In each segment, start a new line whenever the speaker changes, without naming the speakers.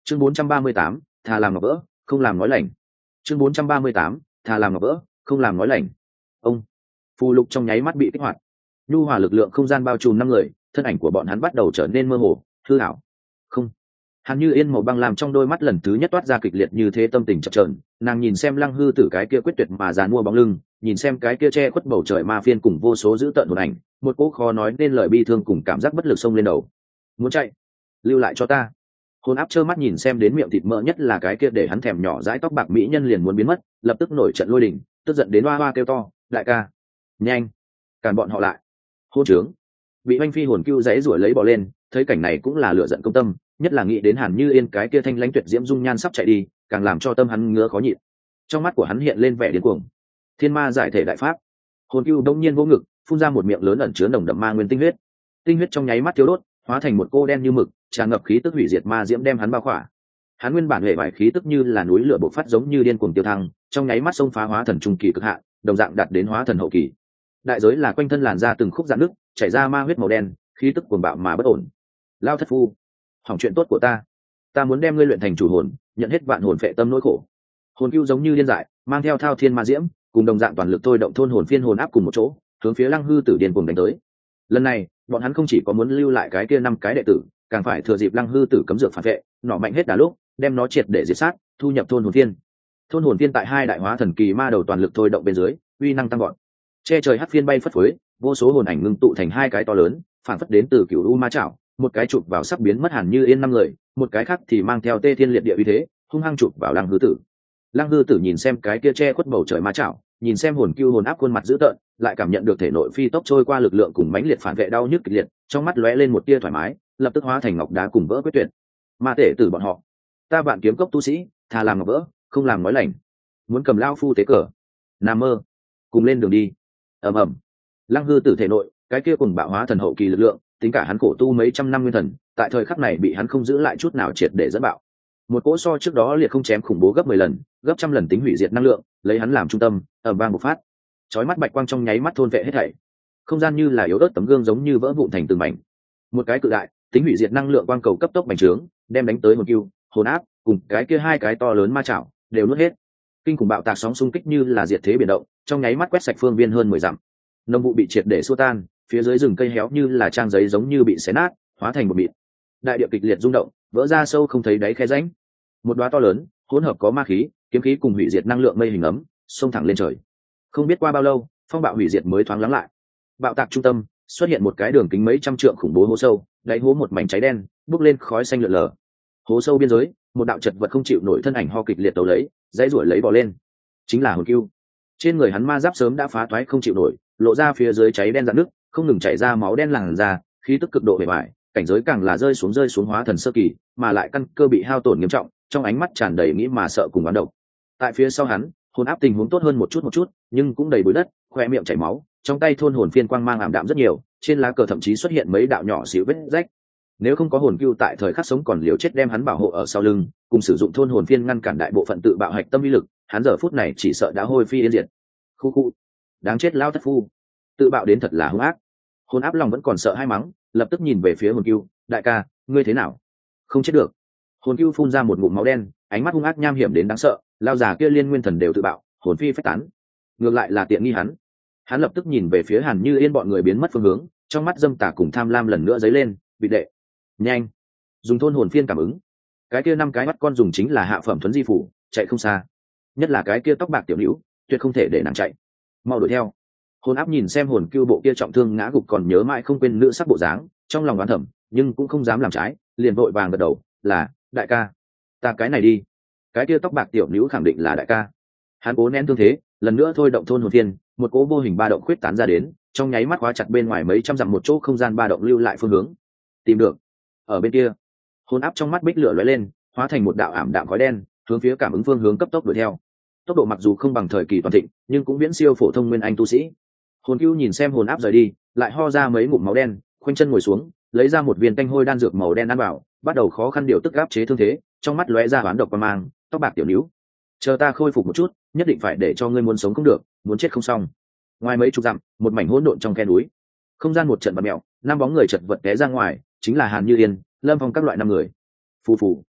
chương 438, thà làm ngọc vỡ không làm nói lành. chương 438, thà làm ngọc vỡ không làm nói lành. Ông phù lục trong nháy mắt bị kích hoạt, nhu hòa lực lượng không gian bao trùm 5 người, thân ảnh của bọn hắn bắt đầu trở nên mơ hồ hư ảo. Không, Hàn Như Yên màu băng làm trong đôi mắt lần thứ nhất toát ra kịch liệt như thế tâm tình chập chờn, nàng nhìn xem Lăng Hư Tử cái kia quyết tuyệt mà giàn mua bóng lưng, nhìn xem cái kia che khuất bầu trời ma phiên cùng vô số dữ tợn hồn ảnh, một cỗ khó nói nên lời bi thương cùng cảm giác bất lực xông lên đầu. Muốn chạy, lưu lại cho ta. Hồn áp trơ mắt nhìn xem đến miệng thịt mỡ nhất là cái kia để hắn thèm nhỏ dãi tóc bạc mỹ nhân liền muốn biến mất, lập tức nổi trận lôi đình, tức giận đến hoa hoa kêu to, đại ca, nhanh, cản bọn họ lại. Hôn trướng. Bị oanh phi hồn cưu giấy rủi lấy bỏ lên, thấy cảnh này cũng là lửa giận công tâm, nhất là nghĩ đến Hàn Như Yên cái kia thanh lãnh tuyệt diễm dung nhan sắp chạy đi, càng làm cho tâm hắn ngứa khó nhịn. Trong mắt của hắn hiện lên vẻ điên cuồng. Thiên ma giải thể đại pháp. Hồn cưu đông nhiên vỗ ngực, phun ra một miệng lớn ẩn chứa nồng đậm ma nguyên tinh huyết. Tinh huyết trong nháy mắt thiếu đốt, hóa thành một cô đen như mực, tràn ngập khí tức hủy diệt ma diễm đem hắn bao khỏa. Hắn nguyên bản hệ vải khí tức như là núi lửa bộc phát giống như điên cuồng tiêu thăng, trong nháy mắt xông phá hóa thần trung kỳ cực hạn, đồng dạng đạt đến hóa thần hậu kỳ. Đại giới là quanh thân làn da từng khúc rạn nứt, chảy ra ma huyết màu đen, khí tức cuồng bạo mà bất ổn. Lao thất phu, hỏng chuyện tốt của ta muốn đem ngươi luyện thành chủ hồn, nhận hết vạn hồn phệ tâm nỗi khổ. Hồn cưu giống như điên dại, mang theo thao thiên ma diễm, cùng đồng dạng toàn lực thôi động thôn hồn phiên hồn áp cùng một chỗ, hướng phía Lăng Hư Tử điên cuồng đánh tới. Lần này, bọn hắn không chỉ có muốn lưu lại cái kia 5 cái đệ tử, càng phải thừa dịp Lăng Hư Tử cấm dược phản vệ, nỏ mạnh hết đà lúc, đem nó triệt để diệt sát, thu nhập thôn hồn phiên. Thôn hồn phiên tại 2 đại hóa thần kỳ ma đầu toàn lực thôi động bên dưới, uy năng tăng gọn. Che trời hắc phiên bay phất phới, vô số hồn ảnh ngưng tụ thành 2 cái to lớn, phản phất đến từ Cửu U Ma Chảo, một cái chụp vào sắp biến mất Hàn Như Yên 5 người, một cái khác thì mang theo tê thiên liệt địa uy thế, hung hăng chụp vào Lăng Hư Tử. Lăng Hư Tử nhìn xem cái kia che khuất bầu trời ma chảo, nhìn xem hồn cưu hồn áp khuôn mặt dữ tợn, lại cảm nhận được thể nội phi tốc trôi qua lực lượng cùng mãnh liệt phản vệ đau nhức kịch liệt, trong mắt lóe lên một tia thoải mái, lập tức hóa thành ngọc đá cùng vỡ quyết tuyệt. Ma tể tử bọn họ, ta vạn kiếm cốc tu sĩ, thà làm ngọc vỡ, không làm nói lành. Muốn cầm lao phu tế cờ, nam mơ, cùng lên đường đi. Ầm ầm. Lăng Hư Tử thể nội, cái kia cùng bạo hóa thần hậu kỳ lực lượng, tính cả hắn khổ tu mấy trăm năm nguyên thần, tại thời khắc này bị hắn không giữ lại chút nào triệt để dẫn bạo. Một cỗ so trước đó liệt không chém khủng bố gấp 10 lần, gấp trăm lần tính hủy diệt năng lượng, lấy hắn làm trung tâm, ầm vang bộc phát. Chói mắt bạch quang trong nháy mắt thôn vệ hết thảy. Không gian như là yếu ớt tấm gương giống như vỡ vụn thành từng mảnh. Một cái cự đại, tính hủy diệt năng lượng quang cầu cấp tốc bành trướng, đem đánh tới hồn cưu, hồn áp, cùng cái kia 2 cái to lớn ma chảo, đều nuốt hết. Kinh khủng bạo tạc sóng xung kích như là diệt thế biển động, trong nháy mắt quét sạch phương viên hơn 10 dặm. Nông vụ bị triệt để xua tan, phía dưới rừng cây héo như là trang giấy giống như bị xé nát, hóa thành một mịn. Đại địa kịch liệt rung động, vỡ ra sâu không thấy đáy khe rãnh. Một đóa to lớn, hỗn hợp có ma khí, kiếm khí cùng hủy diệt năng lượng mây hình ấm, xông thẳng lên trời. Không biết qua bao lâu, phong bạo hủy diệt mới thoáng lắng lại. Bạo tạc trung tâm, xuất hiện một cái đường kính mấy trăm trượng khủng bố hố sâu, đáy hố một mảnh cháy đen, bốc lên khói xanh lượn lờ. Hố sâu biên giới, một đạo chật vật không chịu nổi thân ảnh ho kịch liệt tấu lấy, dãy rủi lấy bò lên. Chính là Hồn Cưu. Trên người hắn ma giáp sớm đã phá toái không chịu nổi, lộ ra phía dưới cháy đen rạn nước, không ngừng chảy ra máu đen làn ra, khí tức cực độ bề bại, cảnh giới càng là rơi xuống hóa thần sơ kỳ, mà lại căn cơ bị hao tổn nghiêm trọng, trong ánh mắt tràn đầy nghĩ mà sợ cùng oán độc. Tại phía sau hắn, hồn áp tình huống tốt hơn một chút, nhưng cũng đầy bụi đất, khoe miệng chảy máu, trong tay thôn hồn phiên quang mang ảm đạm rất nhiều, trên lá cờ thậm chí xuất hiện mấy đạo nhỏ xíu vết rách. Nếu không có Hồn Cưu tại thời khắc sống còn liều chết đem hắn bảo hộ ở sau lưng, cùng sử dụng thôn hồn phiên ngăn cản đại bộ phận tự bạo hạch tâm uy lực, hắn giờ phút này chỉ sợ đã hôi phi yên diệt. Khu, đáng chết lao thất phu, tự bạo đến thật là hung ác. Hồn áp lòng vẫn còn sợ hai mắng, lập tức nhìn về phía Hồn Cưu, đại ca, ngươi thế nào? Không chết được. Hồn Cưu phun ra một ngụm máu đen, ánh mắt hung ác nham hiểm đến đáng sợ, lao già kia liên nguyên thần đều tự bạo, hồn phi phách tán. Ngược lại là tiện nghi hắn. Hắn lập tức nhìn về phía Hàn Như Yên bọn người biến mất phương hướng, trong mắt dâm tà cùng tham lam lần nữa dấy lên, vị đệ, nhanh, dùng thôn hồn phiên cảm ứng. Cái kia 5 cái mắt con dùng chính là hạ phẩm thuấn di phủ, chạy không xa. Nhất là cái kia tóc bạc tiểu nữ, tuyệt không thể để nàng chạy. Mau đuổi theo. Hồn áp nhìn xem Hồn Cưu bộ kia trọng thương ngã gục còn nhớ mãi không quên nữ sắc bộ dáng, trong lòng oán thầm, nhưng cũng không dám làm trái, liền vội vàng gật đầu, là đại ca, ta cái này đi. Cái kia tóc bạc tiểu nữ khẳng định là đại ca. Hắn cố nén thương thế, lần nữa thôi động thôn hồn phiên, một cỗ vô hình ba động khuyết tán ra đến, trong nháy mắt khóa chặt bên ngoài mấy trăm dặm một chỗ không gian ba động lưu lại phương hướng. Tìm được. Ở bên kia, hồn áp trong mắt bích lửa lóe lên, hóa thành một đạo ảm đạm khói đen, hướng phía cảm ứng phương hướng cấp tốc đuổi theo. Tốc độ mặc dù không bằng thời kỳ toàn thịnh, nhưng cũng viễn siêu phổ thông nguyên anh tu sĩ. Hồn Cưu nhìn xem hồn áp rời đi, lại ho ra mấy ngụm máu đen, khoanh chân ngồi xuống, lấy ra một viên canh hôi đan dược màu đen ăn vào, bắt đầu khó khăn điều tức áp chế thương thế, trong mắt lóe ra hoán độc qua mang, tóc bạc tiểu níu. Chờ ta khôi phục một chút, nhất định phải để cho ngươi muốn sống không được, muốn chết không xong. Ngoài mấy chục dặm, một mảnh hỗn độn trong khe núi, không gian một trận bạt mèo, 5 bóng người chật vật té ra ngoài, chính là Hàn Như Yên, Lâm Phong các loại 5 người. Phù phù,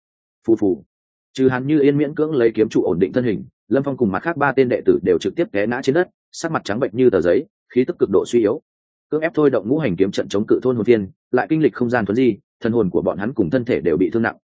Phù phù. Trừ Hàn Như Yên miễn cưỡng lấy kiếm trụ ổn định thân hình, Lâm Phong cùng mặt khác ba tên đệ tử đều trực tiếp té ngã trên đất, sắc mặt trắng bệch như tờ giấy, khí tức cực độ suy yếu. Cưỡng ép thôi động ngũ hành kiếm trận chống cự thôn hồn viên, lại kinh lịch không gian thuần di, thần hồn của bọn hắn cùng thân thể đều bị thương nặng.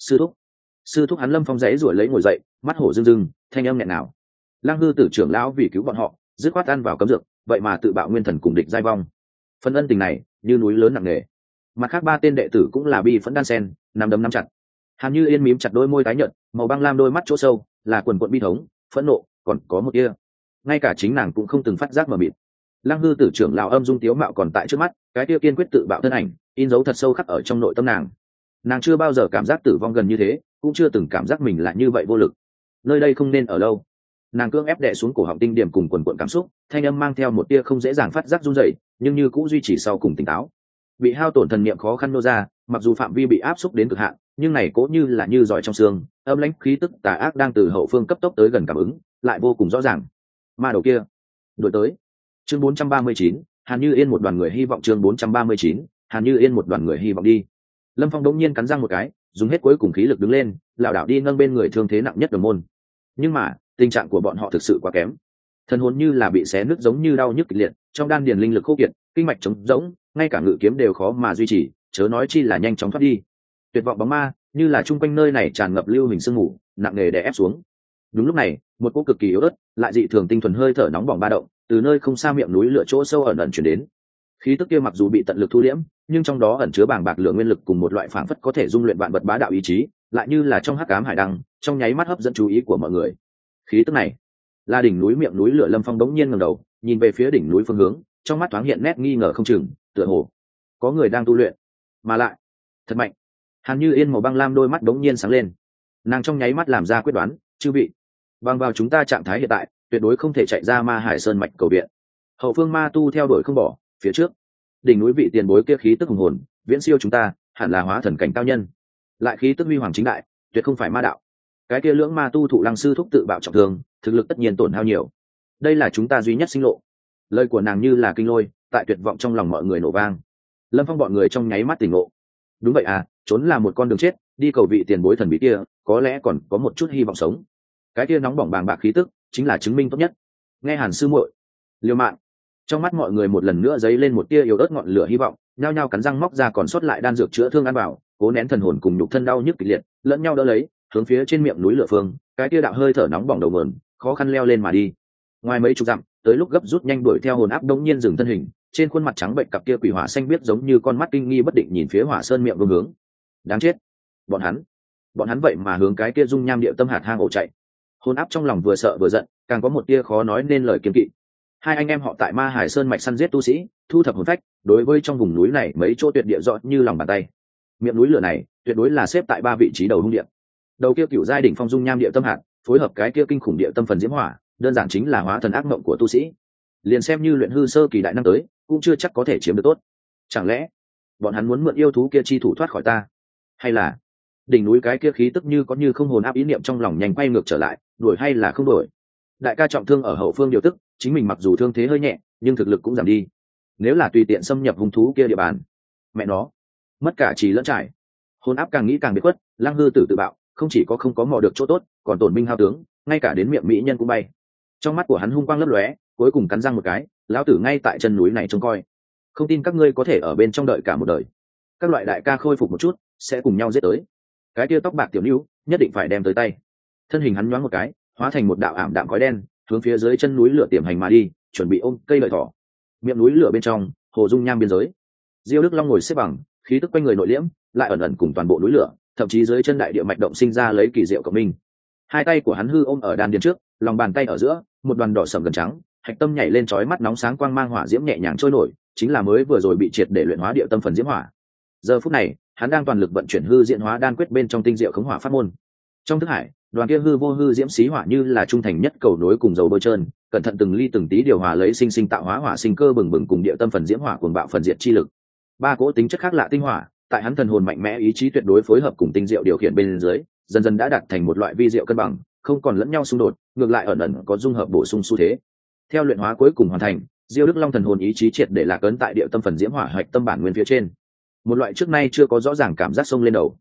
Sư thúc hắn. Lâm Phong giãy giụa lấy ngồi dậy, mắt hổ rưng rưng, thanh âm nghẹn nào. Lăng Hư Tử trưởng lão vì cứu bọn họ, dứt khoát ăn vào cấm dược, vậy mà tự bạo nguyên thần cùng địch giai vong. Phần ân tình này như núi lớn nặng nề. Mặt khác ba tên đệ tử cũng là bi phẫn đan sen, nắm đấm nắm chặt. Hàn Như Yên mím chặt đôi môi tái nhợt, màu băng lam đôi mắt chỗ sâu là quần quần bi thống, phẫn nộ, còn có một tia. Ngay cả chính nàng cũng không từng phát giác mờ mịt. Lăng Hư Tử trưởng lão âm dung tiếu mạo còn tại trước mắt, cái tia kiên quyết tự bạo thân ảnh, in dấu thật sâu khắc ở trong nội tâm nàng. Nàng chưa bao giờ cảm giác tử vong gần như thế, cũng chưa từng cảm giác mình là như vậy vô lực. Nơi đây không nên ở lâu. Nàng cưỡng ép đè xuống cổ họng tinh điểm cùng quần quần cảm xúc, thanh âm mang theo một tia không dễ dàng phát giác run rẩy, nhưng như cũng duy trì sau cùng tỉnh táo. Bị hao tổn thần niệm khó khăn nô ra, mặc dù phạm vi bị áp xúc đến cực hạn, nhưng này cố như là như giỏi trong xương, âm lãnh khí tức tà ác đang từ hậu phương cấp tốc tới gần cảm ứng, lại vô cùng rõ ràng. Ma đầu kia, đuổi tới. Chương 439, Hàn Như Yên một đoàn người hy vọng. Chương 439, Hàn Như Yên một đoàn người hy vọng đi. Lâm Phong đống nhiên cắn răng một cái, dùng hết cuối cùng khí lực đứng lên, lảo đảo đi nâng bên người thương thế nặng nhất đồng môn. Nhưng mà tình trạng của bọn họ thực sự quá kém, thần hồn như là bị xé nứt giống như đau nhức kịch liệt, trong đan điền linh lực khô kiệt, kinh mạch trống rỗng, ngay cả ngự kiếm đều khó mà duy trì, chớ nói chi là nhanh chóng thoát đi. Tuyệt vọng bóng ma như là chung quanh nơi này tràn ngập lưu hình sương mù, nặng nề đè ép xuống. Đúng lúc này, một cỗ cực kỳ yếu ớt lại dị thường tinh thuần hơi thở nóng bỏng ba động từ nơi không xa miệng núi lửa chỗ sâu ẩn ẩn chuyển đến. Khí tức kia mặc dù bị tận lực thu liễm, nhưng trong đó ẩn chứa bàng bạc lượng nguyên lực cùng một loại phảng phất có thể dung luyện vạn vật bá đạo ý chí, lại như là trong hắc ám hải đăng, trong nháy mắt hấp dẫn chú ý của mọi người. Khí tức này là đỉnh núi miệng núi lửa. Lâm Phong đống nhiên ngẩng đầu, nhìn về phía đỉnh núi phương hướng, trong mắt thoáng hiện nét nghi ngờ không chừng, tựa hồ có người đang tu luyện, mà lại thật mạnh. Hàn Như Yên màu băng lam đôi mắt đống nhiên sáng lên, nàng trong nháy mắt làm ra quyết đoán, chư vị, bằng vào chúng ta trạng thái hiện tại, tuyệt đối không thể chạy ra Ma Hải Sơn mạch cầu viện. Hậu phương ma tu theo đuổi không bỏ, phía trước đỉnh núi vị tiền bối kia khí tức hùng hồn, viễn siêu chúng ta, hẳn là hóa thần cảnh cao nhân, lại khí tức huy hoàng chính đại, tuyệt không phải ma đạo. Cái kia lưỡng ma tu thụ lăng sư thúc tự bạo trọng thương, thực lực tất nhiên tổn hao nhiều, đây là chúng ta duy nhất sinh lộ. Lời của nàng như là kinh lôi, tại tuyệt vọng trong lòng mọi người nổ vang. Lâm Phong bọn người trong nháy mắt tỉnh ngộ. Đúng vậy à, trốn là một con đường chết, đi cầu vị tiền bối thần bí kia, có lẽ còn có một chút hy vọng sống. Cái kia nóng bỏng bàng bạc khí tức chính là chứng minh tốt nhất. Nghe Hàn sư muội liều mạng. Trong mắt mọi người một lần nữa dấy lên một tia yếu ớt ngọn lửa hy vọng, nhao nhao cắn răng móc ra còn sót lại đan dược chữa thương ăn vào, cố nén thần hồn cùng nhục thân đau nhức kịch liệt, lẫn nhau đỡ lấy, hướng phía trên miệng núi lửa phương, cái tia đạo hơi thở nóng bỏng đầu nguồn, khó khăn leo lên mà đi. Ngoài mấy chục dặm, tới lúc gấp rút nhanh đuổi theo hồn áp đống nhiên dừng thân hình, trên khuôn mặt trắng bệnh cặp kia quỷ hỏa xanh biết giống như con mắt kinh nghi bất định nhìn phía Hỏa Sơn miệng vương hướng. Đáng chết, bọn hắn vậy mà hướng cái kia dung nham địa tâm hạt hang ổ chạy. Hồn áp trong lòng vừa sợ vừa giận, càng có một tia khó nói nên lời kiên kỵ. Hai anh em họ tại Ma Hải Sơn mạch săn giết tu sĩ, thu thập hồn phách, đối với trong vùng núi này mấy chỗ tuyệt địa rõ như lòng bàn tay. Miệng núi lửa này tuyệt đối là xếp tại 3 vị trí đầu hung địa. Đầu kia cửu giai đỉnh phong dung nham địa tâm hạt, phối hợp cái kia kinh khủng địa tâm phần diễm hỏa, đơn giản chính là hóa thần ác mộng của tu sĩ. Liền xem như luyện hư sơ kỳ đại năng tới, cũng chưa chắc có thể chiếm được tốt. Chẳng lẽ bọn hắn muốn mượn yêu thú kia chi thủ thoát khỏi ta? Hay là đỉnh núi cái kia khí tức như có như không hồn áp ý niệm trong lòng nhanh quay ngược trở lại, đuổi hay là không đuổi? Đại ca trọng thương ở hậu phương điều tức, chính mình mặc dù thương thế hơi nhẹ, nhưng thực lực cũng giảm đi. Nếu là tùy tiện xâm nhập hung thú kia địa bàn, mẹ nó, mất cả trí lẫn trải. Hồn áp càng nghĩ càng biệt khuất, Lăng Hư Tử tự bạo, không chỉ có không có mò được chỗ tốt, còn tổn binh hao tướng, ngay cả đến miệng mỹ nhân cũng bay. Trong mắt của hắn hung quang lấp lóe, cuối cùng cắn răng một cái, lão tử ngay tại chân núi này trông coi, không tin các ngươi có thể ở bên trong đợi cả một đời. Các loại đại ca khôi phục một chút, sẽ cùng nhau giết tới. Cái kia tóc bạc tiểu nữu nhất định phải đem tới tay. Thân hình hắn nhoáng một cái, hóa thành một đạo ảm đạm khói đen, hướng phía dưới chân núi lửa tiềm hành mà đi, chuẩn bị ôm cây lợi thỏ. Miệng núi lửa bên trong, hồ dung nham biên giới, Diêu Đức Long ngồi xếp bằng, khí tức quanh người nội liễm, lại ẩn ẩn cùng toàn bộ núi lửa, thậm chí dưới chân đại địa mạch động sinh ra lấy kỳ diệu cộng minh. Hai tay của hắn hư ôm ở đan điền trước, lòng bàn tay ở giữa, một đoàn đỏ sẫm gần trắng, hạch tâm nhảy lên chói mắt nóng sáng quang mang hỏa diễm nhẹ nhàng trôi nổi, chính là mới vừa rồi bị triệt để luyện hóa địa tâm phần diễm hỏa. Giờ phút này, hắn đang toàn lực vận chuyển hư diễn hóa đan quyết bên trong tinh diệu khống hỏa pháp môn. Trong thức hải, đoàn kia hư vô hư diễm xí hỏa như là trung thành nhất cầu nối cùng dầu bôi trơn, cẩn thận từng ly từng tí điều hòa lấy sinh sinh tạo hóa hỏa sinh cơ bừng bừng cùng địa tâm phần diễm hỏa cuồng bạo phần diệt chi lực. Ba cỗ tính chất khác lạ tinh hỏa, tại hắn thần hồn mạnh mẽ ý chí tuyệt đối phối hợp cùng tinh diệu điều khiển bên dưới, dần dần đã đạt thành một loại vi diệu cân bằng, không còn lẫn nhau xung đột, ngược lại ẩn ẩn có dung hợp bổ sung xu thế. Theo luyện hóa cuối cùng hoàn thành, Diêu Đức Long thần hồn ý chí triệt để lạc ấn tại địa tâm phần diễm hỏa hạch tâm bản nguyên phía trên. Một loại trước nay chưa có rõ ràng cảm giác sông lên đầu.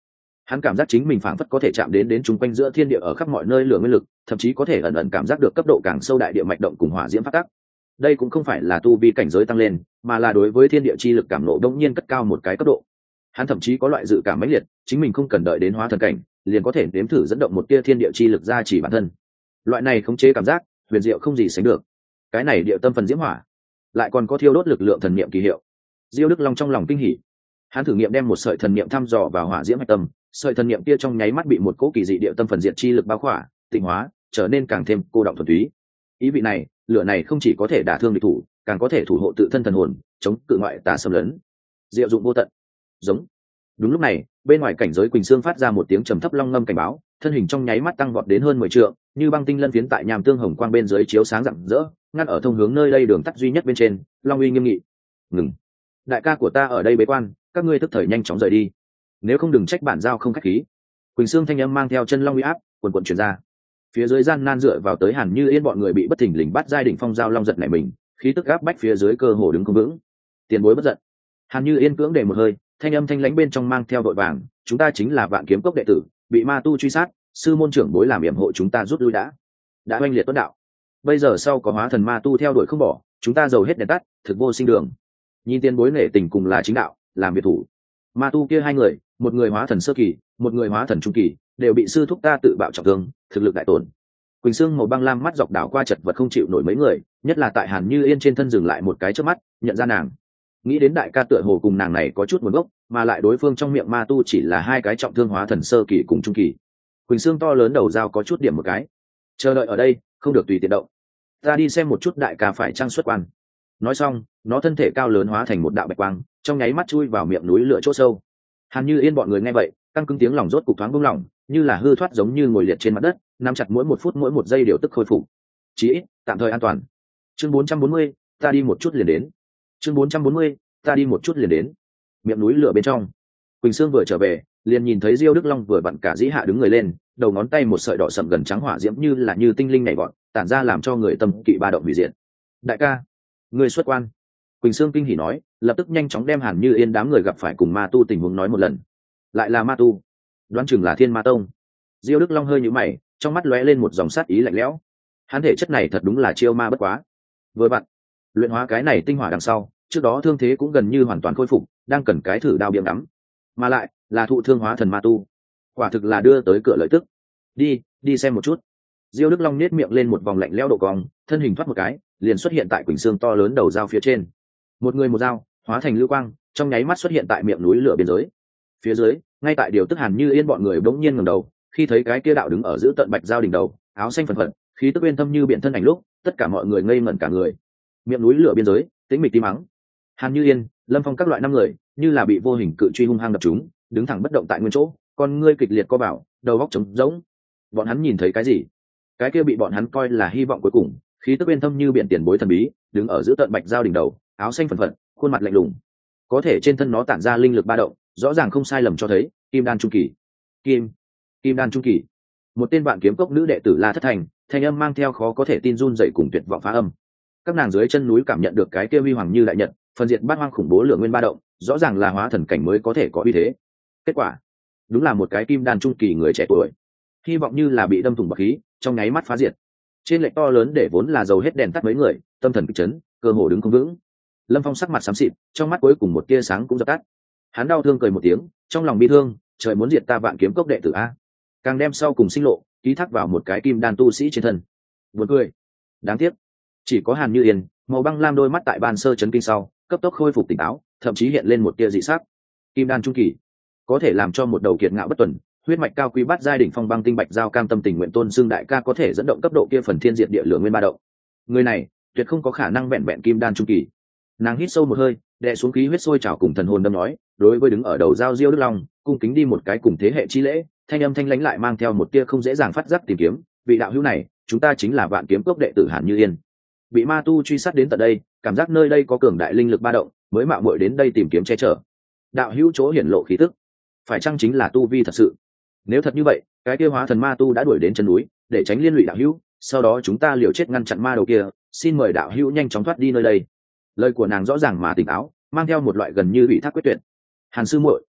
Hắn cảm giác chính mình phảng phất có thể chạm đến chung quanh giữa thiên địa ở khắp mọi nơi lửa nguyên lực, thậm chí có thể ẩn ẩn cảm giác được cấp độ càng sâu đại địa mạch động cùng hỏa diễm phát tác. Đây cũng không phải là tu vi cảnh giới tăng lên, mà là đối với thiên địa chi lực cảm nộ đông nhiên cất cao một cái cấp độ. Hắn thậm chí có loại dự cảm mãnh liệt, chính mình không cần đợi đến hóa thần cảnh, liền có thể nếm thử dẫn động một tia thiên địa chi lực ra chỉ bản thân. Loại này khống chế cảm giác, huyền diệu không gì sánh được. Cái này địa tâm phần diễm hỏa, lại còn có thiêu đốt lực lượng thần niệm kỳ hiệu. Diêu Đức Long trong lòng kinh hỉ. Hắn thử nghiệm đem một sợi thần niệm thăm dò vào hỏa diễm hạch tâm, sợi thần niệm kia trong nháy mắt bị một cỗ kỳ dị địa tâm phần diệt chi lực bao khỏa, tịnh hóa, trở nên càng thêm cô đọng thuần túy. Ý vị này, lửa này không chỉ có thể đả thương địch thủ, càng có thể thủ hộ tự thân thần hồn, chống cự ngoại tà xâm lấn. Diệu dụng vô tận. Giống. Đúng lúc này, bên ngoài cảnh giới Quỳnh Sương phát ra một tiếng trầm thấp long ngâm cảnh báo, thân hình trong nháy mắt tăng vọt đến hơn 10 trượng, như băng tinh lân phiến tại nham tương hồng quang bên dưới chiếu sáng rạng rỡ, ngăn ở thông hướng nơi đây đường tắt duy nhất bên trên, long uy nghiêm nghị. Ngừng. Đại ca của ta ở đây bế quan, các ngươi tức thời nhanh chóng rời đi, nếu không đừng trách bản giao không khách khí. Quỳnh Sương thanh âm mang theo chân long uy áp quần quần truyền ra. Phía dưới gian nan dựa vào tới Hàn Như Yên bọn người bị bất thình lình bắt giai đỉnh phong giao long giật nảy mình, khí tức áp bách phía dưới cơ hồ đứng không vững. Tiền bối bất giận. Hàn Như Yên cưỡng để một hơi, thanh âm thanh lãnh bên trong mang theo đội vàng, chúng ta chính là Vạn Kiếm Cốc đệ tử, bị ma tu truy sát, sư môn trưởng bối làm yểm hộ chúng ta rút lui đã oanh liệt tuấn đạo. Bây giờ sau có hóa thần ma tu theo đuổi không bỏ, chúng ta dầu hết đèn tắt, thực vô sinh đường. Nhìn tiền bối nể tình cùng là chính đạo, làm biệt thủ. Ma tu kia hai người, một người hóa thần sơ kỳ, một người hóa thần trung kỳ, đều bị sư thúc ta tự bạo trọng thương, thực lực đại tổn. Quỳnh Sương màu băng lam mắt dọc đảo qua chật vật không chịu nổi mấy người, nhất là tại Hàn Như Yên trên thân dừng lại một cái chớp mắt, nhận ra nàng. Nghĩ đến đại ca tựa hồ cùng nàng này có chút nguồn gốc, mà lại đối phương trong miệng ma tu chỉ là hai cái trọng thương hóa thần sơ kỳ cùng trung kỳ. Quỳnh Sương to lớn đầu dao có chút điểm một cái. Chờ đợi ở đây, không được tùy tiện động. Ta đi xem một chút đại ca phải trang xuất quan. Nói xong, nó thân thể cao lớn hóa thành một đạo bạch quang, trong nháy mắt chui vào miệng núi lửa chỗ sâu. Hàn Như Yên bọn người nghe vậy, căng cứng tiếng lòng rốt cục thoáng buông lỏng, như là hư thoát giống như ngồi liệt trên mặt đất, nắm chặt mỗi một phút mỗi một giây điều tức khôi phục. Chí ít, tạm thời an toàn. Chương 440, ta đi một chút liền đến. Chương 440, ta đi một chút liền đến. Miệng núi lửa bên trong, Quỳnh Sương vừa trở về, liền nhìn thấy Diêu Đức Long vừa vặn cả dĩ hạ đứng người lên, đầu ngón tay một sợi đỏ sậm gần trắng hỏa diễm như tinh linh nhảy vọt, tản ra làm cho người tâm kỵ ba động hủy diệt. Đại ca, người xuất quan. Quỳnh Sương kinh hỉ nói, lập tức nhanh chóng đem Hàn Như Yên đám người gặp phải cùng ma tu tình huống nói một lần. Lại là ma tu, đoán chừng là Thiên Ma Tông. Diêu Đức Long hơi nhíu mày, trong mắt lóe lên một dòng sát ý lạnh lẽo. Hắn thể chất này thật đúng là chiêu ma bất quá. Vừa vặn, luyện hóa cái này tinh hỏa đằng sau, trước đó thương thế cũng gần như hoàn toàn khôi phục, đang cần cái thử đao biếng đắm, mà lại là thụ thương hóa thần ma tu, quả thực là đưa tới cửa lợi tức. Đi xem một chút. Diêu Đức Long nết miệng lên một vòng lạnh lẽo độ cong, thân hình thoát một cái, liền xuất hiện tại Quỳnh Sương to lớn đầu dao phía trên. Một người một dao, hóa thành lưu quang, trong nháy mắt xuất hiện tại miệng núi lửa biên giới. Phía dưới, ngay tại điều tức Hàn Như Yên bọn người bỗng nhiên ngẩng đầu, khi thấy cái kia đạo đứng ở giữa tận bạch dao đỉnh đầu, áo xanh phần phật, khí tức uyên thâm như biển thân ảnh lúc, tất cả mọi người ngây ngẩn cả người. Miệng núi lửa biên giới, tĩnh mịch tí mắng. Hàn Như Yên, Lâm Phong các loại năm người, như là bị vô hình cự truy hung hăng đập chúng, đứng thẳng bất động tại nguyên chỗ, con ngươi kịch liệt co bảo, đầu óc trống rỗng. Bọn hắn nhìn thấy cái gì? Cái kia bị bọn hắn coi là hy vọng cuối cùng, khí tức uyên thâm như biển tiền bối thần bí, đứng ở giữa tận bạch dao đỉnh đầu, áo xanh phần phật, khuôn mặt lạnh lùng. Có thể trên thân nó tản ra linh lực ba động, rõ ràng không sai lầm cho thấy, kim đan trung kỳ. Kim đan trung kỳ. Một tên Vạn Kiếm Cốc nữ đệ tử La Thất Thành, thanh âm mang theo khó có thể tin run rẩy cùng tuyệt vọng phá âm. Các nàng dưới chân núi cảm nhận được cái kia huy hoàng như đại nhật, phần diệt bát hoang khủng bố lửa nguyên ba động, rõ ràng là hóa thần cảnh mới có thể có uy thế. Kết quả, đúng là một cái kim đan trung kỳ người trẻ tuổi. Hy vọng như là bị đâm thủng bạc khí, trong nháy mắt phá diệt. Trên lệch to lớn để vốn là dầu hết đèn tắt mấy người, tâm thần kịch chấn, cơ hồ đứng không vững. Lâm Phong sắc mặt xám xịt, trong mắt cuối cùng một tia sáng cũng dập tắt. Hắn đau thương cười một tiếng, trong lòng bi thương, trời muốn diệt ta Vạn Kiếm Cốc đệ tử a. Càng đem sau cùng sinh lộ, ký thác vào một cái kim đan tu sĩ trên thân. Buồn cười. Đáng tiếc, chỉ có Hàn Như Yên, màu băng lam đôi mắt tại ban sơ chấn kinh sau, cấp tốc khôi phục tỉnh táo, thậm chí hiện lên một tia dị sắc. Kim đan trung kỳ, có thể làm cho một đầu kiệt ngạo bất tuần, huyết mạch cao quý bát giai đỉnh phong băng tinh bạch giao cam tâm tình nguyện tôn xưng đại ca có thể dẫn động cấp độ kia phần thiên diệt địa lửa nguyên ba động. Người này, tuyệt không có khả năng vẹn vẹn kim đan trung kỳ. Nàng hít sâu một hơi, đè xuống khí huyết sôi trào cùng thần hồn đâm nói, đối với đứng ở đầu giao Diêu Đức Long, cung kính đi một cái cùng thế hệ chi lễ, thanh âm thanh lãnh lại mang theo một tia không dễ dàng phát giác tìm kiếm, vị đạo hữu này, chúng ta chính là Vạn Kiếm Cốc đệ tử Hàn Như Yên. Bị ma tu truy sát đến tận đây, cảm giác nơi đây có cường đại linh lực ba động, mới mạo muội đến đây tìm kiếm che chở. Đạo hữu chỗ hiển lộ khí tức, phải chăng chính là tu vi thật sự? Nếu thật như vậy, cái kia hóa thần ma tu đã đuổi đến chân núi, để tránh liên lụy đạo hữu, sau đó chúng ta liều chết ngăn chặn ma đầu kia, xin mời đạo hữu nhanh chóng thoát đi nơi đây. Lời của nàng rõ ràng mà tỉnh táo, mang theo một loại gần như bị thác quyết tuyệt. Hàn sư muội,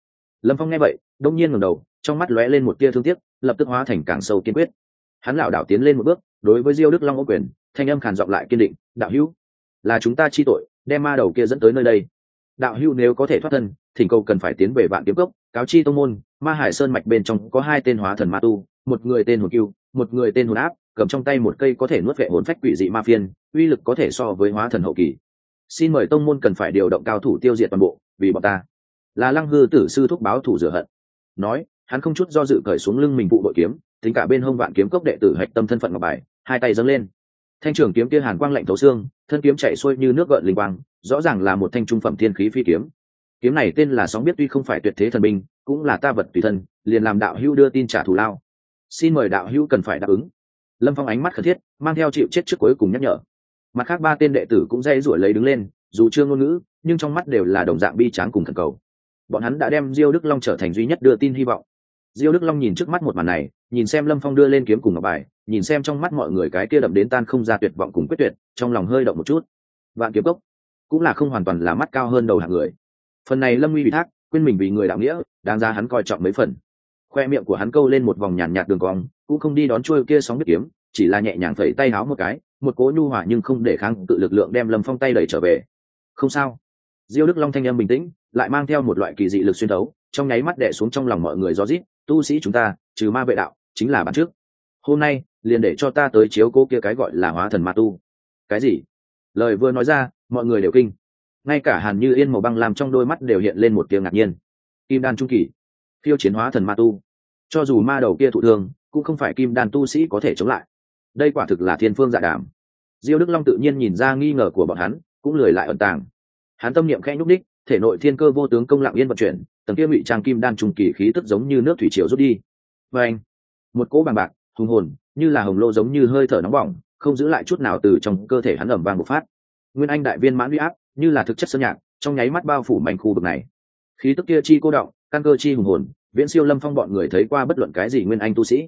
Lâm Phong nghe vậy đông nhiên ngẩng đầu, trong mắt lóe lên một tia thương tiếc, lập tức hóa thành càng sâu kiên quyết. Hắn lảo đảo tiến lên một bước, đối với Diêu Đức Long ô quyền, thanh âm khàn giọng lại kiên định: đạo hữu, là chúng ta chi tội, đem ma đầu kia dẫn tới nơi đây. Đạo hữu nếu có thể thoát thân, thỉnh cầu cần phải tiến về Vạn Kiếm Cốc, cáo chi tông môn, Ma Hải Sơn mạch bên trong có hai tên hóa thần ma tu, một người tên Hồn Cưu, một người tên Hồn Áp, cầm trong tay một cây có thể nuốt vệ hồn phách quỷ dị ma phiên, uy lực có thể so với hóa thần hậu kỳ. Xin mời tông môn cần phải điều động cao thủ tiêu diệt toàn bộ, vì bọn ta. Là Lăng Hư tử sư thúc báo thủ rửa hận. Nói, hắn không chút do dự cởi xuống lưng mình vụ bội kiếm, tính cả bên hông Vạn Kiếm Cốc đệ tử hạch tâm thân phận ngọc bài, hai tay dâng lên. Thanh trường kiếm kia hàn quang lạnh thấu xương, thân kiếm chạy xuôi như nước gợn linh quang, rõ ràng là một thanh trung phẩm thiên khí phi kiếm. Kiếm này tên là Sóng Biết, tuy không phải tuyệt thế thần binh, cũng là ta vật tùy thân, liền làm đạo hữu đưa tin trả thù lao. Xin mời đạo hữu cần phải đáp ứng. Lâm Phong ánh mắt khẩn thiết, mang theo chịu chết trước cuối cùng nhắc nhở. Mặt khác ba tên đệ tử cũng dây rủi lấy đứng lên, dù chưa ngôn ngữ, nhưng trong mắt đều là đồng dạng bi tráng cùng thần cầu. Bọn hắn đã đem Diêu Đức Long trở thành duy nhất đưa tin hy vọng. Diêu Đức Long nhìn trước mắt một màn này, nhìn xem Lâm Phong đưa lên kiếm cùng ngọc bài, nhìn xem trong mắt mọi người cái kia đậm đến tan không ra tuyệt vọng cùng quyết tuyệt, trong lòng hơi động một chút. Vạn Kiếm Cốc cũng là không hoàn toàn là mắt cao hơn đầu hạng người. Phần này Lâm Nguy bị thác, quên mình vì người đạo nghĩa, đáng ra hắn coi trọng mấy phần. Khoe miệng của hắn câu lên một vòng nhàn nhạt đường cong, cũng không đi đón chuôi kia Sóng Biết kiếm, chỉ là nhẹ nhàng phẩy tay háo một cái, một cỗ nhu hòa nhưng không để kháng cự lực lượng đem Lâm Phong tay đẩy trở về. Không sao. Diêu Đức Long thanh âm bình tĩnh, lại mang theo một loại kỳ dị lực xuyên thấu, trong nháy mắt đè xuống trong lòng mọi người, do rít, tu sĩ chúng ta, trừ ma vệ đạo, chính là bản trước. Hôm nay, liền để cho ta tới chiếu cố kia cái gọi là hóa thần ma tu. Cái gì? Lời vừa nói ra, mọi người đều kinh. Ngay cả Hàn Như Yên màu băng làm trong đôi mắt đều hiện lên một tia ngạc nhiên. Kim đan trung kỳ, phiêu chiến hóa thần ma tu. Cho dù ma đầu kia thụ thương, cũng không phải kim đan tu sĩ có thể chống lại. Đây quả thực là thiên phương dạ đàm. Diêu Đức Long tự nhiên nhìn ra nghi ngờ của bọn hắn, cũng lười lại ẩn tàng. Hắn tâm niệm khẽ nhúc đích, thể nội thiên cơ vô tướng công lặng yên vận chuyển, tầng kia ngụy trang kim đan trung kỳ khí tức giống như nước thủy triều rút đi. Và anh, một cỗ bằng bạc, hùng hồn, như là hồng lô giống như hơi thở nóng bỏng, không giữ lại chút nào từ trong cơ thể hắn ầm vang bộc phát. Nguyên anh đại viên mãn uy áp, như là thực chất sơn nhạc, trong nháy mắt bao phủ mảnh khu vực này. Khí tức kia chi cô động, căn cơ chi hùng hồn, viễn siêu Lâm Phong bọn người thấy qua bất luận cái gì nguyên anh tu sĩ.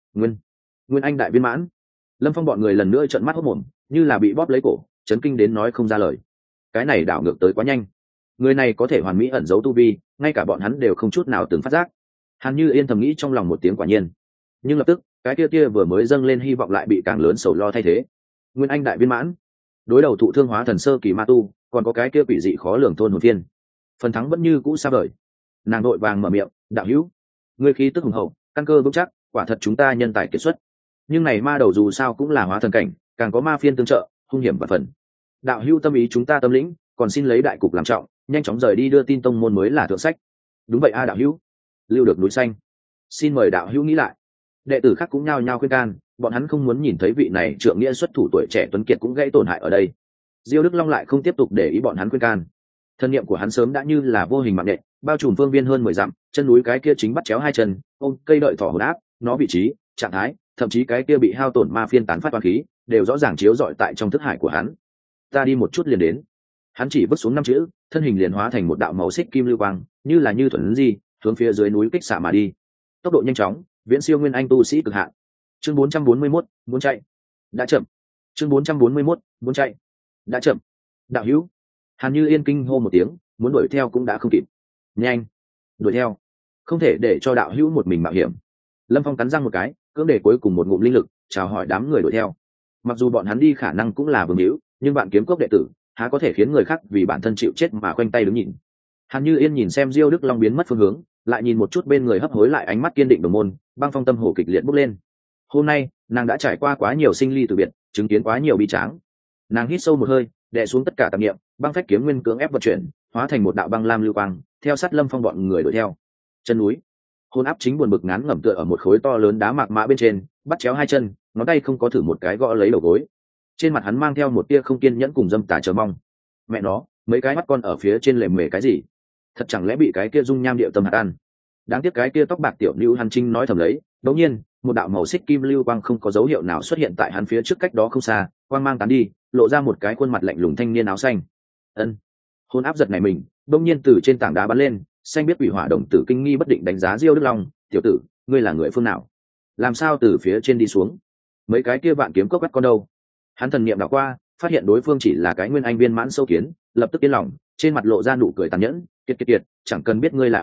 Nguyên anh đại viên mãn. Lâm Phong bọn người lần nữa trợn mắt hốt mồm, như là bị bóp lấy cổ, chấn kinh đến nói không ra lời. Cái này đảo ngược tới quá nhanh. Người này có thể hoàn mỹ ẩn giấu tu vi, ngay cả bọn hắn đều không chút nào từng phát giác. Hàn Như Yên thầm nghĩ trong lòng một tiếng quả nhiên, nhưng lập tức cái kia vừa mới dâng lên hy vọng lại bị càng lớn sầu lo thay thế. Nguyên anh đại viên mãn, đối đầu thụ thương hóa thần sơ kỳ ma tu, còn có cái kia quỷ dị khó lường thôn hồn thiên, phần thắng vẫn như cũ xa vời. Nàng đội vàng mở miệng: đạo hữu, ngươi khí tức hùng hậu, căn cơ vững chắc, quả thật chúng ta nhân tài kiệt xuất. Nhưng này ma đầu dù sao cũng là hóa thần cảnh, càng có ma phiên tương trợ, hung hiểm và phần. Đạo hữu tâm ý chúng ta tâm lĩnh, còn xin lấy đại cục làm trọng, nhanh chóng rời đi đưa tin tông môn mới là thượng sách. Đúng vậy a đạo hữu, lưu được núi xanh. Xin mời đạo hữu nghĩ lại. Đệ tử khác cũng nhao nhao khuyên can, bọn hắn không muốn nhìn thấy vị này trượng nghĩa xuất thủ tuổi trẻ tuấn kiệt cũng gãy tổn hại ở đây. Diêu Đức Long lại không tiếp tục để ý bọn hắn khuyên can. Thân niệm của hắn sớm đã như là vô hình mạng nhện, bao trùm phương viên hơn 10 dặm, chân núi cái kia chính bắt chéo hai chân, ôm cây đợi thỏ hồn áp, nó vị trí, trạng thái, thậm chí cái kia bị hao tổn ma phiên tán phát toán khí, đều rõ ràng chiếu rọi tại trong thức hải của hắn. Ta đi một chút liền đến. Hắn chỉ vứt xuống 5 chữ, thân hình liền hóa thành một đạo màu xích kim lưu quang, như thuần di, hướng phía dưới núi kích xạ mà đi. Tốc độ nhanh chóng, viễn siêu nguyên anh tu sĩ cực hạn. Chương 441, muốn chạy. Đã chậm. Chương 441, muốn chạy. Đã chậm. Đạo hữu. Hàn Như Yên kinh hô một tiếng, muốn đuổi theo cũng đã không kịp. Nhanh, đuổi theo. Không thể để cho đạo hữu một mình mạo hiểm. Lâm Phong cắn răng một cái, cưỡng để cuối cùng một ngụm linh lực, chào hỏi đám người đuổi theo. Mặc dù bọn hắn đi khả năng cũng là vương hữu, nhưng bạn kiếm cốc đệ tử há có thể khiến người khác vì bản thân chịu chết mà khoanh tay đứng nhìn. Hàn Như Yên nhìn xem Diêu Đức Long biến mất phương hướng, lại nhìn một chút bên người hấp hối lại ánh mắt kiên định đồng môn, băng phong tâm hổ kịch liệt bốc lên. Hôm nay nàng đã trải qua quá nhiều sinh ly từ biệt, chứng kiến quá nhiều bi tráng. Nàng hít sâu một hơi, đè xuống tất cả tạp niệm, băng phách kiếm nguyên cưỡng ép vận chuyển, hóa thành một đạo băng lam lưu quang, theo sát Lâm Phong bọn người đuổi theo. Chân núi, hồn áp chính buồn bực ngán ngẩm tựa ở một khối to lớn đá mạc mã bên trên, bắt chéo hai chân, ngón tay không có thử một cái gõ lấy đầu gối. Trên mặt hắn mang theo một tia không kiên nhẫn cùng dâm tà chờ mong. Mẹ nó, mấy cái mắt con ở phía trên lề mề cái gì? Thật chẳng lẽ bị cái kia dung nham điệu tâm hạt ăn? Đáng tiếc cái kia tóc bạc tiểu lưu hắn trinh nói thầm lấy. Đột nhiên, một đạo màu xích kim lưu quang không có dấu hiệu nào xuất hiện tại hắn phía trước cách đó không xa, quang mang tán đi, lộ ra một cái khuôn mặt lạnh lùng thanh niên áo xanh. Ân. Hồn áp giật này mình, đột nhiên từ trên tảng đá bắn lên, xanh biết quỷ hỏa đồng tử kinh nghi bất định đánh giá Diêu Đức Long, "Tiểu tử, ngươi là người phương nào? Làm sao từ phía trên đi xuống? Mấy cái kia vạn kiếm cốc bắt con đâu?" Hắn thần niệm đảo qua, phát hiện đối phương chỉ là cái nguyên anh viên mãn sâu kiến, lập tức yên lòng, trên mặt lộ ra nụ cười tàn nhẫn, "Kiệt, chẳng cần biết ngươi là ai,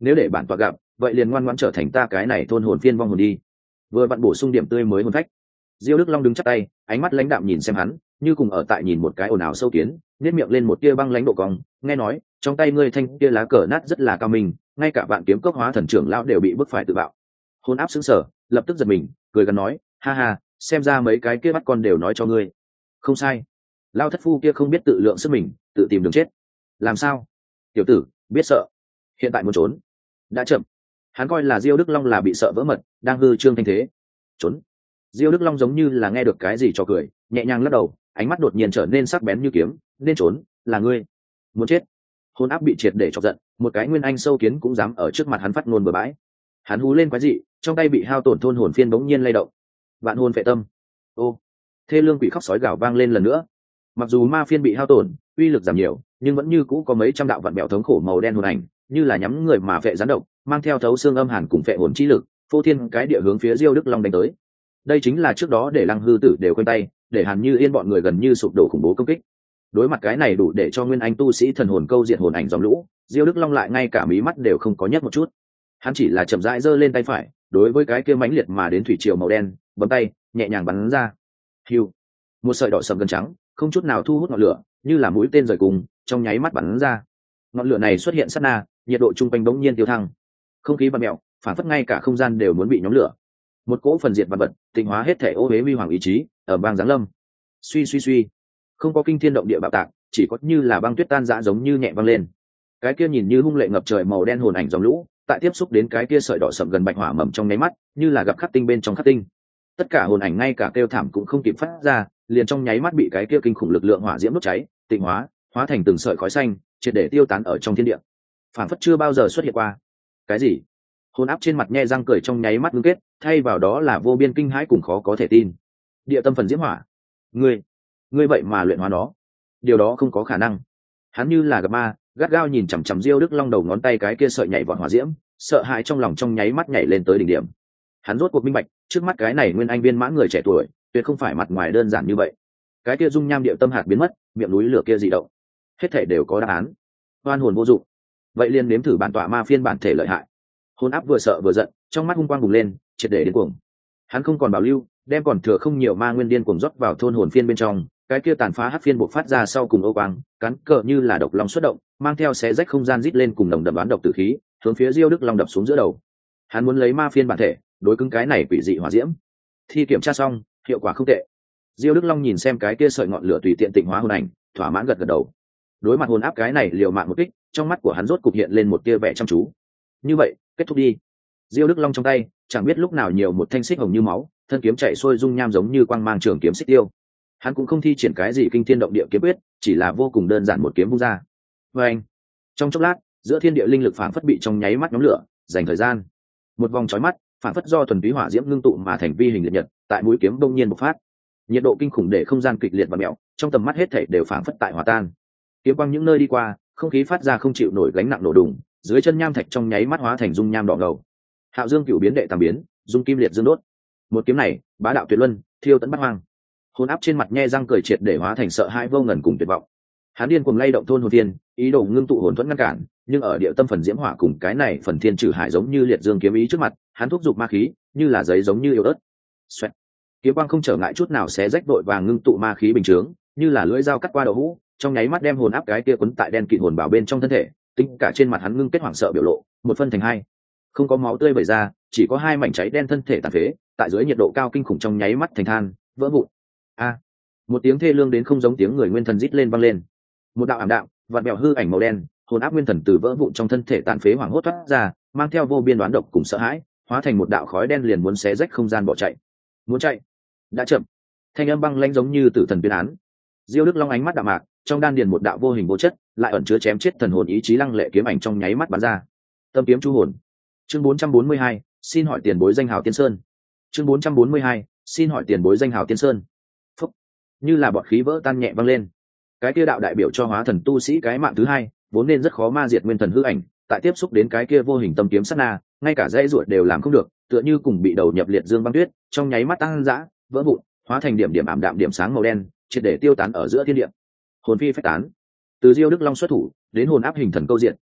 nếu để bản tọa gặp vậy liền ngoan ngoãn trở thành ta cái này thôn hồn phiên vong hồn đi. Vừa vặn bổ sung điểm tươi mới hồn phách. Diêu Đức Long đứng chắp tay, ánh mắt lãnh đạm nhìn xem hắn, như cùng ở tại nhìn một cái ồn ào sâu kiến, nhếch miệng lên một tia băng lãnh độ cong, nghe nói, trong tay ngươi thanh kia lá cờ nát rất là cao minh, ngay cả vạn kiếm cốc hóa thần trưởng lão đều bị bức phải tự bạo. Hồn áp sững sờ, lập tức giật mình, cười gần nói, ha ha, xem ra mấy cái kia bắt con đều nói cho ngươi. Không sai, lao thất phu kia không biết tự lượng sức mình, tự tìm đường chết. Làm sao? Tiểu tử, biết sợ. Hiện tại muốn trốn, đã chậm. Hắn coi là Diêu Đức Long là bị sợ vỡ mật, đang hư trương thanh thế. Trốn. Diêu Đức Long giống như là nghe được cái gì cho cười, nhẹ nhàng lắc đầu, ánh mắt đột nhiên trở nên sắc bén như kiếm, nên trốn, là ngươi. Muốn chết. Hồn áp bị triệt để chọc giận, một cái nguyên anh sâu kiến cũng dám ở trước mặt hắn phát ngôn bừa bãi. Hắn hú lên quái dị, trong tay bị hao tổn thôn hồn phiên bỗng nhiên lay động. Vạn hồn phệ tâm. Ô. Thê lương quỷ khóc sói gào vang lên lần nữa. Mặc dù ma phiên bị hao tổn, uy lực giảm nhiều, nhưng vẫn như cũ có mấy trăm đạo vạn bèo thống khổ màu đen hồn ảnh, như là nhắm người mà phệ gián độc, mang theo thấu xương âm hàn cùng phệ hồn chi lực, phô thiên cái địa hướng phía Diêu Đức Long đánh tới. Đây chính là trước đó để Lăng Hư Tử đều quên tay, để Hàn Như Yên bọn người gần như sụp đổ khủng bố công kích. Đối mặt cái này đủ để cho nguyên anh tu sĩ thần hồn câu diệt hồn ảnh dòng lũ, Diêu Đức Long lại ngay cả mí mắt đều không có nhấc một chút. Hắn chỉ là chậm rãi giơ lên tay phải, đối với cái kia mãnh liệt mà đến thủy triều màu đen, bấm tay, nhẹ nhàng bắn ra. Hưu, một sợi đỏ sẫm gần trắng, không chút nào thu hút ngọn lửa, như là mũi tên rời cùng, trong nháy mắt bắn ra. Ngọn lửa này xuất hiện sát na, nhiệt độ trung quanh bỗng nhiên tiêu thăng. Không khí vặn mèo, phản phất ngay cả không gian đều muốn bị nhóm lửa. Một cỗ phần diệt vạn vật, tịnh hóa hết thể ô uế huy hoàng ý chí, ở bang giáng lâm. Suy suy suy, không có kinh thiên động địa bạo tạc, chỉ có như là băng tuyết tan rã giống như nhẹ văng lên. Cái kia nhìn như hung lệ ngập trời màu đen hồn ảnh dòng lũ, tại tiếp xúc đến cái kia sợi đỏ sậm gần bạch hỏa mầm trong nháy mắt, như là gặp khắc tinh bên trong khắc tinh. Tất cả hồn ảnh ngay cả kêu thảm cũng không kịp phát ra, liền trong nháy mắt bị cái kia kinh khủng lực lượng hỏa diễm đốt cháy, tịnh hóa, hóa thành từng sợi khói xanh, triệt để tiêu tán ở trong thiên địa. Phản phất chưa bao giờ xuất hiện qua. Cái gì? Hồn áp trên mặt nhe răng cười trong nháy mắt ngưng kết, thay vào đó là vô biên kinh hãi cùng khó có thể tin. Địa tâm phần diễm hỏa, ngươi vậy mà luyện hóa nó? Điều đó không có khả năng. Hắn như là gặp ma, gắt gao nhìn chằm chằm Diêu Đức Long đầu ngón tay cái kia sợi nhảy vọt hỏa diễm, sợ hãi trong lòng trong nháy mắt nhảy lên tới đỉnh điểm. Hắn rốt cuộc minh bạch, trước mắt cái này nguyên anh viên mãn người trẻ tuổi, tuyệt không phải mặt ngoài đơn giản như vậy. Cái kia dung nham địa tâm hạt biến mất, miệng núi lửa kia dị động, hết thảy đều có đáp án. Oan hồn vô dụng, vậy liền nếm thử bản tọa ma phiên bản thể lợi hại. Hồn áp vừa sợ vừa giận, trong mắt hung quang bùng lên, triệt để điên cuồng. Hắn không còn bảo lưu, đem còn thừa không nhiều ma nguyên điên cuồng rót vào thôn hồn phiên bên trong, cái kia tàn phá hắc phiên bộc phát ra sau cùng ô quang, cắn cờ như là độc long xuất động, mang theo xé rách không gian rít lên cùng nồng đậm đoán độc tử khí, hướng phía Diêu Đức Long đập xuống giữa đầu. Hắn muốn lấy ma phiên bản thể, đối cứng cái này quỷ dị hỏa diễm. Thi kiểm tra xong, hiệu quả không tệ. Diêu Đức Long nhìn xem cái kia sợi ngọn lửa tùy tiện tịnh hóa hồn ảnh, thỏa mãn gật gật đầu. Đối mặt hồn áp cái này liều mạng một kích, trong mắt của hắn rốt cục hiện lên một tia vẻ chăm chú. Như vậy, kết thúc đi. Diêu Đức Long trong tay, chẳng biết lúc nào nhiều một thanh xích hồng như máu, thân kiếm chạy xuôi dung nham giống như quang mang trường kiếm xích tiêu. Hắn cũng không thi triển cái gì kinh thiên động địa kiếm quyết, chỉ là vô cùng đơn giản một kiếm vung ra. Và anh, trong chốc lát, giữa thiên địa linh lực phảng phất bị trong nháy mắt nhóm lửa, dành thời gian. Một vòng chói mắt, phảng phất do thuần túy hỏa diễm ngưng tụ mà thành vi hình liệt nhật, tại mũi kiếm bỗng nhiên bộc phát. Nhiệt độ kinh khủng để không gian kịch liệt và mèo, trong tầm mắt hết thảy đều phảng phất tại hòa tan. Kiếm quang những nơi đi qua, không khí phát ra không chịu nổi gánh nặng nổ đùng, dưới chân nham thạch trong nháy mắt hóa thành dung nham đỏ ngầu. Hạo Dương cửu biến đệ tam biến, dung kim liệt dương đốt. Một kiếm này, bá đạo tuyệt luân, thiêu tận bát hoang. Hồn áp trên mặt nhe răng cười triệt để hóa thành sợ hãi vô ngần cùng tuyệt vọng. Hắn điên cuồng lay động thôn hồn thiên, ý đồ ngưng tụ hồn thuẫn ngăn cản, nhưng ở địa tâm phần diễm hỏa cùng cái này phần thiên trừ hải giống như liệt dương kiếm ý trước mặt, hắn thúc giục ma khí, như là giấy giống như yếu ớt. Xoẹt. Kiếm quang không trở ngại chút nào xé rách đội vàng ngưng tụ ma khí bình chướng, như là lưỡi dao cắt qua đầu hũ, trong nháy mắt đem hồn áp cái kia quấn tại đen kịt hồn bảo bên trong thân thể, tính cả trên mặt hắn ngưng kết hoảng sợ biểu lộ, một phân thành hai. Không có máu tươi vẩy ra, chỉ có hai mảnh cháy đen thân thể tàn phế, tại dưới nhiệt độ cao kinh khủng trong nháy mắt thành than, vỡ vụn. A! Một tiếng thê lương đến không giống tiếng người nguyên thần rít lên vang lên. Một đạo ảm đạm, vặn vẹo hư ảnh màu đen, hồn áp nguyên thần từ vỡ vụn trong thân thể tàn phế hoảng hốt thoát ra, mang theo vô biên đoán độc cùng sợ hãi, hóa thành một đạo khói đen liền muốn xé rách không gian bỏ chạy. Muốn chạy, đã chậm. Thanh âm băng lãnh giống như tử thần tuyên án. Diêu Đức Long ánh mắt đạm mạc, trong đan điền một đạo vô hình vô chất, lại ẩn chứa chém chết thần hồn ý chí lăng lệ kiếm ảnh trong nháy mắt bắn ra. Tâm kiếm chu hồn. Chương 442, xin hỏi tiền bối danh hào Tiên Sơn. Chương 442, xin hỏi tiền bối danh hào Tiên Sơn. Phúc, như là bọt khí vỡ tan nhẹ vang lên. Cái kia đạo đại biểu cho hóa thần tu sĩ cái mạng thứ hai, vốn nên rất khó ma diệt nguyên thần hư ảnh, tại tiếp xúc đến cái kia vô hình tâm kiếm sát na, ngay cả dãy ruột đều làm không được, tựa như cùng bị đầu nhập liệt dương băng tuyết, trong nháy mắt tăng dã, vỡ vụn, hóa thành điểm điểm ảm đạm điểm sáng màu đen, triệt để tiêu tán ở giữa thiên địa. Hồn phi phách tán. Từ Diêu Đức Long xuất thủ, đến hồn áp hình thần câu diện,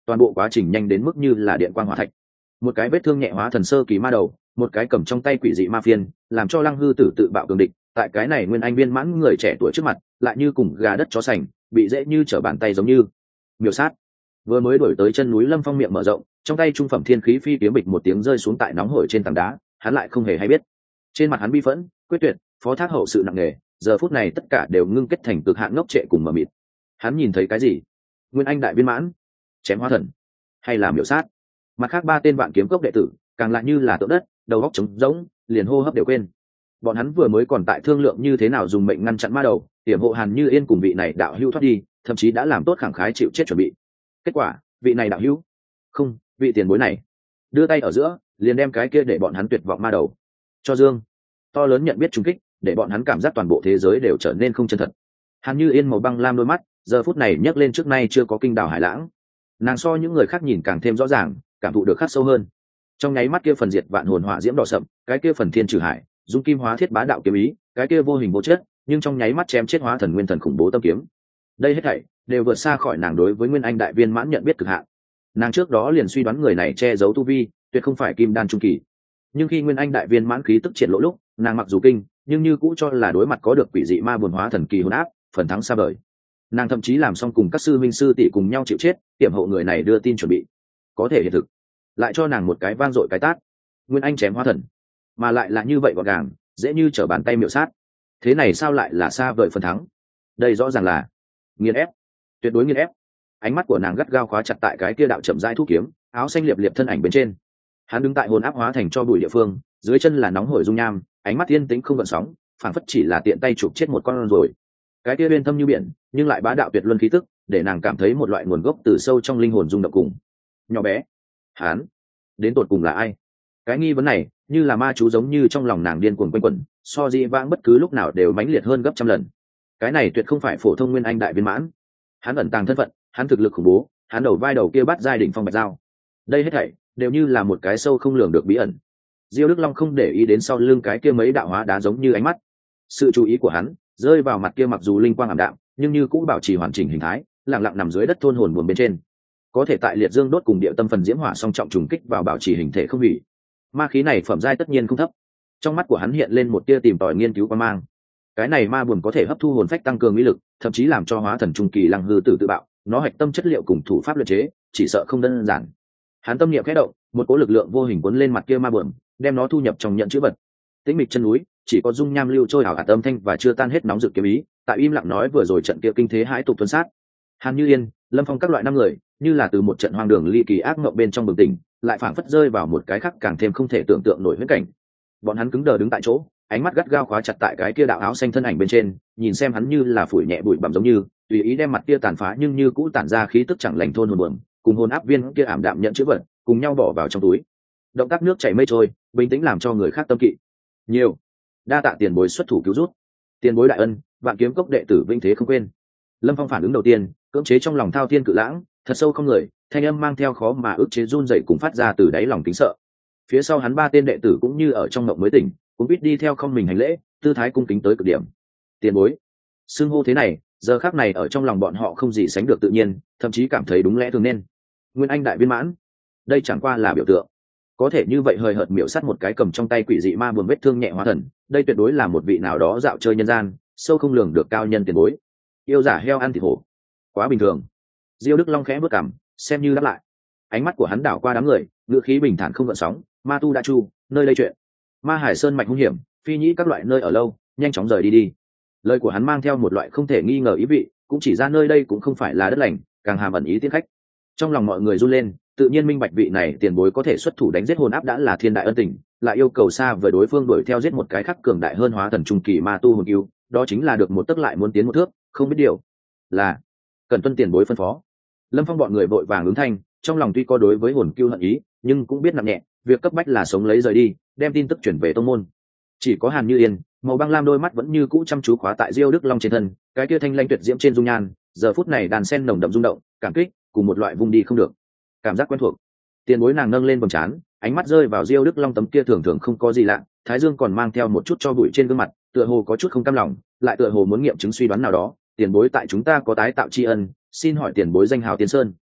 toàn bộ quá trình nhanh đến mức như là điện quang hỏa thạch. Một cái vết thương nhẹ hóa thần sơ kỳ ma đầu, một cái cầm trong tay quỷ dị ma phiên, làm cho Lăng Hư Tử tự bạo cường địch, tại cái này nguyên anh viên mãn người trẻ tuổi trước mặt, lại như cùng gà đất chó sành, bị dễ như trở bàn tay giống như miểu sát. Vừa mới đuổi tới chân núi Lâm Phong miệng mở rộng, trong tay trung phẩm thiên khí phi kiếm bịch một tiếng rơi xuống tại nóng hổi trên tảng đá, hắn lại không hề hay biết. Trên mặt hắn bi phẫn, quyết tuyệt, phó thác hậu sự nặng nề, giờ phút này tất cả đều ngưng kết thành cực hạn ngốc trệ cùng mờ mịt. Hắn nhìn thấy cái gì? Nguyên anh đại viên mãn, chém hóa thần, hay là miểu sát? Mặt khác ba tên vạn kiếm cốc đệ tử càng lại như là tượng đất, đầu óc trống rỗng, liền hô hấp đều quên. Bọn hắn vừa mới còn tại thương lượng như thế nào dùng mệnh ngăn chặn ma đầu, tiềm hộ Hàn Như Yên cùng vị này đạo hữu thoát đi, thậm chí đã làm tốt khẳng khái chịu chết chuẩn bị. Kết quả, vị này đạo hữu, không, vị tiền bối này, đưa tay ở giữa, liền đem cái kia để bọn hắn tuyệt vọng ma đầu cho dương. To lớn nhận biết trùng kích, để bọn hắn cảm giác toàn bộ thế giới đều trở nên không chân thật. Hàn Như Yên màu băng lam đôi mắt, giờ phút này nhấc lên trước nay chưa có kinh đảo hải lãng. Nàng so những người khác nhìn càng thêm rõ ràng, cảm thụ được khắc sâu hơn. Trong nháy mắt kia phần diệt vạn hồn hỏa diễm đỏ sậm, cái kia phần thiên trừ hải, dung kim hóa thiết bá đạo kiếm ý, cái kia vô hình vô chất, nhưng trong nháy mắt chém chết hóa thần nguyên thần khủng bố tâm kiếm. Đây hết thảy đều vượt xa khỏi nàng đối với nguyên anh đại viên mãn nhận biết cực hạn. Nàng trước đó liền suy đoán người này che giấu tu vi, tuyệt không phải kim đan trung kỳ. Nhưng khi nguyên anh đại viên mãn khí tức triển lộ lúc, nàng mặc dù kinh, nhưng như cũ cho là đối mặt có được quỷ dị ma buồn hóa thần kỳ hồn áp, phần thắng xa vời. Nàng thậm chí làm xong cùng các sư minh sư tỷ cùng nhau chịu chết, tiệm hộ người này đưa tin chuẩn bị, có thể hiện thực, lại cho nàng một cái vang dội cái tát. Nguyên anh chém hóa thần, mà lại là như vậy gọn gàng, dễ như trở bàn tay miểu sát. Thế này sao lại là xa vời phần thắng? Đây rõ ràng là nghiền ép, tuyệt đối nghiền ép. Ánh mắt của nàng gắt gao khóa chặt tại cái kia đạo chậm rãi thu kiếm, áo xanh liệp liệp thân ảnh bên trên. Hắn đứng tại hồn áp hóa thành cho bụi địa phương, dưới chân là nóng hổi dung nham, ánh mắt yên tĩnh không gợn sóng, phảng phất chỉ là tiện tay chụp chết một con rồi. Cái kia bên thâm như biển, nhưng lại bá đạo tuyệt luân khí tức, để nàng cảm thấy một loại nguồn gốc từ sâu trong linh hồn rung động cùng. Nhỏ bé, hắn đến tột cùng là ai? Cái nghi vấn này, như là ma chú giống như trong lòng nàng điên cuồng quanh quẩn, so dĩ vãng bất cứ lúc nào đều mãnh liệt hơn gấp trăm lần. Cái này tuyệt không phải phổ thông nguyên anh đại viên mãn. Hắn ẩn tàng thân phận, hắn thực lực khủng bố, hắn đầu vai đầu kia bắt giai đỉnh phong bạch dao. Đây hết thảy đều như là một cái sâu không lường được bí ẩn. Diêu Đức Long không để ý đến sau lưng cái kia mấy đạo hóa đá giống như ánh mắt. Sự chú ý của hắn rơi vào mặt kia mặc dù linh quang ảm đạm, nhưng như cũng bảo trì hoàn chỉnh hình thái, lặng lặng nằm dưới đất thôn hồn buồn bên trên. Có thể tại liệt dương đốt cùng địa tâm phần diễm hỏa song trọng trùng kích vào bảo trì hình thể không hủy. Ma khí này phẩm giai tất nhiên không thấp. Trong mắt của hắn hiện lên một tia tìm tòi nghiên cứu quan mang. Cái này ma buồn có thể hấp thu hồn phách tăng cường uy lực, thậm chí làm cho hóa thần trung kỳ Lăng Hư Tử tự bạo, nó hạch tâm chất liệu cùng thủ pháp luyện chế, chỉ sợ không đơn giản. Hắn tâm niệm khẽ động, một cỗ lực lượng vô hình cuốn lên mặt kia ma buồn, đem nó thu nhập trong nhận chữ vật. Tĩnh mịch chân núi, chỉ có dung nham lưu trôi ảo ạt âm thanh và chưa tan hết nóng rực kiếm ý, tại im lặng nói vừa rồi trận kia kinh thế hãi tục tuân sát. Hàn Như Yên, Lâm Phong các loại năm người, như là từ một trận hoang đường ly kỳ ác mộng bên trong bừng tỉnh, lại phảng phất rơi vào một cái khác càng thêm không thể tưởng tượng nổi huyễn cảnh. Bọn hắn cứng đờ đứng tại chỗ, ánh mắt gắt gao khóa chặt tại cái kia đạo áo xanh thân ảnh bên trên, nhìn xem hắn như là phủi nhẹ bụi bặm giống như, tùy ý đem mặt kia tàn phá nhưng như cũ tản ra khí tức chẳng lành thôn hồn buồn, cùng hồn áp viên kia ảm đạm nhận chữ vật, cùng nhau bỏ vào trong túi. Động tác nước chảy mây trôi, bình tĩnh làm cho người khác tâm kỵ. Nhiều, đa tạ tiền bối xuất thủ cứu rút. Tiền bối đại ân, vạn kiếm cốc đệ tử vinh thế không quên. Lâm Phong phản ứng đầu tiên, cưỡng chế trong lòng thao thiên cự lãng, thật sâu không người, thanh âm mang theo khó mà ức chế run rẩy cùng phát ra từ đáy lòng kính sợ. Phía sau hắn ba tên đệ tử cũng như ở trong mộng mới tỉnh, cũng biết đi theo không mình hành lễ, tư thái cung kính tới cực điểm. Tiền bối, xưng hô thế này, giờ khắc này ở trong lòng bọn họ không gì sánh được tự nhiên, thậm chí cảm thấy đúng lẽ thường nên. Nguyên anh đại viên mãn, đây chẳng qua là biểu tượng. Có thể như vậy hời hợt miểu sát một cái cầm trong tay quỷ dị ma buồn vết thương nhẹ hóa thần, đây tuyệt đối là một vị nào đó dạo chơi nhân gian, sâu không lường được cao nhân tiền bối. Yêu giả heo ăn thịt hổ, quá bình thường. Diêu Đức Long khẽ bước cằm, xem như đáp lại. Ánh mắt của hắn đảo qua đám người, ngữ khí bình thản không gợn sóng. Ma tu đã chu, nơi đây chuyện. Ma Hải Sơn mạch hung hiểm, phi nhĩ các loại nơi ở lâu, nhanh chóng rời đi đi. Lời của hắn mang theo một loại không thể nghi ngờ ý vị, cũng chỉ ra nơi đây cũng không phải là đất lành, càng hàm ẩn ý tiết khách. Trong lòng mọi người run lên, tự nhiên minh bạch vị này tiền bối có thể xuất thủ đánh giết hồn áp đã là thiên đại ân tình, lại yêu cầu xa với đối phương đuổi theo giết một cái khắc cường đại hơn hóa thần trung kỳ ma tu hồn cứu, đó chính là được một tấc lại muốn tiến một thước, không biết điều là cần tuân tiền bối phân phó. Lâm Phong bọn người vội vàng ứng thanh, trong lòng tuy có đối với hồn cứu hận ý, nhưng cũng biết nặng nhẹ, việc cấp bách là sống lấy rời đi, đem tin tức chuyển về tông môn. Chỉ có Hàn Như Yên, màu băng lam đôi mắt vẫn như cũ chăm chú khóa tại Diêu Đức Long trên thân, cái kia thanh lanh tuyệt diễm trên dung nhan, giờ phút này đàn sen nồng đậm rung động, cảm kích, cùng một loại vung đi không được cảm giác quen thuộc. Tiền bối nàng nâng lên vầng trán, ánh mắt rơi vào Diêu Đức Long tấm kia thường thường không có gì lạ, thái dương còn mang theo một chút cho bụi trên gương mặt, tựa hồ có chút không cam lòng, lại tựa hồ muốn nghiệm chứng suy đoán nào đó. Tiền bối tại chúng ta có tái tạo tri ân, xin hỏi tiền bối danh hào Tiên Sơn.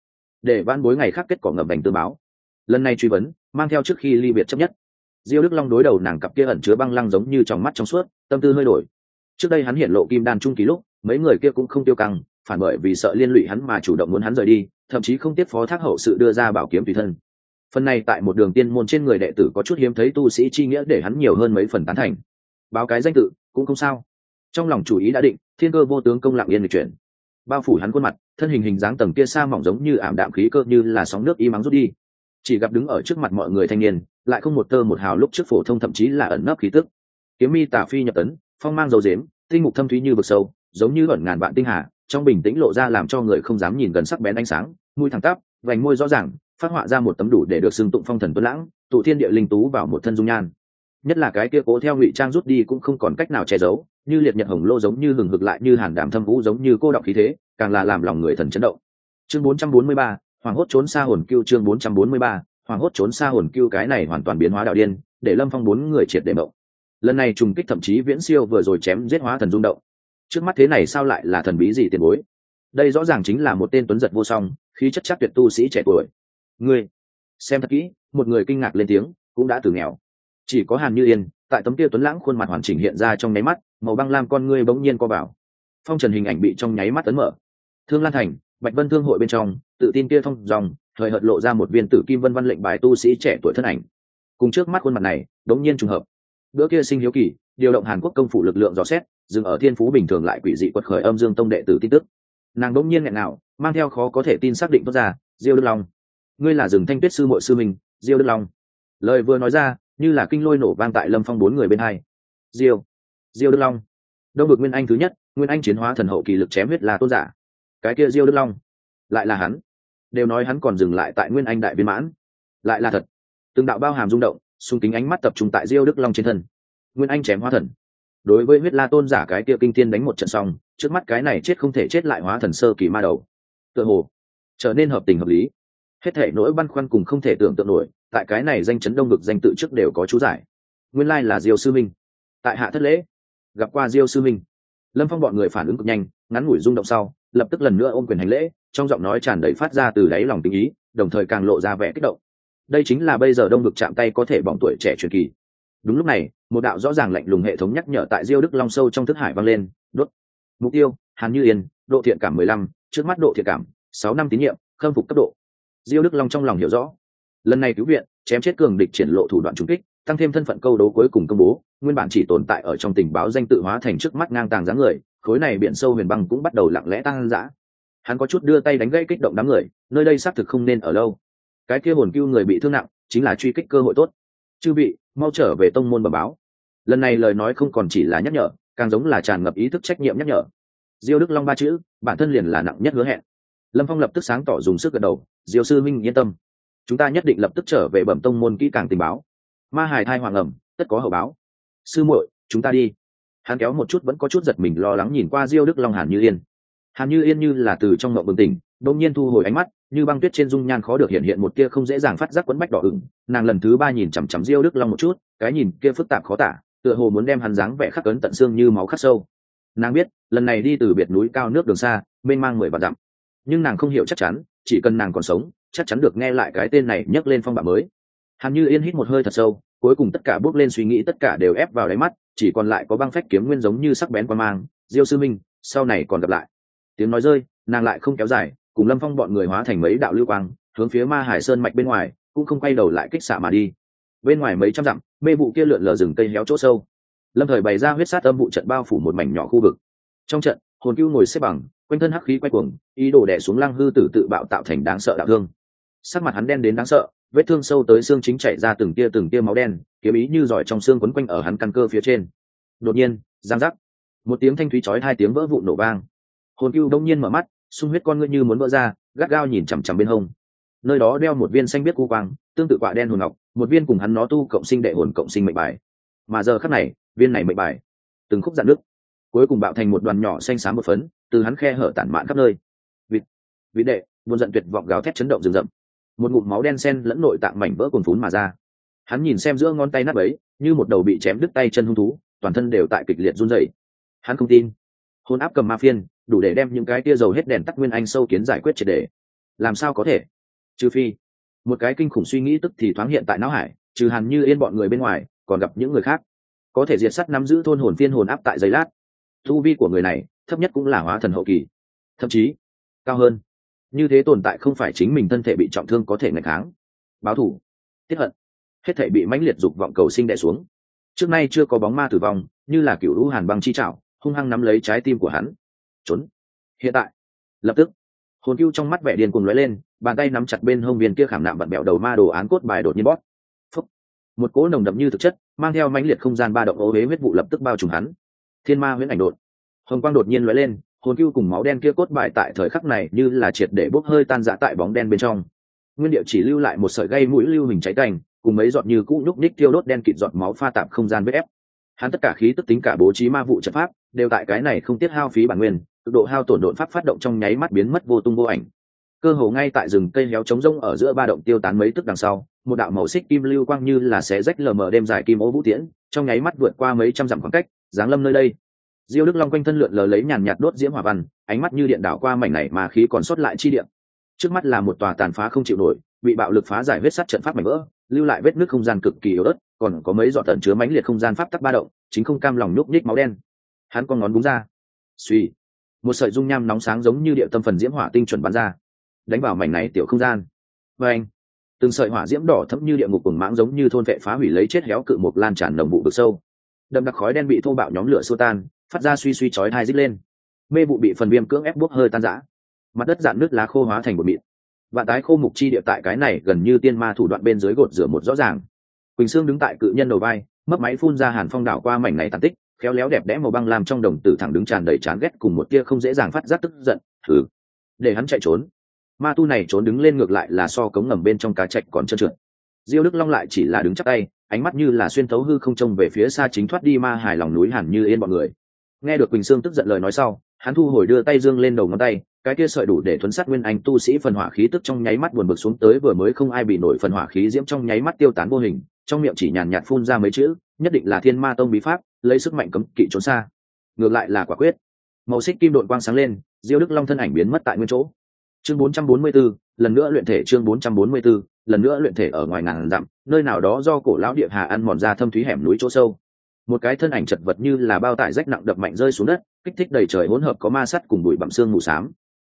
để van bối ngày khác kết quả ngầm bành tương báo. Lần này truy vấn mang theo trước khi ly biệt chấp nhất. Diêu Đức Long đối đầu nàng cặp kia ẩn chứa băng lăng giống như trong mắt trong suốt, tâm tư hơi đổi. Trước đây hắn hiển lộ kim đan trung kỳ lúc, mấy người kia cũng không tiêu căng, phản bởi vì sợ liên lụy hắn mà chủ động muốn hắn rời đi, thậm chí không tiếp phó thác hậu sự đưa ra bảo kiếm tùy thân. Phần này tại một đường tiên môn trên người đệ tử có chút hiếm thấy tu sĩ chi nghĩa để hắn nhiều hơn mấy phần tán thành. Báo cái danh tự cũng không sao. Trong lòng chủ ý đã định, thiên cơ vô tướng công lặng yên lịch chuyển. Bao phủ hắn khuôn mặt, thân hình hình dáng tầng kia xa mỏng giống như ảm đạm khí cơ như là sóng nước im ắng rút đi. Chỉ gặp đứng ở trước mặt mọi người thanh niên, lại không một tơ một hào lúc trước phổ thông thậm chí là ẩn nấp khí tức. Kiếm mi tả phi nhập tấn, phong mang dầu dếm, tinh mục thâm thúy như vực sâu, giống như ẩn ngàn vạn tinh hà, trong bình tĩnh lộ ra làm cho người không dám nhìn gần sắc bén ánh sáng, mũi thẳng tắp, vành môi rõ ràng, phát họa ra một tấm đủ để được xưng tụng phong thần tuấn lãng, tụ thiên địa linh tú vào một thân dung nhan. Nhất là cái kia cố theo ngụy trang rút đi cũng không còn cách nào che giấu, như liệt nhật hồng lô giống như hừng hực lại như hàn đảm thâm vũ giống như cô đọng khí thế, càng là làm lòng người thần chấn động. Chương 443, hoàng hốt trốn xa hồn cưu. Chương 443, hoàng hốt trốn xa hồn cưu. Cái này hoàn toàn biến hóa đạo điên, để Lâm Phong bốn người triệt để mộng. Lần này trùng kích thậm chí viễn siêu vừa rồi chém giết hóa thần rung động. Trước mắt thế này sao lại là thần bí gì tiền bối? Đây rõ ràng chính là một tên tuấn giật vô song, khí chất chắc tuyệt tu sĩ trẻ tuổi. Ngươi xem thật kỹ. Một người kinh ngạc lên tiếng, cũng đã từ nghèo. Chỉ có Hàn Như Yên, tại tấm kia tuấn lãng khuôn mặt hoàn chỉnh hiện ra trong nháy mắt, màu băng lam con ngươi bỗng nhiên co vào. Phong trần hình ảnh bị trong nháy mắt ấn mở. Thương Lan Thành, Bạch Vân Thương hội bên trong, tự tin kia thông dòng, thời hợt lộ ra một viên tử kim vân vân lệnh bài tu sĩ trẻ tuổi thân ảnh. Cùng trước mắt khuôn mặt này, đống nhiên trùng hợp. Bữa kia sinh hiếu kỳ, điều động Hàn Quốc công phủ lực lượng dò xét, dừng ở Thiên Phú bình thường lại quỷ dị quật khởi Âm Dương Tông đệ tử tin tức. Nàng đống nhiên nghẹn nào, mang theo khó có thể tin xác định tốt ra, Diêu Đức Long, ngươi là Rừng Thanh Tuyết sư muội sư mình, Diêu Đức Long. Lời vừa nói ra, như là kinh lôi nổ vang tại Lâm Phong bốn người bên hai. Diêu Đức Long, Đông Vực Nguyên Anh thứ nhất, Nguyên Anh chiến hóa thần hậu kỳ lực chém huyết là tôn giả. Cái kia Diêu Đức Long, lại là hắn. Đều nói hắn còn dừng lại tại Nguyên Anh đại viên mãn, lại là thật. Từng đạo bao hàm rung động, xung kính ánh mắt tập trung tại Diêu Đức Long trên thân. Nguyên Anh chém hóa thần. Đối với huyết la tôn giả cái kia kinh thiên đánh một trận xong, trước mắt cái này chết không thể chết lại hóa thần sơ kỳ ma đầu. Tựa hồ trở nên hợp tình hợp lý. Hết thể nỗi băn khoăn cùng không thể tưởng tượng nổi, tại cái này danh chấn Đông Vực danh tự trước đều có chú giải. Nguyên lai là Diêu sư minh. Tại hạ thất lễ, gặp qua Diêu sư minh. Lâm Phong bọn người phản ứng cực nhanh, ngắn ngủi rung động sau, lập tức lần nữa ôm quyền hành lễ, trong giọng nói tràn đầy phát ra từ đáy lòng tình ý, đồng thời càng lộ ra vẻ kích động. Đây chính là bây giờ Đông Vực chạm tay có thể bỏng tuổi trẻ truyền kỳ. Đúng lúc này, một đạo rõ ràng lạnh lùng hệ thống nhắc nhở tại Diêu Đức Long sâu trong thức hải vang lên, đốt. Mục tiêu: Hàn Như Yên, độ thiện cảm 15, trước mắt độ thiện cảm 6 năm tín nhiệm, khâm phục cấp độ. Diêu Đức Long trong lòng hiểu rõ, lần này cứu viện, chém chết cường địch triển lộ thủ đoạn trùng kích, tăng thêm thân phận câu đấu cuối cùng công bố, nguyên bản chỉ tồn tại ở trong tình báo danh tự hóa thành trước mắt ngang tàng dáng người, khối này biển sâu huyền băng cũng bắt đầu lặng lẽ tăng dã. Hắn có chút đưa tay đánh gãy kích động đám người, nơi đây xác thực không nên ở lâu. Cái kia hồn cưu người bị thương nặng, chính là truy kích cơ hội tốt. Chư vị, mau trở về tông môn bẩm báo. Lần này lời nói không còn chỉ là nhắc nhở, càng giống là tràn ngập ý thức trách nhiệm nhắc nhở. Diêu Đức Long ba chữ, bản thân liền là nặng nhất hứa hẹn. Lâm Phong lập tức sáng tỏ dùng sức gật đầu, Diêu sư minh yên tâm, chúng ta nhất định lập tức trở về bẩm tông môn kỹ càng tình báo. Ma hải thai hoàng ẩm, tất có hậu báo. Sư muội, chúng ta đi. Hắn kéo một chút vẫn có chút giật mình lo lắng nhìn qua Diêu Đức Long. Hàn Như Yên. Hàn Như Yên như là từ trong mộng bừng tỉnh, đột nhiên thu hồi ánh mắt, như băng tuyết trên dung nhan khó được hiện hiện một tia không dễ dàng phát giác quấn bách đỏ ửng. Nàng lần thứ ba nhìn chằm chằm Diêu Đức Long một chút, cái nhìn kia phức tạp khó tả, tựa hồ muốn đem hắn dáng vẻ khắc ấn tận xương như máu khắc sâu. Nàng biết, lần này đi từ biệt núi cao nước đường xa, mênh mang 10 vạn dặm, nhưng nàng không hiểu chắc chắn, chỉ cần nàng còn sống, chắc chắn được nghe lại cái tên này nhấc lên phong bạo mới. Hàn Như Yên hít một hơi thật sâu, cuối cùng tất cả bước lên suy nghĩ tất cả đều ép vào đáy mắt, chỉ còn lại có băng phách kiếm nguyên giống như sắc bén qua mang. Diêu sư minh, sau này còn gặp lại. Tiếng nói rơi, nàng lại không kéo dài, cùng Lâm Phong bọn người hóa thành mấy đạo lưu quang, hướng phía Ma Hải Sơn mạch bên ngoài, cũng không quay đầu lại kích xạ mà đi. Bên ngoài mấy trăm dặm, mê vụ kia lượn lờ rừng cây héo chỗ sâu. Lâm Thời bày ra huyết sát âm vụ trận bao phủ một mảnh nhỏ khu vực. Trong trận, hồn cưu ngồi xếp bằng, quanh thân hắc khí quay cuồng, ý đồ đè xuống Lăng Hư Tử tự bạo tạo thành đáng sợ đạo thương. Sắc mặt hắn đen đến đáng sợ, vết thương sâu tới xương chính chảy ra từng tia máu đen, kiếm ý như giỏi trong xương quấn quanh ở hắn căn cơ phía trên. Đột nhiên, giang giác, một tiếng thanh thúy chói hai tiếng vỡ vụn nổ vang. Hồn cưu đông nhiên mở mắt, sung huyết con ngươi như muốn vỡ ra, gắt gao nhìn chằm chằm bên hông. Nơi đó đeo một viên xanh biếc cu quang, tương tự quạ đen hồn ngọc, một viên cùng hắn nó tu cộng sinh đệ hồn cộng sinh mệnh bài. Mà giờ khắc này, viên này mệnh bài từng khúc dạn nước, cuối cùng bạo thành một đoàn nhỏ xanh xám một phấn, từ hắn khe hở tản mạn khắp nơi. Vị đệ, buồn giận tuyệt vọng gào thét chấn động rừng rậm. Một ngụm máu đen xen lẫn nội tạng mảnh vỡ cuồn phún mà ra. Hắn nhìn xem giữa ngón tay nát bấy, như một đầu bị chém đứt tay chân hung thú, toàn thân đều tại kịch liệt run rẩy. Hắn không tin, hồn áp cầm ma phiên đủ để đem những cái tia dầu hết đèn tắt nguyên anh sâu kiến giải quyết triệt để. Làm sao có thể? Trừ phi một cái kinh khủng suy nghĩ tức thì thoáng hiện tại não hải, trừ Hàn Như Yên bọn người bên ngoài còn gặp những người khác có thể diệt sắt nắm giữ thôn hồn phiên hồn áp tại giây lát. Tu vi của người này thấp nhất cũng là hóa thần hậu kỳ, thậm chí cao hơn. Như thế tồn tại không phải chính mình thân thể bị trọng thương có thể ngày kháng. Báo thù, tiết hận, hết thể bị mãnh liệt dục vọng cầu sinh đè xuống. Trước nay chưa có bóng ma tử vong, như là cựu lũ hàn băng chi trảo hung hăng nắm lấy trái tim của hắn. Trốn. Hiện tại, lập tức, hồn cưu trong mắt vẻ điên cuồng lóe lên, bàn tay nắm chặt bên hông viên kia khảm nạm vặn bẹo đầu ma đồ án cốt bài đột nhiên bóp. Phúc. Một cỗ nồng đậm như thực chất, mang theo mãnh liệt không gian ba động ô huế huyết vụ lập tức bao trùm hắn. Thiên ma huyễn ảnh đột, hồng quang đột nhiên lóe lên, hồn cưu cùng máu đen kia cốt bài tại thời khắc này như là triệt để bốc hơi tan rã tại bóng đen bên trong. Nguyên địa chỉ lưu lại một sợi gây mũi lưu hình cháy cành, cùng mấy giọt như cũ nhúc ních tiêu đốt đen kịt giọt máu pha tạp không gian vết ép. Hắn tất cả khí tức tính cả bố trí ma vụ trận pháp đều tại cái này không tiết hao phí bản nguyên, cực độ hao tổn độn pháp phát động trong nháy mắt biến mất vô tung vô ảnh. Cơ hồ ngay tại rừng cây héo trống rỗng ở giữa ba động tiêu tán mấy tức đằng sau, một đạo màu xích kim lưu quang như là xé rách lờ mờ đêm dài kim ô vũ tiễn, trong nháy mắt vượt qua mấy trăm dặm khoảng cách, giáng lâm nơi đây. Diêu Đức Long quanh thân lượn lờ lấy nhàn nhạt đốt diễm hỏa văn, ánh mắt như điện đảo qua mảnh này mà khí còn sót lại chi điện. Trước mắt là một tòa tàn phá không chịu nổi, bị bạo lực phá giải huyết sắt trận pháp mảnh vỡ, lưu lại vết nứt không gian cực kỳ yếu ớt, còn có mấy giọt tẩn chứa mãnh liệt không gian pháp tắc ba động, chính không cam lòng nhúc nhích máu đen. Hắn con ngón búng ra, suy, một sợi dung nham nóng sáng giống như địa tâm phần diễm hỏa tinh chuẩn bắn ra, đánh vào mảnh này tiểu không gian. Và anh, từng sợi hỏa diễm đỏ thẫm như địa ngục cuồng mãng giống như thôn vệ phá hủy lấy chết héo cự một lan tràn đồng vụ vực sâu. Đậm đặc khói đen bị thô bạo nhóm lửa xua tan, phát ra suy suy chói tai rít lên. Mê vụ bị phần viêm cưỡng ép bốc hơi tan rã, mặt đất dạn nước lá khô hóa thành bột mịn. Vạn tái khô mục chi địa tại cái này gần như tiên ma thủ đoạn bên dưới gột rửa một rõ ràng. Quỳnh Sương đứng tại cự nhân đầu vai, mấp máy phun ra hàn phong đảo qua mảnh này tàn tích, khéo léo đẹp đẽ màu băng làm trong đồng tử thẳng đứng tràn đầy chán ghét cùng một tia không dễ dàng phát giác tức giận. Thử để hắn chạy trốn. Ma tu này trốn đứng lên ngược lại là so cống ngầm bên trong cá trạch còn trơn trượt. Diêu Đức Long lại chỉ là đứng chắc tay, ánh mắt như là xuyên thấu hư không trông về phía xa chính thoát đi ma hải lòng núi Hàn Như Yên bọn người. Nghe được Quỳnh Sương tức giận lời nói sau, hắn thu hồi đưa tay dương lên đầu ngón tay, cái kia sợi đủ để thuấn sát nguyên anh tu sĩ phần hỏa khí tức trong nháy mắt buồn bực xuống tới, vừa mới không ai bị nổi phần hỏa khí diễm trong nháy mắt tiêu tán vô hình, trong miệng chỉ nhàn nhạt phun ra mấy chữ, nhất định là Thiên Ma Tông bí pháp, lấy sức mạnh cấm kỵ trốn xa. Ngược lại là quả quyết. Màu xích kim độn quang sáng lên, Diêu Đức Long thân ảnh biến mất tại nguyên chỗ. Chương 444, lần nữa luyện thể. Chương 444, lần nữa luyện thể. Ở ngoài ngàn dặm, nơi nào đó do cổ lão địa hà ăn mòn ra thâm thúy hẻm núi chỗ sâu, một cái thân ảnh chật vật như là bao tải rách nặng đập mạnh rơi xuống đất, kích thích đầy trời hỗn hợp có ma sắt cùng bụi bặm xương mù xám.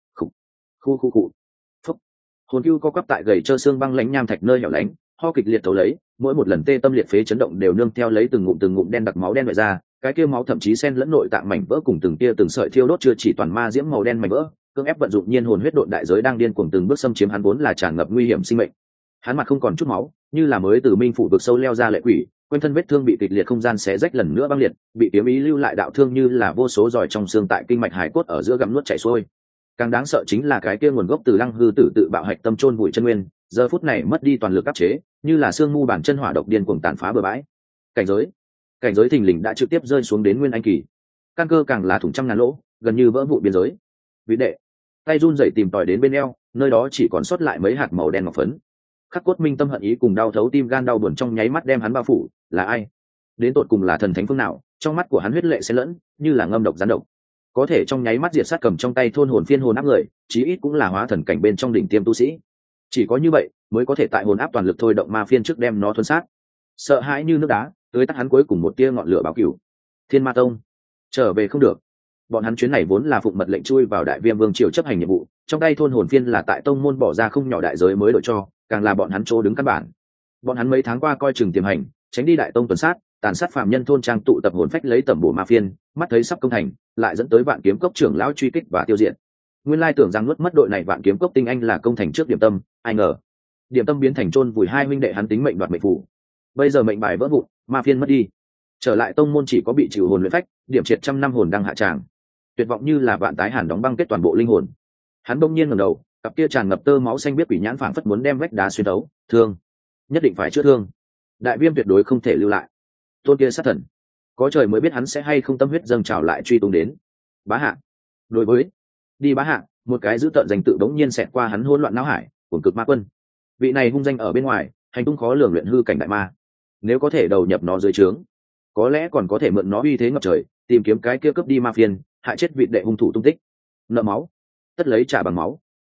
Khu. Phúc. Hồn cưu co quắp tại gầy trơ xương băng lãnh nham thạch nơi hẻo lánh, ho kịch liệt thấu lấy, mỗi một lần tê tâm liệt phế chấn động đều nương theo lấy từng ngụm đen đặc máu đen vẩy ra, cái kia máu thậm chí xen lẫn nội tạng mảnh vỡ cùng từng tia từng sợi thiêu đốt chưa chỉ toàn ma diễm màu đen mảnh vỡ, cưỡng ép vận dụng nhiên hồn huyết độn đại giới đang điên cuồng từng bước xâm chiếm hắn vốn là tràn ngập nguy hiểm sinh mệnh. Hắn mặt không còn chút máu, như là mới từ minh phủ vực sâu leo ra lệ quỷ, quanh thân vết thương bị kịch liệt không gian xé rách lần nữa băng liệt, bị kiếm ý lưu lại đạo thương như là vô số giỏi trong xương tại kinh mạch hải cốt ở giữa gặm nuốt chảy xuôi. Càng đáng sợ chính là cái kia nguồn gốc từ Lăng Hư Tử tự bạo hạch tâm chôn vùi chân nguyên, giờ phút này mất đi toàn lực áp chế, như là xương mu bản chân hỏa độc điên cuồng tàn phá bừa bãi. Cảnh giới thình lình đã trực tiếp rơi xuống đến nguyên anh kỳ, căn cơ càng là thủng trăm ngàn lỗ, gần như vỡ vụn biên giới. Vị đệ, tay run rẩy tìm tòi đến bên eo, nơi đó chỉ còn sót lại mấy hạt màu đen ngọc phấn. Khắc cốt minh tâm hận ý cùng đau thấu tim gan đau buồn trong nháy mắt đem hắn bao phủ. Là ai? Đến tột cùng là thần thánh phương nào? Trong mắt của hắn huyết lệ xen lẫn, như là ngâm độc gián độc, có thể trong nháy mắt diệt sát cầm trong tay thôn hồn phiên hồn áp người, chí ít cũng là hóa thần cảnh bên trong đỉnh tiêm tu sĩ. Chỉ có như vậy mới có thể tại hồn áp toàn lực thôi động ma phiên trước đem nó thuần sát. Sợ hãi như nước đá tưới tắt hắn cuối cùng một tia ngọn lửa báo cửu. Thiên Ma Tông trở về không được. Bọn hắn chuyến này vốn là phụng mật lệnh chui vào Đại Viêm Vương triều chấp hành nhiệm vụ, trong tay thôn hồn phiên là tại tông môn bỏ ra không nhỏ đại giới mới đổi cho, càng là bọn hắn chỗ đứng căn bản. Bọn hắn mấy tháng qua coi chừng tiềm hành, tránh đi đại tông tuần sát, tàn sát phạm nhân thôn trang tụ tập hồn phách lấy tẩm bổ ma phiên, mắt thấy sắp công thành, lại dẫn tới Vạn Kiếm Cốc trưởng lão truy kích và tiêu diệt. Nguyên lai tưởng rằng nuốt mất đội này Vạn Kiếm Cốc tinh anh là công thành trước Điểm Tâm, ai ngờ Điểm Tâm biến thành chôn vùi hai huynh đệ hắn tính mệnh đoạt mệnh phủ. Bây giờ mệnh bài vỡ vụn, ma phiên mất đi, trở lại tông môn chỉ có bị chịu hồn luyện phách, điểm triệt trăm năm hồn đang hạ tràng. Tuyệt vọng như là vạn tái hàn đóng băng kết toàn bộ linh hồn. Hắn bỗng nhiên ngẩng đầu, cặp kia tràn ngập tơ máu xanh biết quỷ nhãn phảng phất muốn đem vách đá xuyên đấu, thương, nhất định phải chữa thương. Đại Viêm tuyệt đối không thể lưu lại. Tôn kia sát thần, có trời mới biết hắn sẽ hay không tâm huyết dâng trào lại truy tung đến. Bá Hạ, đối với đi Bá Hạ, một cái dữ tợn danh tự bỗng nhiên xẹt qua hắn hỗn loạn não hải, cuồng cực ma quân. Vị này hung danh ở bên ngoài, hành tung khó lường luyện hư cảnh đại ma. Nếu có thể đầu nhập nó dưới trướng, có lẽ còn có thể mượn nó uy thế ngập trời, tìm kiếm cái kia cướp đi ma phiên, hại chết vị đệ hung thủ tung tích. Nợ máu, tất lấy trả bằng máu.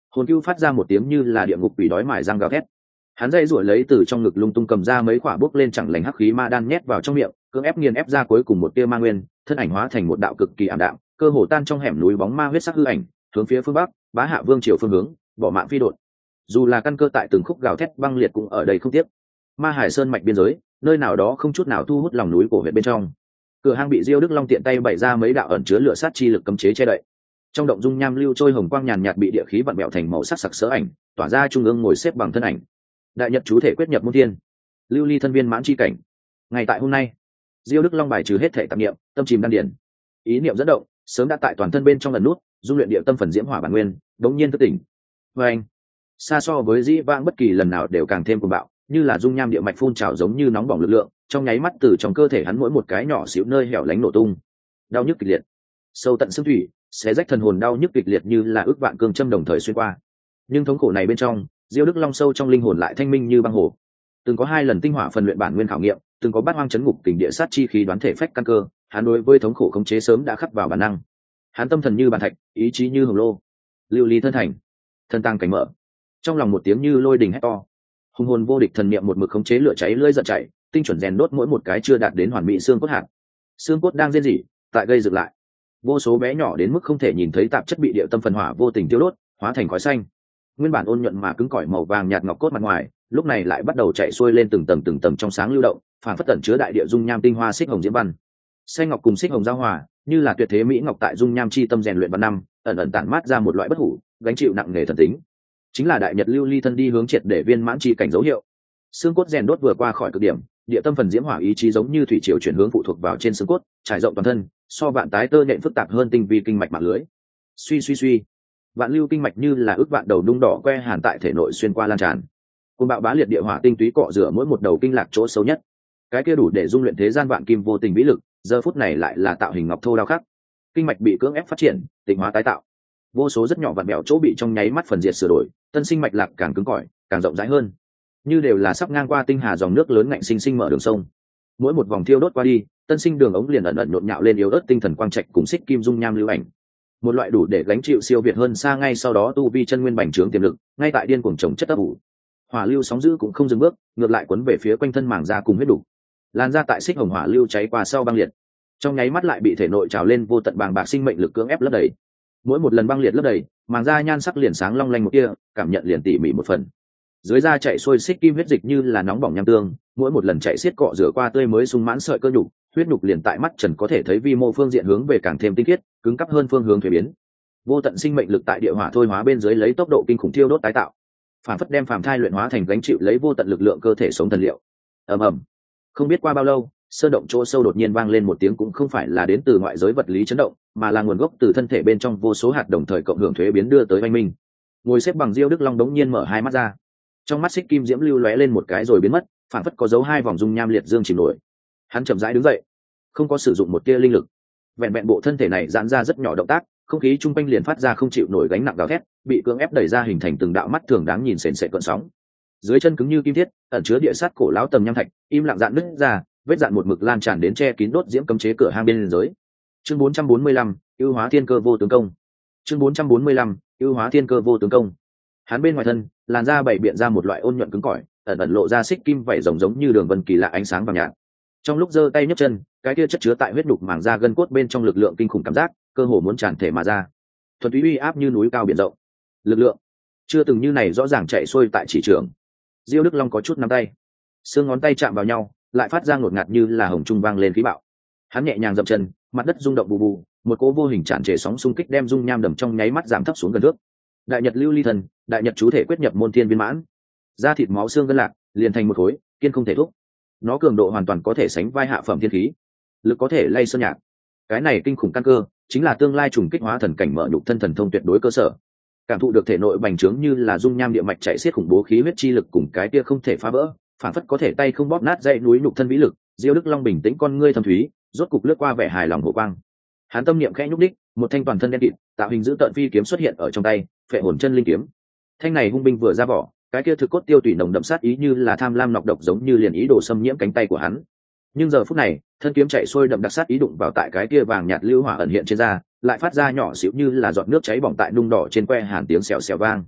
Hồn Cưu phát ra một tiếng như là địa ngục quỷ đói mài răng gào thét. Hắn dây rủa lấy từ trong ngực lung tung cầm ra mấy quả bốc lên chẳng lành hắc khí ma đan nhét vào trong miệng, cưỡng ép nghiền ép ra cuối cùng một tia ma nguyên, thân ảnh hóa thành một đạo cực kỳ ảm đạm, cơ hồ tan trong hẻm núi bóng ma huyết sắc hư ảnh, hướng phía phương bắc, Bá Hạ Vương triều phương hướng, bỏ mạng phi đột. Dù là căn cơ tại từng khúc gào thét băng liệt cũng ở đây không tiếc. Ma Hải Sơn mạch biên giới, nơi nào đó không chút nào thu hút lòng núi cổ huyện bên trong. Cửa hang bị Diêu Đức Long tiện tay bày ra mấy đạo ẩn chứa lửa sát chi lực cấm chế che đậy. Trong động dung nham lưu trôi hồng quang nhàn nhạt bị địa khí vặn bẹo thành màu sắc sặc sỡ ảnh, tỏa ra trung ương ngồi xếp bằng thân ảnh. Đại nhật chú thể quyết nhập môn thiên, lưu ly thân viên mãn chi cảnh. Ngày tại hôm nay, Diêu Đức Long bài trừ hết thể tạp niệm, tâm chìm đan điển, ý niệm dẫn động, sớm đã tại toàn thân bên trong lần nút, dung luyện địa tâm phần diễm hỏa bản nguyên, đống nhiên thức tỉnh. Và anh, xa so với dĩ vãng bất kỳ lần nào đều càng thêm cuồng bạo, như là dung nham địa mạch phun trào giống như nóng bỏng lực lượng, trong nháy mắt từ trong cơ thể hắn mỗi một cái nhỏ xíu nơi hẻo lánh nổ tung. Đau nhức kịch liệt, sâu tận xương thủy, xé rách thần hồn, đau nhức kịch liệt như là ước vạn cương châm đồng thời xuyên qua. Nhưng thống khổ này bên trong, Diêu Đức Long sâu trong linh hồn lại thanh minh như băng hồ. Từng có 2 lần tinh hỏa phần luyện bản nguyên khảo nghiệm, từng có bát hoang chấn ngục tình địa sát chi khí đoán thể phách căn cơ, hắn đối với thống khổ khống chế sớm đã khắc vào bản năng. Hắn tâm thần như bàn thạch, ý chí như hồng lô, lưu ly thân thành, thân tăng cảnh mở. Trong lòng một tiếng như lôi đình hét to, hùng hồn vô địch thần niệm một mực khống chế lửa cháy lưỡi giận chạy, tinh chuẩn rèn đốt mỗi một cái chưa đạt đến hoàn mỹ xương cốt hạt. Xương cốt đang rên rỉ, tại gây dựng lại. Vô số bé nhỏ đến mức không thể nhìn thấy tạp chất bị địa tâm phần hỏa vô tình tiêu đốt, hóa thành khói xanh. Nguyên bản ôn nhuận mà cứng cỏi màu vàng nhạt ngọc cốt mặt ngoài, lúc này lại bắt đầu chạy xuôi lên từng tầng trong sáng lưu động, phản phất tẩn chứa đại địa dung nham tinh hoa xích hồng diễm văn. Xanh ngọc cùng xích hồng giao hòa, như là tuyệt thế mỹ ngọc tại dung nham chi tâm rèn luyện văn năm, ẩn ẩn tản mát ra một loại bất hủ, gánh chịu nặng nề thần tính. Chính là đại nhật lưu ly thân đi hướng triệt để viên mãn chi cảnh dấu hiệu. Xương cốt rèn đốt vừa qua khỏi cực điểm, địa tâm phần diễm hỏa ý chí giống như thủy triều chuyển hướng phụ thuộc vào trên xương cốt, trải rộng toàn thân, so vạn tái tơ nhện phức tạp hơn tinh vi kinh mạch mạng lưới. Suy, vạn lưu kinh mạch như là ước vạn đầu đung đỏ que hàn tại thể nội xuyên qua lan tràn. Cơn bạo bá liệt địa hỏa tinh túy cọ rửa mỗi một đầu kinh lạc chỗ sâu nhất. Cái kia đủ để dung luyện thế gian vạn kim vô tình vĩ lực, giờ phút này lại là tạo hình ngọc thô đao khắc. Kinh mạch bị cưỡng ép phát triển, tịnh hóa tái tạo. Vô số rất nhỏ vặn bẹo chỗ bị trong nháy mắt phần diệt sửa đổi, tân sinh mạch lạc càng cứng cỏi, càng rộng rãi hơn. Như đều là sắp ngang qua tinh hà dòng nước lớn ngạnh sinh sinh mở đường sông. Mỗi một vòng thiêu đốt qua đi, tân sinh đường ống liền ẩn ẩn nhộn nhạo lên yếu ớt tinh thần quang trạch cùng xích kim dung nham lưu ảnh. Một loại đủ để gánh chịu siêu việt hơn xa ngay sau đó tu vi chân nguyên bành trướng tiềm lực, ngay tại điên cuồng trồng chất ấp ủ. Hỏa lưu sóng dữ cũng không dừng bước, ngược lại cuốn về phía quanh thân màng da cùng huyết đủ. Lan ra tại xích hồng hỏa lưu cháy qua sau băng liệt, trong nháy mắt lại bị thể nội trào lên vô tận bàng bạc sinh mệnh lực cưỡng ép lấp đầy. Mỗi một lần băng liệt lấp đầy, màng da nhan sắc liền sáng long lanh một kia, cảm nhận liền tỉ mỉ một phần. Dưới da chạy xuôi xích kim huyết dịch như là nóng bỏng nham tương, mỗi một lần chạy xiết cọ rửa qua tươi mới sung mãn sợi cơ nhục, huyết nhục liền tại mắt trần có thể thấy vi mô phương diện hướng về càng thêm tinh khiết, cứng cáp hơn phương hướng thuế biến. Vô tận sinh mệnh lực tại địa hỏa thôi hóa bên dưới lấy tốc độ kinh khủng thiêu đốt tái tạo, phản phất đem phàm thai luyện hóa thành gánh chịu lấy vô tận lực lượng cơ thể sống thần liệu. Ầm ầm, không biết qua bao lâu, sơn động chỗ sâu đột nhiên vang lên một tiếng cũng không phải là đến từ ngoại giới vật lý chấn động, mà là nguồn gốc từ thân thể bên trong vô số hạt đồng thời cộng hưởng thuế biến đưa tới oanh minh. Ngồi xếp bằng Diêu Đức Long đống nhiên mở hai mắt ra, trong mắt xích kim diễm lưu lóe lên một cái rồi biến mất, phản phất có dấu 2 vòng dung nham liệt dương chìm nổi. Hắn chậm rãi đứng dậy, không có sử dụng một tia linh lực, vẹn vẹn bộ thân thể này giãn ra rất nhỏ động tác, không khí chung quanh liền phát ra không chịu nổi gánh nặng gào thét, bị cưỡng ép đẩy ra hình thành từng đạo mắt thường đáng nhìn sền sệt cơn sóng. Dưới chân cứng như kim thiết, ẩn chứa địa sát cổ lão tầm nham thạch, im lặng dạn nứt ra, vết dạn một mực lan tràn đến che kín đốt diễm cấm chế cửa hang bên dưới. Chương 445, ưu hóa thiên cơ vô tướng công. Chương 445, ưu hóa thiên cơ vô tướng công. Hắn bên ngoài thân, làn da bảy biện ra một loại ôn nhuận cứng cỏi, ẩn ẩn lộ ra xích kim vảy rồng giống như đường vân kỳ lạ ánh sáng vàng nhạt. Trong lúc giơ tay nhấc chân, cái kia chất chứa tại huyết nhục màng da gân cốt bên trong lực lượng kinh khủng cảm giác, cơ hồ muốn tràn thể mà ra. Thuần túy uy áp như núi cao biển rộng. Lực lượng chưa từng như này rõ ràng chạy xuôi tại chỉ trường. Diêu Đức Long có chút nắm tay, xương ngón tay chạm vào nhau, lại phát ra ngột ngạt như là hồng trung vang lên khí bạo. Hắn nhẹ nhàng dậm chân, mặt đất rung động bù bù, một cỗ vô hình tràn trề sóng xung kích đem dung nham đầm trong nháy mắt giảm thấp xuống gần nước. Đại nhật lưu ly thần, đại nhật chú thể quyết nhập môn thiên viên mãn, da thịt máu xương gân lạc liền thành một khối, kiên không thể thúc. Nó cường độ hoàn toàn có thể sánh vai hạ phẩm thiên khí, lực có thể lay sơn nhạc. Cái này kinh khủng căn cơ, chính là tương lai trùng kích hóa thần cảnh mở nhục thân thần thông tuyệt đối cơ sở. Cảm thụ được thể nội bành trướng như là dung nham địa mạch chạy xiết khủng bố khí huyết chi lực cùng cái kia không thể phá vỡ, phản phất có thể tay không bóp nát dãy núi nhục thân vĩ lực. Diêu Đức Long bình tĩnh con ngươi thâm thúy, rốt cục lướt qua vẻ hài lòng hổ quang. Hắn tâm niệm khẽ nhúc đích, một thanh toàn thân đen kịt, tạo hình giữ tợn phi kiếm xuất hiện ở trong tay, phệ hồn chân linh kiếm. Thanh này hung binh vừa ra vỏ, cái kia thực cốt tiêu tủy nồng đậm sát ý như là tham lam nọc độc giống như liền ý đồ xâm nhiễm cánh tay của hắn. Nhưng giờ phút này, thân kiếm chạy xuôi đậm đặc sát ý đụng vào tại cái kia vàng nhạt lưu hỏa ẩn hiện trên da, lại phát ra nhỏ xíu như là giọt nước cháy bỏng tại nung đỏ trên que hàn tiếng xèo xèo vang.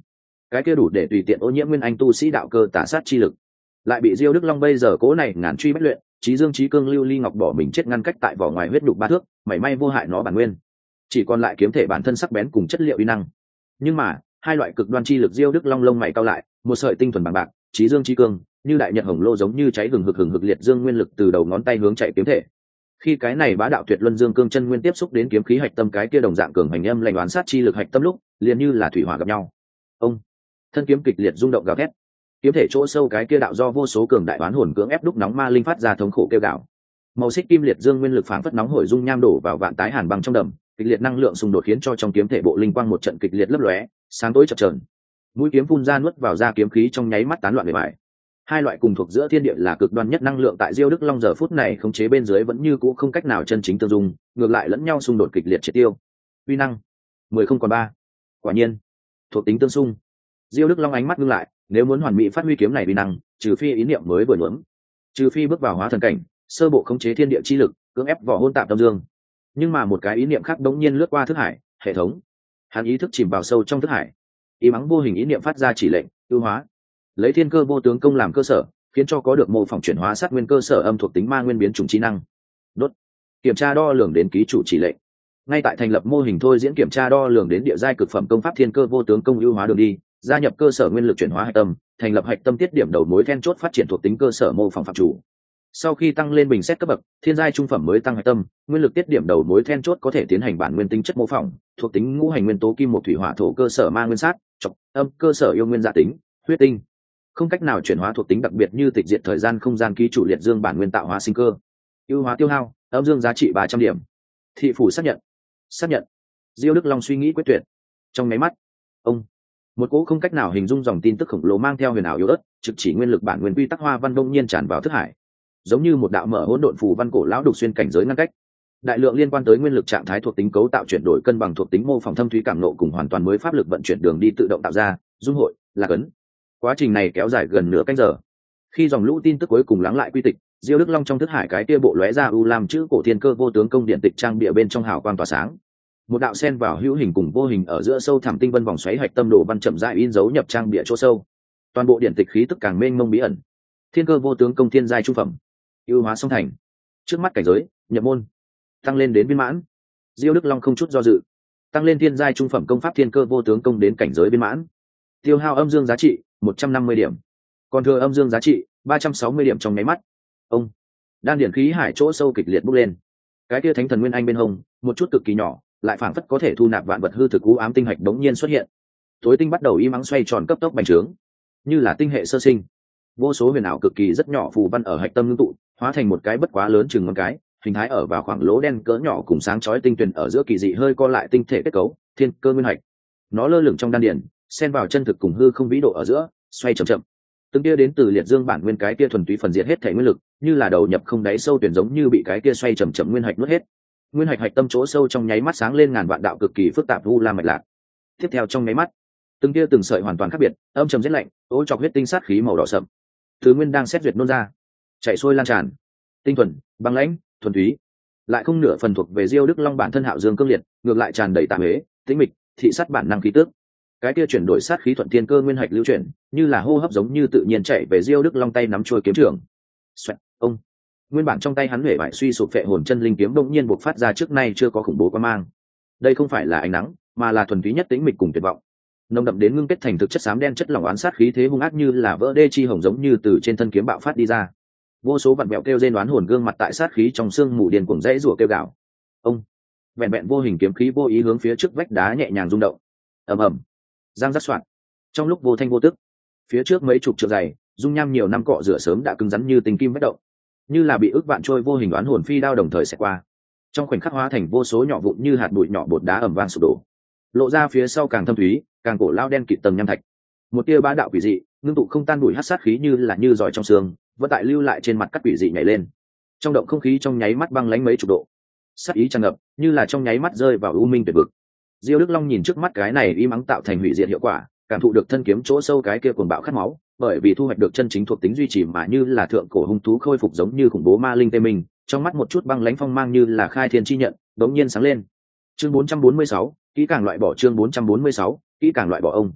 cái kia đủ để tùy tiện ô nhiễm nguyên anh tu sĩ đạo cơ tả sát chi lực, lại bị Diêu Đức Long bây giờ cố này ngàn truy bách luyện, trí dương trí cương lưu ly ngọc bỏ mình chết ngăn cách tại vỏ ngoài huyết đục ba thước, mảy may vô hại nó bản nguyên, chỉ còn lại kiếm thể bản thân sắc bén cùng chất liệu uy năng. Nhưng mà hai loại cực đoan chi lực Diêu Đức Long lông mày cao lại, một sợi tinh thuần bằng bạc, trí dương trí cương, như đại nhật hồng lô giống như cháy hừng hực liệt dương nguyên lực từ đầu ngón tay hướng chạy kiếm thể. Khi cái này bá đạo tuyệt luân dương cương chân nguyên tiếp xúc đến kiếm khí hạch tâm cái kia đồng dạng cường hành âm lạnh đoán sát chi lực hạch tâm lúc, liền như là thủy hỏa gặp nhau. Ông thân kiếm kịch liệt rung động gào thét, kiếm thể chỗ sâu cái kia đạo do vô số cường đại oán hồn cưỡng ép đúc nóng ma linh phát ra thống khổ kêu gào. Màu xích kim liệt dương nguyên lực phảng phất nóng hổi dung nham đổ vào vạn tái hàn băng trong đầm, kịch liệt năng lượng xung đột khiến cho trong kiếm thể bộ linh quang một trận kịch liệt lấp lóe, sáng tối chập chờn. Mũi kiếm phun ra nuốt vào ra kiếm khí trong nháy mắt tán loạn bề bại. Hai loại cùng thuộc giữa thiên địa là cực đoan nhất năng lượng tại Diêu Đức Long giờ phút này khống chế bên dưới vẫn như cũ không cách nào chân chính tương dung, ngược lại lẫn nhau xung đột kịch liệt triệt tiêu. Uy năng 10 không còn 3. Quả nhiên, thuộc tính tương xung. Diêu Đức Long ánh mắt ngưng lại, nếu muốn hoàn mỹ phát huy kiếm này uy năng, trừ phi ý niệm mới vừa nhuốm, trừ phi bước vào hóa thần cảnh, sơ bộ khống chế thiên địa chi lực, cưỡng ép vỏ hôn tạp tâm dương. Nhưng mà một cái ý niệm khác đống nhiên lướt qua thức hải, hệ thống. Hắn ý thức chìm vào sâu trong thức hải. Ý mắng vô hình ý niệm phát ra chỉ lệnh, ưu hóa. Lấy thiên cơ vô tướng công làm cơ sở, khiến cho có được mô phỏng chuyển hóa sát nguyên cơ sở âm thuộc tính ma nguyên biến chủng trí năng. Đốt. Kiểm tra đo lường đến ký chủ chỉ lệnh. Ngay tại thành lập mô hình thôi diễn kiểm tra đo lường đến địa giai cực phẩm công pháp thiên cơ vô tướng công ưu hóa đường đi, gia nhập cơ sở nguyên lực chuyển hóa hạch tâm, thành lập hạch tâm tiết điểm đầu mối then chốt phát triển thuộc tính cơ sở mô phỏng phạm chủ. Sau khi tăng lên bình xét cấp bậc, thiên giai trung phẩm mới tăng hạch tâm, nguyên lực tiết điểm đầu mối then chốt có thể tiến hành bản nguyên tính chất mô phỏng, thuộc tính ngũ hành nguyên tố kim một thủy hỏa thổ cơ sở ma nguyên sát, trọc, âm cơ sở yêu nguyên dạ tính, huyết tinh. Không cách nào chuyển hóa thuộc tính đặc biệt như tịch diệt thời gian không gian ký chủ liệt dương bản nguyên tạo hóa sinh cơ. Ưu hóa tiêu hao, âm dương giá trị 300 điểm. Thị phủ xác nhận. Xác nhận. Diêu Đức Long suy nghĩ quyết tuyệt. Trong máy mắt, ông một cỗ không cách nào hình dung dòng tin tức khổng lồ mang theo huyền ảo yếu ớt, trực chỉ nguyên lực bản nguyên quy tắc hoa văn đông nhiên tràn vào thức hải, giống như một đạo mở hỗn độn phù văn cổ lão đục xuyên cảnh giới ngăn cách. Đại lượng liên quan tới nguyên lực trạng thái thuộc tính cấu tạo chuyển đổi cân bằng thuộc tính mô phỏng thâm thúy cảm nộ cùng hoàn toàn mới pháp lực vận chuyển đường đi tự động tạo ra, dung hội, là cấn. Quá trình này kéo dài gần nửa canh giờ. Khi dòng lũ tin tức cuối cùng lắng lại quy tịch, Diêu Đức Long trong thức hải cái kia bộ lóe ra u lam chữ cổ thiên cơ vô tướng công điện tịch trang bìa bên trong hào quang tỏa sáng. Một đạo sen vào hữu hình cùng vô hình ở giữa sâu thẳm tinh vân vòng xoáy hạch tâm đồ văn chậm rãi in dấu nhập trang bìa chỗ sâu. Toàn bộ điện tịch khí tức càng mênh mông bí ẩn. Thiên cơ vô tướng công thiên giai trung phẩm, ưu hóa song thành. Trước mắt cảnh giới, nhập môn, tăng lên đến viên mãn. Diêu Đức Long không chút do dự, tăng lên thiên giai trung phẩm công pháp thiên cơ vô tướng công đến cảnh giới viên mãn. Tiêu hao âm dương giá trị 150 điểm, còn thừa âm dương giá trị 360 điểm trong nháy mắt. Ông đan điển khí hải chỗ sâu kịch liệt bốc lên. Cái kia thánh thần nguyên anh bên hông, một chút cực kỳ nhỏ, lại phảng phất có thể thu nạp vạn vật hư thực u ám tinh hạch đống nhiên xuất hiện. Tối tinh bắt đầu im ắng xoay tròn cấp tốc bành trướng, như là tinh hệ sơ sinh. Vô số huyền ảo cực kỳ rất nhỏ phù văn ở hạch tâm ngưng tụ, hóa thành một cái bất quá lớn chừng ngón cái, hình thái ở vào khoảng lỗ đen cỡ nhỏ cùng sáng chói tinh tuyền ở giữa kỳ dị hơi co lại tinh thể kết cấu, thiên cơ nguyên hạch. Nó lơ lửng trong đan điển, xen vào chân thực cùng hư không vĩ độ ở giữa, xoay chậm chậm. Từng kia đến từ liệt dương bản nguyên cái kia thuần túy phần diệt hết thể nguyên lực, như là đầu nhập không đáy sâu tuyển giống như bị cái kia xoay chậm chậm nguyên hạch nuốt hết. Nguyên hạch hạch tâm chỗ sâu trong nháy mắt sáng lên ngàn vạn đạo cực kỳ phức tạp u lam mạch lạc. Tiếp theo trong nháy mắt, từng kia từng sợi hoàn toàn khác biệt, âm trầm rét lạnh, ô chọc huyết tinh sát khí màu đỏ sậm. Thứ nguyên đang xét duyệt nôn ra, chảy xuôi lan tràn, tinh thuần, băng lãnh, thuần túy, lại không nửa phần thuộc về Diêu Đức Long bản thân hạo dương cương liệt, ngược lại tràn đầy tạm huế, tĩnh mịch, thị sát bản năng khí tức. Cái kia chuyển đổi sát khí thuận thiên cơ nguyên hạch lưu chuyển, như là hô hấp giống như tự nhiên chạy về Diêu Đức Long tay nắm chuôi kiếm trường. Xoẹt, ông nguyên bản trong tay hắn huệ bại suy sụp phệ hồn chân linh kiếm bỗng nhiên bộc phát ra trước nay chưa có khủng bố quang mang. Đây không phải là ánh nắng, mà là thuần túy nhất tĩnh mịch cùng tuyệt vọng. Nồng đậm đến ngưng kết thành thực chất xám đen chất lỏng oán sát khí thế hung ác như là vỡ đê chi hồng giống như từ trên thân kiếm bạo phát đi ra. Vô số vặn bẹo kêu rên oán hồn gương mặt tại sát khí trong xương mù điên cuồng rẽ rủa kêu gào. Ông vẹn vẹn vô hình kiếm khí vô ý hướng phía trước vách đá nhẹ nhàng rung động. Ầm ầm, giang rắc soạn. Trong lúc vô thanh vô tức, phía trước mấy chục trượng dày, dung nham nhiều năm cọ rửa sớm đã cứng rắn như tinh kim bất động, như là bị ức vạn trôi vô hình oán hồn phi đao đồng thời xẹt qua, trong khoảnh khắc hóa thành vô số nhỏ vụn như hạt bụi nhỏ bột đá ầm vang sụp đổ, lộ ra phía sau càng thâm thúy, càng cổ lao đen kịt tầng nham thạch. Một tia bá đạo quỷ dị, ngưng tụ không tan bụi hắc sát khí như là như giỏi trong xương, vẫn tại lưu lại trên mặt các quỷ dị nhảy lên. Trong động không khí trong nháy mắt băng lãnh mấy chục độ, sát ý tràn ngập, như là trong nháy mắt rơi vào u minh tuyệt vực. Diêu Đức Long nhìn trước mắt cái này im ắng tạo thành hủy diệt hiệu quả, cảm thụ được thân kiếm chỗ sâu cái kia cuồng bạo khát máu, bởi vì thu hoạch được chân chính thuộc tính duy trì mà như là thượng cổ hung thú khôi phục giống như khủng bố ma linh tê mình, trong mắt một chút băng lãnh phong mang như là khai thiên chi nhận, đống nhiên sáng lên. Chương 446, kỹ càng loại bỏ chương 446, kỹ càng loại bỏ ông.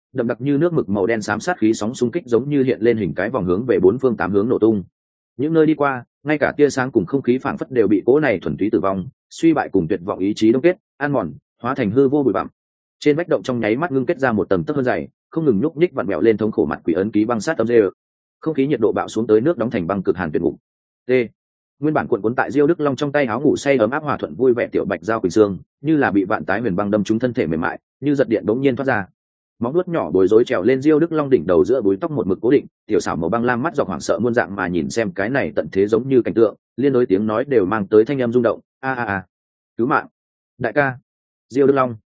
đậm đặc như nước mực màu đen xám sát khí sóng xung kích giống như hiện lên hình cái vòng hướng về bốn phương tám hướng nổ tung. Những nơi đi qua, ngay cả tia sáng cùng không khí phảng phất đều bị cỗ này thuần túy tử vong, suy bại cùng tuyệt vọng ý chí đông kết, ăn mòn, hóa thành hư vô bụi bặm. Trên vách động trong nháy mắt ngưng kết ra một tầng tấc hơn dày, không ngừng nhúc nhích vặn vẹo lên thống khổ mặt quỷ ấn ký băng sát tâm dê. Không khí nhiệt độ bạo xuống tới nước đóng thành băng cực hàn tuyệt ngục. T. Nguyên bản cuộn cuốn tại Diêu Đức Long trong tay áo ngủ say ấm áp hòa thuận vui vẻ tiểu bạch giao quỳnh xương, như là bị vạn tái huyền băng đâm trúng thân thể mềm mại, như giật điện bỗng nhiên thoát ra. Móng vuốt nhỏ bối rối trèo lên Diêu Đức Long đỉnh đầu giữa búi tóc một mực cố định, tiểu xảo màu băng lam mắt dọc hoảng sợ muôn dạng mà nhìn xem cái này tận thế giống như cảnh tượng, liên đối tiếng nói đều mang tới thanh âm rung động, a a a, cứu mạng, đại ca, Diêu Đức Long,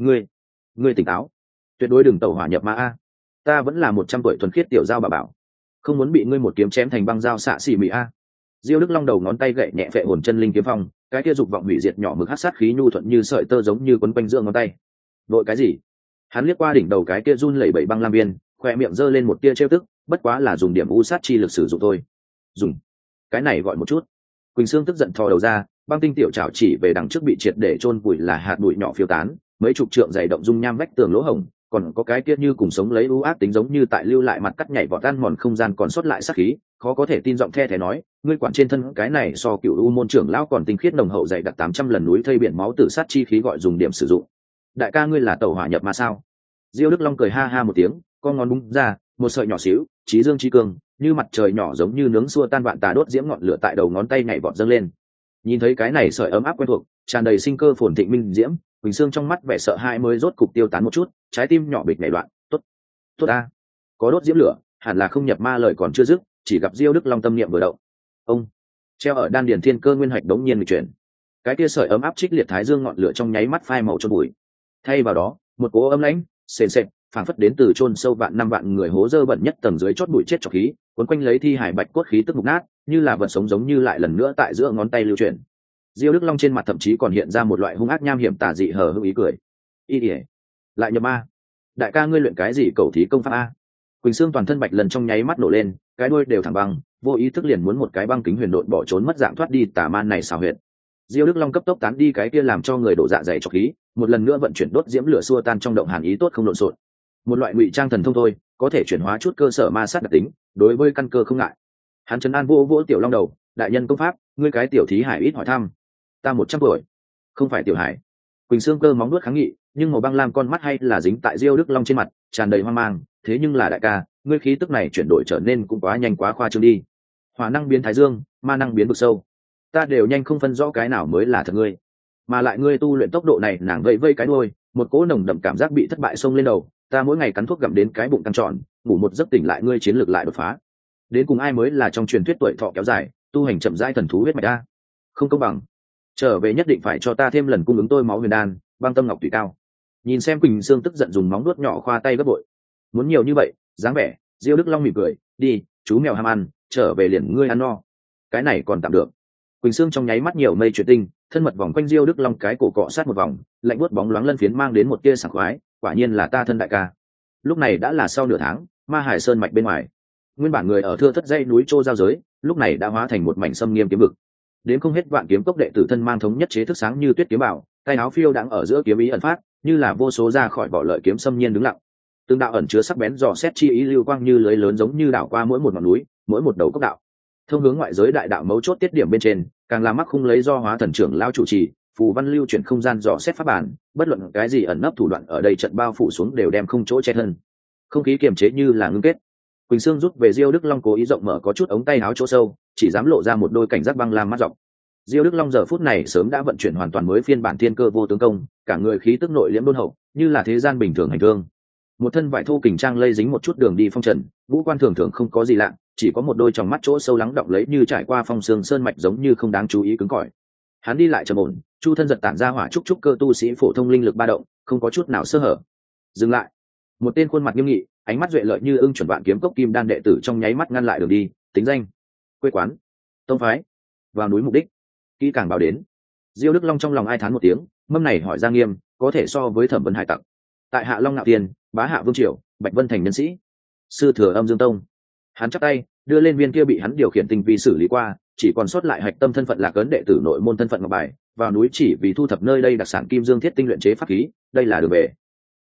ngươi tỉnh táo, tuyệt đối đừng tẩu hỏa nhập ma a, ta vẫn là 100 tuổi thuần khiết tiểu giao bà bảo, không muốn bị ngươi một kiếm chém thành băng dao xạ xỉ mị a. Diêu Đức Long đầu ngón tay gậy nhẹ phệ hồn chân linh kiếm phong, cái kia dục vọng hủy diệt nhỏ mực hắc sát khí nhu thuận như sợi tơ giống như quấn quanh giữa ngón tay. Đội cái gì? Hắn liếc qua đỉnh đầu cái kia run lẩy bẩy băng lam viên, khoe miệng giơ lên một tia trêu tức, bất quá là dùng điểm u sát chi lực sử dụng thôi. Dùng cái này gọi một chút. Quỳnh Sương tức giận thò đầu ra, băng tinh tiểu trảo chỉ về đằng trước bị triệt để chôn vùi là hạt bụi nhỏ phiêu tán, mấy chục trượng dày động dung nham vách tường lỗ hổng, còn có cái kia như cùng sống lấy u ác tính giống như tại lưu lại mặt cắt nhảy vọt tan mòn không gian còn sót lại sát khí, khó có thể tin giọng the thé nói, ngươi quản trên thân cái này so cựu u môn trưởng lão còn tinh khiết nồng hậu dày đặc 800 lần núi thây biển máu tử sát chi khí gọi dùng điểm sử dụng. Đại ca ngươi là tẩu hỏa nhập ma sao? Diêu Đức Long cười ha ha một tiếng, con ngón búng ra, một sợi nhỏ xíu, chí dương chí cường, như mặt trời nhỏ giống như nướng xua tan vạn tà đốt diễm ngọn lửa tại đầu ngón tay nhảy vọt dâng lên. Nhìn thấy cái này sợi ấm áp quen thuộc, tràn đầy sinh cơ phồn thịnh minh diễm, Quỳnh Sương trong mắt vẻ sợ hãi mới rốt cục tiêu tán một chút, trái tim nhỏ bịch nhảy loạn, tốt a, có đốt diễm lửa, hẳn là không nhập ma lời còn chưa dứt, chỉ gặp Diêu Đức Long tâm niệm vừa động. Ông treo ở đan điền thiên cơ nguyên hạch đống nhiên nghịch chuyển, cái kia sợi ấm áp trích liệt thái dương ngọn lửa trong nháy mắt phai màu cho bụi. Thay vào đó, một cỗ ấm lãnh, sền sệt, phảng phất đến từ chôn sâu vạn năm vạn người hố dơ bẩn nhất tầng dưới chót bụi chết trọc khí, cuốn quanh lấy thi hải bạch cốt khí tức mục nát, như là vật sống giống như lại lần nữa tại giữa ngón tay lưu chuyển. Diêu Đức Long trên mặt thậm chí còn hiện ra một loại hung ác nham hiểm tà dị hờ hững ý cười. Lại nhập ma. Đại ca ngươi luyện cái gì cầu thí công pháp a? Quỳnh Sương toàn thân bạch lần trong nháy mắt nổ lên, cái đuôi đều thẳng băng, vô ý thức liền muốn một cái băng kính huyền độn bỏ trốn mất dạng thoát đi tà man này xảo huyệt. Diêu Đức Long cấp tốc tán đi cái kia làm cho người đổ dạ dày trọc khí, một lần nữa vận chuyển đốt diễm lửa xua tan trong động hàn ý tốt không lộn xộn. Một loại ngụy trang thần thông thôi, có thể chuyển hóa chút cơ sở ma sát đặc tính, đối với căn cơ không ngại. Hắn trấn an vỗ tiểu Long đầu, đại nhân công pháp, ngươi cái tiểu thí hải ít hỏi thăm. Ta 100 tuổi, không phải tiểu hải. Quỳnh Sương cơ móng nuốt kháng nghị, nhưng màu băng lam con mắt hay là dính tại Diêu Đức Long trên mặt, tràn đầy hoang mang. Thế nhưng là đại ca, ngươi khí tức này chuyển đổi trở nên cũng quá nhanh quá khoa trương đi. Hỏa năng biến thái dương, ma năng biến vực sâu, ta đều nhanh không phân rõ cái nào mới là thật ngươi. Mà lại ngươi tu luyện tốc độ này, nàng vây vây cái đuôi, một cỗ nồng đậm cảm giác bị thất bại xông lên đầu. Ta mỗi ngày cắn thuốc gặm đến cái bụng căng tròn, ngủ một giấc tỉnh lại ngươi chiến lược lại đột phá. Đến cùng ai mới là trong truyền thuyết tuổi thọ kéo dài, tu hành chậm rãi thần thú huyết mạch ta? Không công bằng. Trở về nhất định phải cho ta thêm lần cung ứng tôi máu huyền đan, băng tâm ngọc tùy cao. Nhìn xem Quỳnh Sương tức giận dùng móng nuốt nhỏ khoa tay gấp bội. Muốn nhiều như vậy, dáng vẻ. Diêu Đức Long mỉm cười, đi, chú mèo ham ăn, trở về liền ngươi ăn no. Cái này còn tạm được. Quỳnh Sương trong nháy mắt nhiều mây chuyển tinh, thân mật vòng quanh Diêu Đức Long cái cổ cọ sát một vòng, lạnh buốt bóng loáng lân phiến mang đến một tia sảng khoái, quả nhiên là ta thân đại ca. Lúc này đã là sau nửa tháng, Ma Hải Sơn mạch bên ngoài, nguyên bản người ở thưa thất dãy núi Trô giao giới, lúc này đã hóa thành một mảnh xâm nghiêm kiếm vực. Đến không hết vạn kiếm cốc đệ tử thân mang thống nhất chế thức sáng như tuyết kiếm bảo, tay áo phiêu đang ở giữa kiếm ý ẩn phát, như là vô số ra khỏi vỏ lợi kiếm xâm nhiên đứng lặng. Từng đạo ẩn chứa sắc bén dò xét chi ý lưu quang như lưới lớn giống như đảo qua mỗi một ngọn núi, mỗi một đầu cốc đạo. Thông hướng ngoại giới đại đạo mấu chốt tiết điểm bên trên, càng là mắc khung lấy do hóa thần trưởng lao chủ trì, phù văn lưu chuyển không gian dò xét pháp bản, bất luận cái gì ẩn nấp thủ đoạn ở đây trận bao phủ xuống đều đem không chỗ che thân. Không khí kiềm chế như là ngưng kết. Quỳnh Sương rút về Diêu Đức Long cố ý rộng mở có chút ống tay áo chỗ sâu, chỉ dám lộ ra một đôi cảnh giác băng lam mắt rộng. Diêu Đức Long giờ phút này sớm đã vận chuyển hoàn toàn mới phiên bản thiên cơ vô tướng công, cả người khí tức nội liễm đôn hậu, như là thế gian bình thường hành thương. Một thân vải thô kình trang lây dính một chút đường đi phong trần, ngũ quan thường thường không có gì lạ, chỉ có một đôi tròng mắt chỗ sâu lắng động lấy như trải qua phong sương sơn mạch giống như không đáng chú ý cứng cỏi. Hắn đi lại trầm ổn, chu thân giật tản ra hỏa trúc cơ tu sĩ phổ thông linh lực ba động, không có chút nào sơ hở. Dừng lại. Một tên khuôn mặt nghiêm nghị, ánh mắt duệ lợi như ưng chuẩn vạn kiếm cốc kim đan đệ tử trong nháy mắt ngăn lại đường đi, tính danh, quê quán, tông phái, vào núi mục đích, kỹ càng báo đến. Diêu Đức Long trong lòng ai thán một tiếng, mâm này hỏi ra nghiêm, có thể so với thẩm vấn hải tặc. Tại Hạ Long Nạo Tiên, Bá Hạ Vương Triều, Bạch Vân thành nhân sĩ, sư thừa Âm Dương Tông. Hắn chắp tay đưa lên viên kia bị hắn điều khiển tinh vi xử lý qua, chỉ còn sót lại hạch tâm thân phận lạc ấn đệ tử nội môn thân phận ngọc bài, vào núi chỉ vì thu thập nơi đây đặc sản kim dương thiết tinh luyện chế pháp khí, đây là đường về.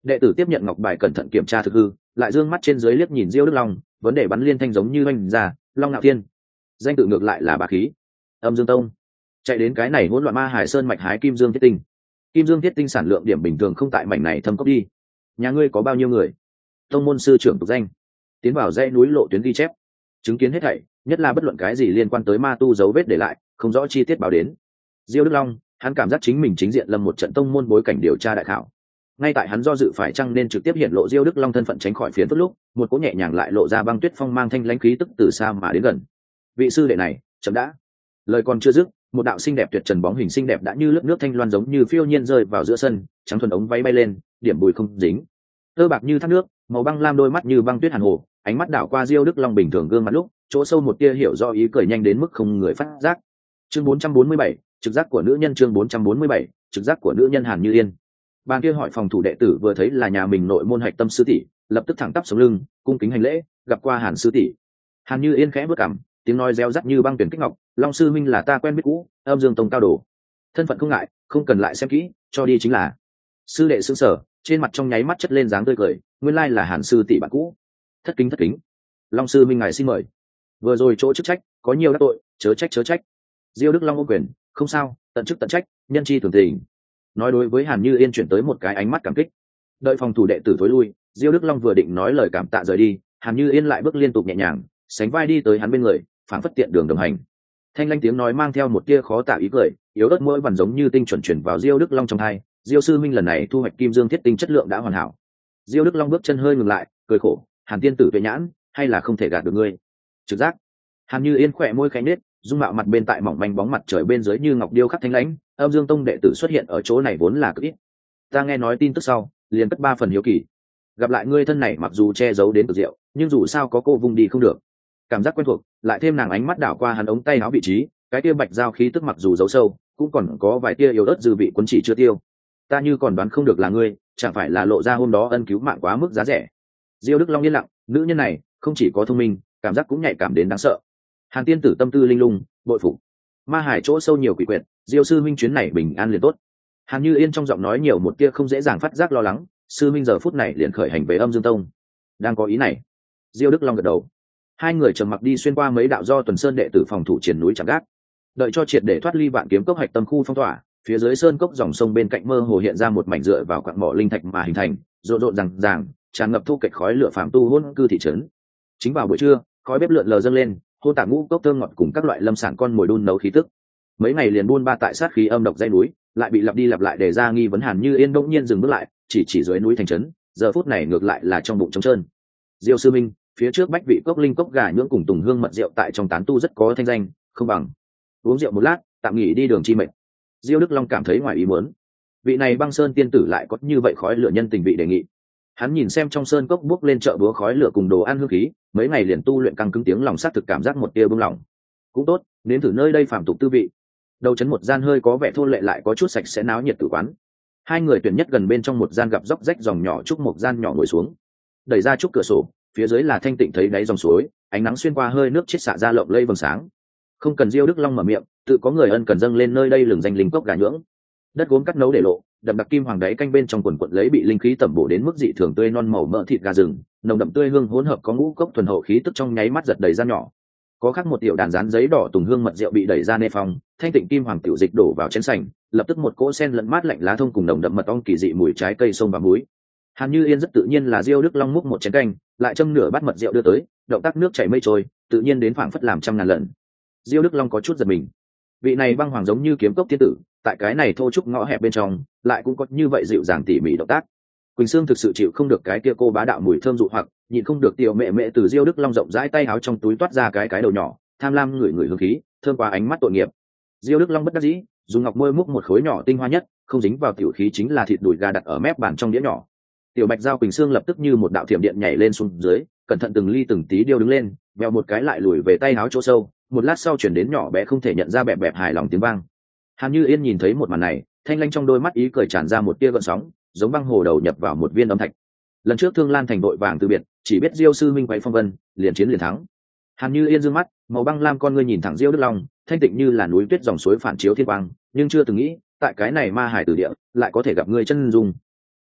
Đệ tử tiếp nhận ngọc bài cẩn thận kiểm tra thực hư, lại dương mắt trên dưới liếc nhìn Diêu Đức Long, vấn đề bắn liên thanh giống như oanh ra, Long Nạo Thiên. Danh tự ngược lại là bá khí. Âm Dương Tông. Chạy đến cái này hỗn loạn ma hải sơn mạch hái kim dương thiết tinh. Kim dương thiết tinh sản lượng điểm bình thường không tại mảnh này thâm cốc đi. Nhà ngươi có bao nhiêu người? Tông môn sư trưởng tục danh. Tiến vào dãy núi lộ tuyến ghi chép. Chứng kiến hết thảy, nhất là bất luận cái gì liên quan tới ma tu dấu vết để lại, không rõ chi tiết báo đến. Diêu Đức Long, hắn cảm giác chính mình chính diện lâm một trận tông môn bối cảnh điều tra đại khảo. Ngay tại hắn do dự phải chăng nên trực tiếp hiện lộ Diêu Đức Long thân phận tránh khỏi phiến phức lúc, một cỗ nhẹ nhàng lại lộ ra băng tuyết phong mang thanh lãnh khí tức từ xa mà đến gần. Vị sư đệ này, chấm đã. Lời còn chưa dứt, một đạo xinh đẹp tuyệt trần bóng hình xinh đẹp đã như lớp nước thanh loan giống như phiêu nhiên rơi vào giữa sân, trắng thuần ống váy bay lên, điểm bụi không dính. Tơ bạc như thác nước, màu băng lam đôi mắt như băng tuyết hàn hồ, ánh mắt đảo qua Diêu Đức Long bình thường gương mặt lúc, chỗ sâu một tia hiểu do ý cười nhanh đến mức không người phát giác. Chương 447, trực giác của nữ nhân. Chương 447, trực giác của nữ nhân. Hàn Như Yên. Bàn kia hỏi phòng thủ đệ tử vừa thấy là nhà mình nội môn hạch tâm sư tỷ, lập tức thẳng tắp sống lưng, cung kính hành lễ, gặp qua Hàn sư tỷ. Hàn Như Yên khẽ bước cằm, tiếng nói reo rắt như băng tuyển kích ngọc, Long sư minh là ta quen biết cũ, Âm Dương Tông cao đồ. Thân phận không ngại, không cần lại xem kỹ, cho đi chính là. Sư đệ sững sờ, trên mặt trong nháy mắt chất lên dáng tươi cười, nguyên lai là Hàn sư tỷ bạn cũ. Thất kính. Long sư minh ngài xin mời. Vừa rồi chỗ chức trách, có nhiều đắc tội, chớ trách. Diêu Đức Long ôm quyền, không sao, tận chức tận trách, nhân chi thường tình. Nói đối với Hàn Như Yên chuyển tới một cái ánh mắt cảm kích. Đợi phòng thủ đệ tử thối lui, Diêu Đức Long vừa định nói lời cảm tạ rời đi, Hàn Như Yên lại bước liên tục nhẹ nhàng, sánh vai đi tới hắn bên người, phảng phất tiện đường đồng hành. Thanh lãnh tiếng nói mang theo một tia khó tả ý cười, yếu ớt mỗi vằn giống như tinh chuẩn chuyển vào Diêu Đức Long trong tai. Diêu sư minh lần này thu hoạch kim dương thiết tinh chất lượng đã hoàn hảo. Diêu Đức Long bước chân hơi ngừng lại, cười khổ, Hàn tiên tử tuệ nhãn, hay là không thể gạt được ngươi. Trực giác. Hàn Như Yên khỏe môi khẽ nết, dung mạo mặt bên tại mỏng manh bóng mặt trời bên dưới như ngọc điêu khắc thanh lãnh, Âm Dương Tông đệ tử xuất hiện ở chỗ này vốn là cực ít. Ta nghe nói tin tức sau, liền cất 3 phần hiếu kỳ. Gặp lại ngươi thân này mặc dù che giấu đến cực diệu, nhưng dù sao có cô vùng đi không được. Cảm giác quen thuộc, lại thêm nàng ánh mắt đảo qua hắn ống tay áo vị trí, cái tia bạch giao khí tức mặc dù giấu sâu, cũng còn có vài tia yếu ớt dư vị quân chỉ chưa tiêu. Ta như còn đoán không được là ngươi, chẳng phải là lộ ra hôm đó ân cứu mạng quá mức giá rẻ. Diêu Đức Long yên lặng, nữ nhân này không chỉ có thông minh, cảm giác cũng nhạy cảm đến đáng sợ. Hàn tiên tử tâm tư linh lung, bội phục. Ma hải chỗ sâu nhiều quỷ quyệt, Diêu sư minh chuyến này bình an liền tốt. Hàn Như Yên trong giọng nói nhiều một tia không dễ dàng phát giác lo lắng, sư minh giờ phút này liền khởi hành về Âm Dương Tông. Đang có ý này. Diêu Đức Long gật đầu. Hai người trầm mặc đi xuyên qua mấy đạo do Tuần Sơn đệ tử phòng thủ triển núi chạm gác. Đợi cho triệt để thoát ly Vạn Kiếm Cốc hạch tâm khu phong tỏa, phía dưới sơn cốc dòng sông bên cạnh mơ hồ hiện ra một mảnh dựa vào quặng mỏ linh thạch mà hình thành, rộn ràng tràn ngập thu kịch khói lửa phàm tu hôn cư thị trấn. Chính vào buổi trưa, khói bếp lượn lờ dâng lên, hôn tả ngũ cốc thơm ngọt cùng các loại lâm sản con mồi đun nấu khí tức. Mấy ngày liền buôn ba tại sát khí âm độc dãy núi, lại bị lặp đi lặp lại để ra nghi vấn. Hàn Như Yên bỗng nhiên dừng bước lại, chỉ dưới núi thành trấn, giờ phút này ngược lại là trong bụng trống trơn. Diêu sư minh, phía trước bách vị cốc linh cốc gà nhưỡng cùng tùng hương mật rượu tại trong tán tu rất có thanh danh, không bằng uống rượu một lát, tạm nghỉ đi đường chi mệt. Diêu Đức Long cảm thấy ngoài ý muốn, vị này băng sơn tiên tử lại có như vậy khói lửa nhân tình vị đề nghị. Hắn nhìn xem trong sơn cốc bước lên chợ búa khói lửa cùng đồ ăn hương khí, mấy ngày liền tu luyện căng cứng tiếng lòng sát thực cảm giác một tia bưng lòng. Cũng tốt, nếm thử nơi đây phàm tục tư vị. Đầu trấn một gian hơi có vẻ thôn lệ lại có chút sạch sẽ náo nhiệt tử quán. Hai người tuyển nhất gần bên trong một gian gặp dốc rách dòng nhỏ trúc một gian nhỏ ngồi xuống. Đẩy ra trúc cửa sổ, phía dưới là thanh tịnh thấy đáy dòng suối, ánh nắng xuyên qua hơi nước chết xạ ra lộng lây vầng sáng. Không cần Diêu Đức Long mở miệng, tự có người ân cần dâng lên nơi đây lừng danh linh cốc gà nhưỡng. Đất gốm cắt nấu để lộ, đậm đặc kim hoàng đáy canh bên trong quần quật lấy bị linh khí tẩm bổ đến mức dị thường tươi non màu mỡ thịt gà rừng, nồng đậm tươi hương hỗn hợp có ngũ cốc thuần hậu khí tức trong nháy mắt giật đầy ra nhỏ. Có khác một tiểu đàn rán giấy đỏ tùng hương mật rượu bị đẩy ra nê phong, thanh tịnh kim hoàng tiểu dịch đổ vào chén sành, lập tức một cỗ sen lẫn mát lạnh lá thông cùng nồng đậm mật ong kỳ dị mùi trái cây sông và muối. Hàn Như Yên rất tự nhiên là Diêu Đức Long múc một chén canh, lại châm nửa bát mật rượu đưa tới, động tác nước chảy mây trôi, tự nhiên đến phảng phất làm trăm ngàn lần. Diêu Đức Long có chút giật mình. Vị này băng hoàng giống như kiếm cốc tiên tử, tại cái này thô trúc ngõ hẹp bên trong, lại cũng có như vậy dịu dàng tỉ mỉ động tác. Quỳnh Sương thực sự chịu không được cái kia cô bá đạo mùi thơm dụ hoặc, nhịn không được tiểu mẹ mẹ từ Diêu Đức Long rộng rãi tay áo trong túi toát ra cái đầu nhỏ, tham lam ngửi hương khí, thơm qua ánh mắt tội nghiệp. Diêu Đức Long bất đắc dĩ, dùng ngọc môi múc một khối nhỏ tinh hoa nhất, không dính vào tiểu khí chính là thịt đùi gà đặt ở mép bàn trong đĩa nhỏ. Tiểu bạch giao Quỳnh Sương lập tức như một đạo thiểm điện nhảy lên xuống dưới, cẩn thận từng ly từng tí điêu đứng lên, vèo một cái lại lùi về tay áo chỗ sâu, một lát sau chuyển đến nhỏ bé không thể nhận ra bẹp bẹp hài lòng tiếng vang. Hàn Như Yên nhìn thấy một màn này, thanh lanh trong đôi mắt ý cười tràn ra một tia gợn sóng, giống băng hồ đầu nhập vào một viên âm thạch. Lần trước Thương Lan thành đội vàng từ biệt, chỉ biết Diêu sư minh quay phong vân, liền chiến liền thắng. Hàn Như Yên dương mắt, màu băng lam con ngươi nhìn thẳng Diêu Đức Long, thanh tịnh như là núi tuyết dòng suối phản chiếu thiên quang, nhưng chưa từng nghĩ, tại cái này ma hải tử địa, lại có thể gặp ngươi chân dung.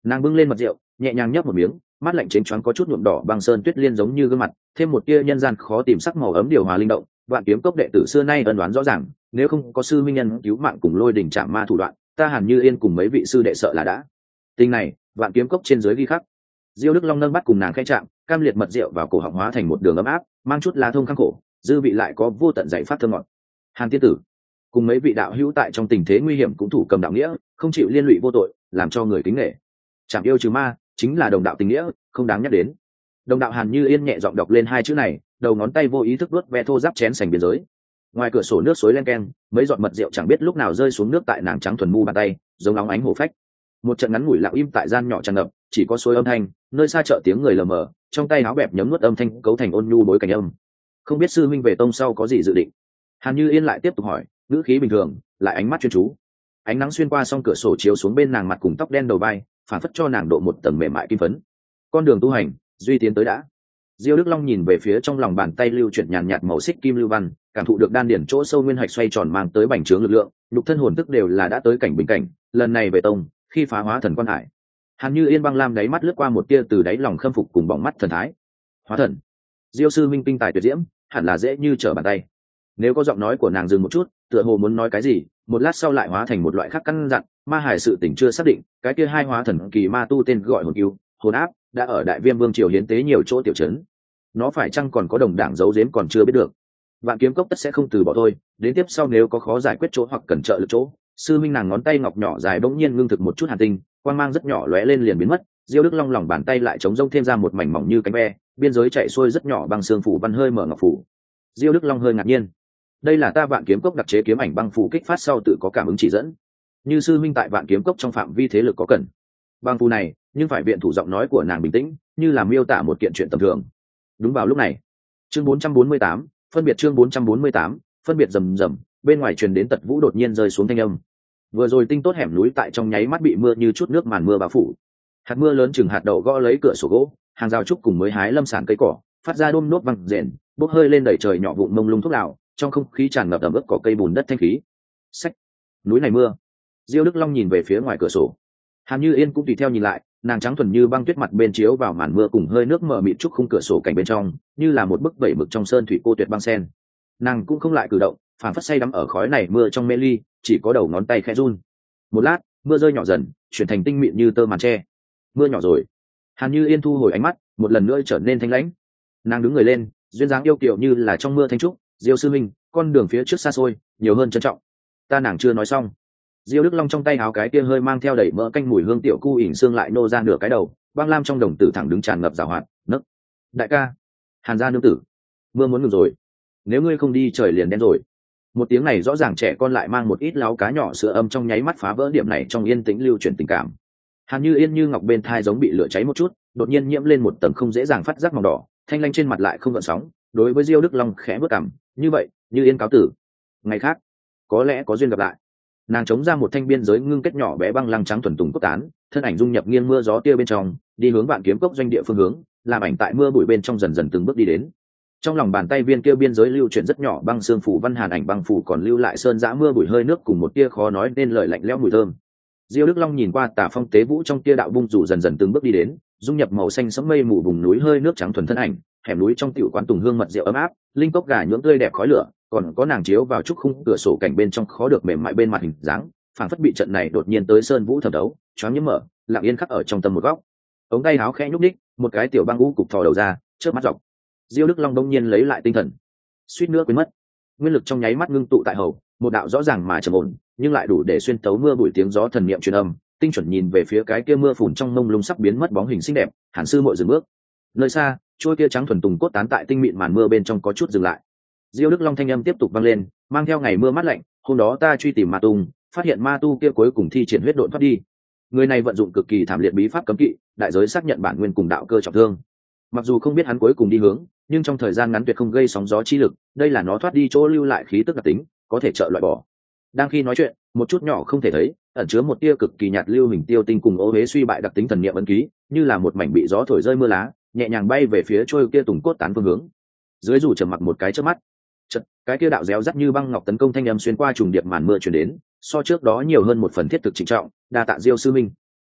Nàng bưng lên mật rượu, nhẹ nhàng nhấp một miếng, mắt lạnh chênh choáng có chút nhuộm đỏ băng sơn tuyết liên giống như gương mặt, thêm một tia nhân gian khó tìm sắc màu ấm điều hòa linh động. Vạn kiếm cốc đệ tử xưa nay ân đoán rõ ràng, nếu không có sư minh nhân cứu mạng cùng lôi đỉnh chạm ma thủ đoạn, ta Hàn Như Yên cùng mấy vị sư đệ sợ là đã. Tình này, vạn kiếm cốc trên dưới ghi khắc. Diêu Đức Long nâng bắt cùng nàng khẽ chạm, cam liệt mật rượu vào cổ họng hóa thành một đường ấm áp, mang chút lá thông khang khổ, dư vị lại có vô tận giải phát thơm ngọt. Hàn tiên tử cùng mấy vị đạo hữu tại trong tình thế nguy hiểm cũng thủ cầm đạo nghĩa, không chịu liên lụy vô tội, làm cho người kính nể. Chạm yêu trừ ma chính là đồng đạo tình nghĩa, không đáng nhắc đến. Đồng đạo Hàn Như Yên nhẹ giọng đọc lên hai chữ này, đầu ngón tay vô ý thức vuốt ve thô ráp chén sành biên giới. Ngoài cửa sổ nước suối len keng, mấy giọt mật rượu chẳng biết lúc nào rơi xuống nước tại nàng trắng thuần mu bàn tay, giống óng ánh hổ phách. Một trận ngắn ngủi lặng im tại gian nhỏ tràn ngập, chỉ có suối âm thanh, nơi xa chợ tiếng người lờ mờ, trong tay áo bẹp nhấm nuốt âm thanh cấu thành ôn nhu bối cảnh âm. Không biết sư minh về tông sau có gì dự định? Hàn Như Yên lại tiếp tục hỏi, ngữ khí bình thường, lại ánh mắt chuyên chú. Ánh nắng xuyên qua song cửa sổ chiếu xuống bên nàng mặt cùng tóc đen đầu vai, phản phất cho nàng độ một tầng mềm mại kim phấn. Con đường tu hành, duy tiến tới đã. Diêu Đức Long nhìn về phía trong lòng bàn tay lưu chuyển nhàn nhạt màu xích kim lưu văn, cảm thụ được đan điển chỗ sâu nguyên hạch xoay tròn mang tới bành trướng lực lượng, lục thân hồn tức đều là đã tới cảnh bình cảnh, lần này về tông, khi phá hóa thần quan hải. Hàn Như Yên băng lam đáy mắt lướt qua một tia từ đáy lòng khâm phục cùng bỏng mắt thần thái. Hóa thần, Diêu sư minh tinh tài tuyệt diễm, hẳn là dễ như trở bàn tay. Nếu có giọng nói của nàng dừng một chút, tựa hồ muốn nói cái gì, một lát sau lại hóa thành một loại khác căn dặn, ma hải sự tỉnh chưa xác định, cái kia hai hóa thần kỳ ma tu tên gọi hồn cứu, hồn áp, đã ở Đại Viêm Vương triều hiến tế nhiều chỗ tiểu trấn. Nó phải chăng còn có đồng đảng giấu giếm còn chưa biết được. Vạn kiếm cốc tất sẽ không từ bỏ thôi, đến tiếp sau nếu có khó giải quyết chỗ hoặc cần trợ lực chỗ. Sư minh nàng ngón tay ngọc nhỏ dài bỗng nhiên ngưng thực một chút hàn tinh, quang mang rất nhỏ lóe lên liền biến mất. Diêu Đức Long lòng bàn tay lại chống rông thêm ra một mảnh mỏng như cánh ve, biên giới chạy xuôi rất nhỏ bằng xương phủ văn hơi mở ngọc phủ. Diêu Đức Long hơi ngạc nhiên, đây là ta Vạn kiếm cốc đặc chế kiếm ảnh băng phủ kích phát sau tự có cảm ứng chỉ dẫn, như sư minh tại Vạn kiếm cốc trong phạm vi thế lực có cần. Băng phù này, nhưng phải viện thủ giọng nói của nàng bình tĩnh, như là miêu tả một kiện chuyện tầm thường. Đúng vào lúc này, chương 448, phân biệt chương 448, phân biệt rầm rầm, bên ngoài truyền đến tật vũ đột nhiên rơi xuống thanh âm. Vừa rồi tinh tốt hẻm núi tại trong nháy mắt bị mưa như chút nước màn mưa bao phủ. Hạt mưa lớn chừng hạt đậu gõ lấy cửa sổ gỗ, hàng rào trúc cùng mới hái lâm sản cây cỏ, phát ra đôm nốt văng rền, bốc hơi lên đẩy trời nhỏ vụn mông lung thuốc lào, trong không khí tràn ngập ẩm ướt cỏ cây bùn đất thanh khí. Sách, núi này mưa. Diêu Đức Long nhìn về phía ngoài cửa sổ. Hàn Như Yên cũng tùy theo nhìn lại, nàng trắng thuần như băng tuyết mặt bên chiếu vào màn mưa cùng hơi nước mờ mịt trúc khung cửa sổ cảnh bên trong, như là một bức vẩy mực trong sơn thủy cô tuyệt băng sen. Nàng cũng không lại cử động, phản phất say đắm ở khói này mưa trong mê ly, chỉ có đầu ngón tay khẽ run. Một lát, mưa rơi nhỏ dần, chuyển thành tinh mịn như tơ màn tre. Mưa nhỏ rồi. Hàn Như Yên thu hồi ánh mắt, một lần nữa trở nên thanh lãnh. Nàng đứng người lên, duyên dáng yêu kiều như là trong mưa thanh trúc. Diêu sư minh, con đường phía trước xa xôi, nhiều hơn trân trọng. Ta nàng chưa nói xong. Diêu Đức Long trong tay áo cái kia hơi mang theo đẩy mỡ canh mùi hương tiểu cu ỉn xương lại nô ra nửa cái đầu, băng lam trong đồng tử thẳng đứng tràn ngập giảo hoạt, nấc. Đại ca, Hàn gia nương tử, mưa muốn ngừng rồi. Nếu ngươi không đi trời liền đen rồi. Một tiếng này rõ ràng trẻ con lại mang một ít láo cá nhỏ sữa âm trong nháy mắt phá vỡ điểm này trong yên tĩnh lưu chuyển tình cảm. Hàn Như Yên như ngọc bên thai giống bị lửa cháy một chút, đột nhiên nhiễm lên một tầng không dễ dàng phát giác màu đỏ, thanh lanh trên mặt lại không gợn sóng. Đối với Diêu Đức Long khẽ bước cằm, như vậy, Như Yên cáo tử. Ngày khác, có lẽ có duyên gặp lại. Nàng chống ra một thanh biên giới ngưng kết nhỏ bé băng lăng trắng thuần tùng cốt tán, thân ảnh dung nhập nghiêng mưa gió tia bên trong, đi hướng Vạn kiếm cốc doanh địa phương hướng, làm ảnh tại mưa bụi bên trong dần dần từng bước đi đến. Trong lòng bàn tay viên kia biên giới lưu chuyển rất nhỏ băng xương phủ văn hàn ảnh băng phủ còn lưu lại sơn dã mưa bụi hơi nước cùng một tia khó nói nên lời lạnh lẽo mùi thơm. Diêu Đức Long nhìn qua Tả Phong tế vũ trong tia đạo bung rủ dần dần từng bước đi đến, dung nhập màu xanh sẫm mây mù vùng núi hơi nước trắng thuần thân ảnh, hẻm núi trong tiểu quán tùng hương mật rượu ấm áp, linh cốc gà nhưỡng tươi đẹp khói lửa, còn có nàng chiếu vào trúc khung cửa sổ cảnh bên trong khó được mềm mại bên mặt hình dáng, phảng phất bị trận này đột nhiên tới sơn vũ thẩm đấu, choáng nhiễm mở, lặng yên khắc ở trong tâm một góc. Ống tay áo khẽ nhúc nhích, một cái tiểu băng u cục thò đầu ra, chớp mắt dọc. Diêu Đức Long đông nhiên lấy lại tinh thần, suýt nữa quên mất. Nguyên lực trong nháy mắt ngưng tụ tại hầu, một đạo rõ ràng mà trầm ổn, nhưng lại đủ để xuyên tấu mưa bụi tiếng gió thần niệm truyền âm, tinh chuẩn nhìn về phía cái kia mưa phùn trong mông lung sắp biến mất bóng hình xinh đẹp, Hàn sư muội dừng bước. Nơi xa, trôi kia trắng thuần tùng cốt tán tại tinh mịn màn mưa bên trong có chút dừng lại. Diêu Đức Long thanh âm tiếp tục vang lên, mang theo ngày mưa mát lạnh, hôm đó ta truy tìm ma tung, phát hiện ma tu kia cuối cùng thi triển huyết độn thoát đi. Người này vận dụng cực kỳ thảm liệt bí pháp cấm kỵ, đại giới xác nhận bản nguyên cùng đạo cơ trọng thương. Mặc dù không biết hắn cuối cùng đi hướng, nhưng trong thời gian ngắn tuyệt không gây sóng gió chi lực, đây là nó thoát đi chỗ lưu lại khí tức đặc tính, có thể trợ loại bỏ. Đang khi nói chuyện, một chút nhỏ không thể thấy, ẩn chứa một tia cực kỳ nhạt lưu hình tiêu tinh cùng ô huế suy bại đặc tính thần niệm ấn ký, như là một mảnh bị gió thổi rơi mưa lá, nhẹ nhàng bay về phía trôi kia tùng cốt tán phương hướng. Dưới dù trầm mặc một cái chớp mắt, chợt cái kia đạo réo rắt như băng ngọc tấn công thanh âm xuyên qua trùng điệp màn mưa truyền đến, so trước đó nhiều hơn một phần thiết thực trịnh trọng, đa tạ Diêu sư minh.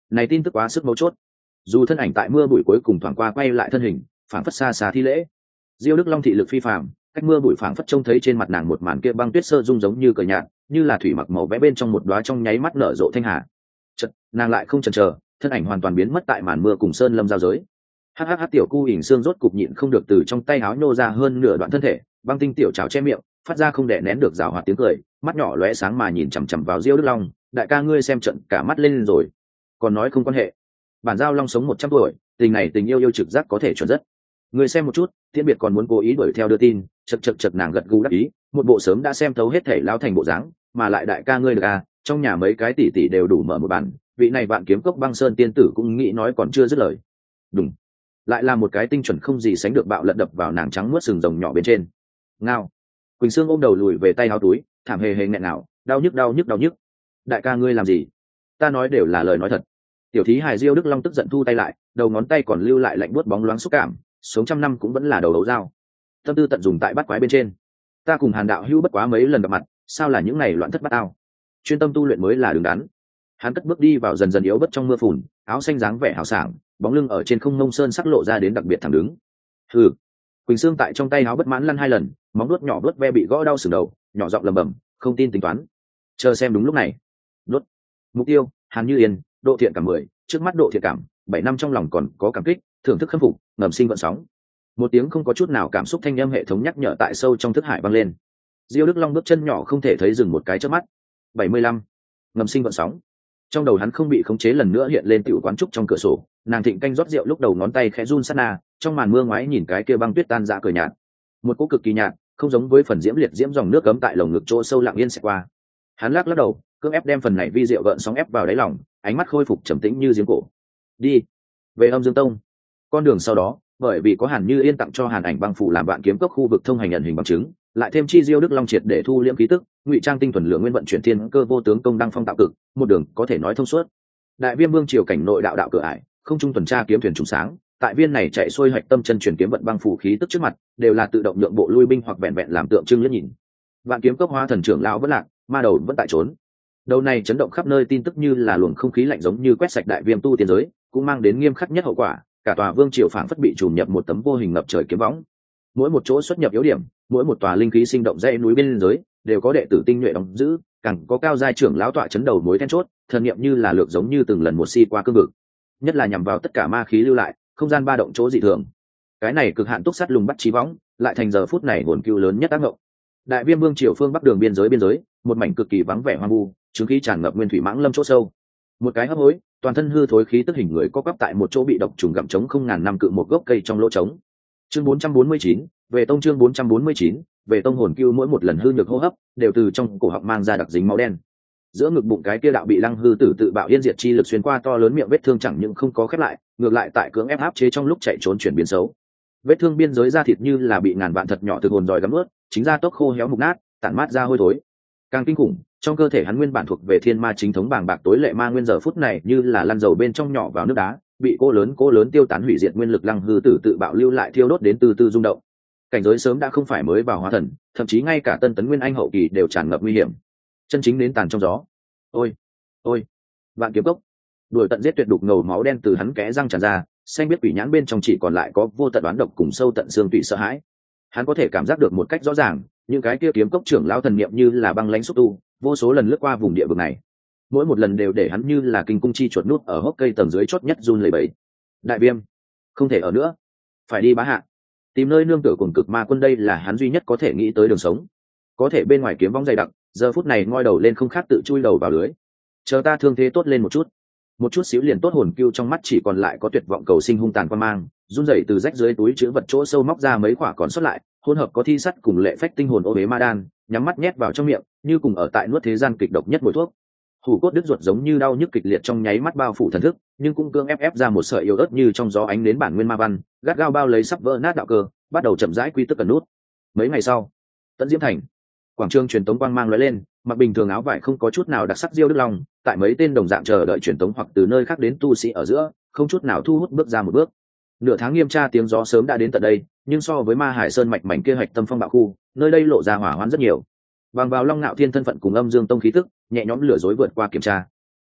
Này tin tức quá sức mấu chốt. Dù thân ảnh tại mưa bụi cuối cùng thoảng qua quay lại thân hình, phảng phất xa xa thi lễ. Diêu Đức Long thị lực phi phàm, cách mưa bụi phảng phất trông thấy trên mặt nàng một màn kia băng tuyết sơ dung giống như cờ nhạt, như là thủy mặc màu vẽ bên trong một đóa trong nháy mắt nở rộ thanh hà. Chợt, nàng lại không chần chờ, thân ảnh hoàn toàn biến mất tại màn mưa cùng sơn lâm giao giới. Hắc tiểu cu ỉn xương rốt cục nhịn không được từ trong tay áo nhô ra hơn nửa đoạn thân thể, băng tinh tiểu chảo che miệng, phát ra không đè nén được rào hoạt tiếng cười, mắt nhỏ lóe sáng mà nhìn chằm chằm vào Diêu Đức Long, đại ca ngươi xem trận cả mắt lên rồi, còn nói không quan hệ. Bản giao long sống 100 tuổi, tình này tình yêu trực giác có thể chuẩn rất. Ngươi xem một chút, Tiễn Biệt còn muốn cố ý đuổi theo đưa tin, chật nàng gật gù đáp ý, một bộ sớm đã xem thấu hết thể lão thành bộ dáng, mà lại đại ca ngươi được à, trong nhà mấy cái tỷ tỷ đều đủ mở một bàn, vị này Vạn Kiếm Cốc Băng Sơn tiên tử cũng nghĩ nói còn chưa dứt lời. Đúng, lại là một cái tinh chuẩn không gì sánh được bạo lật đập vào nàng trắng muốt sừng rồng nhỏ bên trên. Ngao. Quỳnh Sương ôm đầu lùi về tay áo túi, thảm hề nghẹn nào, đau nhức. Đại ca ngươi làm gì? Ta nói đều là lời nói thật. Tiểu thí hài Diêu Đức Long tức giận thu tay lại, đầu ngón tay còn lưu lại lạnh buốt bóng loáng xúc cảm, sống trăm năm cũng vẫn là đầu đấu dao. Tâm tư tận dùng tại bắt quái bên trên. Ta cùng Hàn đạo hữu bất quá mấy lần gặp mặt, sao là những ngày loạn thất bát ao? Chuyên tâm tu luyện mới là đứng đắn. Hắn cất bước đi vào dần dần yếu bất trong mưa phùn, áo xanh dáng vẻ hào sảng, bóng lưng ở trên không mông sơn sắc lộ ra đến đặc biệt thẳng đứng. Hừ. Quỳnh Sương tại trong tay áo bất mãn lăn 2 lần, móng vuốt nhỏ vuốt ve bị gõ đau sừng đầu, nhỏ giọng lẩm bẩm, không tin tính toán. Chờ xem đúng lúc này. Đốt. Mục tiêu, Hàn Như Yên, độ thiện cảm 10, trước mắt độ thiện cảm 7 năm, trong lòng còn có cảm kích, thưởng thức khâm phục, ngầm sinh vận sóng. Một tiếng không có chút nào cảm xúc thanh âm hệ thống nhắc nhở tại sâu trong thức hải vang lên. Diêu Đức Long bước chân nhỏ không thể thấy dừng một cái chớp mắt. 75. Ngầm sinh vận sóng. Trong đầu hắn không bị khống chế lần nữa hiện lên tiểu quán trúc trong cửa sổ, nàng thịnh canh rót rượu lúc đầu ngón tay khẽ run sát na, trong màn mưa ngoái nhìn cái kia băng tuyết tan ra cười nhạt. Một cỗ cực kỳ nhạt, không giống với phần diễm liệt diễm dòng nước cấm tại lồng ngực chỗ sâu lặng yên sẽ qua. Hắn lắc đầu, cưỡng ép đem phần này vi rượu gợn sóng ép vào đáy lòng, ánh mắt khôi phục trầm tĩnh như giếng cổ. Đi về Âm Dương Tông. Con đường sau đó, bởi vì có Hàn Như Yên tặng cho Hàn Ảnh băng phủ làm Vạn Kiếm Cốc khu vực thông hành nhận hình bằng chứng, lại thêm chi Diêu Đức Long triệt để thu liễm khí tức, ngụy trang tinh thuần lượng nguyên vận chuyển thiên cơ vô tướng công đăng phong tạo cực, một đường có thể nói thông suốt. Đại Viêm Vương triều cảnh nội đạo cửa ải, không trung tuần tra kiếm thuyền trùng sáng, tại viên này chạy xuôi hạch tâm chân truyền kiếm vận băng phủ khí tức trước mặt, đều là tự động nhượng bộ lui binh hoặc vẹn vẹn làm tượng trưng liếc nhìn. Vạn Kiếm Cốc Hóa Thần trưởng lão vẫn lạc, ma đầu vẫn tại trốn. Đầu này chấn động khắp nơi tin tức như là luồng không khí lạnh giống như quét sạch đại viêm tu tiên giới, cũng mang đến nghiêm khắc nhất hậu quả, cả tòa vương triều phảng phất bị trùm nhập một tấm vô hình ngập trời kiếm võng. Mỗi một chỗ xuất nhập yếu điểm, mỗi một tòa linh khí sinh động dãy núi bên giới, đều có đệ tử tinh nhuệ đóng giữ, càng có cao giai trưởng lão tọa chấn đầu mối then chốt, thần niệm như là lược giống như từng lần một si qua cương vực. Nhất là nhằm vào tất cả ma khí lưu lại, không gian ba động chỗ dị thường. Cái này cực hạn túc sát lùng bắt chí võng, lại thành giờ phút này hồn cưu lớn nhất tác động. Đại Viêm Vương triều phương bắc đường biên giới, một mảnh cực kỳ vắng vẻ hoang vu, chứng khí tràn ngập nguyên thủy mãng lâm chỗ sâu. Một cái hấp hối, toàn thân hư thối khí tức hình người co quắp tại một chỗ bị độc trùng gặm trống không ngàn năm cự một gốc cây trong lỗ trống. Chương 449, về tông. Chương 449, về tông. Hồn cưu mỗi một lần hư nhược hô hấp, đều từ trong cổ họng mang ra đặc dính máu đen. Giữa ngực bụng cái kia đạo bị Lăng Hư Tử tự bạo yên diệt chi lực xuyên qua to lớn miệng vết thương chẳng những không có khép lại, ngược lại tại cưỡng ép áp chế trong lúc chạy trốn chuyển biến xấu. Vết thương biên giới da thịt như là bị ngàn vạn thật nhỏ từ hồn dòi gắm ướt, chính da tốc khô héo mục nát, tản mát ra hôi thối. Càng kinh khủng, trong cơ thể hắn nguyên bản thuộc về thiên ma chính thống bàng bạc tối lệ ma nguyên giờ phút này như là lăn dầu bên trong nhỏ vào nước đá, bị cô lớn tiêu tán hủy diệt nguyên lực Lăng Hư Tử tự bạo lưu lại thiêu đốt đến từ từ rung động. Cảnh giới sớm đã không phải mới vào hóa thần, thậm chí ngay cả tân tấn nguyên anh hậu kỳ đều tràn ngập nguy hiểm. Chân chính đến tàn trong gió. Ôi, Vạn Kiếm Cốc. Đuổi tận giết tuyệt đục ngầu máu đen từ hắn kẽ răng tràn ra, xanh biết quỷ nhãn bên trong chỉ còn lại có vô tận đoán độc cùng sâu tận xương tủy sợ hãi. Hắn có thể cảm giác được một cách rõ ràng, những cái kia kiếm cốc trưởng lão thần niệm như là băng lãnh xúc tu, vô số lần lướt qua vùng địa vực này. Mỗi một lần đều để hắn như là kinh cung chi chuột nút ở hốc cây tầng dưới chót nhất run lẩy bẩy. Đại Viêm, không thể ở nữa, phải đi Bá Hạ, tìm nơi nương tựa cùng cực ma quân, đây là hắn duy nhất có thể nghĩ tới đường sống. Có thể bên ngoài kiếm vong dày đặc, giờ phút này ngoi đầu lên không khác tự chui đầu vào lưới. Chờ ta thương thế tốt lên một chút xíu liền tốt. Hồn cưu trong mắt chỉ còn lại có tuyệt vọng cầu sinh hung tàn quan mang, run rẩy từ rách dưới túi chứa vật chỗ sâu móc ra mấy quả còn sót lại, hỗn hợp có thi sắt cùng lệ phách tinh hồn ô bế ma đan, nhắm mắt nhét vào trong miệng, như cùng ở tại nuốt thế gian kịch độc nhất mùi thuốc. Hủ cốt đứt ruột giống như đau nhức kịch liệt trong nháy mắt bao phủ thần thức, nhưng cũng cương ép ra một sợi yếu ớt như trong gió ánh đến bản nguyên ma văn, gắt gao bao lấy sắp vỡ nát đạo cơ, bắt đầu chậm rãi quy tức ẩn nút. Mấy ngày sau, Tấn Diễm Thành, quảng trường truyền tống quang mang lóe lên, mặc bình thường áo vải không có chút nào đặc sắc Diêu Đức Long, tại mấy tên đồng dạng chờ đợi truyền tống hoặc từ nơi khác đến tu sĩ ở giữa, không chút nào thu hút bước ra một bước. Nửa tháng nghiêm tra tiếng gió sớm đã đến tận đây, nhưng so với Ma Hải Sơn mạch mảnh kia hạch tâm phong bạo khu, nơi đây lộ ra hỏa hoãn rất nhiều. Bằng vào Long Nạo Thiên thân phận cùng Âm Dương Tông khí tức, nhẹ nhõm lừa dối vượt qua kiểm tra.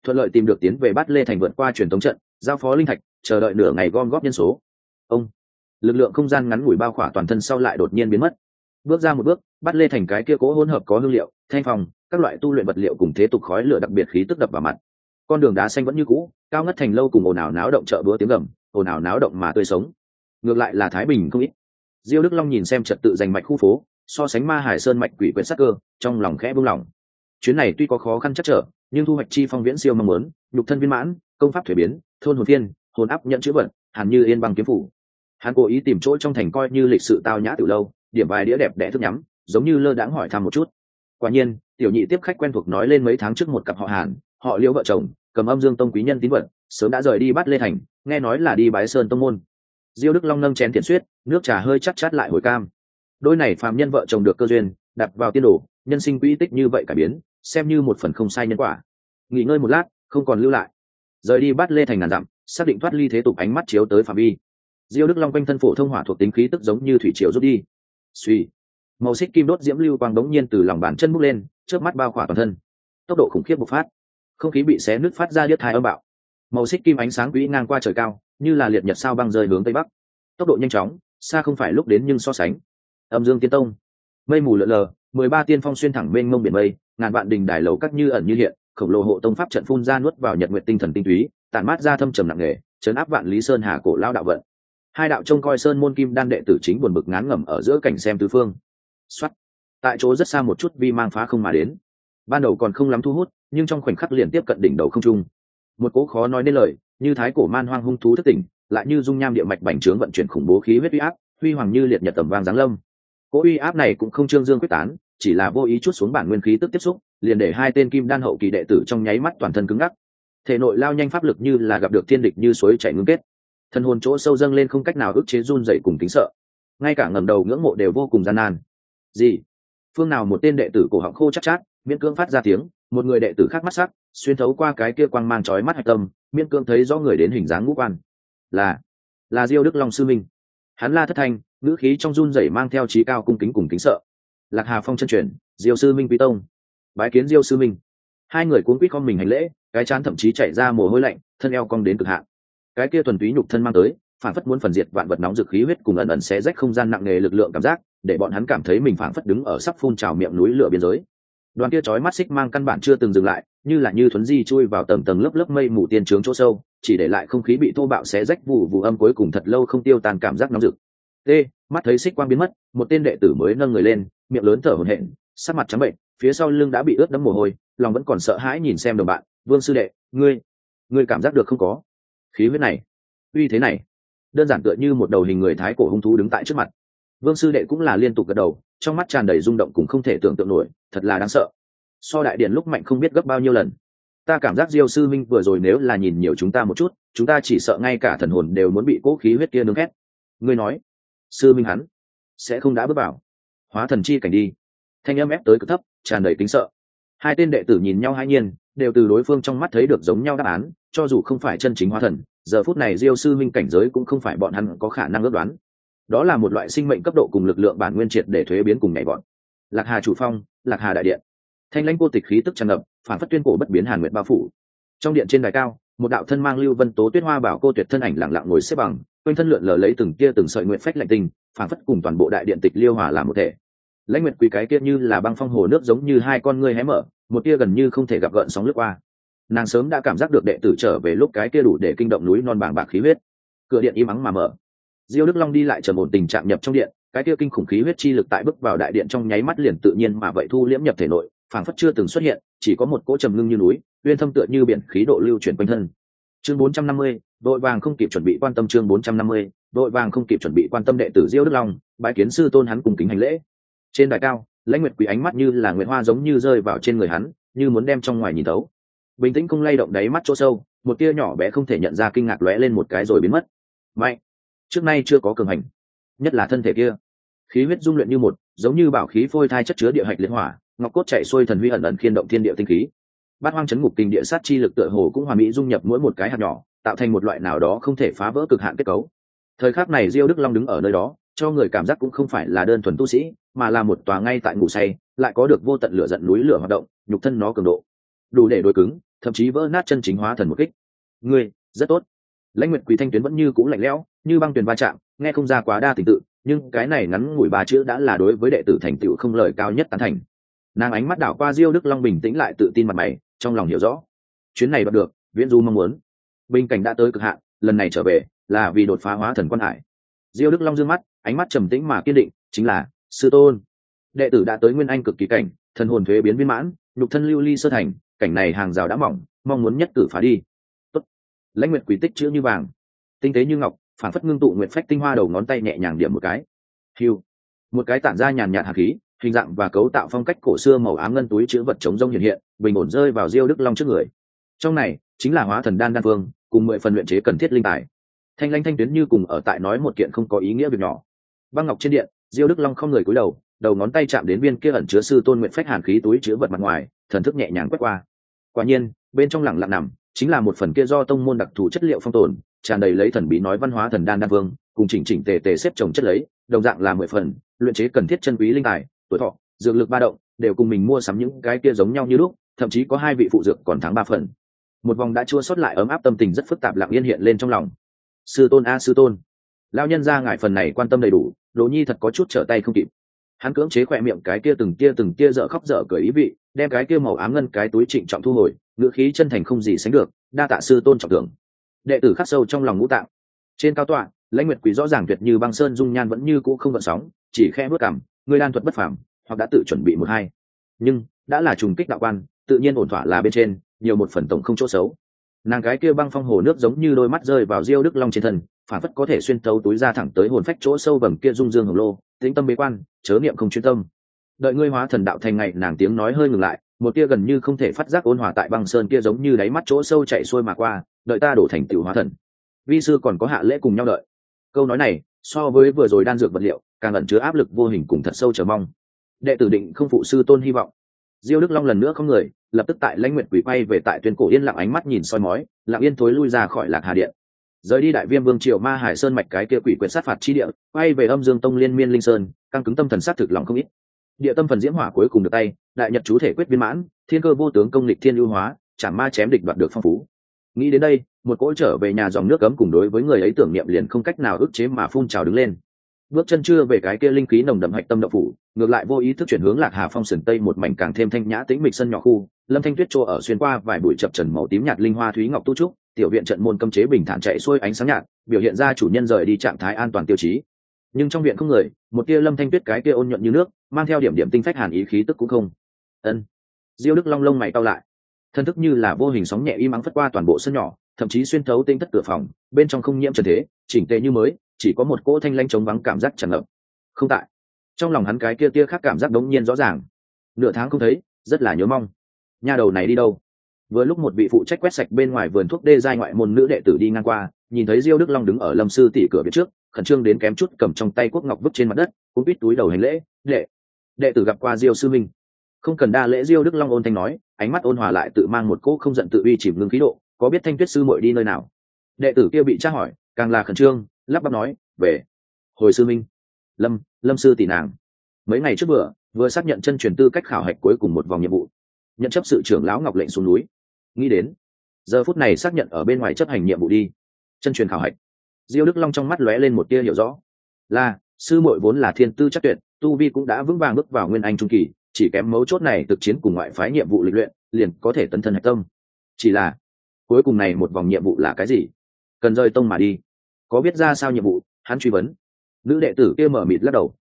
thuận lợi tìm được tiến về Bát Lê thành vượt qua truyền thống trận, giao phó linh thạch, chờ đợi nửa ngày gom góp nhân số. Ông, lực lượng không gian ngắn ngủi bao khỏa toàn thân sau lại đột nhiên biến mất. Bước ra một bước, Bát Lê thành cái kia cố hỗn hợp có hương liệu, thanh phòng, các loại tu luyện vật liệu cùng thế tục khói lửa đặc biệt khí tức đập vào mặt. Con đường đá xanh vẫn như cũ, cao ngất thành lâu cùng ồn ào náo động chợ búa tiếng gầm, ồn ào náo động mà tươi sống. Ngược lại là thái bình không ít. Diêu Đức Long nhìn xem trật tự giành mạch khu phố, so sánh Ma Hải Sơn mạch quỷ quyệt sắc cơ, trong lòng khẽ buông lỏng. Chuyến này tuy có khó khăn chắc trở, nhưng thu hoạch chi phong viễn siêu mong muốn, nhục thân viên mãn, công pháp thuế biến, thôn hồn phiên, hồn áp nhận chữ vận, hàn như yên băng kiếm phủ. Hắn cố ý tìm chỗ trong thành coi như lịch sự tao nhã từ lâu, điểm vài đĩa đẹp đẽ thức nhắm, giống như lơ đãng hỏi thăm một chút. Quả nhiên, tiểu nhị tiếp khách quen thuộc nói lên mấy tháng trước một cặp họ Hàn, họ Liễu vợ chồng, cầm Âm Dương tông quý nhân tín vật, sớm đã rời đi Bát Lê thành, nghe nói là đi bái sơn tông môn. Diêu Đức Long nâng chén thiện suyết, nước trà hơi chát chát lại hồi cam. Đôi này phàm nhân vợ chồng được cơ duyên, đặt vào tiên đồ, nhân sinh quỹ tích như vậy cải biến, xem như một phần không sai nhân quả. Nghỉ ngơi một lát, không còn lưu lại, rời đi Bát Lê thành ngàn dặm, xác định thoát ly thế tục, ánh mắt chiếu tới phạm vi. Diêu Đức Long quanh thân phổ thông hỏa thuộc tính khí tức giống như thủy triều rút đi. Suy, màu xích kim đốt diễm lưu quang đống nhiên từ lòng bàn chân bốc lên, chớp mắt bao khỏa toàn thân. Tốc độ khủng khiếp bộc phát, không khí bị xé nứt phát ra điếc tai âm bạo. Màu xích kim ánh sáng quỹ ngang qua trời cao, như là liệt nhật sao băng rơi hướng tây bắc. Tốc độ nhanh chóng, xa không phải lúc đến nhưng so sánh. Âm Dương Tiên Tông, mây mù lượn lờ, 13 tiên phong xuyên thẳng mênh mông biển mây, ngàn vạn đình đài lầu các như ẩn như hiện, khổng lồ hộ tông pháp trận phun ra nuốt vào nhật nguyệt tinh thần tinh túy, tản mát ra thâm trầm nặng nề, chấn áp vạn lý sơn hà cổ lao đạo vận. Hai đạo trông coi sơn môn kim đan đệ tử chính buồn bực ngán ngẩm ở giữa cảnh xem tứ phương. Soát, tại chỗ rất xa một chút vi mang phá không mà đến. Ban đầu còn không lắm thu hút, nhưng trong khoảnh khắc liền tiếp cận đỉnh đầu không trung. Một cỗ khó nói nên lời, như thái cổ man hoang hung thú thất tỉnh, lại như dung nham địa mạch bành trướng vận chuyển khủng bố khí huyết uy áp, huy hoàng như liệt nhật tầm vang giáng lâm. Cỗ uy áp này cũng không trương dương quyết tán, chỉ là vô ý chút xuống bản nguyên khí tức tiếp xúc, liền để hai tên kim đan hậu kỳ đệ tử trong nháy mắt toàn thân cứng ngắc. Thể nội lao nhanh pháp lực như là gặp được thiên địch như suối chảy ngưng kết. Thân hồn chỗ sâu dâng lên không cách nào ức chế run dậy cùng kính sợ, ngay cả ngẩng đầu ngưỡng mộ đều vô cùng gian nan. Gì? Phương nào một tên đệ tử cổ họng khô chắc chát, miễn cưỡng phát ra tiếng, một người đệ tử khác mắt sắc, xuyên thấu qua cái kia quang mang chói mắt hạch tâm, miễn cưỡng thấy rõ người đến hình dáng ngũ quan. Là Diêu Đức Long sư minh. Hắn la thất thanh, ngữ khí trong run rẩy mang theo trí cao cung kính cùng kính sợ. Lạc Hà Phong chân truyền, Diêu sư minh quý tông. Bái kiến Diêu sư minh. Hai người cuống quýt khom mình hành lễ, cái trán thậm chí chảy ra mồ hôi lạnh, thân eo cong đến cực hạn. Cái kia thuần túy nhục thân mang tới, phản phất muốn phần diệt vạn vật nóng dực khí huyết cùng ẩn ẩn xé rách không gian nặng nề lực lượng cảm giác, để bọn hắn cảm thấy mình phản phất đứng ở sắp phun trào miệng núi lửa biên giới. Đoàn kia chói mắt xích mang căn bản chưa từng dừng lại, như thuấn di chui vào tầng tầng lớp lớp mây mù tiên trướng chỗ sâu, chỉ để lại không khí bị thô bạo xé rách vụ âm cuối cùng thật lâu không tiêu tan cảm giác nóng rực. Mắt thấy xích quang biến mất, một tên đệ tử mới nâng người lên, miệng lớn thở hổn hển, sắc mặt trắng bệnh, phía sau lưng đã bị ướt đẫm mồ hôi, lòng vẫn còn sợ hãi nhìn xem đồng bạn. Vương sư đệ, ngươi cảm giác được không có? Khí huyết này, uy thế này, đơn giản tựa như một đầu hình người thái cổ hung thú đứng tại trước mặt. Vương sư đệ cũng là liên tục gật đầu, trong mắt tràn đầy rung động cùng không thể tưởng tượng nổi, thật là đáng sợ. So đại điện lúc mạnh không biết gấp bao nhiêu lần. Ta cảm giác Diêu sư minh vừa rồi nếu là nhìn nhiều chúng ta một chút, chúng ta chỉ sợ ngay cả thần hồn đều muốn bị cố khí huyết kia nướng khét. Ngươi nói, sư minh hắn sẽ không đã bước vào hóa thần chi cảnh đi? Thanh âm ép tới cực thấp, tràn đầy kính sợ. Hai tên đệ tử nhìn nhau hãi nhiên, đều từ đối phương trong mắt thấy được giống nhau đáp án, cho dù không phải chân chính hóa thần, giờ phút này Diêu sư minh cảnh giới cũng không phải bọn hắn có khả năng ước đoán. Đó là một loại sinh mệnh cấp độ cùng lực lượng bản nguyên triệt để thuế biến cùng nhảy bọn. Lạc Hà chủ phong, Lạc Hà đại điện, thanh lãnh cô tịch khí tức tràn ngập, phản phất tuyên cổ bất biến hàn nguyệt bao phủ. Trong điện trên đài cao, một đạo thân mang lưu vân tố tuyết hoa bảo cô tuyệt thân ảnh lặng lặng ngồi xếp bằng, quanh thân lượn lờ lấy từng tia từng sợi nguyện phách lạnh tình, phản phất cùng toàn bộ đại điện tịch liêu hòa làm một thể. Lãnh nguyệt quý cái kia như là băng phong hồ nước giống như hai con ngươi hé mở, một tia gần như không thể gặp gợn sóng lướt qua. Nàng sớm đã cảm giác được đệ tử trở về lúc cái kia đủ để kinh động núi non bàng bạc khí huyết. Cửa điện im ắng mà mở. Diêu Đức Long đi lại trầm ổn tình trạng nhập trong điện, cái kia kinh khủng khí huyết chi lực tại bước vào đại điện trong nháy mắt liền tự nhiên mà vậy thu liễm nhập thể nội, phảng phất chưa từng xuất hiện, chỉ có một cỗ trầm ngưng như núi, uyên thâm tựa như biển khí độ lưu chuyển quanh thân. Chương 450, đội vàng không kịp chuẩn bị quan tâm. Chương 450, đội vàng không kịp chuẩn bị quan tâm đệ tử Diêu Đức Long, bái kiến sư tôn. Hắn cùng kính hành lễ. Trên đài cao, Lãnh Nguyệt Quý ánh mắt như là nguyệt hoa giống như rơi vào trên người hắn, như muốn đem trong ngoài nhìn thấu. Bình tĩnh không lay động đáy mắt chỗ sâu, một tia nhỏ bé không thể nhận ra kinh ngạc lóe lên một cái rồi biến mất. Mạnh, trước nay chưa có cường hành, nhất là thân thể kia, khí huyết dung luyện như một, giống như bảo khí phôi thai chất chứa địa hạch liệt hỏa, ngọc cốt chạy xuôi thần huy ẩn ẩn khiên động thiên địa tinh khí. Bát hoang chấn ngục kinh địa sát chi lực tựa hồ cũng hòa mỹ dung nhập mỗi một cái hạt nhỏ, tạo thành một loại nào đó không thể phá vỡ cực hạn kết cấu. Thời khắc này Diêu Đức Long đứng ở nơi đó, cho người cảm giác cũng không phải là đơn thuần tu sĩ, mà là một tòa ngay tại ngủ say, lại có được vô tận lửa giận núi lửa hoạt động, nhục thân nó cường độ đủ để đối cứng, thậm chí vỡ nát chân chính hóa thần một kích. Ngươi rất tốt. Lãnh Nguyệt Quỳ thanh tuyến vẫn như cũ lạnh lẽo như băng tuyền va chạm, nghe không ra quá đa tình tự, nhưng cái này ngắn ngủi ba chữ đã là đối với đệ tử thành tựu không lời cao nhất tán thành. Nàng ánh mắt đảo qua Diêu Đức Long bình tĩnh lại tự tin mặt mày, trong lòng hiểu rõ chuyến này bắt được Viễn Du mong muốn bình cảnh đã tới cực hạn, lần này trở về là vì đột phá hóa thần quan hải. Diêu Đức Long dương mắt, ánh mắt trầm tĩnh mà kiên định, chính là sư tôn. Đệ tử đã tới nguyên anh cực kỳ cảnh, thần hồn thuế biến viên mãn, nhục thân lưu ly sơ thành, cảnh này hàng rào đã mỏng, mong muốn nhất cử phá đi. Tốt. Lãnh Nguyệt Quỳ tích chữ như vàng, tinh tế như ngọc, phản phất ngưng tụ nguyệt phách tinh hoa, đầu ngón tay nhẹ nhàng điểm một cái. Hưu. Một cái tản ra nhàn nhạt hạt khí, hình dạng và cấu tạo phong cách cổ xưa màu ám ngân túi chữ vật chống rông hiện hiện, bình ổn rơi vào Diêu Đức Long trước người. Trong này chính là hóa thần đan đan phương, cùng 10 phần luyện chế cần thiết linh tài. Thanh Lãnh thanh tuyến như cùng ở tại nói một kiện không có ý nghĩa việc nhỏ. Băng ngọc trên điện, Diêu Đức Long không người cúi đầu, đầu ngón tay chạm đến viên kia ẩn chứa sư tôn nguyện phách hàn khí túi chứa vật mặt ngoài, thần thức nhẹ nhàng quét qua. Quả nhiên, bên trong lẳng lặng nằm chính là một phần kia do tông môn đặc thù chất liệu phong tồn, tràn đầy lấy thần bí nói văn hóa thần đan đan vương, cùng chỉnh chỉnh tề tề xếp chồng chất lấy, đồng dạng là 10 phần, luyện chế cần thiết chân quý linh tài, tuổi thọ, dược lực ba động, đều cùng mình mua sắm những cái kia giống nhau như lúc, thậm chí có 2 vị phụ dược còn thắng 3 phần. Một vòng đã chua xót lại ấm áp tâm tình rất phức tạp lặng yên hiện lên trong lòng. Sư tôn a sư tôn, lão nhân gia ngài phần này quan tâm đầy đủ, Đỗ Nhi thật có chút trở tay không kịp. Hắn cưỡng chế khỏe miệng cái kia từng kia dở khóc dở cười ý vị, đem cái kia màu ám ngân cái túi trịnh trọng thu hồi, ngữ khí chân thành không gì sánh được, đa tạ sư tôn trọng thưởng. Đệ tử khắc sâu trong lòng ngũ tạng. Trên cao tọa, Lãnh Nguyệt Quỳ rõ ràng tuyệt như băng sơn dung nhan vẫn như cũ không gợn sóng, chỉ khẽ bước cằm, ngươi đan thuật bất phàm, hoặc đã tự chuẩn bị một hai. Nhưng đã là trùng kích đạo quan, tự nhiên ổn thỏa là bên trên, nhiều một phần tổng không chỗ xấu. Nàng gái kia băng phong hồ nước giống như đôi mắt rơi vào Diêu Đức Long trên thân, phản phất có thể xuyên thấu túi ra thẳng tới hồn phách chỗ sâu vầng kia dung dương hồng lô, tĩnh tâm bế quan, chớ niệm không chuyên tâm. Đợi ngươi hóa thần đạo thành ngày, nàng tiếng nói hơi ngừng lại, một tia gần như không thể phát giác ôn hòa tại băng sơn kia giống như đáy mắt chỗ sâu chạy xuôi mà qua, đợi ta đổ thành tiểu hóa thần. Vi sư còn có hạ lễ cùng nhau đợi. Câu nói này, so với vừa rồi đan dược vật liệu, càng ẩn chứa áp lực vô hình cùng thật sâu chờ mong. Đệ tử định không phụ sư tôn hy vọng. Diêu Đức Long lần nữa không người, lập tức tại Lãnh Nguyệt Quỳ quay về tại tuyên cổ yên lặng ánh mắt nhìn soi mói, lặng yên thối lui ra khỏi Lạc Hà điện. Rời đi Đại Viêm Vương triều Ma Hải Sơn mạch cái kia quỷ quyệt sát phạt chi địa, quay về Âm Dương Tông Liên Miên Linh Sơn, căng cứng tâm thần sát thực lòng không ít. Địa tâm phần diễm hỏa cuối cùng được tay, đại nhật chú thể quyết viên mãn, thiên cơ vô tướng công lịch thiên ưu hóa, chảm ma chém địch đoạt được phong phú. Nghĩ đến đây, một cỗ trở về nhà dòng nước cấm cùng đối với người ấy tưởng niệm liền không cách nào ức chế mà phun trào đứng lên. Bước chân chưa về cái kia linh khí nồng đậm hạch tâm động phủ, ngược lại vô ý thức chuyển hướng Lạc Hà Phong sườn tây một mảnh càng thêm thanh nhã tĩnh mịch sân nhỏ khu. Lâm Thanh Tuyết chỗ ở xuyên qua vài bụi chập trần màu tím nhạt linh hoa thúy ngọc tu trúc, tiểu viện trận môn cấm chế bình thản chạy xuôi ánh sáng nhạt, biểu hiện ra chủ nhân rời đi trạng thái an toàn tiêu chí. Nhưng trong viện không người, một tia Lâm Thanh Tuyết cái kia ôn nhuận như nước, mang theo điểm điểm tinh phách hàn ý khí tức cũng không. Ân. Diêu Đức Long lông mày cau lại, thân thức như là vô hình sóng nhẹ im ắng phất qua toàn bộ sân nhỏ, thậm chí xuyên thấu tinh thất cửa phòng, bên trong không nhiễm trần thế, chỉnh tề như mới, chỉ có một cỗ thanh lãnh trống vắng cảm giác tràn ngập. Không tại. Trong lòng hắn cái kia tia khác cảm giác đống nhiên rõ ràng. Nửa tháng không thấy, rất là nhớ mong. Nhà đầu này đi đâu? Vừa lúc một vị phụ trách quét sạch bên ngoài vườn thuốc đê giai ngoại môn nữ đệ tử đi ngang qua, nhìn thấy Diêu Đức Long đứng ở Lâm sư tỷ cửa viện trước, khẩn trương đến kém chút cầm trong tay quốc ngọc vứt trên mặt đất, cũng biết túi đầu hành lễ. Đệ tử gặp qua Diêu sư minh. Không cần đa lễ. Diêu Đức Long ôn thanh nói, ánh mắt ôn hòa lại tự mang một cỗ không giận tự uy chìm ngưng khí độ. Có biết Thanh Tuyết sư muội đi nơi nào? Đệ tử kia bị tra hỏi, càng là khẩn trương, lắp bắp nói, về hồi sư minh. Lâm sư tỷ nàng mấy ngày trước vừa xác nhận chân truyền tư cách khảo hạch cuối cùng một vòng nhiệm vụ, nhận chấp sự trưởng lão Ngọc lệnh xuống núi. Nghĩ đến giờ phút này xác nhận ở bên ngoài chấp hành nhiệm vụ đi. Chân truyền khảo hạch. Diêu Đức Long trong mắt lóe lên một tia hiểu rõ, là sư muội vốn là thiên tư chắc tuyệt, tu vi cũng đã vững vàng bước vào nguyên anh trung kỳ, chỉ kém mấu chốt này thực chiến cùng ngoại phái nhiệm vụ lịch luyện, liền có thể tấn thân hạch tâm. Chỉ là cuối cùng này một vòng nhiệm vụ là cái gì? Cần rời tông mà đi. Có biết ra sao nhiệm vụ? Hắn truy vấn. Nữ đệ tử kia mở mịt lắc đầu.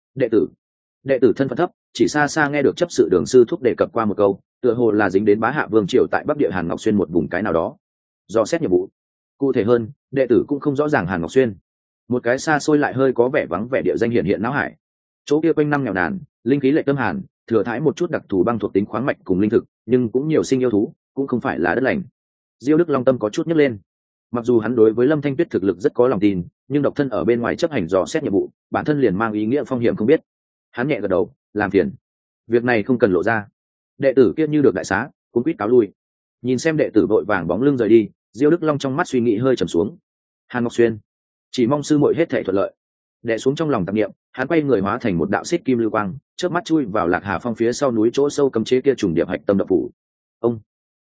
Đệ tử thân phận thấp, chỉ xa xa nghe được chấp sự Đường sư thúc đề cập qua một câu, tựa hồ là dính đến Bá Hạ Vương triều tại Bắc Địa Hàn Ngọc Xuyên một vùng cái nào đó. Do xét nhiệm vụ cụ thể hơn, đệ tử cũng không rõ ràng. Hàn Ngọc Xuyên, một cái xa xôi lại hơi có vẻ vắng vẻ địa danh hiện não hải. Chỗ kia quanh năm nghèo nàn, linh khí lệ tâm hàn, thừa thãi một chút đặc thù băng thuộc tính khoáng mạch cùng linh thực, nhưng cũng nhiều sinh yêu thú, cũng không phải là đất lành. Diêu Đức Long tâm có chút nhấc lên. Mặc dù hắn đối với Lâm Thanh Tuyết thực lực rất có lòng tin, nhưng độc thân ở bên ngoài chấp hành dò xét nhiệm vụ, bản thân liền mang ý nghĩa phong hiểm không biết. Hắn nhẹ gật đầu, làm phiền, việc này không cần lộ ra. Đệ tử kia như được đại xá, cuống quýt cáo lui. Nhìn xem đệ tử vội vàng bóng lưng rời đi, Diêu Đức Long trong mắt suy nghĩ hơi trầm xuống. Hàn Ngọc Xuyên, chỉ mong sư muội hết thảy thuận lợi. Đệ xuống trong lòng tạp niệm, hắn quay người hóa thành một đạo xích kim lưu quang, chớp mắt chui vào Lạc Hà Phong phía sau núi chỗ sâu cấm chế kia trùng điệp hạch tâm động phủ. Ông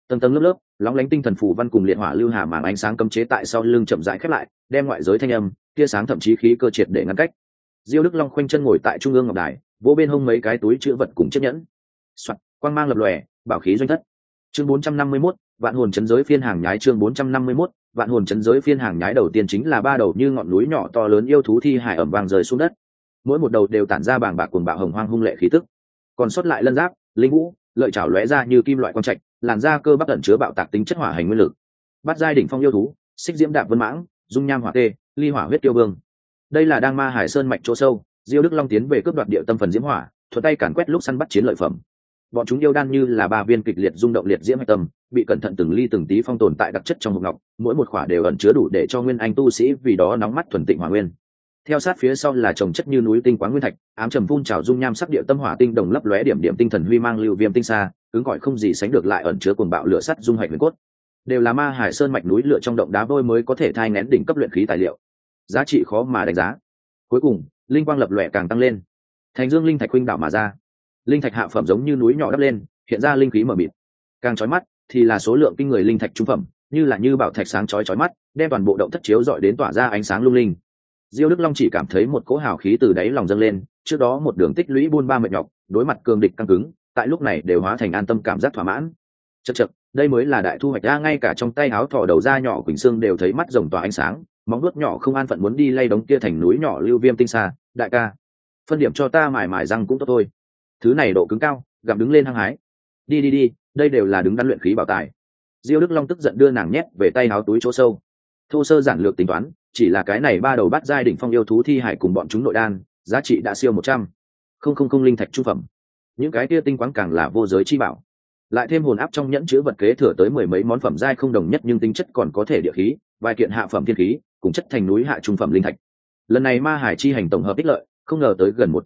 Tầng tầng lớp lớp lóng lánh tinh thần phù văn cùng liệt hỏa lưu hà màng ánh sáng cấm chế tại sau lưng chậm rãi khép lại, đem ngoại giới thanh âm tia sáng thậm chí khí cơ triệt để ngăn cách. Diêu Đức Long khoanh chân ngồi tại trung ương ngọc đài, vỗ bên hông mấy cái túi chứa vật cùng chiếc nhẫn. Soạt, quang mang lập lòe, bảo khí doanh thất. Chương 451, vạn hồn chấn giới phiên hàng nhái. Chương 451, vạn hồn chấn giới phiên hàng nhái. Đầu tiên chính là ba đầu như ngọn núi nhỏ to lớn yêu thú thi hải ẩm vàng rơi xuống đất, mỗi một đầu đều tản ra bàng bạc cuồng bạo hồng hoang hung lệ khí tức. Còn sót lại lân giáp, linh vũ, lợi chảo lóe ra như kim loại quang trạch, làn da cơ bắp ẩn chứa bạo tạc tính chất hỏa hành nguyên lực. Bát giai đỉnh phong yêu thú, xích diễm đạp vân mãng, dung nham hỏa tê, ly hỏa huyết tiêu vương. Đây là đang ma hải sơn mạch chỗ sâu, Diêu Đức Long tiến về cướp đoạt địa tâm phần diễm hỏa, thuận tay càn quét lúc săn bắt chiến lợi phẩm. Bọn chúng yêu đan như là ba viên kịch liệt rung động liệt diễm hạch tâm, bị cẩn thận từng ly từng tí phong tồn tại đặc chất trong hộp ngọc, mỗi một khỏa đều ẩn chứa đủ để cho nguyên anh tu sĩ vì đó nóng mắt thuần tịnh hỏa nguyên. Theo sát phía sau là trồng chất như núi tinh quáng nguyên thạch, ám trầm phun trào dung nham sắc địa tâm hỏa tinh đồng lấp lóe điểm điểm tinh thần huy mang lưu viêm tinh xa, cứng cỏi không gì sánh được lại ẩn chứa cuồng bạo lửa sắt dung hạch huyền cốt. Đều là ma hải sơn mạch núi lửa trong động đá vôi mới có thể thai nghén đỉnh cấp luyện khí tài liệu, giá trị khó mà đánh giá. Cuối cùng, linh quang lập lòe càng tăng lên, thành dương linh thạch huynh đảo mà ra. Linh thạch hạ phẩm giống như núi nhỏ đắp lên, hiện ra linh khí mờ mịt. Càng chói mắt thì là số lượng kinh người linh thạch trung phẩm, như bảo thạch sáng chói mắt, đem toàn bộ động thất chiếu rọi đến tỏa ra ánh sáng lung linh. Diêu Đức Long chỉ cảm thấy một cỗ hào khí từ đáy lòng dâng lên, trước đó một đường tích lũy buôn ba mệt nhọc, đối mặt cường địch căng cứng, tại lúc này đều hóa thành an tâm cảm giác thỏa mãn. Chậc, đây mới là đại thu hoạch ra, ngay cả trong tay áo thò đầu ra nhỏ Quỳnh Sương đều thấy mắt rồng tỏa ánh sáng, móng vuốt nhỏ không an phận muốn đi lay đống kia thành núi nhỏ lưu viêm tinh xa, đại ca, phân điểm cho ta mài răng cũng tốt thôi. Thứ này độ cứng cao, gặm đứng lên hăng hái. Đi, đây đều là đứng đắn luyện khí bảo tài. Diêu Đức Long tức giận đưa nàng nhét về tay áo túi chỗ sâu. Thô sơ giản lược tính toán, chỉ là cái này ba đầu bát giai đỉnh phong yêu thú thi hải cùng bọn chúng nội đan, giá trị đã siêu 100,000 linh thạch trung phẩm. Những cái kia tinh quáng càng là vô giới chi bảo. Lại thêm hồn áp trong nhẫn chứa vật kế thừa tới mười mấy món phẩm giai không đồng nhất nhưng tính chất còn có thể địa khí, vài kiện hạ phẩm thiên khí, cùng chất thành núi hạ trung phẩm linh thạch. Lần này ma hải chi hành tổng hợp ích lợi, không ngờ tới gần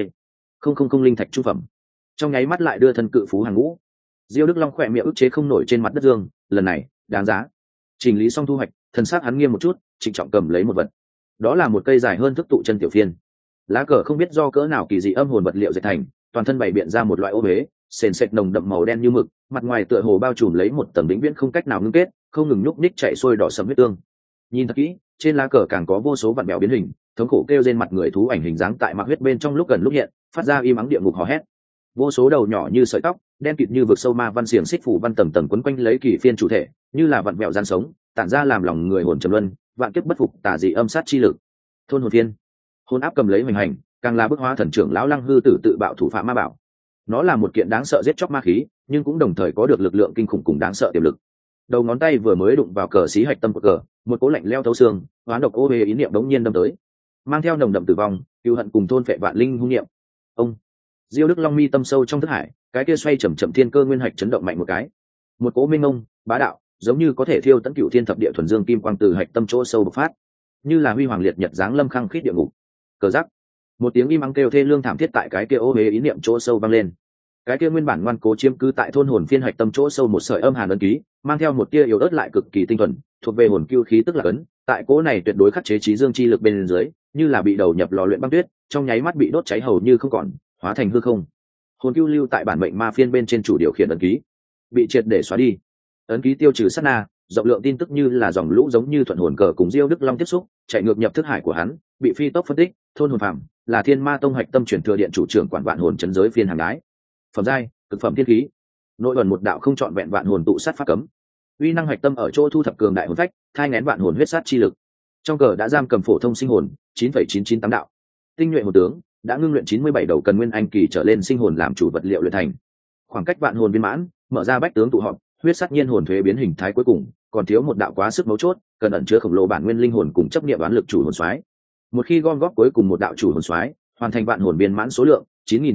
150,000 linh thạch trung phẩm. Trong nháy mắt lại đưa thân cự phú hàng ngũ. Diêu Đức Long khỏe miệng ức chế không nổi trên mặt đất dương, lần này đáng giá. Chỉnh lý xong thu hoạch, thần sắc hắn nghiêm một chút, trịnh trọng cầm lấy một vật. Đó là một cây dài hơn thước tụ chân tiểu phiên. Lá cờ không biết do cỡ nào kỳ dị âm hồn vật liệu dệt thành, toàn thân bày biện ra một loại ô huế, sền sệt nồng đậm màu đen như mực, mặt ngoài tựa hồ bao trùm lấy một tầng vĩnh viễn không cách nào ngưng kết, không ngừng nhúc nhích chảy xuôi đỏ sẫm huyết tương. Nhìn thật kỹ, trên lá cờ càng có vô số vặn bèo biến hình, thống khổ kêu trên mặt người thú ảnh hình dáng tại mặc huyết bên trong lúc gần lúc hiện, phát ra im ắng địa ngục hò hét. Vô số đầu nhỏ như sợi tóc, đen kịt như vực sâu ma văn xiềng xích phủ văn tầng tầng quấn quanh lấy kỳ phiên chủ thể, như là vặn vẹo gian sống, tản ra làm lòng người hồn trầm luân, vạn kiếp bất phục tà dị âm sát chi lực. Thôn hồn phiên, hồn áp cầm lấy hoành hành, càng là bức hóa thần trưởng lão Lăng Hư tử tự bạo thủ phạm ma bảo. Nó là một kiện đáng sợ giết chóc ma khí, nhưng cũng đồng thời có được lực lượng kinh khủng cùng đáng sợ tiềm lực. Đầu ngón tay vừa mới đụng vào cờ xí hạch tâm của cờ, một cỗ lạnh leo thấu xương, oán độc ô hề ý niệm đống nhiên đâm tới, mang theo nồng đậm tử vong, cừu hận cùng thôn phệ vạn linh hung niệm. Ông Diêu Đức Long mi tâm sâu trong thức hải, cái kia xoay chậm chậm thiên cơ nguyên hạch chấn động mạnh một cái, một cỗ minh ngông bá đạo, giống như có thể thiêu tận cửu thiên thập địa thuần dương kim quang từ hạch tâm chỗ sâu bộc phát, như là huy hoàng liệt nhật giáng lâm khăng khít địa ngục. Cờ giắc, một tiếng im ắng kêu thê lương thảm thiết tại cái kia ô hế ý niệm chỗ sâu vang lên. Cái kia nguyên bản ngoan cố chiếm cư tại thôn hồn phiên hạch tâm chỗ sâu một sợi âm hàn ấn ký, mang theo một tia yếu ớt lại cực kỳ tinh thuần, thuộc về hồn cưu khí tức là ấn. Tại cỗ này tuyệt đối khắc chế trí dương chi lực bên dưới, như là bị đầu nhập lò luyện băng tuyết, trong nháy mắt bị đốt cháy hầu như không còn, hóa thành hư không. Hồn cưu lưu tại bản mệnh ma phiên bên trên chủ điều khiển ấn ký bị triệt để xóa đi. Ấn ký tiêu trừ sát na, rộng lượng tin tức như là dòng lũ giống như thuận hồn cờ cùng Diêu Đức Long tiếp xúc, chạy ngược nhập thức hải của hắn, bị phi tốc phân tích. Thôn hồn phàm là Thiên Ma Tông hạch tâm truyền thừa điện chủ trưởng quản vạn hồn chấn giới phiên hàng đái. Phẩm giai cực phẩm thiên khí, nội ẩn một đạo không trọn vẹn vạn hồn tụ sát pháp cấm. Uy năng hạch tâm ở chỗ thu thập cường đại hồn phách, thai nghén vạn hồn huyết sát chi lực. Trong cờ đã giam cầm phổ thông sinh hồn 9,998 đạo. Tinh nhuệ hồn tướng đã ngưng luyện 97 đầu cần nguyên anh kỳ trở lên sinh hồn làm chủ vật liệu luyện thành. Khoảng cách vạn hồn viên mãn, mở ra bách tướng tụ họp, huyết sát nhiên hồn thuế biến hình thái cuối cùng, còn thiếu một đạo quá sức mấu chốt, cần ẩn chứa khổng lồ bản nguyên linh hồn cùng chấp niệm đoán lực chủ hồn soái. Một khi gom góp cuối cùng một đạo chủ hồn soái, hoàn thành vạn hồn viên mãn số lượng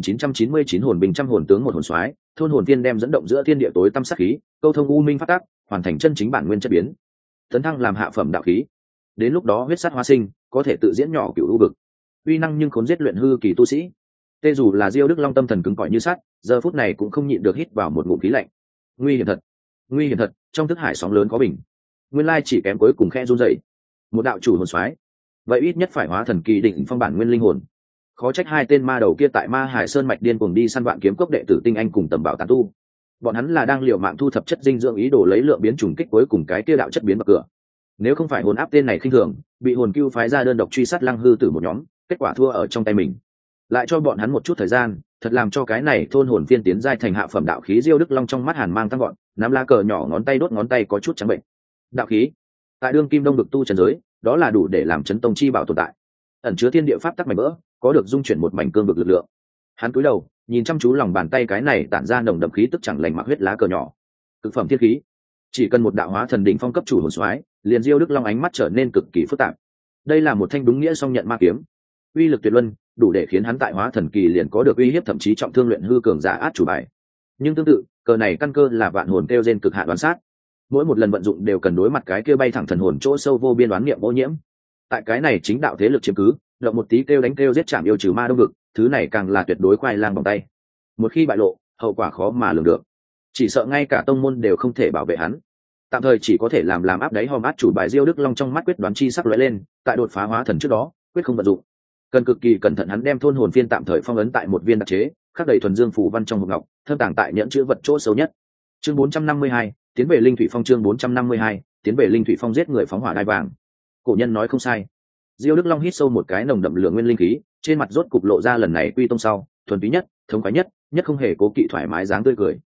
9.999 hồn bình trăm hồn tướng một hồn soái, thôn hồn viên đem dẫn động giữa thiên địa tối tâm sát khí, câu thông u minh phát tác, hoàn thành chân chính bản nguyên chất biến, tấn thăng làm hạ phẩm đạo khí. Đến lúc đó huyết sát hóa sinh, có thể tự diễn nhỏ cửu u vực, uy năng nhưng khốn giết luyện hư kỳ tu sĩ. Tê dù là Diêu Đức Long tâm thần cứng cỏi như sắt, giờ phút này cũng không nhịn được hít vào một ngụm khí lạnh. Nguy hiểm thật, trong thức hải sóng lớn có bình. Nguyên lai chỉ kém cuối cùng khe run rẩy. Một đạo chủ hồn soái, vậy ít nhất phải hóa thần kỳ đỉnh phong bản nguyên linh hồn. Khó trách hai tên ma đầu kia tại Ma Hải Sơn mạch điên cuồng đi săn vạn kiếm cốc đệ tử tinh anh cùng tầm bảo tán tu. bọn hắn là đang liều mạng thu thập chất dinh dưỡng ý đồ lấy lượng biến trùng kích cuối cùng cái kia đạo chất biến bậc cửa. Nếu không phải hồn áp tên này khinh thường, bị hồn cưu phái ra đơn độc truy sát Lăng Hư Tử một nhóm, kết quả thua ở trong tay mình. Lại cho bọn hắn một chút thời gian, thật làm cho cái này thôn hồn phiên tiến giai thành hạ phẩm đạo khí. Diêu Đức Long trong mắt hàn mang tăng gọn, nắm lá cờ nhỏ ngón tay đốt ngón tay có chút trắng bệnh. Đạo khí, tại đương kim đông vực tu trần giới, đó là đủ để làm chấn tông chi bảo tồn tại, ẩn chứa thiên địa pháp tắc mảnh vỡ, có được dung chuyển một mảnh cương vực lực lượng. Hắn cúi đầu, nhìn chăm chú lòng bàn tay cái này tản ra nồng đậm khí tức chẳng lành mặc huyết lá cờ nhỏ. Cực phẩm thiên khí, chỉ cần một đạo hóa thần đỉnh phong cấp chủ hồn soái, liền Diêu Đức Long ánh mắt trở nên cực kỳ phức tạp. Đây là một thanh đúng nghĩa song nhận ma kiếm, uy lực tuyệt luân, đủ để khiến hắn tại hóa thần kỳ liền có được uy hiếp thậm chí trọng thương luyện hư cường giả át chủ bài. Nhưng tương tự, cờ này căn cơ là vạn hồn kêu gen cực hạn đoán sát, mỗi một lần vận dụng đều cần đối mặt cái kia bay thẳng thần hồn chỗ sâu vô biên đoán niệm ô nhiễm. Tại cái này chính đạo thế lực chiếm cứ, động một tí kêu đánh kêu giết chạm yêu trừ ma đông vực, thứ này càng là tuyệt đối khoai lang bằng tay. Một khi bại lộ, hậu quả khó mà lường được, chỉ sợ ngay cả tông môn đều không thể bảo vệ hắn. Tạm thời chỉ có thể làm áp đáy hòm át chủ bài. Diêu Đức Long trong mắt quyết đoán chi sắc lóe lên, tại đột phá hóa thần trước đó quyết không vận dụng, cần cực kỳ cẩn thận. Hắn đem thôn hồn phiên tạm thời phong ấn tại một viên đặc chế khắc đầy thuần dương phù văn trong hộp ngọc, thâm tàng tại nhẫn chữ vật chỗ sâu nhất. Chương 452, tiến về linh thủy phong. Chương 452, tiến về linh thủy phong, giết người phóng hỏa đai vàng. Cổ nhân nói không sai. Diêu Đức Long hít sâu một cái nồng đậm lượng nguyên linh khí, trên mặt rốt cục lộ ra lần này quy tông sau thuần túy nhất, thống khoái nhất không hề cố kỵ thoải mái dáng tươi cười.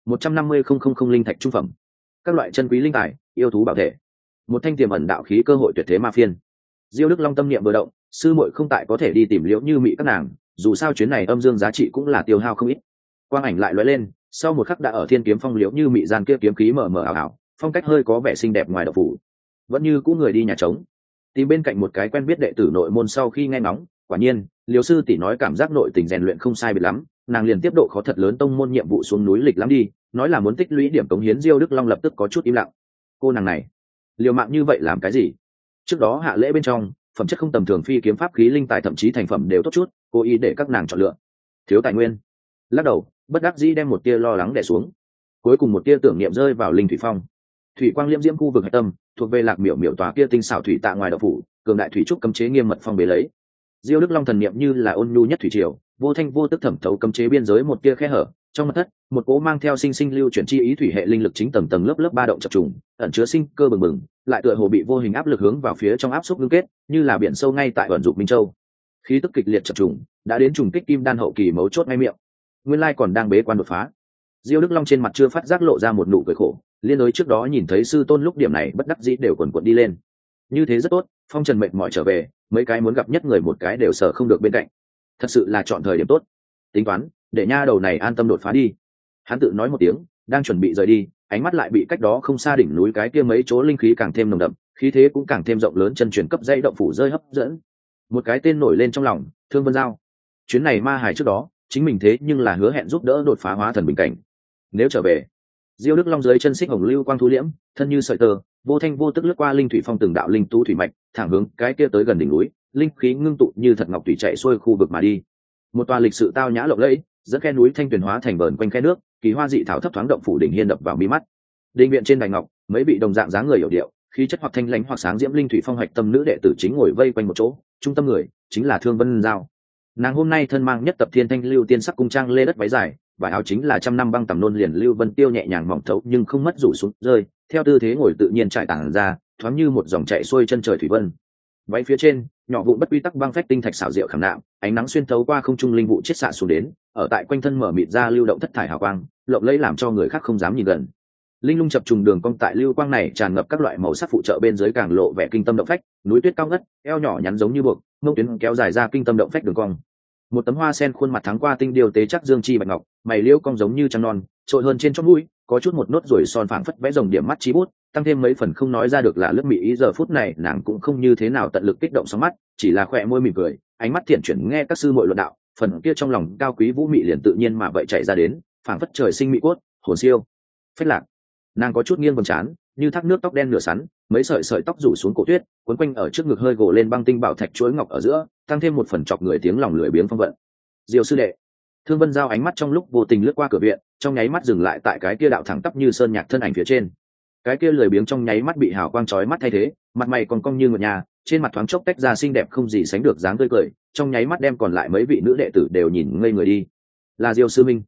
150,000 linh thạch trung phẩm, các loại chân quý linh tài, yêu thú bảo thể, một thanh tiềm ẩn đạo khí cơ hội tuyệt thế ma phiên. Diêu Đức Long tâm niệm vừa động, sư muội không tại có thể đi tìm Liễu Như Mị các nàng, dù sao chuyến này âm dương giá trị cũng là tiêu hao không ít. Quang ảnh lại lóe lên, sau một khắc đã ở Thiên Kiếm Phong. Liễu Như Mị gian kia kiếm khí mờ mờ ảo ảo, phong cách hơi có vẻ xinh đẹp ngoài đạo phủ, vẫn như cũ người đi nhà trống. Tìm bên cạnh một cái quen biết đệ tử nội môn, sau khi nghe ngóng, quả nhiên Liễu sư tỷ nói cảm giác nội tình rèn luyện không sai biệt lắm, nàng liền tiếp độ khó thật lớn tông môn nhiệm vụ xuống núi lịch lắm đi, nói là muốn tích lũy điểm cống hiến. Diêu Đức Long lập tức có chút im lặng. Cô nàng này liều mạng như vậy làm cái gì? Trước đó hạ lễ bên trong, phẩm chất không tầm thường phi kiếm pháp khí linh tài thậm chí thành phẩm đều tốt chút, cố ý để các nàng chọn lựa. Thiếu tài nguyên. Lắc đầu, bất đắc dĩ đem một tia lo lắng đè xuống. Cuối cùng một tia tưởng niệm rơi vào linh thủy phong. Thủy quang liễm diễm khu vực hạch tâm, thuộc về Lạc Miểu Miểu tòa kia tinh xảo thủy tạ ngoài đạo phủ, cường đại thủy trúc cấm chế nghiêm mật phong bế lấy. Diêu Đức Long thần niệm như là ôn nhu nhất thủy triều, vô thanh vô tức thẩm thấu cấm chế biên giới một tia khe hở. Trong mật thất, một cỗ mang theo sinh sinh lưu chuyển chi ý thủy hệ linh lực chính tầng tầng lớp lớp ba động chập trùng, ẩn chứa sinh cơ bừng bừng, lại tựa hồ bị vô hình áp lực hướng vào phía trong áp xúc ngưng kết, như là biển sâu ngay tại vận dụng Minh Châu. Khí tức kịch liệt chập trùng, đã đến trùng kích kim đan hậu kỳ mấu chốt ngay miệng. Nguyên lai còn đang bế quan đột phá. Diêu Đức Long trên mặt chưa phát giác lộ ra một nụ cười khổ, liên đối trước đó nhìn thấy sư tôn lúc điểm này bất đắc dĩ đều quần quật đi lên. Như thế rất tốt, phong trần mệt mỏi trở về, mấy cái muốn gặp nhất người một cái đều sợ không được bên cạnh. Thật sự là chọn thời điểm tốt. Tính toán, để nha đầu này an tâm đột phá đi. Hắn tự nói một tiếng, đang chuẩn bị rời đi, ánh mắt lại bị cách đó không xa đỉnh núi cái kia mấy chỗ linh khí càng thêm nồng đậm, khí thế cũng càng thêm rộng lớn chân truyền cấp dây động phủ rơi hấp dẫn. Một cái tên nổi lên trong lòng, Thương Vân Giao. Chuyến này ma hải trước đó, chính mình thế nhưng là hứa hẹn giúp đỡ đột phá hóa thần bình cảnh. Nếu trở về, Diêu Đức Long dưới chân xích hồng lưu quang thu liễm, thân như sợi tơ, vô thanh vô tức lướt qua linh thủy phong từng đạo linh tú thủy mạch, thẳng hướng cái kia tới gần đỉnh núi, linh khí ngưng tụ như thật ngọc thủy chạy xuôi khu vực mà đi. Một tòa lịch sự tao nhã lộng lẫy, dẫn khe núi thanh tuyền hóa thành vờn quanh khe nước, kỳ hoa dị thảo thấp thoáng động phủ đỉnh hiên đập vào mi mắt. Đình viện trên đài ngọc, mấy vị đồng dạng dáng người hiểu điệu, khí chất hoặc thanh lãnh hoặc sáng diễm linh thủy phong hoạch tâm nữ đệ tử chính ngồi vây quanh một chỗ, trung tâm người chính là Thương Vân Giao. Nàng hôm nay thân mang nhất tập thiên thanh lưu tiên sắc cung trang lê đất váy dài, vải áo chính là trăm năm băng tầm nôn liền lưu vân tiêu nhẹ nhàng mỏng thấu nhưng không mất rủ xuống rơi, theo tư thế ngồi tự nhiên trải tản ra, thoáng như một dòng chảy xuôi chân trời thủy vân. Váy phía trên, nhỏ vụ bất quy tắc băng phách tinh thạch xảo diệu khảm nạm, ánh nắng xuyên thấu qua không trung linh vụ chiết xạ xuống đến, ở tại quanh thân mở mịt ra lưu động thất thải hào quang, lộng lẫy làm cho người khác không dám nhìn gần. Linh lung chập trùng đường cong tại lưu quang này tràn ngập các loại màu sắc phụ trợ bên dưới càng lộ vẻ kinh tâm động phách, núi tuyết cao ngất, eo nhỏ nhắn giống như buộc, mông tuyến kéo dài ra kinh tâm động phách đường cong. Một tấm hoa sen khuôn mặt thắng qua tinh điều tế chắc dương chi bạch ngọc, mày liễu cong giống như trăng non, trội hơn trên chót mũi, có chút một nốt ruồi son phảng phất vẽ rồng điểm mắt chí bút, tăng thêm mấy phần không nói ra được là lướt mị ý. Giờ phút này nàng cũng không như thế nào tận lực kích động sóng mắt, chỉ là khỏe môi mỉm cười, ánh mắt thiện chuyển nghe các sư muội luận đạo, phần kia trong lòng cao quý vũ mị liền tự nhiên mà vậy chạy ra đến, phảng phất trời sinh mỹ cốt, hồn siêu phách lạc. Nàng có chút nghiêng vầng trán, như thác nước tóc đen nửa sắn, mấy sợi sợi tóc rủ xuống cổ tuyết, quấn quanh ở trước ngực hơi gồ lên băng tinh bảo thạch chuỗi ngọc ở giữa, tăng thêm một phần chọc người tiếng lòng lười biếng phong vận. Diêu sư đệ. Thương Vân Giao ánh mắt trong lúc vô tình lướt qua cửa viện, trong nháy mắt dừng lại tại cái kia đạo thẳng tắp như sơn nhạc thân ảnh phía trên. Cái kia lười biếng trong nháy mắt bị hào quang chói mắt thay thế, mặt mày còn cong như ngựa nhà, trên mặt thoáng chốc tách ra xinh đẹp không gì sánh được dáng tươi cười, trong nháy mắt đem còn lại mấy vị nữ đệ tử đều nhìn ngây người đi. Là Diêu sư minh.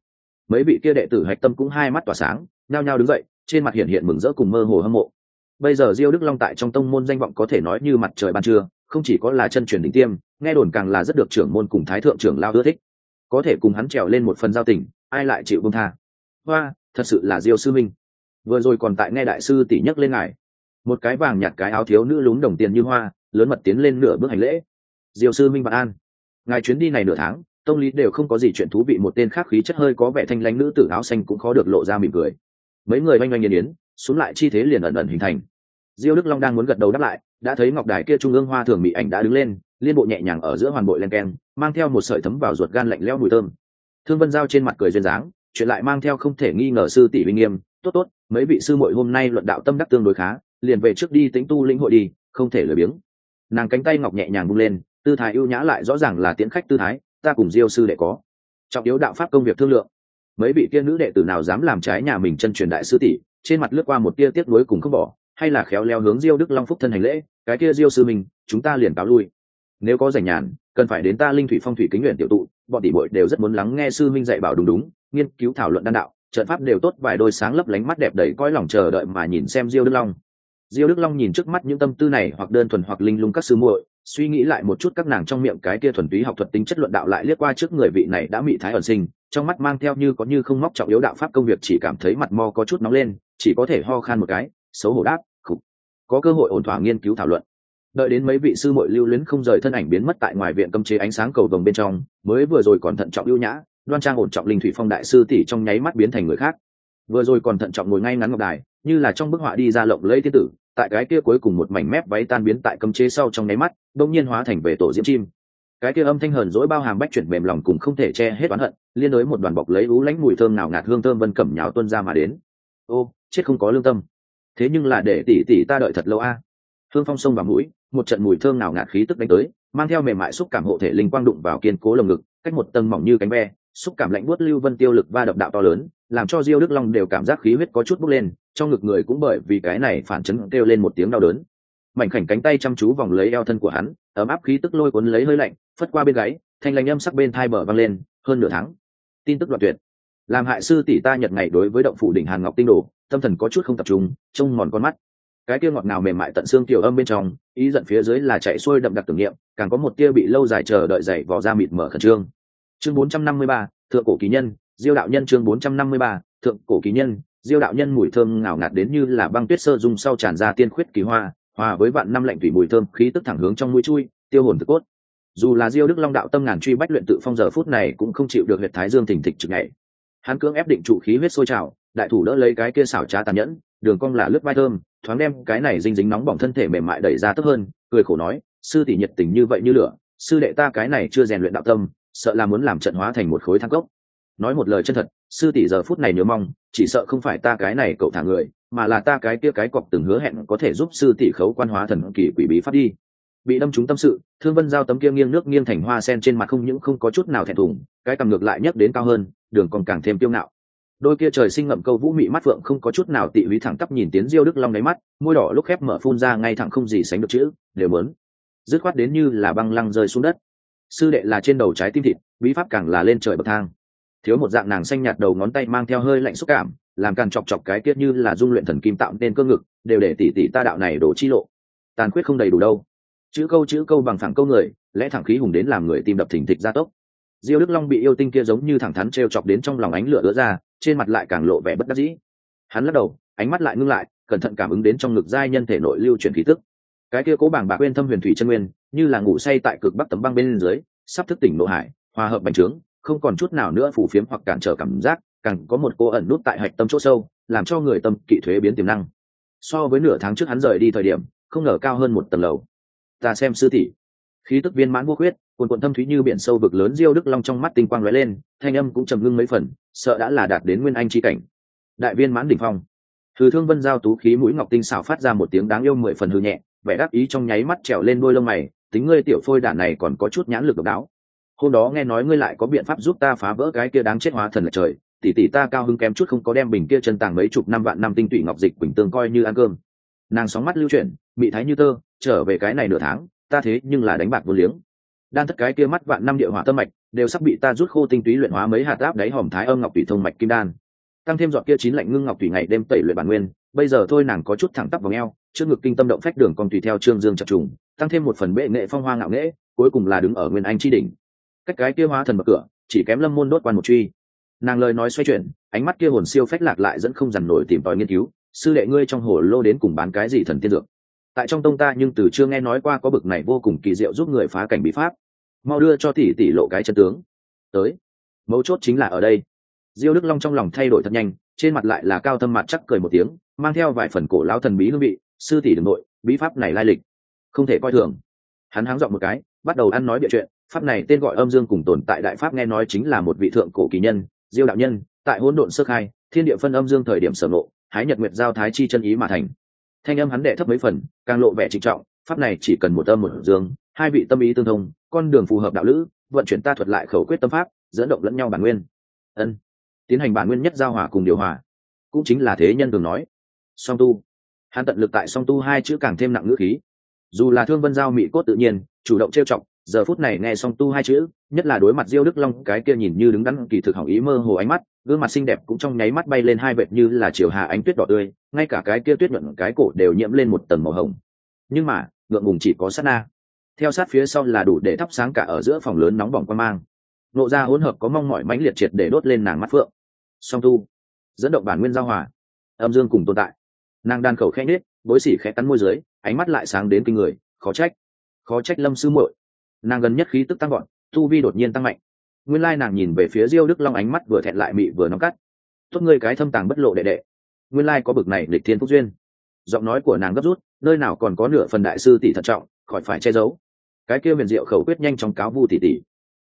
Mấy vị kia đệ tử hạch tâm cũng hai mắt tỏa sáng, nhao nhao đứng dậy, trên mặt hiện hiện mừng rỡ cùng mơ hồ hâm mộ. Bây giờ Diêu Đức Long tại trong tông môn danh vọng có thể nói như mặt trời ban trưa, không chỉ có là chân truyền đỉnh tiêm, nghe đồn càng là rất được trưởng môn cùng thái thượng trưởng lao ưa thích. Có thể cùng hắn trèo lên một phần giao tình, ai lại chịu buông tha. Hoa, thật sự là Diêu sư minh. Vừa rồi còn tại nghe đại sư tỷ nhắc lên ngài. Một cái vàng nhạt cái áo thiếu nữ lún đồng tiền như hoa, lớn mật tiến lên nửa bước hành lễ. Diêu sư minh vạn an. Ngài chuyến đi này nửa tháng, tông lý đều không có gì chuyện thú vị, một tên khác khí chất hơi có vẻ thanh lãnh nữ tử áo xanh cũng khó được lộ ra mỉm cười. Mấy người oanh oanh nghiền yến, xuống lại chi thế liền ẩn ẩn hình thành. Diêu Đức Long đang muốn gật đầu đáp lại, đã thấy ngọc đài kia trung ương hoa thường mỹ ảnh đã đứng lên, liên bộ nhẹ nhàng ở giữa hoàn bội len keng, mang theo một sợi thấm vào ruột gan lạnh lẽo mùi thơm. Thương Vân Giao trên mặt cười duyên dáng, chuyện lại mang theo không thể nghi ngờ sư tỷ uy nghiêm, tốt tốt, mấy vị sư muội hôm nay luận đạo tâm đắc tương đối khá, liền về trước đi tĩnh tu lĩnh hội đi, không thể lười biếng. Nàng cánh tay ngọc nhẹ nhàng vung lên, tư thái ưu nhã lại rõ ràng là tiễn khách tư thái, ta cùng Diêu sư đệ có trọng yếu đạo pháp công việc thương lượng. Mấy vị kia nữ đệ tử nào dám làm trái nhà mình chân truyền đại sư tỷ, trên mặt lướt qua một tia tiếc nuối cùng không bỏ, hay là khéo léo hướng Diêu Đức Long phúc thân hành lễ, cái kia Diêu sư mình, chúng ta liền cáo lui. Nếu có rảnh nhàn, cần phải đến ta Linh Thủy Phong thủy kính nguyện tiểu tụ, bọn tỷ muội đều rất muốn lắng nghe sư minh dạy bảo đúng, nghiên cứu thảo luận đan đạo, trận pháp đều tốt, vài đôi sáng lấp lánh mắt đẹp đầy cõi lòng chờ đợi mà nhìn xem Diêu Đức Long. Diêu Đức Long nhìn trước mắt những tâm tư này hoặc đơn thuần hoặc linh lung các sư muội, suy nghĩ lại một chút các nàng trong miệng cái kia thuần túy học thuật tính chất luận đạo, lại liếc qua trước người vị này đã mị thái ẩn sinh, trong mắt mang theo như có như không móc trọng yếu đạo pháp công việc, chỉ cảm thấy mặt mo có chút nóng lên, chỉ có thể ho khan một cái, xấu hổ đáp, khục. Có cơ hội ổn thỏa nghiên cứu thảo luận. Đợi đến mấy vị sư muội lưu luyến không rời thân ảnh biến mất tại ngoài viện cấm chế ánh sáng cầu vồng bên trong, mới vừa rồi còn thận trọng ưu nhã, đoan trang ổn trọng Linh Thủy Phong đại sư tỷ trong nháy mắt biến thành người khác. Vừa rồi còn thận trọng ngồi ngay ngắn ngọc đài, như là trong bức họa đi ra lộng lẫy thiên tử, tại cái kia cuối cùng một mảnh mép váy tan biến tại cấm chế sau trong nháy mắt, đột nhiên hóa thành về tổ diễm chim. Cái kia âm thanh hờn dỗi bao hàm bách chuyển mềm lòng cùng không thể che hết oán hận, liên đối một đoàn bọc lấy ú lãnh mùi thơm nào ngạt hương thơm vân cẩm nhào tuôn ra mà đến. Ô, chết không có lương tâm. Thế nhưng là để tỷ tỷ ta đợi thật lâu a. Hương phong sông vào mũi, một trận mùi thơm nào ngạt khí tức đánh tới, mang theo mềm mại xúc cảm hộ thể linh quang đụng vào kiên cố lồng ngực, cách một tầng mỏng như cánh ve, xúc cảm lạnh buốt lưu vân tiêu lực va đập đạo to lớn, làm cho Diêu Đức Long đều cảm giác khí huyết có chút bốc lên, trong ngực người cũng bởi vì cái này phản chấn kêu lên một tiếng đau đớn. Mảnh khảnh cánh tay chăm chú vòng lấy eo thân của hắn, ấm áp khí tức lôi cuốn lấy hơi lạnh, phất qua bên gáy, thanh lãnh âm sắc bên thai bờ vang lên, hơn nửa tháng. Tin tức đoạn tuyệt. Làm hại sư tỷ ta nhật ngày đối với động phủ đỉnh Hàn Ngọc Tinh Đồ, tâm thần có chút không tập trung, trông mòn con mắt. Cái kia ngọt ngào mềm mại tận xương tiểu âm bên trong, ý giận phía dưới là chạy xuôi đậm đặc tưởng niệm, càng có một tia bị lâu dài chờ đợi dày vò ra mịt mở khẩn trương. Chương 453, thượng cổ kỳ nhân, Diêu đạo nhân. Chương 453, thượng cổ kỳ nhân, Diêu đạo nhân. Mùi thơm ngào ngạt đến như là băng tuyết sơ dung sau tràn ra tiên khuyết kỳ hoa, hòa với vạn năm lạnh thủy mùi thơm khí tức thẳng hướng trong mũi chui, tiêu hồn thực cốt. Dù là Diêu Đức Long đạo tâm ngàn truy bách luyện tự phong giờ phút này cũng không chịu được huyệt thái dương thình thịch trực nhảy. Hắn cưỡng ép định trụ khí huyết sôi trào, đại thủ đỡ lấy cái kia xảo trá tàn nhẫn, đường cong là lướt vai thơm, thoáng đem cái này dinh dính nóng bỏng thân thể mềm mại đẩy ra tấp hơn, cười khổ nói, sư tỷ nhiệt tình như vậy như lửa, sư đệ ta cái này chưa rèn luyện đạo tâm, sợ là muốn làm trận hóa thành một khối than cốc. Nói một lời chân thật, sư tỷ giờ phút này nhớ mong, chỉ sợ không phải ta cái này cậu thả người, mà là ta cái kia cái cọc từng hứa hẹn có thể giúp sư tỷ khấu quan hóa thần kỳ quỷ bí pháp đi. Bị đâm trúng tâm sự, Thương Vân Giao tấm kia nghiêng nước nghiêng thành hoa sen trên mặt không những không có chút nào thẹn thùng, cái cằm ngược lại nhấc đến cao hơn, đường còn càng thêm kiêu ngạo. Đôi kia trời sinh ngậm câu vũ mị mắt phượng không có chút nào tị húy thẳng tắp nhìn tiến Diêu Đức Long đáy mắt, môi đỏ lúc khép mở phun ra ngay thẳng không gì sánh được chữ, đều muốn. Dứt khoát đến như là băng lăng rơi xuống đất. Sư đệ là trên đầu trái tim thịt, bí pháp càng là lên trời bậc thang. Thiếu một dạng nàng xanh nhạt đầu ngón tay mang theo hơi lạnh xúc cảm, làm càng chọc chọc cái kia như là dung luyện thần kim tạo nên cơ ngực, đều để tỷ tỷ ta đạo này đổ chi lộ. Tàn khuyết không đầy đủ đâu. Chữ câu bằng phẳng câu người, lẽ thẳng khí hùng đến làm người tim đập thình thịch gia tốc. Diêu Đức Long bị yêu tinh kia giống như thẳng thắn trêu chọc đến trong lòng ánh lửa ứa ra, trên mặt lại càng lộ vẻ bất đắc dĩ. Hắn lắc đầu, ánh mắt lại ngưng lại, cẩn thận cảm ứng đến trong ngực giai nhân thể nội lưu chuyển khí tức. Cái kia cố bảng bạc quên thâm huyền thủy chân nguyên, như là ngủ say tại cực bắc tấm băng bên dưới, sắp thức tỉnh nội hải, hòa hợp bành trướng, không còn chút nào nữa phù phiếm hoặc cản trở cảm giác, càng có một cô ẩn nút tại hạch tâm chỗ sâu, làm cho người tâm kỵ thuế biến tiềm năng. So với nửa tháng trước hắn rời đi thời điểm, không ngờ cao hơn một tầng lầu. Ta xem sư tỷ, khí tức viên mãn vô khuyết, cuồn cuộn thâm thúy như biển sâu vực lớn. Diêu Đức Long trong mắt tinh quang lóe lên, thanh âm cũng trầm ngưng mấy phần, sợ đã là đạt đến nguyên anh chi cảnh, đại viên mãn đỉnh phong. Hư Thương Vân Giao tú khí mũi ngọc tinh xảo phát ra một tiếng đáng yêu 10 phần hư nhẹ, vẻ đáp ý trong nháy mắt trèo lên đôi lông mày, tính ngươi tiểu phôi đản này còn có chút nhãn lực độc đáo. Hôm đó nghe nói ngươi lại có biện pháp giúp ta phá vỡ cái kia đáng chết hóa thần lệch trời, tỷ tỷ ta cao hứng kém chút không có đem bình kia chân tàng mấy chục năm vạn năm tinh tụy ngọc dịch bình tương coi như ăn cơm. Nàng sóng mắt lưu chuyển, mị thái như tơ, trở về cái này nửa tháng, ta thế nhưng là đánh bạc vô liếng. Đan thất cái kia mắt vạn năm địa hỏa tâm mạch, đều sắp bị ta rút khô tinh túy luyện hóa mấy hạt áp đáy hòm thái âm ngọc thủy thông mạch kim đan, tăng thêm giọt kia chín lạnh ngưng ngọc thủy ngày đêm tẩy luyện bản nguyên. Bây giờ thôi nàng có chút thẳng tắp vào eo, trước ngực kinh tâm động phách đường còn tùy theo trương dương chập trùng, tăng thêm một phần bệ nghệ phong hoa ngạo nghễ, cuối cùng là đứng ở nguyên anh chi đỉnh. Cách cái kia hóa thần mở cửa, chỉ kém lâm môn đốt quan một truy. Nàng lời nói xoay chuyển, ánh mắt kia hồn siêu phách lạc lại dẫn không dằn nổi tìm tòi nghiên cứu. Sư đệ ngươi trong hồ lô đến cùng bán cái gì thần tiên dược? Tại trong tông ta nhưng từ chưa nghe nói qua có bực này vô cùng kỳ diệu giúp người phá cảnh bí pháp. Mau đưa cho tỷ tỷ lộ cái chân tướng. Tới, mấu chốt chính là ở đây. Diêu Đức Long trong lòng thay đổi thật nhanh, trên mặt lại là cao thâm mặt chắc cười một tiếng, mang theo vài phần cổ lão thần bí hương vị. Sư tỷ đừng nội, bí pháp này lai lịch không thể coi thường. Hắn háng giọng một cái, bắt đầu ăn nói bịa chuyện. Pháp này tên gọi âm dương cùng tồn tại đại pháp, nghe nói chính là một vị thượng cổ kỳ nhân, Diêu đạo nhân, tại hỗn độn sơ khai, thiên địa phân âm dương thời điểm sở ngộ, hái nhật nguyệt giao thái chi chân ý mà thành. Thanh âm hắn đệ thấp mấy phần, càng lộ vẻ trịnh trọng. Pháp này chỉ cần một âm một dương, hai vị tâm ý tương thông, con đường phù hợp đạo lữ, vận chuyển ta thuật lại khẩu quyết tâm pháp, dẫn động lẫn nhau bản nguyên. Ân, tiến hành bản nguyên nhất giao hòa cùng điều hòa, cũng chính là thế nhân thường nói song tu. Hắn tận lực tại song tu hai chữ càng thêm nặng ngữ khí. Dù là Thương Vân Giao mị cốt tự nhiên, chủ động trêu chọc, giờ phút này nghe song tu hai chữ, nhất là đối mặt Diêu Đức Long cái kia nhìn như đứng đắn kỳ thực hỏng ý mơ hồ ánh mắt, gương mặt xinh đẹp cũng trong nháy mắt bay lên hai vệt như là chiều hạ ánh tuyết đỏ tươi, ngay cả cái kia tuyết nhuận cái cổ đều nhiễm lên một tầng màu hồng. Nhưng mà ngượng ngùng chỉ có sát na, theo sát phía sau là đủ để thắp sáng cả ở giữa phòng lớn nóng bỏng quan mang. Nộ ra hỗn hợp có mong mỏi mãnh liệt triệt để đốt lên nàng mắt phượng. Song tu, dẫn động bản nguyên giao hòa, âm dương cùng tồn tại. Nàng đan khẩu khẽ nết, bối xỉ khẽ cắn môi dưới, ánh mắt lại sáng đến kinh người. Khó trách Lâm sư muội. Nàng gần nhất khí tức tăng gọn, tu vi đột nhiên tăng mạnh. Nguyên lai nàng nhìn về phía Diêu Đức Long, ánh mắt vừa thẹn lại mị vừa nóng cắt. Tốt ngươi cái thâm tàng bất lộ đệ đệ. Nguyên lai có bực này lịch thiên phúc duyên. Giọng nói của nàng gấp rút, nơi nào còn có nửa phần đại sư tỷ thận trọng, khỏi phải che giấu. Cái kia huyền diệu khẩu quyết nhanh trong cáo vu tỷ tỷ.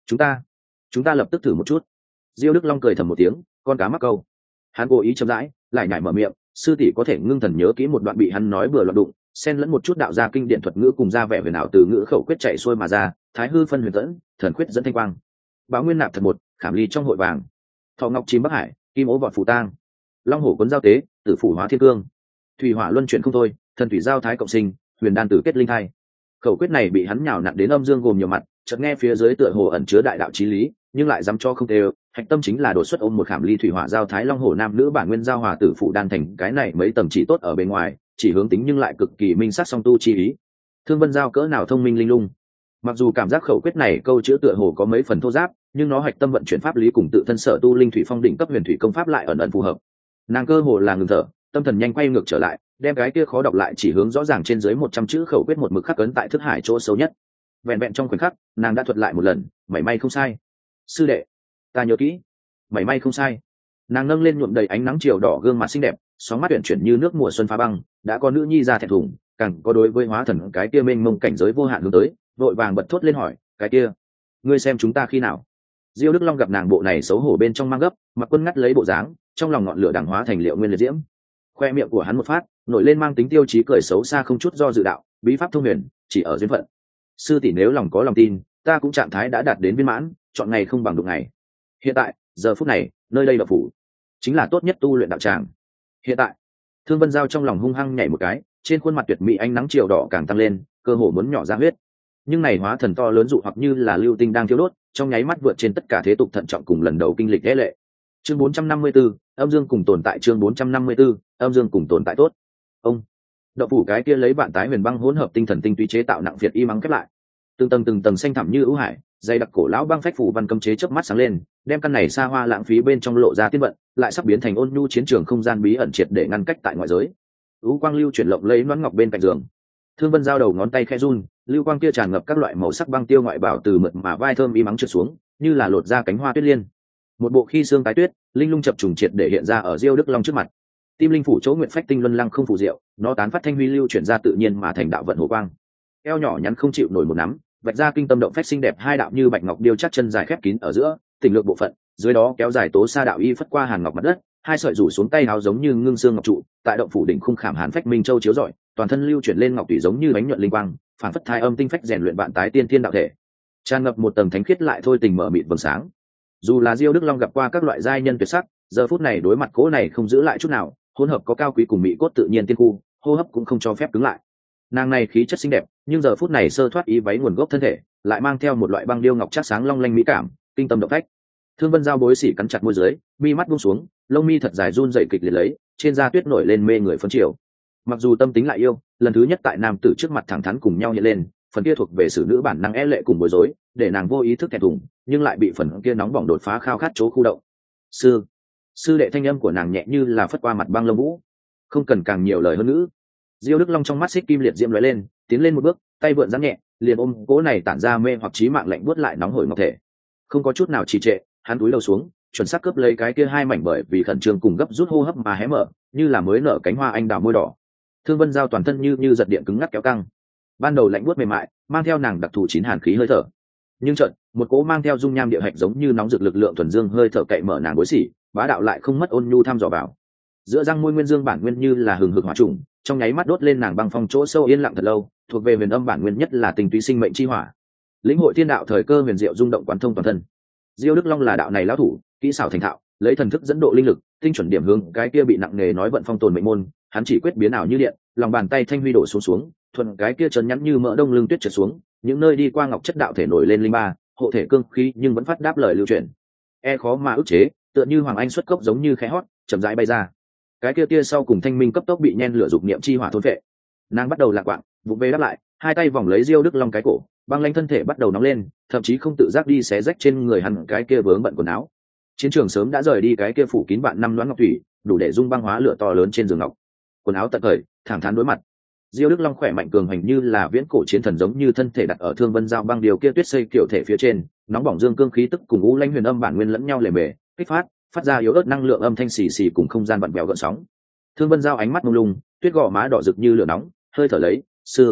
Chúng ta lập tức thử một chút. Diêu Đức Long cười thầm một tiếng, con cá mắc câu. Hắn cố ý chậm rãi, lại nhảy mở miệng, sư tỷ có thể ngưng thần nhớ kỹ một đoạn bị hắn nói bừa loạn đụng, xen lẫn một chút đạo gia kinh điển thuật ngữ cùng ra vẻ huyền ảo từ ngữ khẩu quyết chạy xuôi mà ra, thái hư phân huyền dẫn, thần quyết dẫn thanh quang. Báo nguyên nạp thật một, khảm ly trong hội vàng. Thọ ngọc chim bắc hải, kim ố vọt phủ tang. Long hổ cuốn giao tế, tử phủ hóa thiên cương. Thủy hỏa luân chuyển không thôi, thần thủy giao thái cộng sinh, huyền đan tử kết linh thai. Khẩu quyết này bị hắn nhào nặn đến âm dương gồm nhiều mặt, chợt nghe phía dưới tựa hồ ẩn chứa đại đạo chí lý, nhưng lại dám cho không đều. Hạch tâm chính là đột xuất ôm một khảm ly thủy hỏa giao thái long hổ nam nữ bản nguyên giao hòa tử phụ đan thành, cái này mấy tầm chỉ tốt ở bên ngoài, chỉ hướng tính nhưng lại cực kỳ minh sát song tu chi ý. Thương Vân Giao cỡ nào thông minh linh lung, mặc dù cảm giác khẩu quyết này câu chữ tựa hồ có mấy phần thô giáp, nhưng nó hạch tâm vận chuyển pháp lý cùng tự thân sở tu linh thủy phong đỉnh cấp huyền thủy công pháp lại ẩn ẩn phù hợp. Nàng cơ hồ là ngừng thở, tâm thần nhanh quay ngược trở lại, đem cái kia khó đọc lại chỉ hướng rõ ràng trên dưới 100 chữ khẩu quyết một mực khắc ấn tại thức hải chỗ sâu nhất. Vẹn vẹn trong khoảnh khắc, nàng đã thuật lại một lần, mảy may không sai. Sư đệ, ta nhớ kỹ, mảy may không sai. Nàng nâng lên nhuộm đầy ánh nắng chiều đỏ gương mặt xinh đẹp, sóng mắt tuyển chuyển như nước mùa xuân phá băng, đã có nữ nhi ra thẹn thùng, càng có đối với hóa thần cái kia mênh mông cảnh giới vô hạn hướng tới, vội vàng bật thốt lên hỏi, cái kia, ngươi xem chúng ta khi nào? Diêu Đức Long gặp nàng bộ này xấu hổ bên trong mang gấp, mặc quân ngắt lấy bộ dáng, trong lòng ngọn lửa đằng hóa thành liệu nguyên liệt diễm. Khoe miệng của hắn một phát, nổi lên mang tính tiêu chí cười xấu xa không chút do dự đạo, bí pháp thông huyền, chỉ ở duyên phận. Sư tỷ nếu lòng có lòng tin, ta cũng trạng thái đã đạt đến viên mãn, chọn ngày không bằng đụng ngày. Hiện tại, giờ phút này, nơi đây là phủ, chính là tốt nhất tu luyện đạo tràng. Hiện tại, Thương Vân Giao trong lòng hung hăng nhảy một cái, trên khuôn mặt tuyệt mỹ ánh nắng chiều đỏ càng tăng lên, cơ hồ muốn nhỏ ra huyết. Nhưng này hóa thần to lớn dụ hoặc như là lưu tinh đang thiêu đốt, trong nháy mắt vượt trên tất cả thế tục thận trọng cùng lần đầu kinh lịch lễ lệ. Chương 454, âm dương cùng tồn tại. Chương 454, âm dương cùng tồn tại tốt. Ông đậu phủ cái kia lấy vạn tái huyền băng hỗn hợp tinh thần tinh túy chế tạo nặng việt y mắng khép lại, từng tầng xanh thẳm như ưu hải, dày đặc cổ lão băng phách phủ văn cấm chế chớp mắt sáng lên, đem căn này xa hoa lãng phí bên trong lộ ra tiên vận, lại sắp biến thành ôn nhu chiến trường không gian bí ẩn triệt để ngăn cách tại ngoại giới. Ú quang lưu chuyển lộng lấy nón ngọc bên cạnh giường. Thương Vân Giao đầu ngón tay khẽ run, lưu quang kia tràn ngập các loại màu sắc băng tiêu ngoại bảo từ mượt mà vai thơm y mắng trượt xuống, như là lột ra cánh hoa tuyết liên. Một bộ khi xương tái tuyết, linh lung chập trùng triệt để hiện ra ở Diêu Đức Long trước mặt. Tim linh phủ chỗ nguyện phách tinh luân lăng không phù diệu, nó tán phát thanh huy lưu chuyển ra tự nhiên mà thành đạo vận hồ quang. Eo nhỏ nhắn không chịu nổi một nắm, vạch ra kinh tâm động phách xinh đẹp hai đạo như bạch ngọc điêu chắc chân dài khép kín ở giữa, tỉnh lược bộ phận, dưới đó kéo dài tố sa đạo y phất qua hàn ngọc mặt đất, hai sợi rủ xuống tay áo giống như ngưng xương ngọc trụ, tại động phủ đỉnh khung khảm hàn phách minh châu chiếu rọi, toàn thân lưu chuyển lên ngọc tủy giống như bánh nhuận linh quang, phản phất thai âm tinh phách rèn luyện vạn tái tiên thiên đạo thể, tràn ngập một tầng thánh khiết lại thôi tình mở mịt vầng sáng. Dù là Diêu Đức Long gặp qua các loại giai nhân tuyệt sắc, giờ phút này đối mặt cố này không giữ lại chút nào, hỗn hợp có cao quý cùng mỹ cốt tự nhiên tiên khu, hô hấp cũng không cho phép cứng lại. Nàng này khí chất xinh đẹp, nhưng giờ phút này sơ thoát ý váy nguồn gốc thân thể, lại mang theo một loại băng điêu ngọc chắc sáng long lanh mỹ cảm, kinh tâm động phách. Thương Vân Giao bối xỉ cắn chặt môi dưới, mi mắt buông xuống, lông mi thật dài run rẩy kịch liệt lấy, trên da tuyết nổi lên mê người phấn chiều. Mặc dù tâm tính lại yêu, lần thứ nhất tại nam tử trước mặt thẳng thắn cùng nhau hiện lên, phần kia thuộc về xử nữ bản năng e lệ cùng bối rối, để nàng vô ý thức thẹn thùng, nhưng lại bị phần kia nóng bỏng đột phá khao khát chỗ khu động. Sư đệ thanh âm của nàng nhẹ như là phất qua mặt băng lông vũ, không cần càng nhiều lời hơn nữa. Diêu Đức Long trong mắt xích kim liệt diễm lóe lên, tiến lên một bước, tay vượn giãn nhẹ, liền ôm cố này tản ra mê hoặc chí mạng lạnh buốt lại nóng hổi ngọc thể. Không có chút nào trì trệ, hắn cúi đầu xuống, chuẩn xác cướp lấy cái kia hai mảnh bởi vì khẩn trương cùng gấp rút hô hấp mà hé mở, như là mới nở cánh hoa anh đào môi đỏ. Thương Vân Giao toàn thân như giật điện cứng ngắc kéo căng. Ban đầu lạnh buốt mềm mại, mang theo nàng đặc thù chín hàn khí hơi thở. Nhưng chợt, một cỗ mang theo dung nham địa hạch giống như nóng rực lực lượng thuần dương hơi thở cậy mở nàng bối xỉ, bá đạo lại không mất ôn nhu thăm dò vào. Giữa răng môi nguyên dương bản nguyên như là hừng hực hỏa trùng, trong nháy mắt đốt lên nàng băng phong chỗ sâu yên lặng thật lâu, thuộc về huyền âm bản nguyên nhất là tình túy sinh mệnh chi hỏa. Lĩnh hội thiên đạo thời cơ huyền diệu rung động quán thông toàn thân. Diêu Đức Long là đạo này lão thủ, kỹ xảo thành thạo, lấy thần thức dẫn độ linh lực, tinh chuẩn điểm hướng cái kia bị nặng nề nói vận phong tồn mệnh môn, hắn chỉ quyết biến ảo như điện, lòng bàn tay thanh huy đổ xuống, thuận cái kia trơn nhẵn như mỡ đông lưng tuyết trượt xuống, những nơi đi qua ngọc chất đạo thể nổi lên linh ba, hộ thể cương khí nhưng vẫn phát đáp lời lưu truyền. Khó mà ức chế, tựa như hoàng anh xuất cốc giống như khẽ hót, chậm rãi bay ra. Cái kia tia sau cùng thanh minh cấp tốc bị nhen lửa dục niệm chi hỏa thôn phệ. Nàng bắt đầu lạc quạng, vụng về đáp lại, hai tay vòng lấy Diêu Đức Long cái cổ, băng lãnh thân thể bắt đầu nóng lên, thậm chí không tự giác đi xé rách trên người hắn cái kia vướng bận quần áo. Chiến trường sớm đã rời đi cái kia phủ kín vạn năm loãng ngọc thủy, đủ để dung băng hóa lửa to lớn trên giường ngọc. Quần áo tận cởi, thẳng thắn đối mặt. Diêu Đức Long khỏe mạnh cường hành như là viễn cổ chiến thần giống như thân thể đặt ở Thương Vân Giao băng điều kia tuyết xây kiểu thể phía trên, nóng bỏng dương cương khí tức cùng u lãnh huyền âm bản nguyên lẫn nhau lề mề, kích phát ra yếu ớt năng lượng âm thanh xì xì cùng không gian vặn vẹo gợn sóng. Thương Vân Giao ánh mắt mông lung, tuyết gò má đỏ rực như lửa nóng, hơi thở lấy,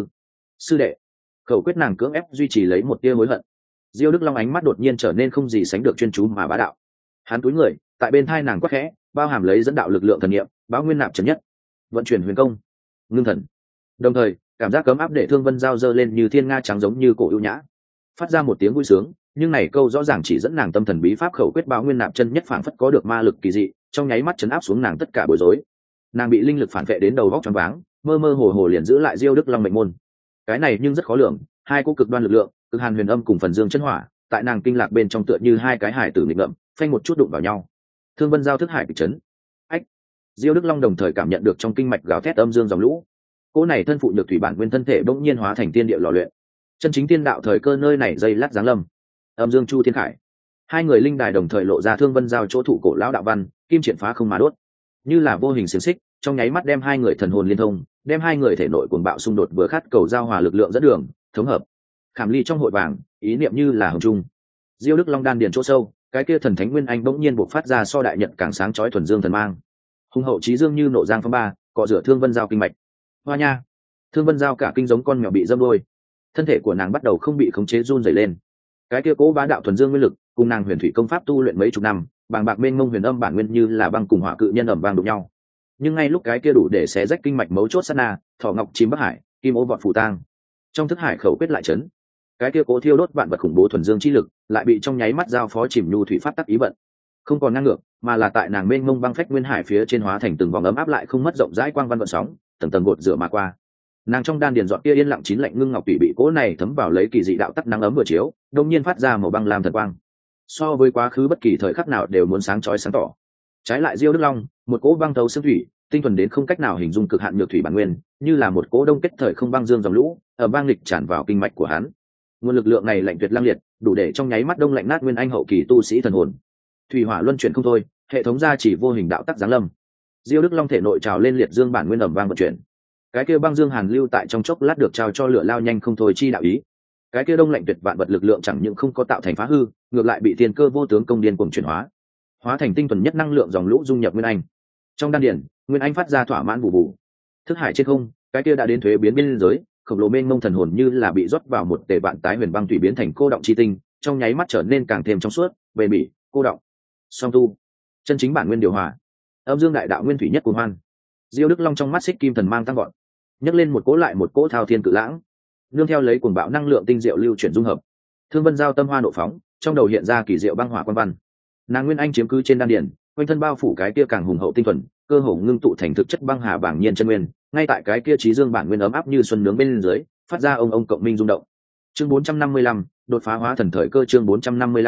sư đệ. Khẩu quyết nàng cưỡng ép duy trì lấy một tia hối hận. Diêu Đức Long ánh mắt đột nhiên trở nên không gì sánh được chuyên chú mà bá đạo. Hắn cúi người, tại bên thai nàng quát khẽ, bao hàm lấy dẫn đạo lực lượng thần niệm, báo nguyên nạp trần nhất, vận chuyển huyền công, ngưng thần. Đồng thời, cảm giác cấm áp để Thương Vân Giao dơ lên như thiên nga trắng giống như cổ ưu nhã, phát ra một tiếng vui sướng, nhưng này câu rõ ràng chỉ dẫn nàng tâm thần bí pháp khẩu quyết báo nguyên nạp chân nhất phảng phất có được ma lực kỳ dị, trong nháy mắt chấn áp xuống nàng tất cả bối rối. Nàng bị linh lực phản vệ đến đầu óc choáng váng, mơ mơ hồ hồ liền giữ lại Diêu Đức Long mệnh môn. Cái này nhưng rất khó lường, hai cỗ cực đoan lực lượng, cực hàn huyền âm cùng phần dương chân hỏa, tại nàng kinh lạc bên trong tựa như hai cái hải tử nghịch ngợm, phanh một chút đụng vào nhau. Thương Vân Giao thức hải bị chấn. Ách! Diêu Đức Long đồng thời cảm nhận được trong kinh mạch gào thét âm dương dòng lũ. Cỗ này thân phụ nhược thủy bản nguyên thân thể bỗng nhiên hóa thành tiên địa lò luyện. Chân chính tiên đạo thời cơ nơi này dây lát giáng lâm. Âm dương chu thiên khải. Hai người linh đài đồng thời lộ ra Thương Vân Giao chỗ thủ cổ lão đạo văn, kim triển phá không mà đốt. Như là vô hình xiềng xích, trong nháy mắt đem hai người thần hồn liên thông, đem hai người thể nội cuồng bạo xung đột vừa khát cầu giao hòa lực lượng dẫn đường, thống hợp. Khảm ly trong hội vàng, ý niệm như là hồng trung. Diêu Đức Long đan điền chỗ sâu, cái kia thần thánh nguyên anh bỗng nhiên bộc phát ra so đại nhận càng sáng chói thuần dương thần mang. Hùng hậu chí dương như nộ giang phong ba, cọ rửa Thương Vân Giao kinh mạch. Hoa nha! Thương Vân Giao cả kinh giống con mèo bị dâm đôi. Thân thể của nàng bắt đầu không bị khống chế run rẩy lên. Cái kia cố bá đạo thuần dương nguyên lực, cùng nàng huyền thủy công pháp tu luyện mấy chục năm, bàng bạc mênh mông huyền âm bản nguyên như là băng cùng hỏa cự nhân ầm vang đụng nhau. Nhưng ngay lúc cái kia đủ để xé rách kinh mạch mấu chốt sát na, thỏ ngọc chim bắc hải, kim ô vọt phù tang. Trong thức hải khẩu quyết lại chấn. Cái kia cố thiêu đốt vạn vật khủng bố thuần dương chi lực, lại bị trong nháy mắt giao phó chìm nhu thủy pháp tắc ý vận. Không còn ngang ngược, mà là tại nàng mênh mông băng phách nguyên hải phía trên hóa thành từng vòng ấm áp lại không mất rộng rãi quang văn vận sóng, tầng tầng gột rửa mà qua. Nàng trong đan điền dọn kia yên lặng chín lạnh ngưng ngọc tủy bị cố này thấm vào lấy kỳ dị đạo tắc nắng ấm vừa chiếu, đột nhiên phát ra màu băng lam thần quang. So với quá khứ bất kỳ thời khắc nào đều muốn sáng chói sáng tỏ. Trái lại Diêu Đức Long, một cỗ băng thấu xương thủy, tinh thuần đến không cách nào hình dung cực hạn nhược thủy bản nguyên, như là một cỗ đông kết thời không băng dương dòng lũ, ở băng lịch tràn vào kinh mạch của hắn. Nguồn lực lượng này lạnh tuyệt lăng liệt, đủ để trong nháy mắt đông lạnh nát nguyên anh hậu kỳ tu sĩ thần hồn. Thủy hỏa luân chuyển không thôi, hệ thống gia chỉ vô hình đạo tắc giáng lâm. Diêu Đức Long thể nội trào lên liệt dương bản nguyên ầm vang vận chuyển. Cái kia băng dương hàn lưu tại trong chốc lát được trao cho lửa lao nhanh không thôi chi đạo ý. Cái kia đông lạnh tuyệt vạn vật lực lượng chẳng những không có tạo thành phá hư, ngược lại bị tiên cơ vô tướng công điên cuồng chuyển hóa thành tinh thuần nhất năng lượng dòng lũ dung nhập nguyên anh. Trong đan điển, nguyên anh phát ra thỏa mãn bù bù. Thức hải trên không, cái kia đã đến thuế biến biên giới, khổng lồ mênh mông thần hồn như là bị rót vào một tề vạn tái huyền băng thủy biến thành cô động chi tinh, trong nháy mắt trở nên càng thêm trong suốt, bền bỉ, cô động. Song tu, chân chính bản nguyên điều hòa, âm dương đại đạo nguyên thủy nhất cuồng hoan. Diêu Đức Long trong mắt xích kim thần mang tăng gọn, nhấc lên một cỗ lại một cỗ thao thiên cự lãng, nương theo lấy cuồng bạo năng lượng tinh diệu lưu chuyển dung hợp. Thương Vân Giao tâm hoa nộ phóng, trong đầu hiện ra kỳ diệu băng hỏa quan văn. Nàng nguyên anh chiếm cứ trên đan điển, quanh thân bao phủ cái kia càng hùng hậu tinh thuần, cơ hồ ngưng tụ thành thực chất băng hà bảng nhiên chân nguyên, ngay tại cái kia trí dương bản nguyên ấm áp như xuân nướng bên dưới, phát ra ông cộng minh rung động. Chương 455, đột phá hóa thần thời cơ. Chương 455,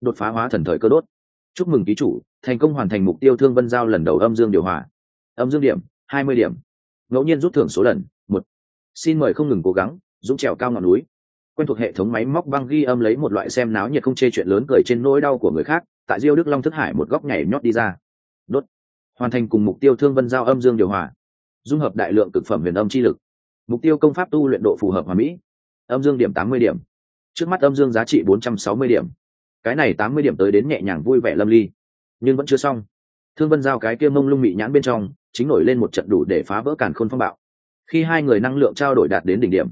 đột phá hóa thần thời cơ đốt. Chúc mừng ký chủ thành công hoàn thành mục tiêu Thương Vân Giao lần đầu âm dương điều hòa. Âm dương điểm 20 điểm. Ngẫu nhiên rút thưởng số lần 1. Xin mời không ngừng cố gắng dũng trèo cao ngọn núi. Quen thuộc hệ thống máy móc băng ghi âm lấy một loại xem náo nhiệt không chê chuyện lớn cười trên nỗi đau của người khác, tại Diêu Đức Long thức hải một góc nhảy nhót đi ra. Đốt. Hoàn thành cùng mục tiêu Thương Vân Giao âm dương điều hòa. Dung hợp đại lượng cực phẩm huyền âm chi lực. Mục tiêu công pháp tu luyện độ phù hợp hòa mỹ. Âm dương điểm 80 điểm. Trước mắt âm dương giá trị 460 điểm. Cái này 80 điểm tới đến nhẹ nhàng vui vẻ lâm ly. Nhưng vẫn chưa xong. Thương Vân Giao cái kia mông lung mị nhãn bên trong chính nổi lên một trận đủ để phá vỡ càn khôn phong bạo. Khi hai người năng lượng trao đổi đạt đến đỉnh điểm,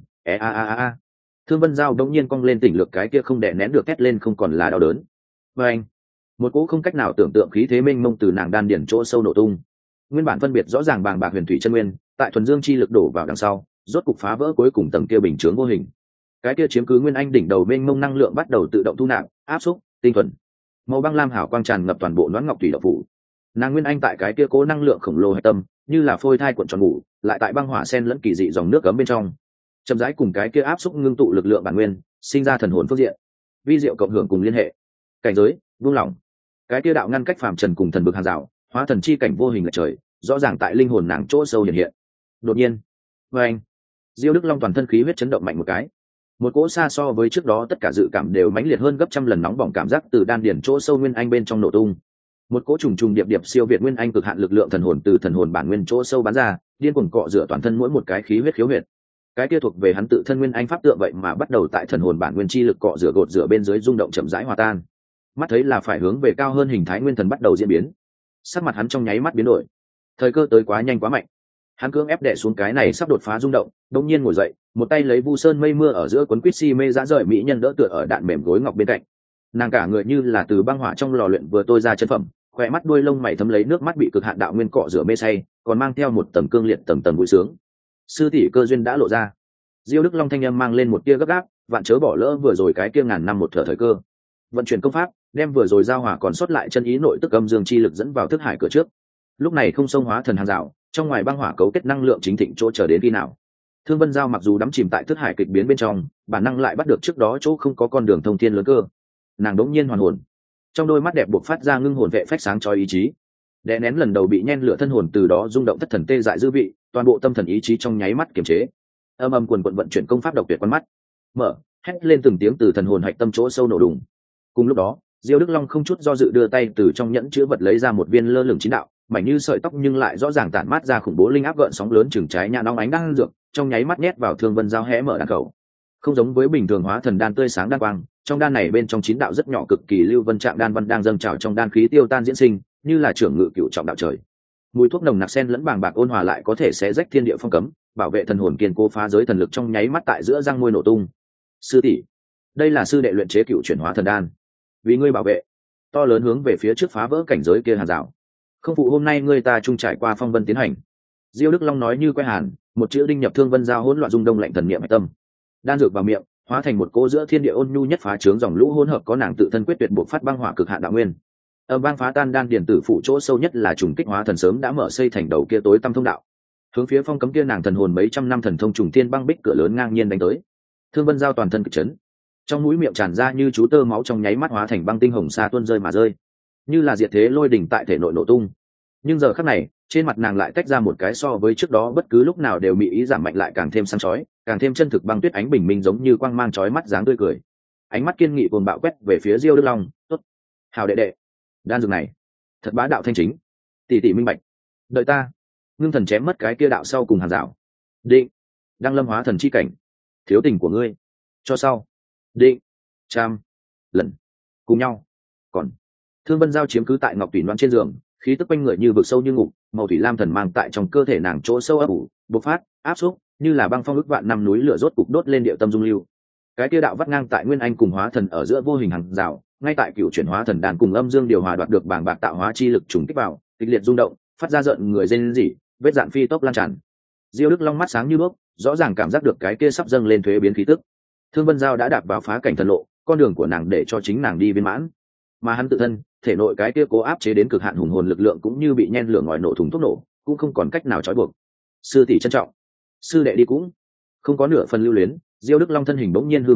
Thương Vân Giao đống nhiên cong lên tỉnh lực, cái kia không đè nén được thét lên không còn là đau đớn. Và anh, một cỗ không cách nào tưởng tượng khí thế mênh mông từ nàng đan điển chỗ sâu nổ tung. Nguyên bản phân biệt rõ ràng bàng bạc huyền thủy chân nguyên, tại thuần dương chi lực đổ vào đằng sau, rốt cục phá vỡ cuối cùng tầng kia bình chướng vô hình. Cái kia chiếm cứ nguyên anh đỉnh đầu mênh mông năng lượng bắt đầu tự động thu nạp, áp xúc, tinh thuần. Màu băng lam hào quang tràn ngập toàn bộ Loan Ngọc Thủy Đậu phủ. Nàng nguyên anh tại cái kia cố năng lượng khổng lồ hạch tâm, như là phôi thai cuộn tròn ngủ, lại tại băng hỏa sen lẫn kỳ dị dòng nước cấm bên trong. Chậm rãi cùng cái kia áp xúc ngưng tụ lực lượng bản nguyên, sinh ra thần hồn phương diện. Vi diệu cộng hưởng cùng liên hệ. Cảnh giới, buông lỏng. Cái kia đạo ngăn cách phàm trần cùng thần vực hàng rào, hóa thần chi cảnh vô hình lệch trời, rõ ràng tại linh hồn nàng chỗ sâu hiện hiện. Đột nhiên, với anh, Diêu Đức Long toàn thân khí huyết chấn động mạnh một cái. Một cỗ xa so với trước đó tất cả dự cảm đều mãnh liệt hơn gấp trăm lần nóng bỏng cảm giác từ đan điển chỗ sâu nguyên anh bên trong nổ tung. Một cỗ trùng trùng điệp điệp siêu việt nguyên anh cực hạn lực lượng thần hồn từ thần hồn bản nguyên chỗ sâu bắn ra, điên cuồng cọ rửa toàn thân mỗi một cái khí huyết khiếu huyệt. Cái kia thuộc về hắn tự thân nguyên anh pháp tượng vậy mà bắt đầu tại thần hồn bản nguyên chi lực cọ rửa gột rửa bên dưới rung động chậm rãi hòa tan. Mắt thấy là phải hướng về cao hơn hình thái nguyên thần bắt đầu diễn biến. Sắc mặt hắn trong nháy mắt biến đổi. Thời cơ tới quá nhanh quá mạnh. Hắn cưỡng ép đè xuống cái này sắp đột phá rung động, đột nhiên ngồi dậy, một tay lấy vu sơn mây mưa ở giữa cuốn quýt si mê dã rời mỹ nhân đỡ tựa ở đạn mềm gối ngọc bên cạnh. Nàng cả người như là từ băng hỏa trong lò luyện vừa tôi ra chân phẩm, khỏe mắt đuôi lông mày thấm lấy nước mắt bị cực hạn đạo nguyên cọ rửa mê say, còn mang theo một tầng cương liệt tầng tầng vui sướng. Sư tỷ cơ duyên đã lộ ra. Diêu Đức Long thanh âm mang lên một tia gấp gáp, vạn chớ bỏ lỡ vừa rồi cái kia ngàn năm một thở thời cơ. Vận chuyển công pháp, đem vừa rồi giao hòa còn sót lại chân ý nội tức âm dương chi lực dẫn vào thức hải cửa trước. Lúc này không xông hóa thần hàng rào, trong ngoài băng hỏa cấu kết năng lượng chính thịnh chỗ chờ đến khi nào. Thương Vân Giao mặc dù đắm chìm tại thức hải kịch biến bên trong, bản năng lại bắt được trước đó chỗ không có con đường thông thiên lớn cơ. Nàng đống nhiên hoàn hồn, trong đôi mắt đẹp buộc phát ra ngưng hồn vệ phách sáng chói ý chí. Đè nén lần đầu bị nhen lửa thân hồn từ đó rung động thất thần tê dại dư vị, toàn bộ tâm thần ý chí trong nháy mắt kiềm chế. Âm âm quần quận vận chuyển công pháp độc tuyệt quan mắt. Mở, hét lên từng tiếng từ thần hồn hạch tâm chỗ sâu nổ đùng. Cùng lúc đó, Diêu Đức Long không chút do dự đưa tay từ trong nhẫn chứa vật lấy ra một viên lơ lửng chín đạo, mảnh như sợi tóc nhưng lại rõ ràng tản mát ra khủng bố linh áp gợn sóng lớn chừng trái nhã nóng ánh đang dược, trong nháy mắt nhét vào Thương Vân Giao hé mở đan khẩu. Không giống với bình thường hóa thần đan tươi sáng đan quang, trong đan này bên trong chín đạo rất nhỏ cực kỳ lưu vân trạng đan văn đang dâng trào trong đan khí tiêu tan diễn sinh, như là trưởng ngự cựu trọng đạo trời. Mùi thuốc nồng nặc xen lẫn bàng bạc ôn hòa lại có thể xé rách thiên địa phong cấm, bảo vệ thần hồn kiên cố phá giới thần lực trong nháy mắt tại giữa răng môi nổ tung. Sư tỷ, đây là sư đệ luyện chế cựu chuyển hóa thần đan, vì ngươi bảo vệ. To lớn hướng về phía trước phá vỡ cảnh giới kia hàng rào. Không phụ hôm nay ngươi ta chung trải qua phong vân tiến hành. Diêu Đức Long nói như quay hàn, một chữ đinh nhập Thương Vân Giao hỗn loạn rung đông lạnh thần niệm tâm. Đan dược vào miệng, hóa thành một cô giữa thiên địa ôn nhu nhất phá trướng dòng lũ hỗn hợp có nàng tự thân quyết tuyệt buộc phát băng hỏa cực hạn đạo nguyên. Âm băng phá tan đan điển tử phụ chỗ sâu nhất là trùng kích hóa thần sớm đã mở xây thành đầu kia tối tăm thông đạo. Hướng phía phong cấm kia nàng thần hồn mấy trăm năm thần thông trùng thiên băng bích cửa lớn ngang nhiên đánh tới. Thương Vân Giao toàn thân kịch chấn, trong mũi miệng tràn ra như chú tơ máu trong nháy mắt hóa thành băng tinh hồng sa tuôn rơi mà rơi, như là diệt thế lôi đỉnh tại thể nội nổ tung. Nhưng giờ khắc này, trên mặt nàng lại tách ra một cái so với trước đó bất cứ lúc nào đều mị ý giảm mạnh lại càng thêm sáng chói, càng thêm chân thực băng tuyết ánh bình minh giống như quang mang chói mắt dáng tươi cười. Ánh mắt kiên nghị cuồng bạo quét về phía Diêu Đức Long, "Tốt, hào đệ đệ, đan dược này thật bá đạo thanh chính, tỷ tỷ minh bạch. Đợi ta." Ngưng thần chém mất cái kia đạo sau cùng hàng rào. Định, đang lâm hóa thần chi cảnh. Thiếu tình của ngươi, cho sau. Định, trăm lần cùng nhau. Còn Thương Vân Giao chiếm cứ tại ngọc tủy loan trên giường, khí tức quanh người như vực sâu như ngục, màu thủy lam thần mang tại trong cơ thể nàng chỗ sâu ấp ủ, bộc phát, áp xúc, như là băng phong ức vạn năm núi lửa rốt cục đốt lên địa tâm dung lưu. Cái kia đạo vắt ngang tại nguyên anh cùng hóa thần ở giữa vô hình hàng rào, ngay tại cựu chuyển hóa thần đàn cùng âm dương điều hòa đoạt được bảng bạc tạo hóa chi lực trùng kích vào, kịch liệt rung động, phát ra giận người rên rỉ, vết dạn phi tốc lan tràn. Diêu Đức Long mắt sáng như đuốc, rõ ràng cảm giác được cái kia sắp dâng lên thuế biến khí tức. Thương Vân Giao đã đạp vào phá cảnh thần lộ, con đường của nàng để cho chính nàng đi viên mãn, mà hắn tự thân thể nội cái kia cố áp chế đến cực hạn hùng hồn lực lượng cũng như bị nhen lửa ngòi nổ thùng thuốc nổ, cũng không còn cách nào trói buộc. Sư tỷ trân trọng, sư đệ đi cũng không có nửa phần lưu luyến. Diêu Đức Long thân hình bỗng nhiên hư hóa,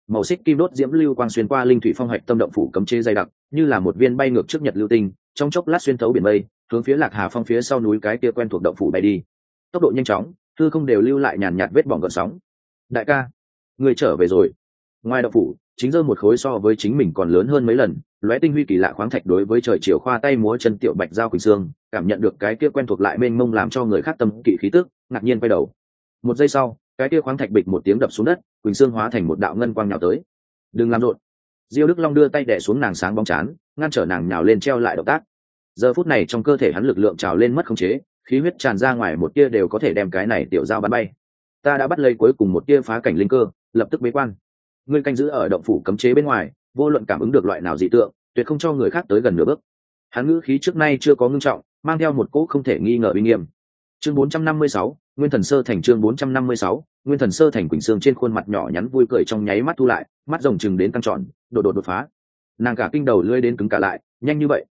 màu xích kim đốt diễm lưu quang xuyên qua linh thủy phong hạch tâm động phủ cấm chế dày đặc, như là một viên bay ngược trước nhật lưu tinh, trong chốc lát xuyên thấu biển mây, hướng phía Lạc Hà Phong phía sau núi cái kia quen thuộc động phủ bay đi. Tốc độ nhanh chóng, thư không đều lưu lại nhàn nhạt vết bỏng gợn sóng. Đại ca, người trở về rồi. Ngoài động phủ, chính giơ một khối so với chính mình còn lớn hơn mấy lần, lóe tinh huy kỳ lạ khoáng thạch đối với trời chiều khoa tay múa chân tiểu bạch giao quỳnh xương, cảm nhận được cái kia quen thuộc lại mênh mông làm cho người khác tâm kỵ khí tức, ngạc nhiên quay đầu. Một giây sau, cái kia khoáng thạch bịch một tiếng đập xuống đất, quỳnh xương hóa thành một đạo ngân quang nhào tới. Đừng làm rộn. Diêu Đức Long đưa tay đè xuống nàng sáng bóng chán, ngăn trở nàng nhào lên treo lại động tác. Giờ phút này trong cơ thể hắn lực lượng trào lên mất khống chế, khí huyết tràn ra ngoài một tia đều có thể đem cái này tiểu dao bắn bay. Ta đã bắt lấy cuối cùng một tia phá cảnh linh cơ, lập tức bế quan. Ngươi canh giữ ở động phủ cấm chế bên ngoài, vô luận cảm ứng được loại nào dị tượng, tuyệt không cho người khác tới gần nửa bước. Hắn ngữ khí trước nay chưa có ngưng trọng, mang theo một cỗ không thể nghi ngờ uy nghiêm. Chương 456, Nguyên Thần Sơ Thành. Chương 456, Nguyên Thần Sơ Thành. Quỳnh Sương trên khuôn mặt nhỏ nhắn vui cười trong nháy mắt thu lại, mắt rồng trừng đến căng tròn, đột phá. Nàng cả kinh đầu lưỡi đến cứng cả lại, nhanh như vậy.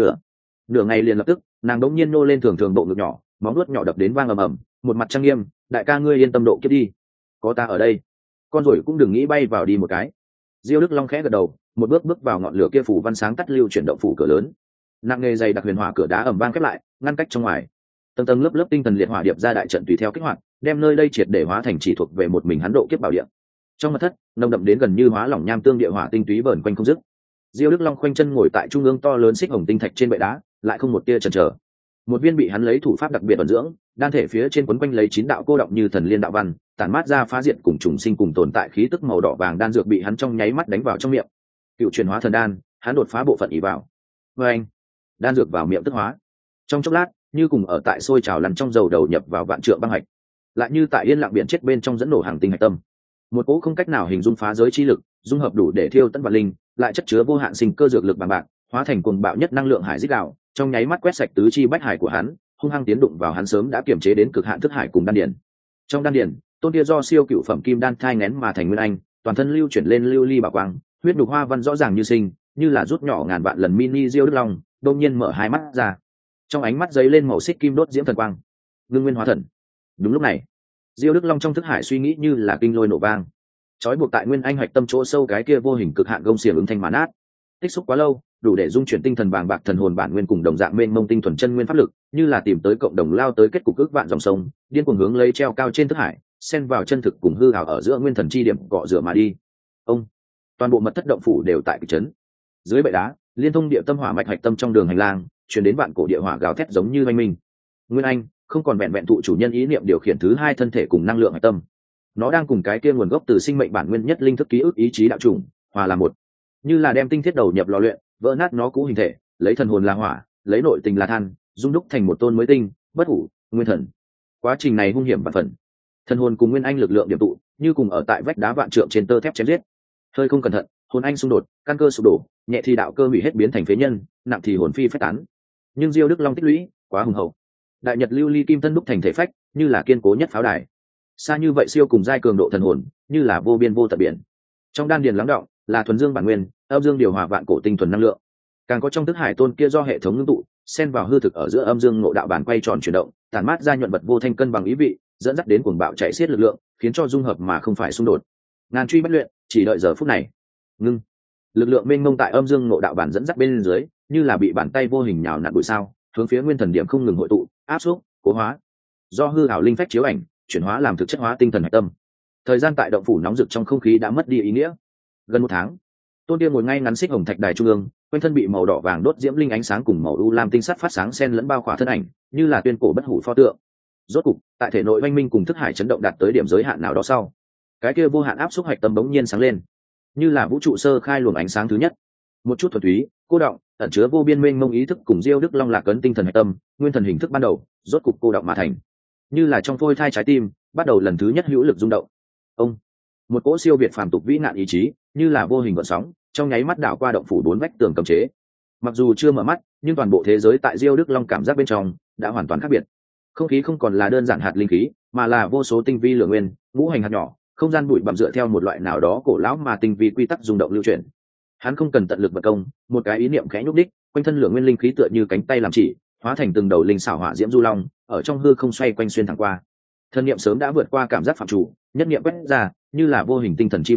Nửa ngày liền lập tức, nàng đống nhiên nô lên thường bộ ngực nhỏ, móng vuốt nhỏ đập đến vang ầm ầm, một mặt trang nghiêm, đại ca ngươi yên tâm độ kiếp đi, có ta ở đây, con rồi cũng đừng nghĩ bay vào đi một cái. Diêu Đức Long khẽ gật đầu, một bước vào ngọn lửa kia phủ văn sáng tắt lưu chuyển động phủ cửa lớn, nặng nghề dày đặc huyền hỏa cửa đá ầm vang khép lại, ngăn cách trong ngoài, tầng lớp tinh thần liệt hỏa điệp ra đại trận tùy theo kích hoạt, đem nơi đây triệt để hóa thành chỉ thuộc về một mình hắn độ kiếp bảo địa. Trong mật thất, nồng đậm đến gần như hóa lỏng nham tương địa hỏa tinh túy vờn quanh không dứt. Diêu Đức Long khoanh chân ngồi tại trung ương to lớn xích hồng tinh thạch trên bệ đá, lại không một tia chần chờ. Một viên bị hắn lấy thủ pháp đặc biệt ẩn dưỡng, đan thể phía trên quấn quanh lấy 9 đạo cô động như thần liên đạo văn, tản mát ra phá diện cùng trùng sinh cùng tồn tại khí tức màu đỏ vàng đan dược bị hắn trong nháy mắt đánh vào trong miệng. Cựu chuyển hóa thần đan, hắn đột phá bộ phận ỷ vào. Anh, đan dược vào miệng tức hóa. Trong chốc lát, như cùng ở tại sôi trào lăn trong dầu đầu nhập vào vạn trượng băng hạch, lại như tại yên lặng biển chết bên trong dẫn nổ hàng tinh hạch tâm. Một cỗ không cách nào hình dung phá giới chi lực, dung hợp đủ để thiêu tận vạn linh, lại chất chứa vô hạn sinh cơ dược lực bằng bạc, hóa thành cuồng bạo nhất năng lượng hải dích đạo, trong nháy mắt quét sạch tứ chi bách hải của hắn, hung hăng tiến đụng vào hắn sớm đã kiềm chế đến cực hạn thức hải cùng đan điền. Trong đan điền, tôn kia do siêu cựu phẩm kim đan thai nghén mà thành nguyên anh, toàn thân lưu chuyển lên lưu ly bảo quang, huyết đục hoa văn rõ ràng như sinh, như là rút nhỏ ngàn vạn lần mini Diêu Đức Long, đột nhiên mở hai mắt ra. Trong ánh mắt giấy lên màu xích kim đốt diễm thần quang. Ngưng nguyên hóa thần. Đúng lúc này, Diêu Đức Long trong thức hải suy nghĩ như là kinh lôi nổ vang. Chói buộc tại nguyên anh hoạch tâm chỗ sâu cái kia vô hình cực hạn gông xiềng ứng thanh màn át. Tích xúc quá lâu, đủ để dung chuyển tinh thần bàng bạc thần hồn bản nguyên cùng đồng dạng mênh mông tinh thuần chân nguyên pháp lực, như là tìm tới cộng đồng lao tới kết cục ước vạn dòng sông, điên cuồng hướng lấy treo cao trên thức hải, xen vào chân thực cùng hư ảo ở giữa nguyên thần chi điểm cọ rửa mà đi. Ông, toàn bộ mật thất động phủ đều tại kịch trấn. Dưới bệ đá, liên thông địa tâm hỏa mạch hạch tâm trong đường hành lang, truyền đến vạn cổ địa hỏa gào thét giống như oanh minh. Nguyên anh không còn vẹn vẹn thụ chủ nhân ý niệm điều khiển thứ hai thân thể cùng năng lượng hạch tâm, nó đang cùng cái kia nguồn gốc từ sinh mệnh bản nguyên nhất linh thức ký ức ý chí đạo trùng hòa là một, như là đem tinh thiết đầu nhập lò luyện, vỡ nát nó cũ hình thể, lấy thần hồn là hỏa, lấy nội tình là than, dung đúc thành một tôn mới tinh bất hủ nguyên thần. Quá trình này hung hiểm vạn phần, thần hồn cùng nguyên anh lực lượng điểm tụ, như cùng ở tại vách đá vạn trượng trên tơ thép chém giết. Hơi không cẩn thận, hồn anh xung đột, căn cơ sụp đổ, nhẹ thì đạo cơ hủy hết biến thành phế nhân, nặng thì hồn phi phách tán. Nhưng Diêu Đức Long tích lũy quá hùng hậu, đại nhật lưu ly kim thân đúc thành thể phách, như là kiên cố nhất pháo đài. Xa như vậy siêu cùng giai cường độ thần hồn, như là vô biên vô tận biển. Trong đan điền lắng động là thuần dương bản nguyên, âm dương điều hòa vạn cổ tinh thuần năng lượng. Càng có trong thức hải tôn kia do hệ thống ngưng tụ, xen vào hư thực ở giữa âm dương ngộ đạo bản quay tròn chuyển động, tản mát ra nhuận vật vô thanh cân bằng ý vị, dẫn dắt đến cuồng bạo chạy xiết lực lượng, khiến cho dung hợp mà không phải xung đột. Ngàn truy bất luyện, chỉ đợi giờ phút này. Ngưng. Lực lượng mênh mông tại âm dương ngộ đạo bản dẫn dắt bên dưới, như là bị bàn tay vô hình nhào nặn bụi sao, hướng phía nguyên thần điểm không ngừng hội tụ, áp xúc, cố hóa. Do hư ảo linh phách chiếu ảnh, chuyển hóa làm thực chất hóa tinh thần hạch tâm. Thời gian tại động phủ nóng rực trong không khí đã mất đi ý nghĩa. Gần 1 tháng, tôn tiên ngồi ngay ngắn xích hồng thạch đài trung ương, quanh thân bị màu đỏ vàng đốt diễm linh ánh sáng cùng màu u lam tinh sắt phát sáng xen lẫn bao khỏa thân ảnh, như là tuyên cổ bất hủ pho tượng. Rốt cục, tại thể nội oanh minh cùng thức hải chấn động đạt tới điểm giới hạn nào đó sau, cái kia vô hạn áp xúc hạch tâm bỗng nhiên sáng lên, như là vũ trụ sơ khai luồng ánh sáng thứ nhất. Một chút thuần túy, cô động, ẩn chứa vô biên mênh mông ý thức cùng Diêu Đức Long lạc ấn tinh thần hạch tâm, nguyên thần hình thức ban đầu, rốt cục cô động mà thành. Như là trong phôi thai trái tim, bắt đầu lần thứ nhất hữu lực rung động. Ông, một cỗ siêu việt phàm tục vĩ nạn ý chí, như là vô hình gợn sóng, trong nháy mắt đảo qua động phủ 4 vách tường cấm chế. Mặc dù chưa mở mắt, nhưng toàn bộ thế giới tại Diêu Đức Long cảm giác bên trong đã hoàn toàn khác biệt. Không khí không còn là đơn giản hạt linh khí, mà là vô số tinh vi lửa nguyên, ngũ hành hạt nhỏ, không gian bụi bặm dựa theo một loại nào đó cổ lão mà tinh vi quy tắc rung động lưu chuyển. Hắn không cần tận lực vật công, một cái ý niệm khẽ nhúc đích, quanh thân lửa nguyên linh khí tựa như cánh tay làm chỉ, hóa thành từng đầu linh xảo hỏa diễm du long, ở trong hư không xoay quanh xuyên thẳng qua. Thân niệm sớm đã vượt qua cảm giác phạm chủ, nhất niệm quét ra, như là vô hình tinh thần chi minh,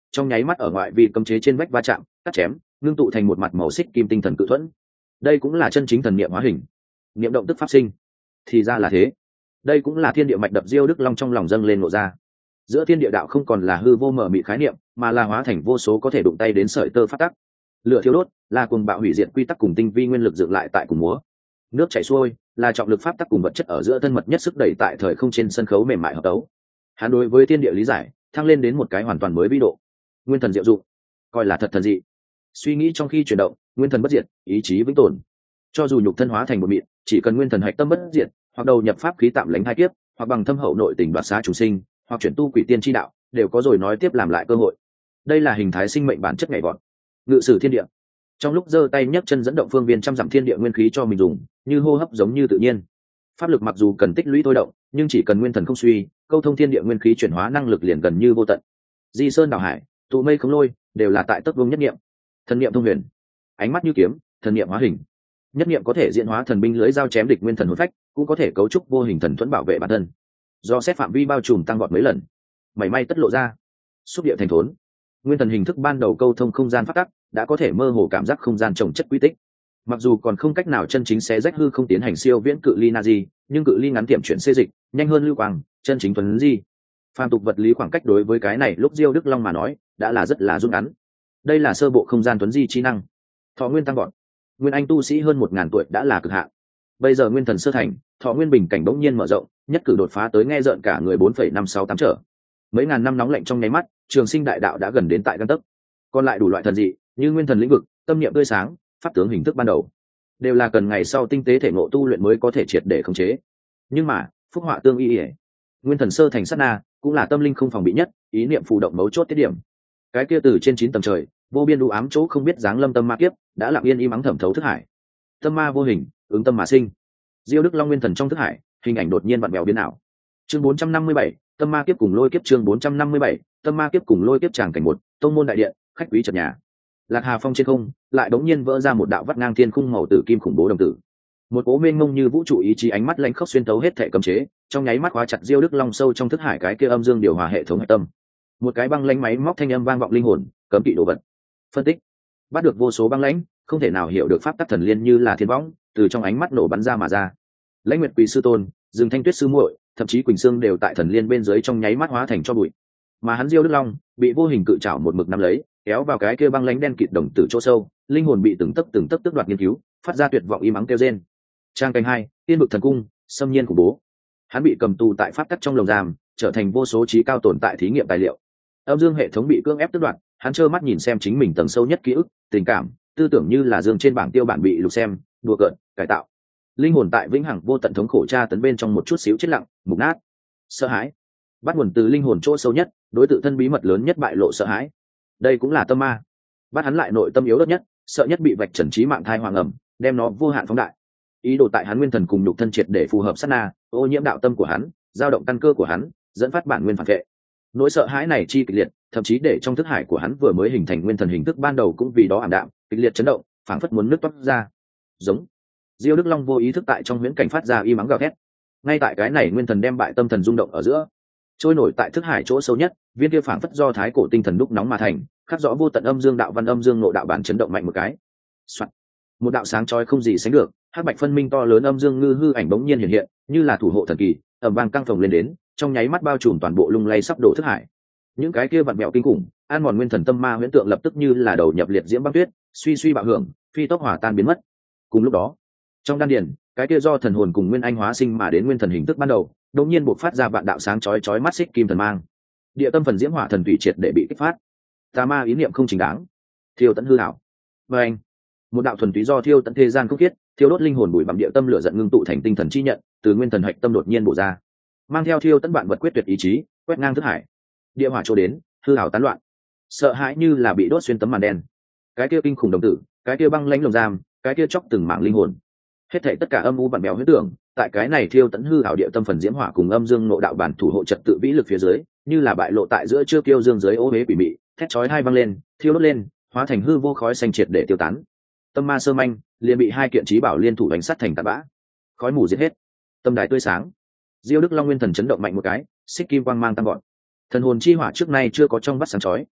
trong nháy mắt ở ngoại vi cấm chế trên vách va chạm cắt chém ngưng tụ thành một mặt màu xích kim tinh thần cự thuẫn. Đây cũng là chân chính thần niệm hóa hình, niệm động tức pháp sinh. Thì ra là thế, đây cũng là thiên địa mạch đập Diêu Đức Long trong lòng dâng lên ngộ ra. Giữa thiên địa đạo không còn là hư vô mờ mịt khái niệm, mà là hóa thành vô số có thể đụng tay đến sợi tơ phát tắc. Lửa thiêu đốt là cuồng bạo hủy diệt quy tắc cùng tinh vi nguyên lực dựng lại tại cùng múa. Nước chảy xuôi là trọng lực pháp tắc cùng vật chất ở giữa thân mật nhất sức đẩy tại thời không trên sân khấu mềm mại hợp tấu. Hắn đối với thiên địa lý giải thăng lên đến một cái hoàn toàn mới vĩ độ. Nguyên thần diệu dụng, coi là thật thần dị. Suy nghĩ trong khi chuyển động, nguyên thần bất diệt, ý chí vĩnh tồn. Cho dù nhục thân hóa thành một mịn, chỉ cần nguyên thần hạch tâm bất diệt, hoặc đầu nhập pháp khí tạm lánh hai kiếp, hoặc bằng thâm hậu nội tình đoạt xá chủ sinh, hoặc chuyển tu quỷ tiên chi đạo, đều có rồi nói tiếp làm lại cơ hội. Đây là hình thái sinh mệnh bản chất nhảy vọt, ngự sử thiên địa. Trong lúc giơ tay nhấc chân dẫn động phương viên trăm dặm thiên địa nguyên khí cho mình dùng, như hô hấp giống như tự nhiên. Pháp lực mặc dù cần tích lũy tôi động, nhưng chỉ cần nguyên thần không suy, câu thông thiên địa nguyên khí chuyển hóa năng lực liền gần như vô tận. Di sơn đảo hải, tụ mây không lôi, đều là tại tấc vương nhất niệm. Thần niệm thông huyền, ánh mắt như kiếm, thần niệm hóa hình. Nhất niệm có thể diễn hóa thần binh lưỡi dao chém địch nguyên thần hồn phách, cũng có thể cấu trúc vô hình thần thuẫn bảo vệ bản thân. Do xét phạm vi bao trùm tăng vọt mấy lần, mảy may tất lộ ra. Xúc địa thành thốn, nguyên thần hình thức ban đầu câu thông không gian phát tắc, đã có thể mơ hồ cảm giác không gian trồng chất quy tích. Mặc dù còn không cách nào chân chính xé rách hư không tiến hành siêu viễn cự ly Nazi, nhưng cự ly ngắn tiệm chuyển xê dịch, nhanh hơn lưu quang, chân chính tuấn di. Phàm tục vật lý khoảng cách đối với cái này lúc Diêu Đức Long mà nói, đã là rất là rút ngắn. Đây là sơ bộ không gian tuấn di trí năng. Thọ nguyên tăng vọt. Nguyên anh tu sĩ hơn 1000 tuổi đã là cực hạn. Bây giờ nguyên thần sơ thành, thọ nguyên bình cảnh bỗng nhiên mở rộng, nhất cử đột phá tới nghe rợn cả người 4,568 trở. Mấy ngàn năm nóng lạnh trong nháy mắt, trường sinh đại đạo đã gần đến tại căn tấc. Còn lại đủ loại thần dị, như nguyên thần lĩnh vực, tâm niệm tươi sáng, pháp tướng hình thức ban đầu, đều là cần ngày sau tinh tế thể ngộ tu luyện mới có thể triệt để khống chế. Nhưng mà, phúc họa tương y, nguyên thần sơ thành sát na, cũng là tâm linh không phòng bị nhất, ý niệm phù động mấu chốt tiết điểm. Cái kia từ trên 9 tầng trời, vô biên u ám chỗ không biết dáng lâm tâm ma kiếp, đã lặng yên im ắng thẩm thấu thức hải. Tâm ma vô hình, ứng tâm mà sinh. Diêu Đức Long nguyên thần trong thức hải, hình ảnh đột nhiên vặn vẹo biến ảo. Chương 457, tâm ma kiếp cùng lôi kiếp. Chương 457, tâm ma kiếp cùng lôi kiếp. Tràng cảnh 1, tông môn đại điện, khách quý trật nhà. Lạc Hà Phong trên không, lại đống nhiên vỡ ra một đạo vắt ngang thiên khung màu tử kim khủng bố đồng tử. Một cố mênh mông như vũ trụ ý chí ánh mắt lạnh khốc xuyên tấu hết thể cấm chế, trong nháy mắt khóa chặt Diêu Đức Long sâu trong thức hải cái kia âm dương điều hòa hệ thống hạch tâm. Một cái băng lãnh máy móc thanh âm vang vọng linh hồn, cấm kỵ đồ vật. Phân tích, bắt được vô số băng lãnh, không thể nào hiểu được pháp tắc thần liên như là thiên võng, từ trong ánh mắt nổ bắn ra mà ra. Lãnh Nguyệt Quỷ sư tôn, Dương Thanh Tuyết sư muội, thậm chí Quỳnh Sương đều tại thần liên bên dưới trong nháy mắt hóa thành cho bụi. Mà hắn Diêu Đức Long bị vô hình cự trảo một mực nắm lấy, kéo vào cái kia băng lãnh đen kịt đồng tử chỗ sâu, linh hồn bị từng tấc tước đoạt nghiên cứu, phát ra tuyệt vọng im ắng kêu rên. Trang canh 2, Tiên vực thần cung, xâm nhiên của bố. Hắn bị cầm tù tại pháp tắc trong lồng giam, trở thành vô số trí cao tồn tại thí nghiệm tài liệu. Âm dương hệ thống bị cưỡng ép tước đoạt, hắn trơ mắt nhìn xem chính mình tầng sâu nhất ký ức, tình cảm, tư tưởng như là dương trên bảng tiêu bản bị lục xem, đùa cợt, cải tạo. Linh hồn tại vĩnh hằng vô tận thống khổ tra tấn bên trong một chút xíu chết lặng, mục nát, sợ hãi. Bắt nguồn từ linh hồn chỗ sâu nhất, đối tự thân bí mật lớn nhất bại lộ sợ hãi. Đây cũng là tâm ma. Bắt hắn lại nội tâm yếu đất nhất, sợ nhất bị vạch trần trí mạng thai hoàng ẩm, đem nó vô hạn phóng đại. Ý đồ tại hắn nguyên thần cùng nhục thân triệt để phù hợp sát na, ô nhiễm đạo tâm của hắn, dao động căn cơ của hắn, dẫn phát bản nguyên phản vệ. Nỗi sợ hãi này chi kịch liệt, thậm chí để trong thức hải của hắn vừa mới hình thành nguyên thần hình thức ban đầu cũng vì đó ảm đạm, kịch liệt chấn động, phảng phất muốn nứt toát ra. Giống. Diêu Đức Long vô ý thức tại trong huyễn cảnh phát ra y mắng gào thét. Ngay tại cái này nguyên thần đem bại tâm thần rung động ở giữa, trôi nổi tại thức hải chỗ sâu nhất, viên kia phảng phất do thái cổ tinh thần đúc nóng mà thành, khắc rõ vô tận âm dương đạo văn âm dương nội đạo bản chấn động mạnh một cái. Soạn. Một đạo sáng chói không gì sánh được, hắc bạch phân minh to lớn âm dương ngư hư ảnh bỗng nhiên hiện hiện, như là thủ hộ thần kỳ, ầm vang căng phồng lên đến, trong nháy mắt bao trùm toàn bộ lung lay sắp đổ thức hải. Những cái kia vặn mèo kinh khủng, an mòn nguyên thần tâm ma huyễn tượng lập tức như là đầu nhập liệt diễm băng tuyết, suy suy bạo hưởng, phi tốc hỏa tan biến mất. Cùng lúc đó, trong đan điền, cái kia do thần hồn cùng nguyên anh hóa sinh mà đến nguyên thần hình thức ban đầu, đột nhiên bộc phát ra vạn đạo sáng chói chói mắt xích kim thần mang. Địa tâm phần diễm hỏa thần thủy triệt để bị kích phát. Tà ma ý niệm không chính đáng, thiêu tận hư ảo. Và anh, một đạo thuần túy do thiêu tận thế gian không khiết, thiêu đốt linh hồn bụi bặm địa tâm lửa giận ngưng tụ thành tinh thần chi nhận, từ nguyên thần hạch tâm đột nhiên bổ ra, mang theo thiêu tận bạn vật quyết tuyệt ý chí, quét ngang thức hải. Địa hỏa chỗ đến, hư ảo tán loạn, sợ hãi như là bị đốt xuyên tấm màn đen. Cái kia kinh khủng đồng tử, cái kia băng lãnh lồng giam, cái kia chóc từng mảng linh hồn, hết thảy tất cả âm u vặn bèo huyết tưởng, tại cái này thiêu tận hư ảo địa tâm phần diễm hỏa cùng âm dương nội đạo bản thủ hộ trật tự vĩ lực phía dưới, như là bại lộ tại giữa chưa kiêu dương dưới ô hế quỷ mị, thét chói hai vang lên, thiêu đốt lên, hóa thành hư vô khói xanh triệt để tiêu tán. Tâm ma sơ manh, liền bị hai kiện chí bảo liên thủ đánh sát thành tạt bã. Khói mù giết hết. Tâm đài tươi sáng. Diêu Đức Long nguyên thần chấn động mạnh một cái, xích kim quang mang tăng gọn. Thần hồn chi hỏa trước nay chưa có trong vắt sáng chói.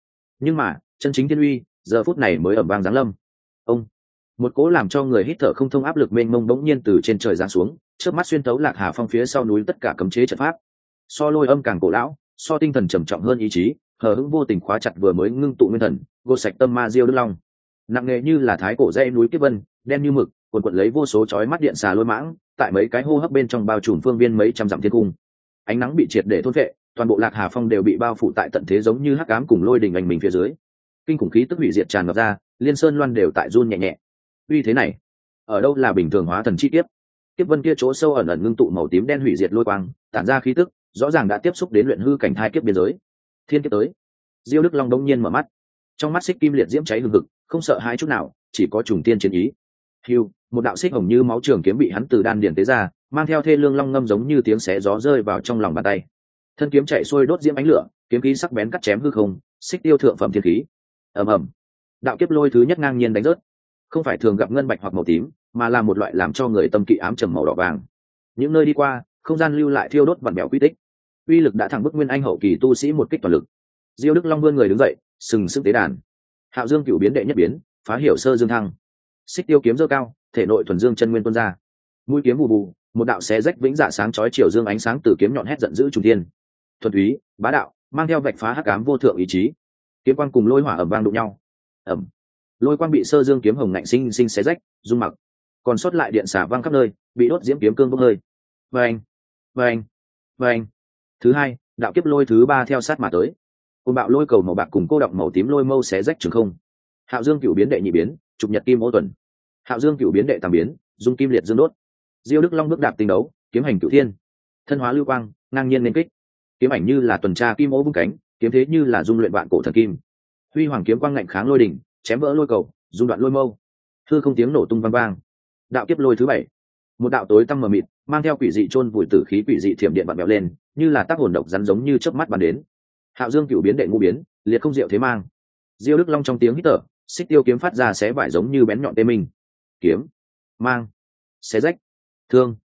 Nhưng mà chân chính thiên uy giờ phút này mới ẩm vang giáng lâm. Ông, một cỗ làm cho người hít thở không thông áp lực mênh mông bỗng nhiên từ trên trời giáng xuống, trước mắt xuyên tấu Lạc Hà Phong phía sau núi tất cả cấm chế trận pháp. So lôi âm càng cổ lão, so tinh thần trầm trọng hơn ý chí, hờ hững vô tình khóa chặt vừa mới ngưng tụ nguyên thần, gột sạch tâm ma diêu đức long. Nặng nề như là thái cổ dãy núi kiếp vân, đen như mực, cuồn cuộn lấy vô số chói mắt điện xà lôi mãng, tại mấy cái hô hấp bên trong bao trùm phương viên mấy trăm dặm thiên cung. Ánh nắng bị triệt để thôn phệ, toàn bộ Lạc Hà Phong đều bị bao phủ tại tận thế giống như hắc ám cùng lôi đình ảnh mình phía dưới. Kinh khủng khí tức hủy diệt tràn ngập ra, liên sơn loan đều tại run nhẹ nhẹ. Uy thế này, ở đâu là bình thường hóa thần chi kiếp? Kiếp vân kia chỗ sâu ẩn ẩn ngưng tụ màu tím đen hủy diệt lôi quang, tản ra khí tức, rõ ràng đã tiếp xúc đến luyện hư cảnh thai kiếp biên giới. Thiên kiếp tới. Diêu Đức Long đông nhiên mở mắt, trong mắt xích kim liệt diễm cháy hừng hực, không sợ hãi chút nào, chỉ có trùng tiên chiến ý. Hưu, một đạo xích hồng như máu trường kiếm bị hắn từ đan điền tế ra, mang theo thê lương long ngâm giống như tiếng xé gió rơi vào trong lòng bàn tay. Thân kiếm chạy xuôi đốt diễm ánh lửa, kiếm khí sắc bén cắt chém hư không, xích tiêu thượng phẩm thiên khí. Ầm ầm. Đạo kiếp lôi thứ nhất ngang nhiên đánh rớt, không phải thường gặp ngân bạch hoặc màu tím, mà là một loại làm cho người tâm kỵ ám trầm màu đỏ vàng. Những nơi đi qua, không gian lưu lại thiêu đốt vặn bèo quy tích. Uy lực đã thẳng bức nguyên anh hậu kỳ tu sĩ một kích toàn lực. Diêu Đức Long vươn người đứng dậy, sừng sững tế đàn. Hạo Dương cửu biến đệ nhất biến, phá hiểu sơ dương thăng. Xích tiêu kiếm giơ cao, thể nội thuần dương chân nguyên tuôn ra. Mũi kiếm bù bù, một đạo xé rách vĩnh dạ sáng chói chiều dương ánh sáng từ kiếm nhọn hét giận dữ trùng thiên. Thuần túy, bá đạo, mang theo vạch phá hắc ám vô thượng ý chí. Kiếm quang cùng lôi hỏa ầm vang đụng nhau. Ầm. Lôi quang bị sơ dương kiếm hồng ngạnh sinh sinh xé rách, rung mặc. Còn sót lại điện xả vang khắp nơi, bị đốt diễm kiếm cương bốc hơi. Vâng, vâng, vâng. Thứ hai, đạo kiếp lôi thứ ba theo sát mà tới. Côn bạo lôi cầu màu bạc cùng cô động màu tím lôi mâu xé rách trường không. Hạo Dương cửu biến đệ nhị biến, trục nhật kim ô tuần. Hạo Dương cửu biến đệ tam biến, dung kim liệt dương đốt. Diêu Đức Long bước đạp tinh đấu, kiếm hành cửu thiên, thân hóa lưu quang, ngang nhiên lên kích. Kiếm ảnh như là tuần tra kim ô vung cánh, kiếm thế như là dung luyện vạn cổ thần kim. Huy hoàng kiếm quang ngạnh kháng lôi đỉnh, chém vỡ lôi cầu, dung đoạn lôi mâu. Hư không tiếng nổ tung vang vang. Đạo kiếp lôi thứ bảy, một đạo tối tăm mờ mịt, mang theo quỷ dị chôn vùi tử khí quỷ dị thiểm điện vặn vẹo lên, như là tác hồn độc rắn giống như chớp mắt bắn đến. Hạo Dương cửu biến đệ ngũ biến, liệt không diệu thế mang. Diêu Đức Long trong tiếng hít thở, xích tiêu kiếm phát ra xé vải giống như bén nhọn tê minh. Kiếm, mang, xé rách, thương,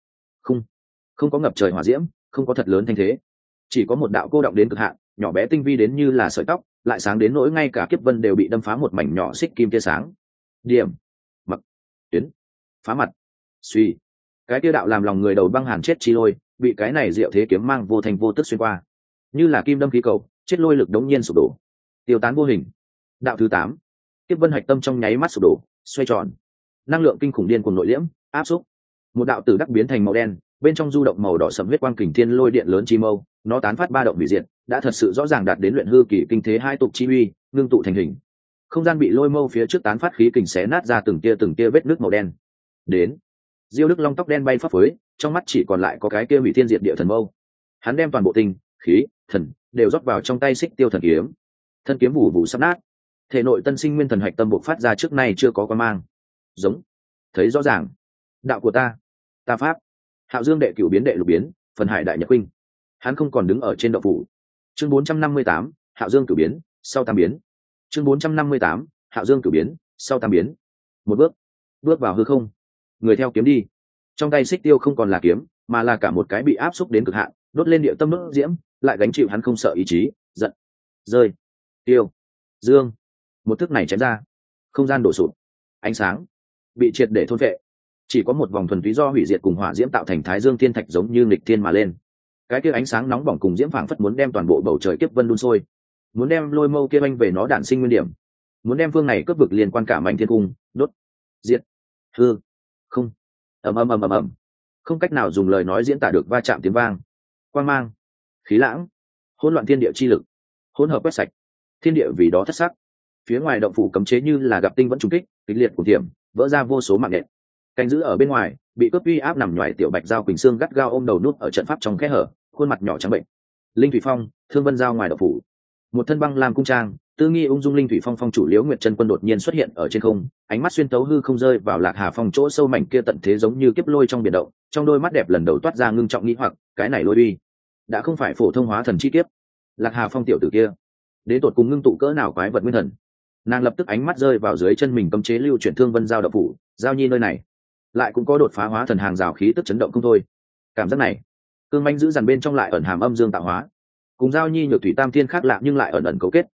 không có ngập trời hỏa diễm, không có thật lớn thanh thế, chỉ có một đạo cô động đến cực hạn, nhỏ bé tinh vi đến như là sợi tóc, lại sáng đến nỗi ngay cả kiếp vân đều bị đâm phá một mảnh nhỏ xích kim tia sáng. Điểm, mặc, tuyến, phá mặt, suy. Cái tia đạo làm lòng người đầu băng hàn chết chi lôi, bị cái này diệu thế kiếm mang vô thành vô tức xuyên qua, như là kim đâm khí cầu, chết lôi lực đống nhiên sụp đổ, tiêu tán vô hình. Đạo thứ 8, kiếp vân hạch tâm trong nháy mắt sụp đổ, xoay tròn, năng lượng kinh khủng điên cuồng nội liễm, áp xúc. Một đạo tử đắc biến thành màu đen, bên trong du động màu đỏ sẫm huyết quang kình thiên lôi điện lớn chi mâu, nó tán phát ba động hủy diệt, đã thật sự rõ ràng đạt đến luyện hư kỳ kinh thế hai tục chi uy, ngưng tụ thành hình. Không gian bị lôi mâu phía trước tán phát khí kình xé nát ra từng tia vết nước màu đen. Đến, Diêu Đức Long tóc đen bay phấp phới, trong mắt chỉ còn lại có cái kia hủy thiên diệt địa thần mâu. Hắn đem toàn bộ tinh, khí, thần đều rót vào trong tay xích tiêu thần kiếm. Thân kiếm bù bù sắp nát, thể nội tân sinh nguyên thần hạch tâm bộc phát ra trước nay chưa có quan mang. Giống, thấy rõ ràng, đạo của ta pháp. Hạo Dương đệ cửu biến đệ lục biến, phần hải đại nhật huynh. Hắn không còn đứng ở trên động phủ. Chương 458, Hạo Dương cửu biến, sau tam biến. Chương 458, Hạo Dương cửu biến, sau tam biến. Một bước vào hư không, người theo kiếm đi. Trong tay xích tiêu không còn là kiếm, mà là cả một cái bị áp xúc đến cực hạn, đốt lên địa tâm nốt diễm, lại gánh chịu hắn không sợ ý chí, giận, rơi, tiêu, dương. Một thức này chém ra, không gian đổ sụp, ánh sáng bị triệt để thôn phệ, chỉ có một vòng thuần túy do hủy diệt cùng hỏa diễm tạo thành thái dương thiên thạch giống như nghịch thiên mà lên. Cái kia ánh sáng nóng bỏng cùng diễm phảng phất muốn đem toàn bộ bầu trời kiếp vân đun sôi, muốn đem lôi mâu kia anh về nó đản sinh nguyên điểm, muốn đem phương này cướp vực liên quan cả mảnh thiên cung đốt diệt hư không. ầm, không cách nào dùng lời nói diễn tả được va chạm tiếng vang, quang mang, khí lãng, hỗn loạn thiên địa chi lực, hỗn hợp quét sạch thiên địa, vì đó thất sắc. Phía ngoài động phủ cấm chế như là gặp tinh vẫn trùng kích, kịch liệt của tiềm vỡ ra vô số mạng nện. Canh giữ ở bên ngoài bị cướp uy áp nằm nhoài tiểu bạch giao quỳnh xương gắt gao ôm đầu nút ở trận pháp trong kẽ hở, khuôn mặt nhỏ trắng bệnh. Linh thủy phong, Thương Vân giao ngoài động phủ, một thân băng làm cung trang tư nghi ung dung Linh thủy phong phong chủ Liễu Nguyệt Chân Quân đột nhiên xuất hiện ở trên không, ánh mắt xuyên tấu hư không rơi vào Lạc Hà Phong chỗ sâu mảnh kia tận thế giống như kiếp lôi trong biển động, trong đôi mắt đẹp lần đầu toát ra ngưng trọng nghĩ hoặc, cái này lôi uy đã không phải phổ thông hóa thần chi kiếp. Lạc Hà Phong tiểu tử kia đến tột cùng ngưng tụ cỡ nào quái vật nguyên thần. Nàng lập tức ánh mắt rơi vào dưới chân mình cấm chế lưu chuyển Thương Vân giao động phủ, giao nhi nơi này lại cũng có đột phá hóa thần hàng rào khí tức chấn động không thôi. Cảm giác này cương manh giữ dằn bên trong lại ẩn hàm âm dương tạo hóa, cùng giao nhi nhược thủy tam thiên khác lạ nhưng lại ẩn ẩn cấu kết.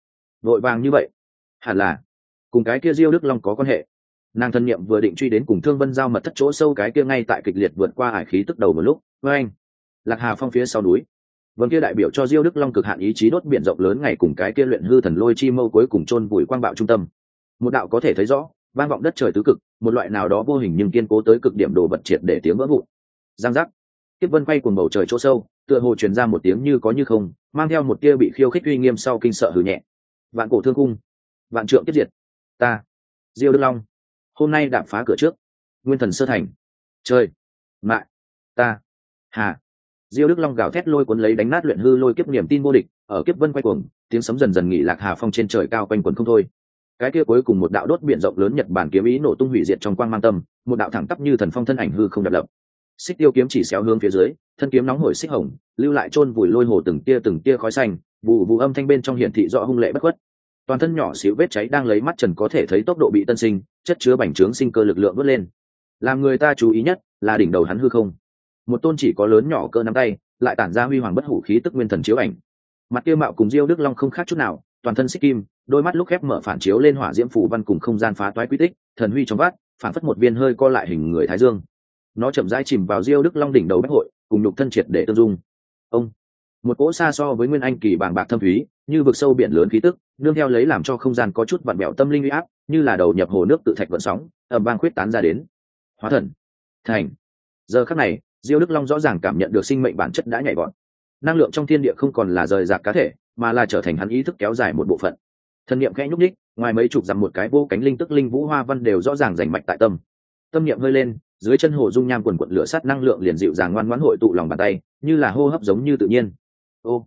vội vàng như vậy hẳn là cùng cái kia Diêu Đức Long có quan hệ. Nàng thân nhiệm vừa định truy đến cùng Thương Vân giao mật thất chỗ sâu cái kia ngay tại kịch liệt vượt qua hải khí tức đầu một lúc với anh Lạc Hà Phong phía sau núi, vâng kia đại biểu cho Diêu Đức Long cực hạn ý chí đốt biển rộng lớn ngày cùng cái kia luyện hư thần lôi chi mâu cuối cùng chôn vùi quang bạo trung tâm. Một đạo có thể thấy rõ vang vọng đất trời tứ cực, một loại nào đó vô hình nhưng kiên cố tới cực điểm đồ vật triệt để tiếng vỡ vụn. Giang giác, tiếp vân quay cuồng bầu trời chỗ sâu, tựa hồ truyền ra một tiếng như có như không, mang theo một tia bị khiêu khích uy nghiêm sau kinh sợ hừ nhẹ. Vạn cổ thương cung, vạn trượng tiếp diệt. Ta, Diêu Đức Long, hôm nay đạp phá cửa trước, nguyên thần sơ thành. Trời, mại, ta, hà. Diêu Đức Long gào thét lôi cuốn lấy đánh nát luyện hư lôi kiếp niềm tin vô địch, ở kiếp vân quay cuồng, tiếng sấm dần dần nghỉ Lạc Hà Phong trên trời cao quanh quẩn không thôi. Cái kia cuối cùng một đạo đốt biển rộng lớn Nhật Bản kiếm ý nổ tung hủy diệt trong quang mang tâm, một đạo thẳng tắp như thần phong thân ảnh hư không đập lập. Xích tiêu kiếm chỉ xéo hướng phía dưới, thân kiếm nóng hổi xích hồng, lưu lại chôn vùi lôi hồ từng tia khói xanh, vụ vụ âm thanh bên trong hiển thị rõ hung lệ bất khuất. Toàn thân nhỏ xíu vết cháy đang lấy mắt trần có thể thấy tốc độ bị tân sinh, chất chứa bành trướng sinh cơ lực lượng vút lên. Làm người ta chú ý nhất là đỉnh đầu hắn hư không, một tôn chỉ có lớn nhỏ cỡ nắm tay, lại tản ra huy hoàng bất hủ khí tức nguyên thần chiếu ảnh. Mặt kia mạo cùng Diêu Đức Long không khác chút nào, toàn thân xích kim, đôi mắt lúc khép mở phản chiếu lên hỏa diễm phủ văn cùng không gian phá toái quy tích, thần huy trong vát, phản phất một viên hơi co lại hình người thái dương. Nó chậm rãi chìm vào Diêu Đức Long đỉnh đầu bách hội, cùng nhục thân triệt để tương dung. Ông, một cỗ xa so với nguyên anh kỳ bàng bạc thâm thúy, như vực sâu biển lớn khí tức, nương theo lấy làm cho không gian có chút vặn bẹo tâm linh uy áp, như là đầu nhập hồ nước tự thạch vận sóng, ầm vang khuyết tán ra đến. Hóa thần, thành. Giờ khắc này, Diêu Đức Long rõ ràng cảm nhận được sinh mệnh bản chất đã nhảy vọt. Năng lượng trong thiên địa không còn là rời rạc cá thể, mà là trở thành hắn ý thức kéo dài một bộ phận. Thần niệm khẽ nhúc nhích, ngoài mấy chục dặm một cái vô cánh linh tức linh vũ hoa văn đều rõ ràng rành mạch tại tâm. Tâm niệm hơi lên, dưới chân hồ dung nham quần quật lửa sắt năng lượng liền dịu dàng ngoan ngoãn hội tụ lòng bàn tay, như là hô hấp giống như tự nhiên. Ô,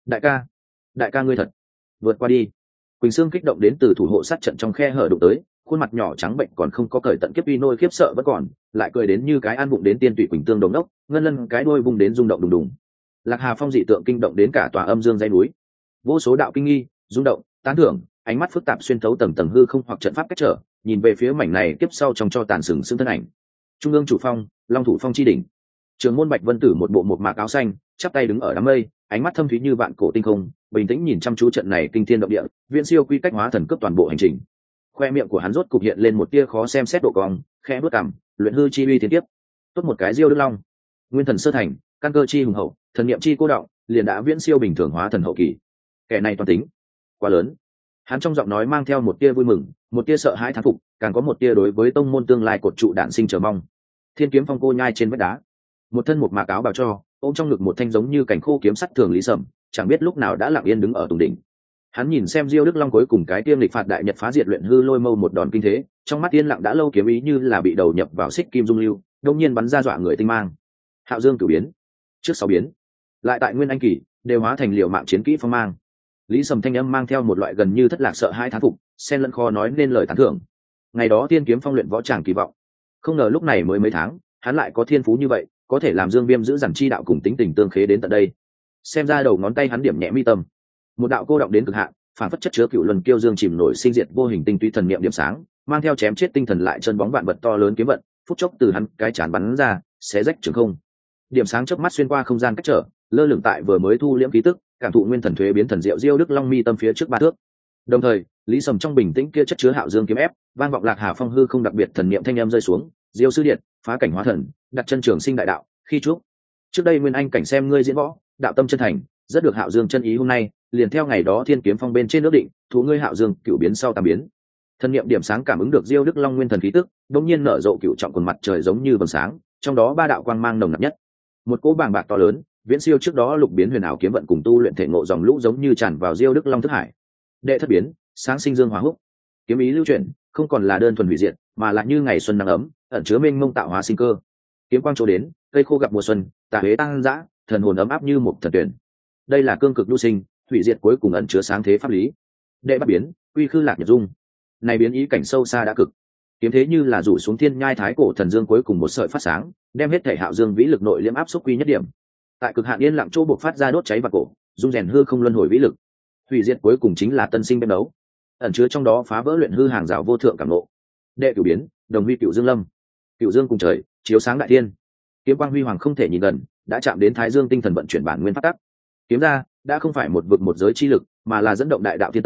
đại ca ngươi thật, vượt qua đi. Quỳnh Sương kích động đến từ thủ hộ sát trận trong khe hở đụng tới, khuôn mặt nhỏ trắng bệnh còn không có cởi tận kiếp uy nôi khiếp sợ vẫn còn, lại cười đến như cái an bụng đến tiên tụy Quỳnh Tương đồng đốc, ngân lân cái đuôi vùng đến rung động đùng đùng. Lạc Hà Phong dị tượng kinh động đến cả tòa âm dương dãy núi, vô số đạo kinh nghi, rung động, tán thưởng, ánh mắt phức tạp xuyên thấu tầng tầng hư không hoặc trận pháp cách trở, nhìn về phía mảnh này kiếp sau trong cho tàn sừng sững thân ảnh. Trung ương chủ phong, Long thủ phong chi đỉnh. Trường môn Bạch Vân Tử một bộ một mạc áo xanh, chắp tay đứng ở đám mây, ánh mắt thâm thúy như vạn cổ tinh không, bình tĩnh nhìn chăm chú trận này kinh thiên động địa, viễn siêu quy cách hóa thần cấp toàn bộ hành trình. Khoe miệng của hắn rốt cục hiện lên một tia khó xem xét độ cong, khẽ bước cằm, luyện hư chi uy thiên tiếp. Tốt một cái Diêu Đức Long, nguyên thần sơ thành, căn cơ chi hùng hậu, thần niệm chi cô động, liền đã viễn siêu bình thường hóa thần hậu kỳ. Kẻ này toàn tính quá lớn. Hắn trong giọng nói mang theo một tia vui mừng, một tia sợ hãi thán phục, càng có một tia đối với tông môn tương lai cột trụ đản sinh chờ mong. Thiên kiếm phong cô nhai trên vách đá, một thân một mạc áo bào cho, ôm trong ngực một thanh giống như cảnh khô kiếm sắt thường Lý Sầm, chẳng biết lúc nào đã lặng yên đứng ở tùng đỉnh. Hắn nhìn xem Diêu Đức Long cuối cùng cái tiêm lịch phạt đại nhật phá diệt luyện hư lôi mâu một đòn kinh thế, trong mắt yên lặng đã lâu kiếm ý như là bị đầu nhập vào xích kim dung lưu, đột nhiên bắn ra dọa người tinh mang. Hạo Dương cửu biến, trước sáu biến, lại tại nguyên anh kỳ đều hóa thành liều mạng chiến kỹ phong mang. Lý Sầm thanh âm mang theo một loại gần như thất lạc sợ hãi thán phục, xen lẫn kho nói nên lời tán thưởng. Ngày đó tiên kiếm phong luyện võ tràng kỳ vọng, không ngờ lúc này mới mấy tháng, hắn lại có thiên phú như vậy, có thể làm Dương Viêm giữ dằn chi đạo cùng tính tình tương khế đến tận đây. Xem ra đầu ngón tay hắn điểm nhẹ mi tâm, một đạo cô động đến cực hạn, phản phất chất chứa cựu luân kiêu dương chìm nổi sinh diệt vô hình tinh túy thần niệm điểm sáng, mang theo chém chết tinh thần lại chân bóng vạn vật to lớn kiếm vận, phút chốc từ hắn cái chán bắn ra, xé rách trường không. Điểm sáng chớp mắt xuyên qua không gian cách trở, lơ lửng tại vừa mới thu liễm khí tức, cảm thụ nguyên thần thuế biến thần diệu Diêu Đức Long mi tâm phía trước ba thước. Đồng thời, Lý Sầm trong bình tĩnh kia chất chứa Hạo Dương kiếm ép, vang vọng Lạc Hà Phong hư không đặc biệt thần niệm thanh âm rơi xuống, Diêu sư điện, phá cảnh hóa thần, đặt chân trường sinh đại đạo, khi chúc. Trước đây nguyên anh cảnh xem ngươi diễn võ, đạo tâm chân thành, rất được Hạo Dương chân ý hôm nay, liền theo ngày đó Thiên kiếm phong bên trên nước định, thú ngươi Hạo Dương cửu biến sau tam biến. Thần niệm điểm sáng cảm ứng được Diêu Đức Long nguyên thần khí tức, đột nhiên nở rộ cửu trọng quần mặt trời giống như vầng sáng, trong đó ba đạo quang mang nồng nặc nhất. Một cỗ bàng bạc to lớn, viễn siêu trước đó lục biến huyền ảo kiếm vận cùng tu luyện thể ngộ dòng lũ giống như tràn vào Diêu Đức Long thức hải. Đệ thất biến, sáng sinh dương hóa húc. Kiếm ý lưu chuyển, không còn là đơn thuần hủy diệt, mà là như ngày xuân nắng ấm, ẩn chứa mênh mông tạo hóa sinh cơ. Kiếm quang chỗ đến, cây khô gặp mùa xuân, tà huế tăng dã, thần hồn ấm áp như một thần tuyển. Đây là cương cực lưu sinh, hủy diệt cuối cùng ẩn chứa sáng thế pháp lý. Đệ bát biến, quy khư lạc nhật dung. Này biến ý cảnh sâu xa đã cực. Kiếm thế như là rủ xuống thiên nhai thái cổ thần dương cuối cùng một sợi phát sáng, đem hết thể Hạo Dương vĩ lực nội liễm áp xúc quy nhất điểm. Tại cực hạn yên lặng chỗ buộc phát ra đốt cháy vào cổ, dung rèn hư không luân hồi vĩ lực. Hủy diệt cuối cùng chính là tân sinh bên đấu, ẩn chứa trong đó phá vỡ luyện hư hàng rào vô thượng cảm ngộ. Đệ cửu biến, đồng huy cửu dương lâm. Cửu dương cùng trời, chiếu sáng đại thiên. Kiếm quang huy hoàng không thể nhìn gần, đã chạm đến Thái Dương tinh thần vận chuyển bản nguyên pháp tắc. Kiếm ra, đã không phải một vực một giới chi lực, mà là dẫn động đại đạo thiên tâm,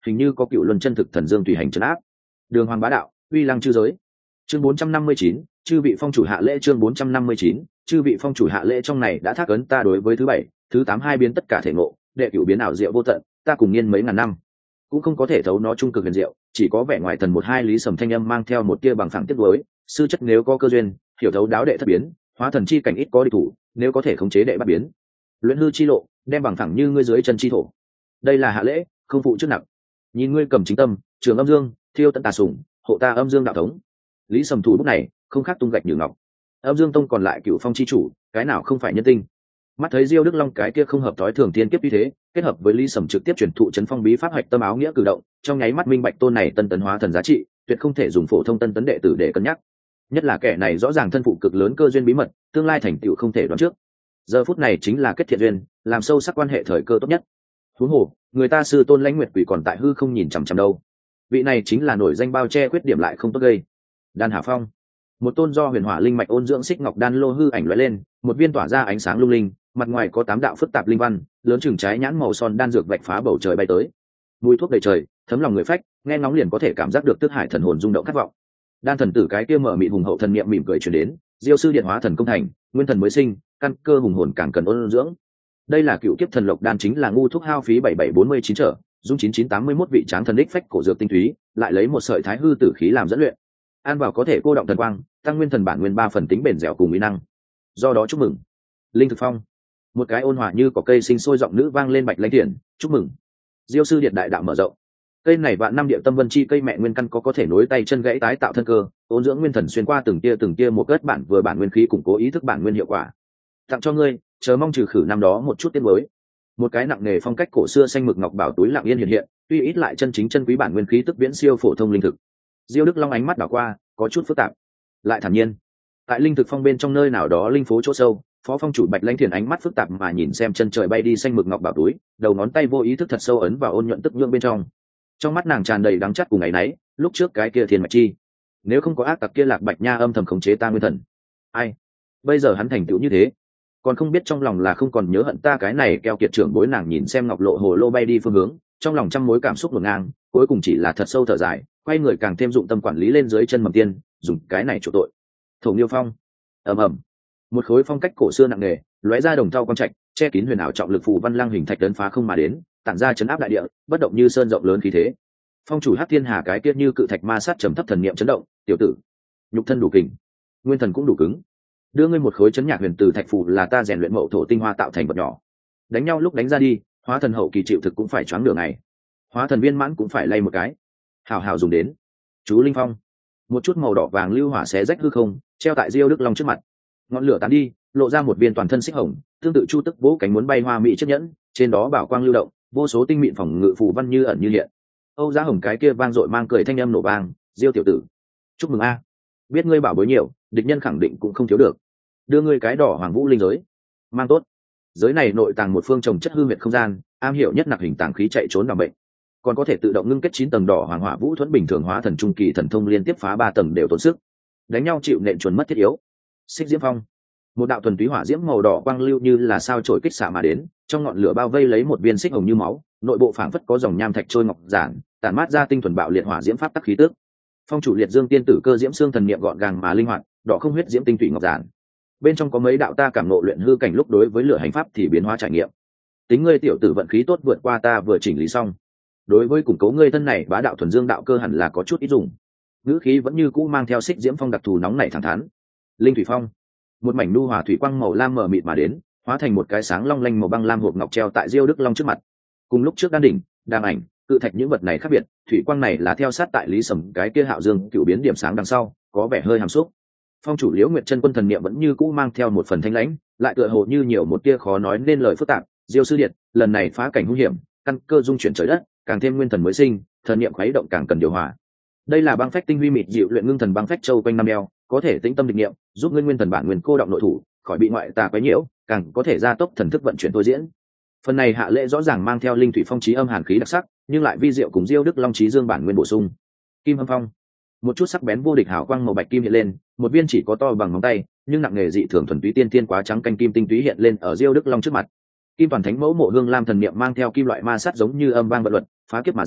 hình như có cựu luân chân thực thần dương tùy hành trấn áp. Đường hoàng bá đạo, uy lăng chư giới. Chương 459, chư vị phong chủ hạ lễ. Chương 459, chư vị phong chủ hạ lễ. Trong này đã thác ấn ta đối với thứ 7, thứ 8 hai biến tất cả thể ngộ, đệ cửu biến ảo diệu vô tận, ta cùng niên mấy ngàn năm cũng không có thể thấu nó trung cực huyền diệu, chỉ có vẻ ngoài thần một hai lý sầm thanh âm mang theo một tia bằng phẳng tiếc nuối. Sư chất nếu có cơ duyên, hiểu thấu đáo đệ thất biến, hóa thần chi cảnh ít có địch thủ, nếu có thể khống chế đệ bát biến, luyện hư chi lộ, đem bằng phẳng như ngươi dưới chân chi thổ. Đây là hạ lễ, không phụ chức nặng. Nhìn ngươi cầm chính tâm, trường âm dương, thiêu tận tà sủng, hộ ta âm dương đạo thống. Lý sầm thủ bút này không khác tung gạch như ngọc. Âm dương tông còn lại cửu phong chi chủ, cái nào không phải nhân tinh. Mắt thấy Diêu Đức Long cái kia không hợp tối thường thiên kiếp như thế, kết hợp với Lý Sầm trực tiếp truyền thụ chấn phong bí pháp hạch tâm áo nghĩa cử động, trong nháy mắt minh bạch tôn này tân tấn hóa thần giá trị, tuyệt không thể dùng phổ thông tân tấn đệ tử để cân nhắc. Nhất là kẻ này rõ ràng thân phụ cực lớn cơ duyên bí mật, tương lai thành tựu không thể đoán trước. Giờ phút này chính là kết thiện duyên, làm sâu sắc quan hệ thời cơ tốt nhất. Huống hồ, người ta sư tôn Lãnh Nguyệt Quỷ còn tại hư không nhìn chằm chằm đâu. Vị này chính là nổi danh bao che khuyết điểm lại không tốt gây. Đan Hà Phong, một tôn do huyền hỏa linh mạch ôn dưỡng xích ngọc đan lô hư ảnh lóe lên, một viên tỏa ra ánh sáng lung linh, mặt ngoài có 8 đạo phức tạp linh văn, lớn chừng trái nhãn màu son đan dược vạch phá bầu trời bay tới. Mùi thuốc đầy trời, thấm lòng người phách, nghe ngóng liền có thể cảm giác được tức hải thần hồn rung động khát vọng. Đan thần tử cái kia mở mịt hùng hậu thần niệm mỉm cười truyền đến, Diêu sư điện hóa thần công thành, nguyên thần mới sinh, căn cơ hùng hồn càng cần ôn dưỡng. Đây là cựu kiếp thần lộc đan, chính là ngu thuốc hao phí 7749 trở, dung 9981 vị tráng thần đích phách cổ dược tinh túy, lại lấy một sợi thái hư tử khí làm dẫn luyện. An vào có thể cô động thần quang, tăng nguyên thần bản nguyên 3 phần tính bền dẻo cùng uy năng. Do đó chúc mừng. Linh thực phong, một cái ôn hòa như có cây sinh sôi giọng nữ vang lên bạch lãnh thiền, chúc mừng. Diêu sư điện đại đạo mở rộng. Cây này vạn năm địa tâm vân chi cây mẹ nguyên căn có thể nối tay chân gãy tái tạo thân cơ, ôn dưỡng nguyên thần xuyên qua từng tia một cất bản vừa bản nguyên khí củng cố ý thức bản nguyên hiệu quả. Tặng cho ngươi, chờ mong trừ khử năm đó một chút tiết mới. Một cái nặng nề phong cách cổ xưa xanh mực ngọc bảo túi lặng yên hiện, tuy ít lại chân chính chân quý bản nguyên khí tức viễn siêu phổ thông linh thực. Diêu Đức Long ánh mắt đảo qua, có chút phức tạp, lại thản nhiên. Tại linh thực phong bên trong nơi nào đó linh phố chỗ sâu, phó phong chủ bạch lãnh thiền ánh mắt phức tạp mà nhìn xem chân trời bay đi xanh mực ngọc bảo túi, đầu ngón tay vô ý thức thật sâu ấn vào ôn nhuận tức nhượng bên trong mắt nàng tràn đầy đắng chắt cùng ngày nấy. Lúc trước cái kia thiên mạch chi, nếu không có ác tặc kia Lạc Bạch Nha âm thầm khống chế ta nguyên thần, ai bây giờ hắn thành tựu như thế, còn không biết trong lòng là không còn nhớ hận ta cái này keo kiệt trưởng bối. Nàng nhìn xem ngọc lộ hồ lô bay đi phương hướng, trong lòng trăm mối cảm xúc ngổn ngang, cuối cùng chỉ là thật sâu thở dài, quay người càng thêm dụng tâm quản lý lên dưới chân mầm tiên, dùng cái này chỗ tội. Thổ Nghiêu Phong, ầm ầm, một khối phong cách cổ xưa nặng nề lóe ra đồng thau quang trạch, che kín huyền ảo trọng lực phù văn lăng hình thạch tấn phá không mà đến, tản ra chấn áp đại địa, bất động như sơn rộng lớn khí thế. Phong chủ Hắc Thiên Hà cái kia như cự thạch ma sát trầm thấp thần niệm chấn động, tiểu tử, nhục thân đủ kình, nguyên thần cũng đủ cứng, đưa ngươi một khối chấn nhạc huyền từ thạch phù là ta rèn luyện mậu thổ tinh hoa tạo thành vật nhỏ. Đánh nhau lúc đánh ra đi, hóa thần hậu kỳ chịu thực cũng phải choáng đường này, hóa thần viên mãn cũng phải lay một cái. Hào hào dùng đến. Chú Linh Phong, một chút màu đỏ vàng lưu hỏa xé rách hư không, treo tại Diêu Đức Long trước mặt. Ngọn lửa tán đi, lộ ra một viên toàn thân xích hồng, tương tự chu tức vỗ cánh muốn bay hoa mỹ chiếc nhẫn, trên đó bảo quang lưu động, vô số tinh mịn phòng ngự phù văn như ẩn như hiện. Âu Giá Hồng cái kia vang dội mang cười thanh âm nổ vang, Diêu tiểu tử, chúc mừng a, biết ngươi bảo bối nhiều, địch nhân khẳng định cũng không thiếu được. Đưa ngươi cái đỏ hoàng vũ linh giới, mang tốt. Giới này nội tàng một phương trồng chất hư huyệt không gian, am hiểu nhất nặc hình tàng khí chạy trốn đảm bệnh, còn có thể tự động ngưng kết 9 tầng đỏ hoàng hỏa vũ thuẫn bình thường hóa thần trung kỳ thần thông liên tiếp phá 3 tầng đều tốn sức. Đánh nhau chịu nện chuẩn mất thiết yếu. Xích Diễm Phong, một đạo thuần túy hỏa diễm màu đỏ quang lưu như là sao chổi kích xạ mà đến, trong ngọn lửa bao vây lấy một viên xích hồng như máu, nội bộ phảng phất có dòng nham thạch trôi ngọc giản, tản mát ra tinh thuần bạo liệt hỏa diễm pháp tắc khí tức. Phong chủ Liệt Dương tiên tử cơ diễm xương thần niệm gọn gàng mà linh hoạt, đỏ không huyết diễm tinh thủy ngọc giản. Bên trong có mấy đạo ta cảm ngộ luyện hư cảnh lúc đối với lửa hành pháp thì biến hóa trải nghiệm. Tính ngươi tiểu tử vận khí tốt vượt qua ta vừa chỉnh lý xong. Đối với củng cố ngươi thân này bá đạo thuần dương đạo cơ hẳn là có chút ít dùng. Ngữ khí vẫn như cũ mang theo xích diễm phong đặc thù nóng nảy thẳng thắn. Linh thủy phong, một mảnh nu hòa thủy quang màu lam mờ mịt mà đến, hóa thành một cái sáng long lanh màu băng lam hộp ngọc treo tại Diêu Đức Long trước mặt. Cùng lúc trước đan đỉnh, đàm ảnh, cự thạch những vật này khác biệt, thủy quang này là theo sát tại Lý Sầm cái kia Hạo Dương cựu biến điểm sáng đằng sau, có vẻ hơi hàm xúc. Phong chủ Liễu Nguyệt Chân Quân thần niệm vẫn như cũ mang theo một phần thanh lãnh, lại tựa hồ như nhiều một tia khó nói nên lời phức tạp. Diêu sư điện, lần này phá cảnh hung hiểm, căn cơ dung chuyển trời đất, càng thêm nguyên thần mới sinh, thần niệm khuấy động càng cần điều hòa. Đây là băng phách tinh huy mịt dịu luyện ngưng thần băng phách châu quanh năm đeo, có thể tĩnh tâm định niệm, giúp ngươi nguyên thần bản nguyên cô động nội thủ, khỏi bị ngoại tà quấy nhiễu, càng có thể gia tốc thần thức vận chuyển thôi diễn. Phần này hạ lễ rõ ràng mang theo linh thủy phong chí âm hàn khí đặc sắc, nhưng lại vi diệu cùng Diêu Đức Long chí dương bản nguyên bổ sung. Kim Âm Phong, một chút sắc bén vô địch hào quang màu bạch kim hiện lên, một viên chỉ có to bằng ngón tay, nhưng nặng nghề dị thường thuần túy tiên tiên quá trắng canh kim tinh túy hiện lên ở Diêu Đức Long trước mặt. Kim Toàn Thánh Mẫu Mộ Hương Lam thần niệm mang theo kim loại ma sát giống như âm vang vận luật, phá kiếp mà ra,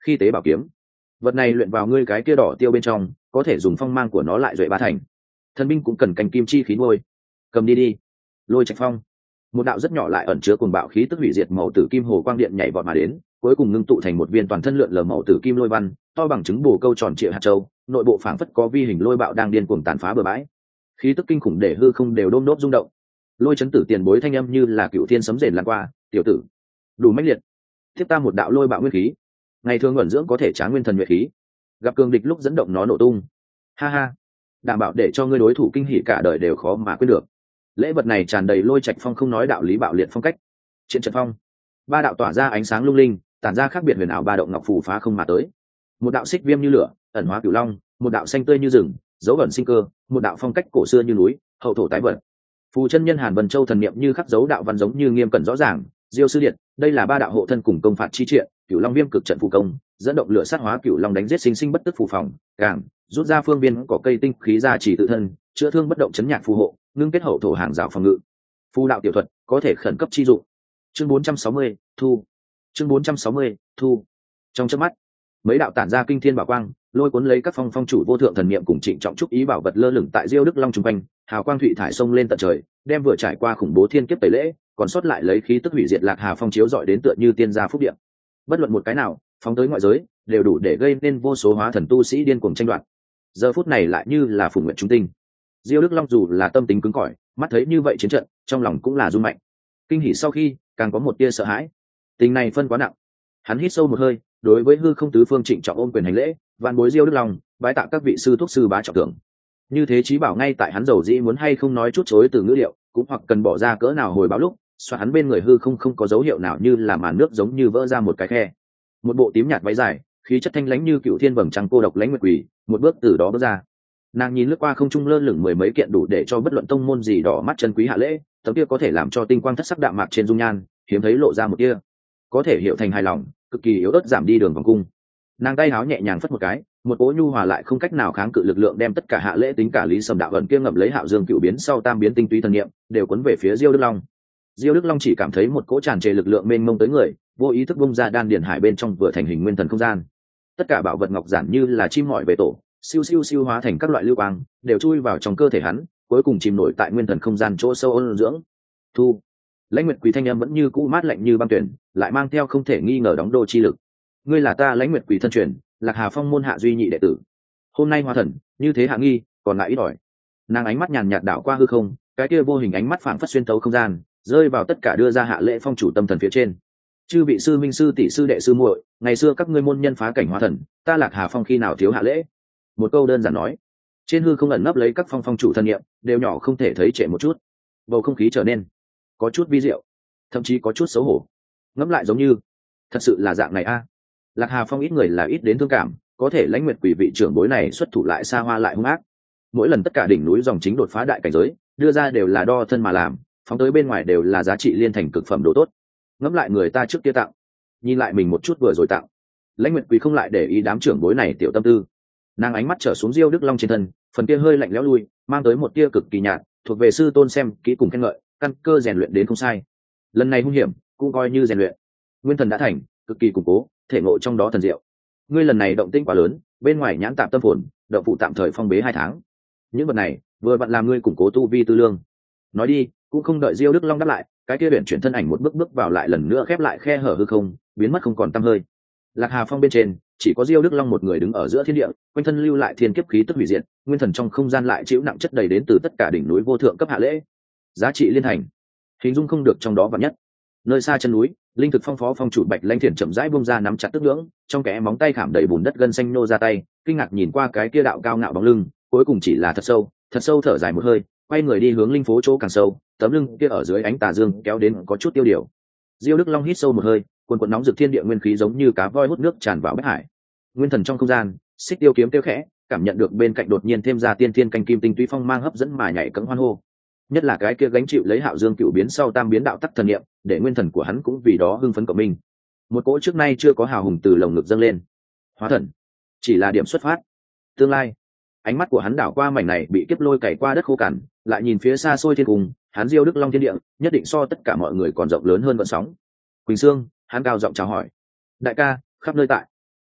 khi tế bảo kiếm. Vật này luyện vào ngươi cái kia đỏ tiêu bên trong, có thể dùng phong mang của nó lại duệ ba thành. Thần binh cũng cần cành kim chi khí nuôi. Cầm đi đi. Lôi Trạch Phong. Một đạo rất nhỏ lại ẩn chứa cuồng bạo khí tức hủy diệt màu tử kim hồ quang điện nhảy vọt mà đến, cuối cùng ngưng tụ thành một viên toàn thân lượn lờ màu tử kim lôi văn, to bằng trứng bồ câu tròn trịa hạt châu, nội bộ phảng phất có vi hình lôi bạo đang điên cuồng tàn phá bừa bãi. Khí tức kinh khủng để hư không đều đôm đốp rung động. Lôi chấn tử tiền bối thanh âm như là cựu thiên sấm rền lan qua, "Tiểu tử, đủ mãnh liệt. Tiếp ta một đạo lôi bạo nguyên khí. Ngày thường ẩn dưỡng có thể tráng nguyên thần nhuệ khí, gặp cường địch lúc dẫn động nó nổ tung. Ha ha, đảm bảo để cho ngươi đối thủ kinh hỉ cả đời đều khó mà quên được." Lễ vật này tràn đầy Lôi Trạch Phong không nói đạo lý bạo liệt phong cách. Chiến trận phong, ba đạo tỏa ra ánh sáng lung linh, tản ra khác biệt huyền ảo ba động ngọc phù phá không mà tới. Một đạo xích viêm như lửa, ẩn hóa cửu long, một đạo xanh tươi như rừng, dấu ẩn sinh cơ, một đạo phong cách cổ xưa như núi, hậu thổ tái vận. Phù chân nhân Hàn Vân Châu thần niệm như khắc dấu đạo văn giống như nghiêm cẩn rõ ràng, Diêu sư điện, đây là ba đạo hộ thân cùng công phạt chi triện, cửu long viêm cực trận phù công, dẫn động lửa sát hóa cửu long đánh giết sinh sinh bất tức phù phòng, càng rút ra phương viên có cây tinh khí ra chỉ tự thân, chữa thương bất động chấn nhạc phù hộ, ngưng kết hậu thổ hàng rào phòng ngự. Phù đạo tiểu thuật có thể khẩn cấp chi dụng. Chương 460, thu. Chương 460, thu. Trong chớp mắt, mấy đạo tản ra kinh thiên bảo quang, lôi cuốn lấy các phong chủ vô thượng thần niệm cùng trịnh trọng chúc ý bảo vật lơ lửng tại Diêu Đức Long trung quanh, hào quang thụy thải sông lên tận trời, đem vừa trải qua khủng bố thiên kiếp tẩy lễ, còn sót lại lấy khí tức hủy diệt Lạc Hà Phong chiếu rọi đến tựa như tiên gia phúc điện. Bất luận một cái nào, phóng tới ngoại giới, đều đủ để gây nên vô số hóa thần tu sĩ điên cuồng tranh đoạt. Giờ phút này lại như là phùng nguyện chúng tinh. Diêu Đức Long dù là tâm tính cứng cỏi, mắt thấy như vậy chiến trận, trong lòng cũng là run mạnh. Kinh hỉ sau khi, càng có một tia sợ hãi. Tình này phân quá nặng. Hắn hít sâu một hơi, đối với hư không tứ phương trịnh trọng ôm quyền hành lễ, van bối Diêu Đức Long, bái tạ các vị sư thúc sư bá trọng thượng. Như thế chí bảo ngay tại hắn dầu dĩ muốn hay không nói chút chối từ ngữ liệu, cũng hoặc cần bỏ ra cỡ nào hồi báo lúc, xoa hắn bên người hư không có dấu hiệu nào như là màn nước giống như vỡ ra một cái khe. Một bộ tím nhạt váy dài, khí chất thanh lãnh như cựu thiên vầng trăng cô độc lãnh nguyệt quỷ, một bước từ đó bước ra. Nàng nhìn lướt qua không trung lơ lửng mười mấy kiện đủ để cho bất luận tông môn gì đỏ mắt chân quý hạ lễ, tấm kia có thể làm cho tinh quang thất sắc đạm mạc trên dung nhan hiếm thấy lộ ra một tia có thể hiểu thành hài lòng, cực kỳ yếu ớt giảm đi đường vòng cung. Nàng tay háo nhẹ nhàng phất một cái, một cỗ nhu hòa lại không cách nào kháng cự lực lượng đem tất cả hạ lễ tính cả lý sầm đạo ẩn kia ngậm lấy hạo dương cựu biến sau tam biến tinh túy thần niệm đều cuốn về phía Diêu Đức Long. Diêu Đức Long chỉ cảm thấy một cỗ tràn trề lực lượng mênh mông tới người, vô ý thức bung ra đan điền hải bên trong vừa thành hình nguyên thần không gian. Tất cả bảo vật ngọc giản như là chim mỏi về tổ, siêu siêu siêu hóa thành các loại lưu quang, đều chui vào trong cơ thể hắn, cuối cùng chìm nổi tại nguyên thần không gian chỗ sâu ôn dưỡng. Thu. Lãnh Nguyệt Quỷ thanh âm vẫn như cũ mát lạnh như băng tuyển, lại mang theo không thể nghi ngờ đóng đô chi lực. Ngươi là ta Lãnh Nguyệt Quỷ thân truyền, Lạc Hà Phong môn hạ duy nhị đệ tử. Hôm nay hóa thần, như thế hạ nghi, còn lại ít ỏi. Nàng ánh mắt nhàn nhạt đảo qua hư không, cái kia vô hình ánh mắt phảng phất xuyên tấu không gian, rơi vào tất cả đưa ra hạ lễ phong chủ tâm thần phía trên. Chư vị sư minh sư tỷ sư đệ sư muội, ngày xưa các ngươi môn nhân phá cảnh hóa thần, ta Lạc Hà Phong khi nào thiếu hạ lễ? Một câu đơn giản nói, trên hư không ẩn nấp lấy các phong chủ thân nhiệm, đều nhỏ không thể thấy trệ một chút. Bầu không khí trở nên có chút vi diệu, thậm chí có chút xấu hổ. Ngẫm lại giống như, thật sự là dạng này a. Lạc Hà Phong ít người là ít đến thương cảm, có thể Lãnh Nguyệt Quỷ vị trưởng bối này xuất thủ lại xa hoa lại hung ác. Mỗi lần tất cả đỉnh núi dòng chính đột phá đại cảnh giới, đưa ra đều là đo thân mà làm, phóng tới bên ngoài đều là giá trị liên thành cực phẩm đồ tốt. Ngẫm lại người ta trước kia tặng, nhìn lại mình một chút vừa rồi tặng. Lãnh Nguyệt Quỷ không lại để ý đám trưởng bối này tiểu tâm tư. Nàng ánh mắt trở xuống Diêu Đức Long trên thân, phần kia hơi lạnh lẽo lui, mang tới một tia cực kỳ nhạt, thuộc về sư tôn xem kỹ cùng khen ngợi, căn cơ rèn luyện đến không sai. Lần này hung hiểm, cũng coi như rèn luyện. Nguyên thần đã thành, cực kỳ củng cố, thể ngộ trong đó thần diệu. Ngươi lần này động tĩnh quá lớn, bên ngoài nhãn tạm tâm phồn, động phụ tạm thời phong bế 2 tháng. Những vật này, vừa vặn làm ngươi củng cố tu vi tư lương. Nói đi, cũng không đợi Diêu Đức Long đáp lại, cái kia huyền chuyển thân ảnh một bước vào lại lần nữa khép lại khe hở hư không, biến mất không còn tăm hơi. Lạc Hà Phong bên trên, chỉ có Diêu Đức Long một người đứng ở giữa thiên địa, quanh thân lưu lại thiên kiếp khí tức hủy diệt, nguyên thần trong không gian lại chịu nặng chất đầy đến từ tất cả đỉnh núi vô thượng cấp hạ lễ. Giá trị liên thành, hình dung không được trong đó vạn nhất. Nơi xa chân núi, linh thực phong phó phong chủ Bạch Lãnh Thiển chậm rãi buông ra nắm chặt tức ngưỡng, trong kẽ móng tay khảm đầy bùn đất gân xanh nô ra tay, kinh ngạc nhìn qua cái kia đạo cao ngạo bóng lưng, cuối cùng chỉ là thật sâu thở dài một hơi, quay người đi hướng linh phố chỗ càng sâu, tấm lưng kia ở dưới ánh tà dương kéo đến có chút tiêu điều. Diêu Đức Long hít sâu một hơi, cuồn cuộn nóng rực thiên địa nguyên khí giống như cá voi hút nước tràn vào bách hải. Nguyên thần trong không gian, Xích Tiêu kiếm tiêu khẽ, cảm nhận được bên cạnh đột nhiên thêm ra tiên thiên canh kim tinh túy phong mang hấp dẫn mà nhảy cẫng hoan hô. Nhất là cái kia gánh chịu lấy hạo dương cựu biến sau tam biến đạo tắc thần niệm, để nguyên thần của hắn cũng vì đó hưng phấn của mình. Một cỗ trước nay chưa có hào hùng từ lồng ngực dâng lên. Hóa thần chỉ là điểm xuất phát, tương lai. Ánh mắt của hắn đảo qua mảnh này bị kiếp lôi cày qua đất khô cằn, lại nhìn phía xa xôi thiên cung, hắn Diêu Đức Long thiên địa, nhất định so tất cả mọi người còn rộng lớn hơn vận sóng. Quỳnh Sương, hắn cao giọng chào hỏi. Đại ca, khắp nơi tại.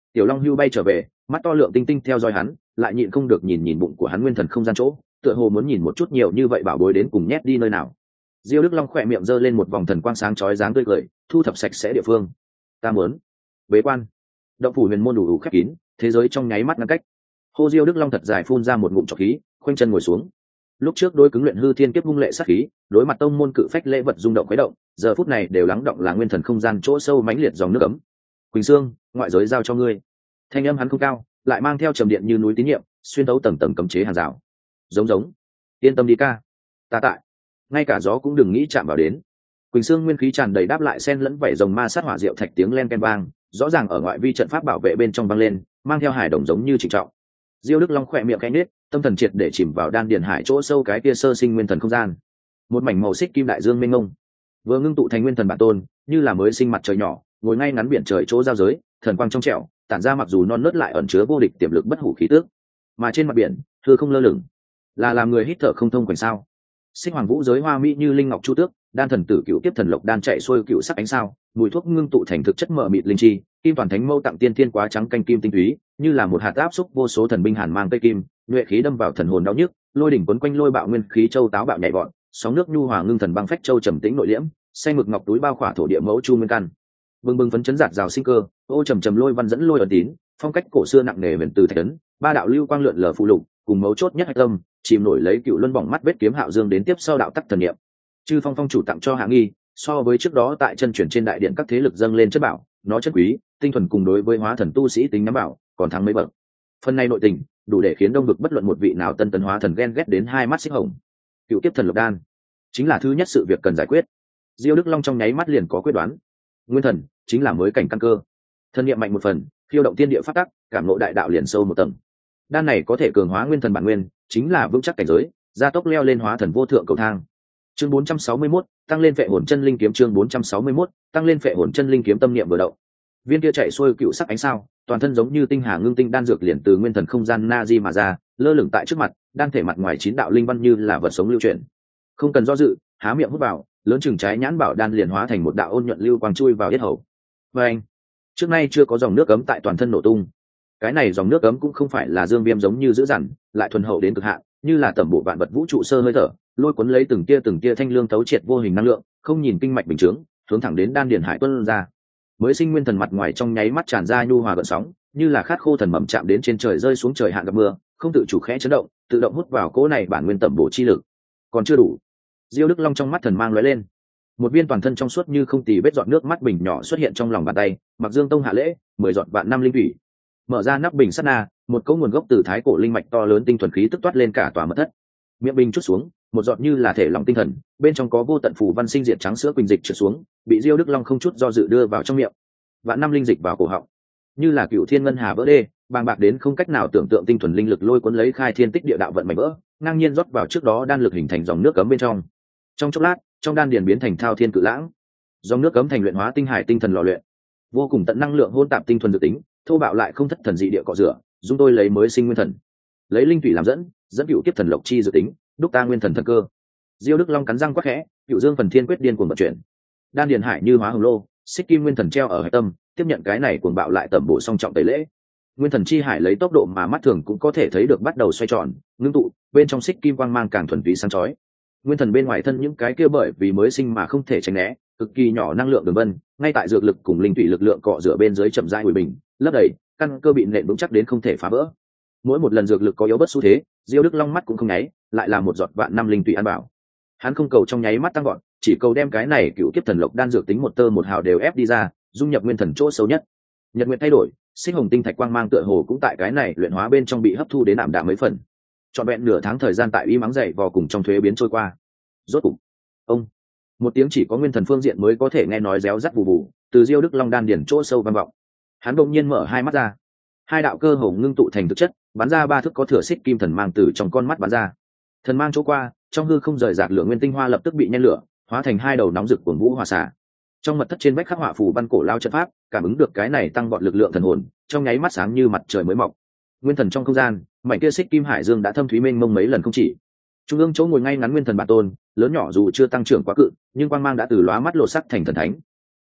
Tiểu Long Hưu bay trở về, mắt to lượng tinh tinh theo dõi hắn, lại nhịn không được nhìn nhìn bụng của hắn nguyên thần không gian chỗ, tựa hồ muốn nhìn một chút nhiều như vậy bảo bối đến cùng nhét đi nơi nào. Diêu Đức Long khỏe miệng giơ lên một vòng thần quang sáng chói dáng tươi cười, thu thập sạch sẽ địa phương. Ta muốn bế quan. Động phủ huyền môn đủ khép kín, thế giới trong nháy mắt ngăn cách. Hô Diêu Đức Long thật dài phun ra một ngụm trọc khí, khoanh chân ngồi xuống. Lúc trước đối cứng luyện hư thiên kiếp hung lệ sát khí, đối mặt tông môn cự phách lễ vật rung động khuấy động, giờ phút này đều lắng động là nguyên thần không gian chỗ sâu mãnh liệt dòng nước ấm. Quỳnh Sương, ngoại giới giao cho ngươi. Thanh âm hắn không cao, lại mang theo trầm điện như núi tín nhiệm, xuyên thấu tầng tầng cấm chế hàng rào. Giống, yên tâm đi ca, ta tại. Ngay cả gió cũng đừng nghĩ chạm vào đến. Quỳnh Sương nguyên khí tràn đầy đáp lại sen lẫn vảy rồng ma sát hỏa diệu thạch tiếng len ken vang, rõ ràng ở ngoại vi trận pháp bảo vệ bên trong vang lên, mang theo hải đồng giống như trịnh trọng. Diêu Đức Long khỏe miệng khẽ nhếch, tâm thần triệt để chìm vào đan điền hải chỗ sâu cái kia sơ sinh nguyên thần không gian. Một mảnh màu xích kim đại dương mênh mông, vừa ngưng tụ thành nguyên thần bản tôn, như là mới sinh mặt trời nhỏ, ngồi ngay ngắn biển trời chỗ giao giới, thần quang trong trẻo, tản ra mặc dù non nớt lại ẩn chứa vô địch tiềm lực bất hủ khí tước. Mà trên mặt biển, thưa không lơ lửng, là làm người hít thở không thông quỳnh sao. Sinh hoàng vũ giới hoa mỹ như linh ngọc chu tước, đan thần tử cựu tiếp thần lộc đan chạy xuôi cựu sắc ánh sao, mùi thuốc ngưng tụ thành thực chất mở mịt linh chi, kim toàn thánh mâu tặng tiên thiên quá trắng canh kim tinh túy, như là một hạt áp xúc vô số thần binh hàn mang cây kim, nhuệ khí đâm vào thần hồn đau nhức, lôi đỉnh quấn quanh lôi bạo nguyên khí châu táo bạo nhảy bọn, sóng nước nhu hòa ngưng thần băng phách châu trầm tĩnh nội liễm, xanh mực ngọc túi bao khỏa thổ địa mẫu chu nguyên căn. Bừng bừng phấn chấn giạt rào sinh cơ, ô trầm trầm lôi văn dẫn lôi ẩn tín, phong cách cổ xưa nặng nề huyền từ thạch ấn, ba đạo lưu quang lượn lờ phụ lục, cùng mấu chốt nhất hạch tâm, chìm nổi lấy cựu luân bỏng mắt vết kiếm hạo dương đến tiếp sau đạo tắc thần niệm. Chư phong phong chủ tặng cho hạ nghi, so với trước đó tại chân chuyển trên đại điện các thế lực dâng lên chất bảo, nó chất quý, tinh thuần cùng đối với hóa thần tu sĩ tính nắm bảo, còn thắng mấy bậc. Phần này nội tình, đủ để khiến đông vực bất luận một vị nào tân tấn hóa thần ghen ghét đến hai mắt xích hồng. Cựu kiếp thần lục đan, chính là thứ nhất sự việc cần giải quyết. Diêu Đức Long trong nháy mắt liền có quyết đoán. Nguyên thần chính là mới cảnh căn cơ, thân niệm mạnh một phần, khiêu động tiên địa phát tắc, cảm ngộ đại đạo liền sâu một tầng. Đan này có thể cường hóa nguyên thần bản nguyên, chính là vững chắc cảnh giới, gia tốc leo lên hóa thần vô thượng cầu thang. Chương 461, tăng lên phệ hồn chân linh kiếm. Chương 461, tăng lên phệ hồn chân linh kiếm. Tâm niệm vừa động, viên kia chạy xuôi cựu sắc ánh sao, toàn thân giống như tinh hà ngưng tinh đan dược liền từ nguyên thần không gian na di mà ra, lơ lửng tại trước mặt, đan thể mặt ngoài chín đạo linh văn như là vật sống lưu chuyển. Không cần do dự, há miệng hút vào, lớn chừng trái nhãn bảo đan liền hóa thành một đạo ôn nhuận lưu quang chui vào yết hầu. Và anh, trước nay chưa có dòng nước cấm tại toàn thân nổ tung. Cái này dòng nước cấm cũng không phải là dương viêm giống như dữ dằn, lại thuần hậu đến cực hạn, như là tẩm bổ vạn vật vũ trụ sơ hơi thở, lôi cuốn lấy từng tia thanh lương thấu triệt vô hình năng lượng, không nhìn kinh mạch bình chứng, hướng thẳng đến đan điền hải tuôn ra. Mới sinh nguyên thần mặt ngoài trong nháy mắt tràn ra nhu hòa gợn sóng, như là khát khô thần mầm chạm đến trên trời rơi xuống trời hạn gặp mưa, không tự chủ khẽ chấn động, tự động hút vào cỗ này bản nguyên tẩm bổ chi lực. Còn chưa đủ. Diêu Đức Long trong mắt thần mang lóe lên, một viên toàn thân trong suốt như không tì vết giọt nước mắt bình nhỏ xuất hiện trong lòng bàn tay. Mặc Dương Tông hạ lễ 10 giọt vạn năm linh thủy. Mở ra nắp bình sát na, một cỗ nguồn gốc từ thái cổ linh mạch to lớn tinh thuần khí tức toát lên cả tòa mật thất. Miệng bình chút xuống, một giọt như là thể lòng tinh thần, bên trong có vô tận phù văn sinh diệt trắng sữa quỳnh dịch trượt xuống, bị Diêu Đức Long không chút do dự đưa vào trong miệng. Vạn năm linh dịch vào cổ họng, như là cựu thiên ngân hà vỡ đê, bàng bạc đến không cách nào tưởng tượng tinh thuần linh lực lôi cuốn lấy khai thiên tích địa đạo vận mảnh vỡ, ngang nhiên rót vào trước đó đan lực hình thành dòng nước cấm bên trong. Trong chốc lát, trong đan điền biến thành thao thiên cự lãng, dòng nước cấm thành luyện hóa tinh hải tinh thần lò luyện, vô cùng tận năng lượng hôn tạp tinh thuần dự tính, thô bạo lại không thất thần dị địa cọ rửa, dung tôi lấy mới sinh nguyên thần, lấy linh thủy làm dẫn cựu kiếp thần lộc chi dự tính, đúc ta nguyên thần thần cơ. Diêu Đức Long cắn răng quát khẽ, cựu dương phần thiên quyết điên cuồng vận chuyển, đan điền hải như hóa hồng lô, xích kim nguyên thần treo ở hải tâm, tiếp nhận cái này cuồng bạo lại tẩm bổ song trọng tẩy lễ. Nguyên thần chi hải lấy tốc độ mà mắt thường cũng có thể thấy được bắt đầu xoay tròn, ngưng tụ, bên trong xích kim quang mang càng thuần túy sáng chói. Nguyên thần bên ngoài thân những cái kia bởi vì mới sinh mà không thể tránh né, cực kỳ nhỏ năng lượng đường vân, ngay tại dược lực cùng linh thủy lực lượng cọ rửa bên dưới chậm rãi hồi bình, lấp đầy, căn cơ bị nện vững chắc đến không thể phá vỡ. Mỗi một lần dược lực có yếu bất xu thế, Diêu Đức Long mắt cũng không nháy, lại là một giọt vạn năm linh thủy ăn bảo. Hắn không cầu trong nháy mắt tăng gọn, chỉ cầu đem cái này cựu kiếp thần lộc đan dược tính một tơ một hào đều ép đi ra, dung nhập nguyên thần chỗ sâu nhất. Nhật nguyện thay đổi, xích hồng tinh thạch quang mang tựa hồ cũng tại cái này luyện hóa bên trong bị hấp thu đến ảm đạm mấy phần. Trọn vẹn nửa tháng thời gian tại y mắng dậy vò cùng trong thuế biến trôi qua. Rốt cục, ông, một tiếng chỉ có nguyên thần phương diện mới có thể nghe nói réo rắt vù vù, từ Diêu Đức Long đan điển chỗ sâu vang vọng. Hắn đột nhiên mở hai mắt ra, hai đạo cơ hồ ngưng tụ thành thực chất, bắn ra ba thước có thừa xích kim thần mang từ trong con mắt bắn ra. Thần mang chỗ qua, trong hư không rời rạc lượng nguyên tinh hoa lập tức bị nhen lửa, hóa thành hai đầu nóng rực cuồng vũ hỏa xả. Trong mật thất trên vách khắc họa phù văn cổ lao trận pháp, cảm ứng được cái này tăng vọt lực lượng thần hồn, trong nháy mắt sáng như mặt trời mới mọc. Nguyên thần trong không gian, mảnh kia xích kim hải dương đã thâm thúy mênh mông mấy lần không chỉ. Trung ương chỗ ngồi ngay ngắn nguyên thần bản tôn, lớn nhỏ dù chưa tăng trưởng quá cự, nhưng quang mang đã từ lóa mắt lộ sắc thành thần thánh.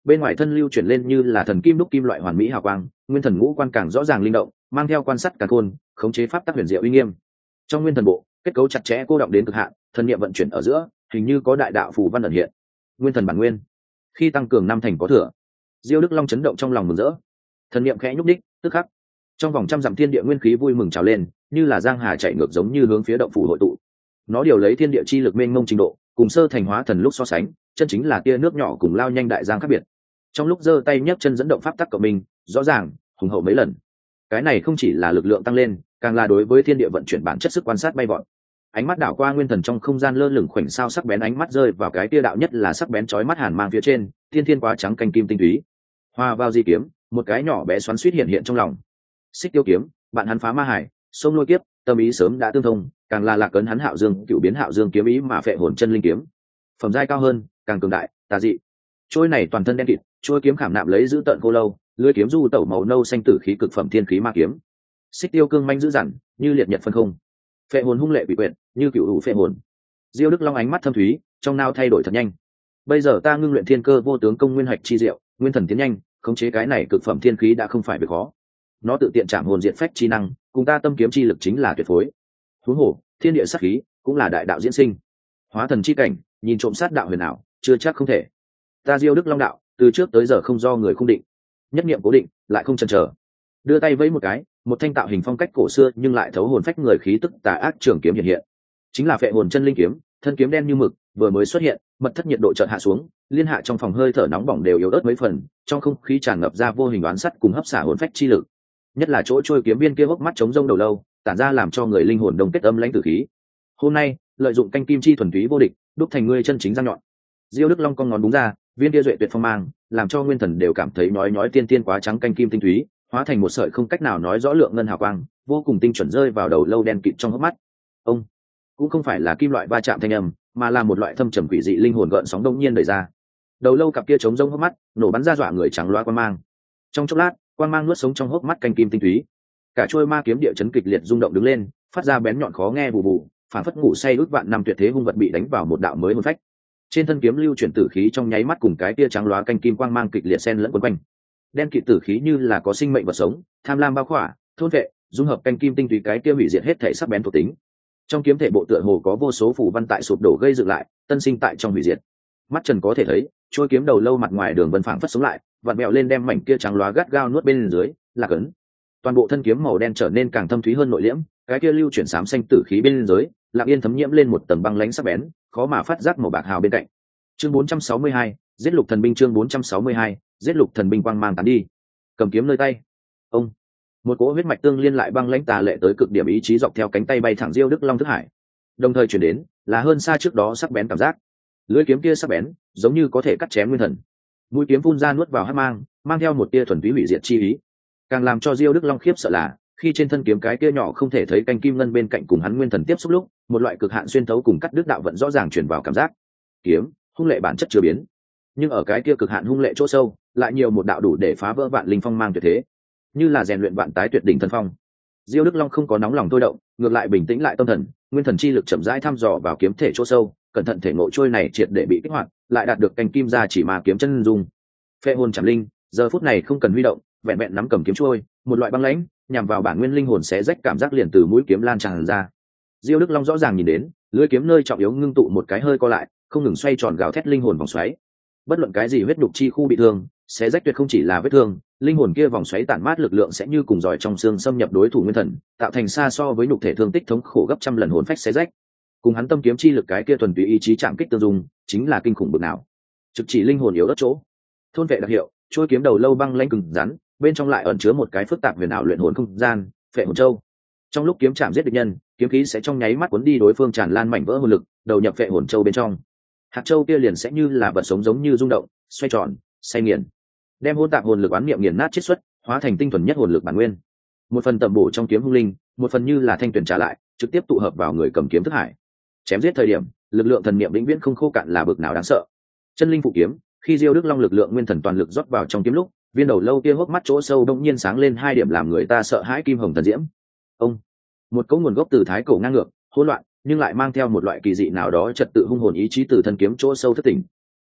bên ngoài thân lưu chuyển lên như là thần kim đúc kim loại hoàn mỹ hào quang, nguyên thần ngũ quan càng rõ ràng linh động, mang theo quan sát cả khôn, khống chế pháp tắc huyền diệu uy nghiêm. Trong nguyên thần bộ, kết cấu chặt chẽ cô động đến cực hạn, thần niệm vận chuyển ở giữa, hình như có đại đạo phù văn ẩn hiện. Nguyên thần bản nguyên, khi tăng cường năm thành có thừa. Diêu Đức Long chấn động trong lòng mừng rỡ, thần niệm khẽ nhúc đích, tức khắc trong vòng trăm dặm thiên địa nguyên khí vui mừng trào lên, như là giang hà chạy ngược giống như hướng phía động phủ hội tụ. Nó điều lấy thiên địa chi lực mênh mông trình độ, cùng sơ thành hóa thần lúc so sánh, chân chính là tia nước nhỏ cùng lao nhanh đại giang khác biệt. Trong lúc giơ tay nhấc chân dẫn động pháp tắc của mình, rõ ràng hùng hậu mấy lần. Cái này không chỉ là lực lượng tăng lên, càng là đối với thiên địa vận chuyển bản chất sức quan sát bay vọt. Ánh mắt đảo qua nguyên thần trong không gian lơ lửng khoảnh sao sắc bén, ánh mắt rơi vào cái tia đạo nhất là sắc bén chói mắt hàn mang phía trên, thiên thiên quá trắng canh kim tinh túy. Hoa vào di kiếm, một cái nhỏ bé xoắn xuýt hiện hiện trong lòng. Xích tiêu kiếm, bạn hắn phá ma hải, sông lôi kiếp, tâm ý sớm đã tương thông, càng là lạc ấn hắn Hạo Dương, cựu biến Hạo Dương kiếm ý mà phệ hồn chân linh kiếm. Phẩm giai cao hơn, càng cường đại, tà dị. Trôi này toàn thân đen kịt, trôi kiếm khảm nạm lấy giữ tận khô lâu, lưỡi kiếm du tẩu màu nâu xanh tử khí cực phẩm thiên khí ma kiếm. Xích tiêu cương manh dữ dằn, như liệt nhật phân không. Phệ hồn hung lệ bị quyệt, như cựu hữu phệ hồn. Diêu Đức Long ánh mắt thâm thúy, trong nao thay đổi thật nhanh. Bây giờ ta ngưng luyện thiên cơ vô tướng công nguyên hạch chi diệu, nguyên thần tiến nhanh, khống chế cái này cực phẩm thiên khí đã không phải việc khó. Nó tự tiện chạm hồn diện phách chi năng, cùng ta tâm kiếm chi lực chính là tuyệt phối. Huống hồ, thiên địa sát khí cũng là đại đạo diễn sinh. Hóa thần chi cảnh, nhìn trộm sát đạo huyền ảo, chưa chắc không thể. Ta Diêu Đức Long đạo, từ trước tới giờ không do người khung định, nhất niệm cố định, lại không chần chờ. Đưa tay vẫy một cái, một thanh tạo hình phong cách cổ xưa nhưng lại thấu hồn phách người khí tức tà ác trường kiếm hiện hiện. Chính là phệ hồn chân linh kiếm, thân kiếm đen như mực, vừa mới xuất hiện, mật thất nhiệt độ chợt hạ xuống, liên hạ trong phòng hơi thở nóng bỏng đều yếu ớt mấy phần, trong không khí tràn ngập ra vô hình oán sắt cùng hấp xả hồn phách chi lực. Nhất là chỗ trôi kiếm viên kia hốc mắt trống rông đầu lâu, tản ra làm cho người linh hồn đông kết âm lãnh tử khí. Hôm nay, lợi dụng canh kim chi thuần túy vô địch, đúc thành ngươi chân chính răng nhọn. Diêu Đức Long cong ngón đúng ra, viên kia duệ tuyệt phong mang, làm cho nguyên thần đều cảm thấy nhói nhói tiên tiên quá trắng canh kim tinh túy, hóa thành một sợi không cách nào nói rõ lượng ngân hào quang, vô cùng tinh chuẩn rơi vào đầu lâu đen kịt trong hốc mắt. Ông cũng không phải là kim loại va chạm thanh âm, mà là một loại thâm trầm quỷ dị linh hồn gợn sóng đông nhiên đẩy ra. Đầu lâu cặp kia trống rông hốc mắt, nổ bắn ra dọa người trắng loa quang mang. Trong chốc lát, quang mang nuốt sống trong hốc mắt canh kim tinh túy. Cả trôi ma kiếm địa chấn kịch liệt rung động đứng lên, phát ra bén nhọn khó nghe bù bù, phản phất ngủ say ước vạn năm tuyệt thế hung vật bị đánh vào một đạo mới hồn phách. Trên thân kiếm lưu chuyển tử khí trong nháy mắt cùng cái tia trắng loá canh kim quang mang kịch liệt xen lẫn quấn quanh. Đen kịt tử khí như là có sinh mệnh vật sống, tham lam bao khỏa, thôn vệ, dung hợp canh kim tinh túy cái tia hủy diệt hết thể sắc bén thuộc tính. Trong kiếm thể bộ tựa hồ có vô số phù văn tại sụp đổ gây dựng lại, tân sinh tại trong hủy diệt. Mắt trần có thể thấy, trôi kiếm đầu lâu mặt ngoài đường vân phảng phất sống lại, vặn mèo lên đem mảnh kia trắng loá gắt gao nuốt bên dưới, là cấn. Toàn bộ thân kiếm màu đen trở nên càng thâm thúy hơn nội liễm, cái kia lưu chuyển xám xanh tử khí bên dưới, lặng yên thấm nhiễm lên một tầng băng lãnh sắc bén, khó mà phát giác màu bạc hào bên cạnh. Chương 462, giết lục thần binh. Chương 462, giết lục thần binh quang mang tán đi. Cầm kiếm nơi tay, ông một cỗ huyết mạch tương liên lại băng lãnh tà lệ tới cực điểm ý chí dọc theo cánh tay bay thẳng Diêu Đức Long thức hải. Đồng thời chuyển đến là hơn xa trước đó sắc bén cảm giác. Lưỡi kiếm kia sắc bén, giống như có thể cắt chém nguyên thần. Mũi kiếm phun ra nuốt vào hắc mang, mang theo một tia thuần túy hủy diệt chi ý. Càng làm cho Diêu Đức Long khiếp sợ là, khi trên thân kiếm cái kia nhỏ không thể thấy canh kim ngân bên cạnh cùng hắn nguyên thần tiếp xúc lúc, một loại cực hạn xuyên thấu cùng cắt đứt đạo vận rõ ràng truyền vào cảm giác. Kiếm, hung lệ bản chất chưa biến, nhưng ở cái kia cực hạn hung lệ chỗ sâu, lại nhiều một đạo đủ để phá vỡ vạn linh phong mang tuyệt thế, như là rèn luyện vạn tái tuyệt đỉnh thần phong. Diêu Đức Long không có nóng lòng thôi động, ngược lại bình tĩnh lại tâm thần, nguyên thần chi lực chậm rãi thăm dò vào kiếm thể chỗ sâu, cẩn thận thể ngộ trôi này triệt để bị kích hoạt, lại đạt được canh kim ra chỉ mà kiếm chân dung. Phệ hồn chạm linh, giờ phút này không cần huy động, vẹn vẹn nắm cầm kiếm trôi, một loại băng lãnh nhằm vào bản nguyên linh hồn xé rách cảm giác liền từ mũi kiếm lan tràn ra. Diêu Đức Long rõ ràng nhìn đến, lưỡi kiếm nơi trọng yếu ngưng tụ một cái hơi co lại, không ngừng xoay tròn gào thét linh hồn vòng xoáy. Bất luận cái gì huyết đục chi khu bị thương, xé rách tuyệt không chỉ là vết thương, linh hồn kia vòng xoáy tản mát lực lượng sẽ như cùng giỏi trong xương xâm nhập đối thủ nguyên thần, tạo thành xa so với nhục thể thương tích thống khổ gấp trăm lần hồn phách xé rách. Cùng hắn tâm kiếm chi lực cái kia thuần túy ý chí chạm kích tương dung, chính là kinh khủng bực nào. Trực chỉ linh hồn yếu đất chỗ. Thôn vệ đặc hiệu, trôi kiếm đầu lâu băng lãnh cứng rắn, bên trong lại ẩn chứa một cái phức tạp huyền ảo luyện hồn không gian, phệ hồn châu. Trong lúc kiếm chạm giết địch nhân, kiếm khí sẽ trong nháy mắt cuốn đi đối phương tràn lan mảnh vỡ hồn lực, đầu nhập phệ hồn châu bên trong. Hạt châu kia liền sẽ như là vật sống giống như rung động, xoay tròn, say nghiền, đem hỗn tạp hồn lực oán niệm nghiền nát chiết xuất, hóa thành tinh thuần nhất hồn lực bản nguyên. Một phần tầm bổ trong kiếm hung linh, một phần như là thanh tuyển trả lại, trực tiếp tụ hợp vào người cầm kiếm thức hải. Chém giết thời điểm, lực lượng thần niệm vĩnh viễn không khô cạn là bực nào đáng sợ. Chân linh phụ kiếm, khi Diêu Đức Long lực lượng nguyên thần toàn lực rót vào trong kiếm lúc, viên đầu lâu kia hốc mắt chỗ sâu đông nhiên sáng lên hai điểm làm người ta sợ hãi kim hồng thần diễm. Ông một cấu nguồn gốc từ thái cổ ngang ngược, hỗn loạn, nhưng lại mang theo một loại kỳ dị nào đó trật tự hung hồn ý chí từ thân kiếm chỗ sâu thức tỉnh.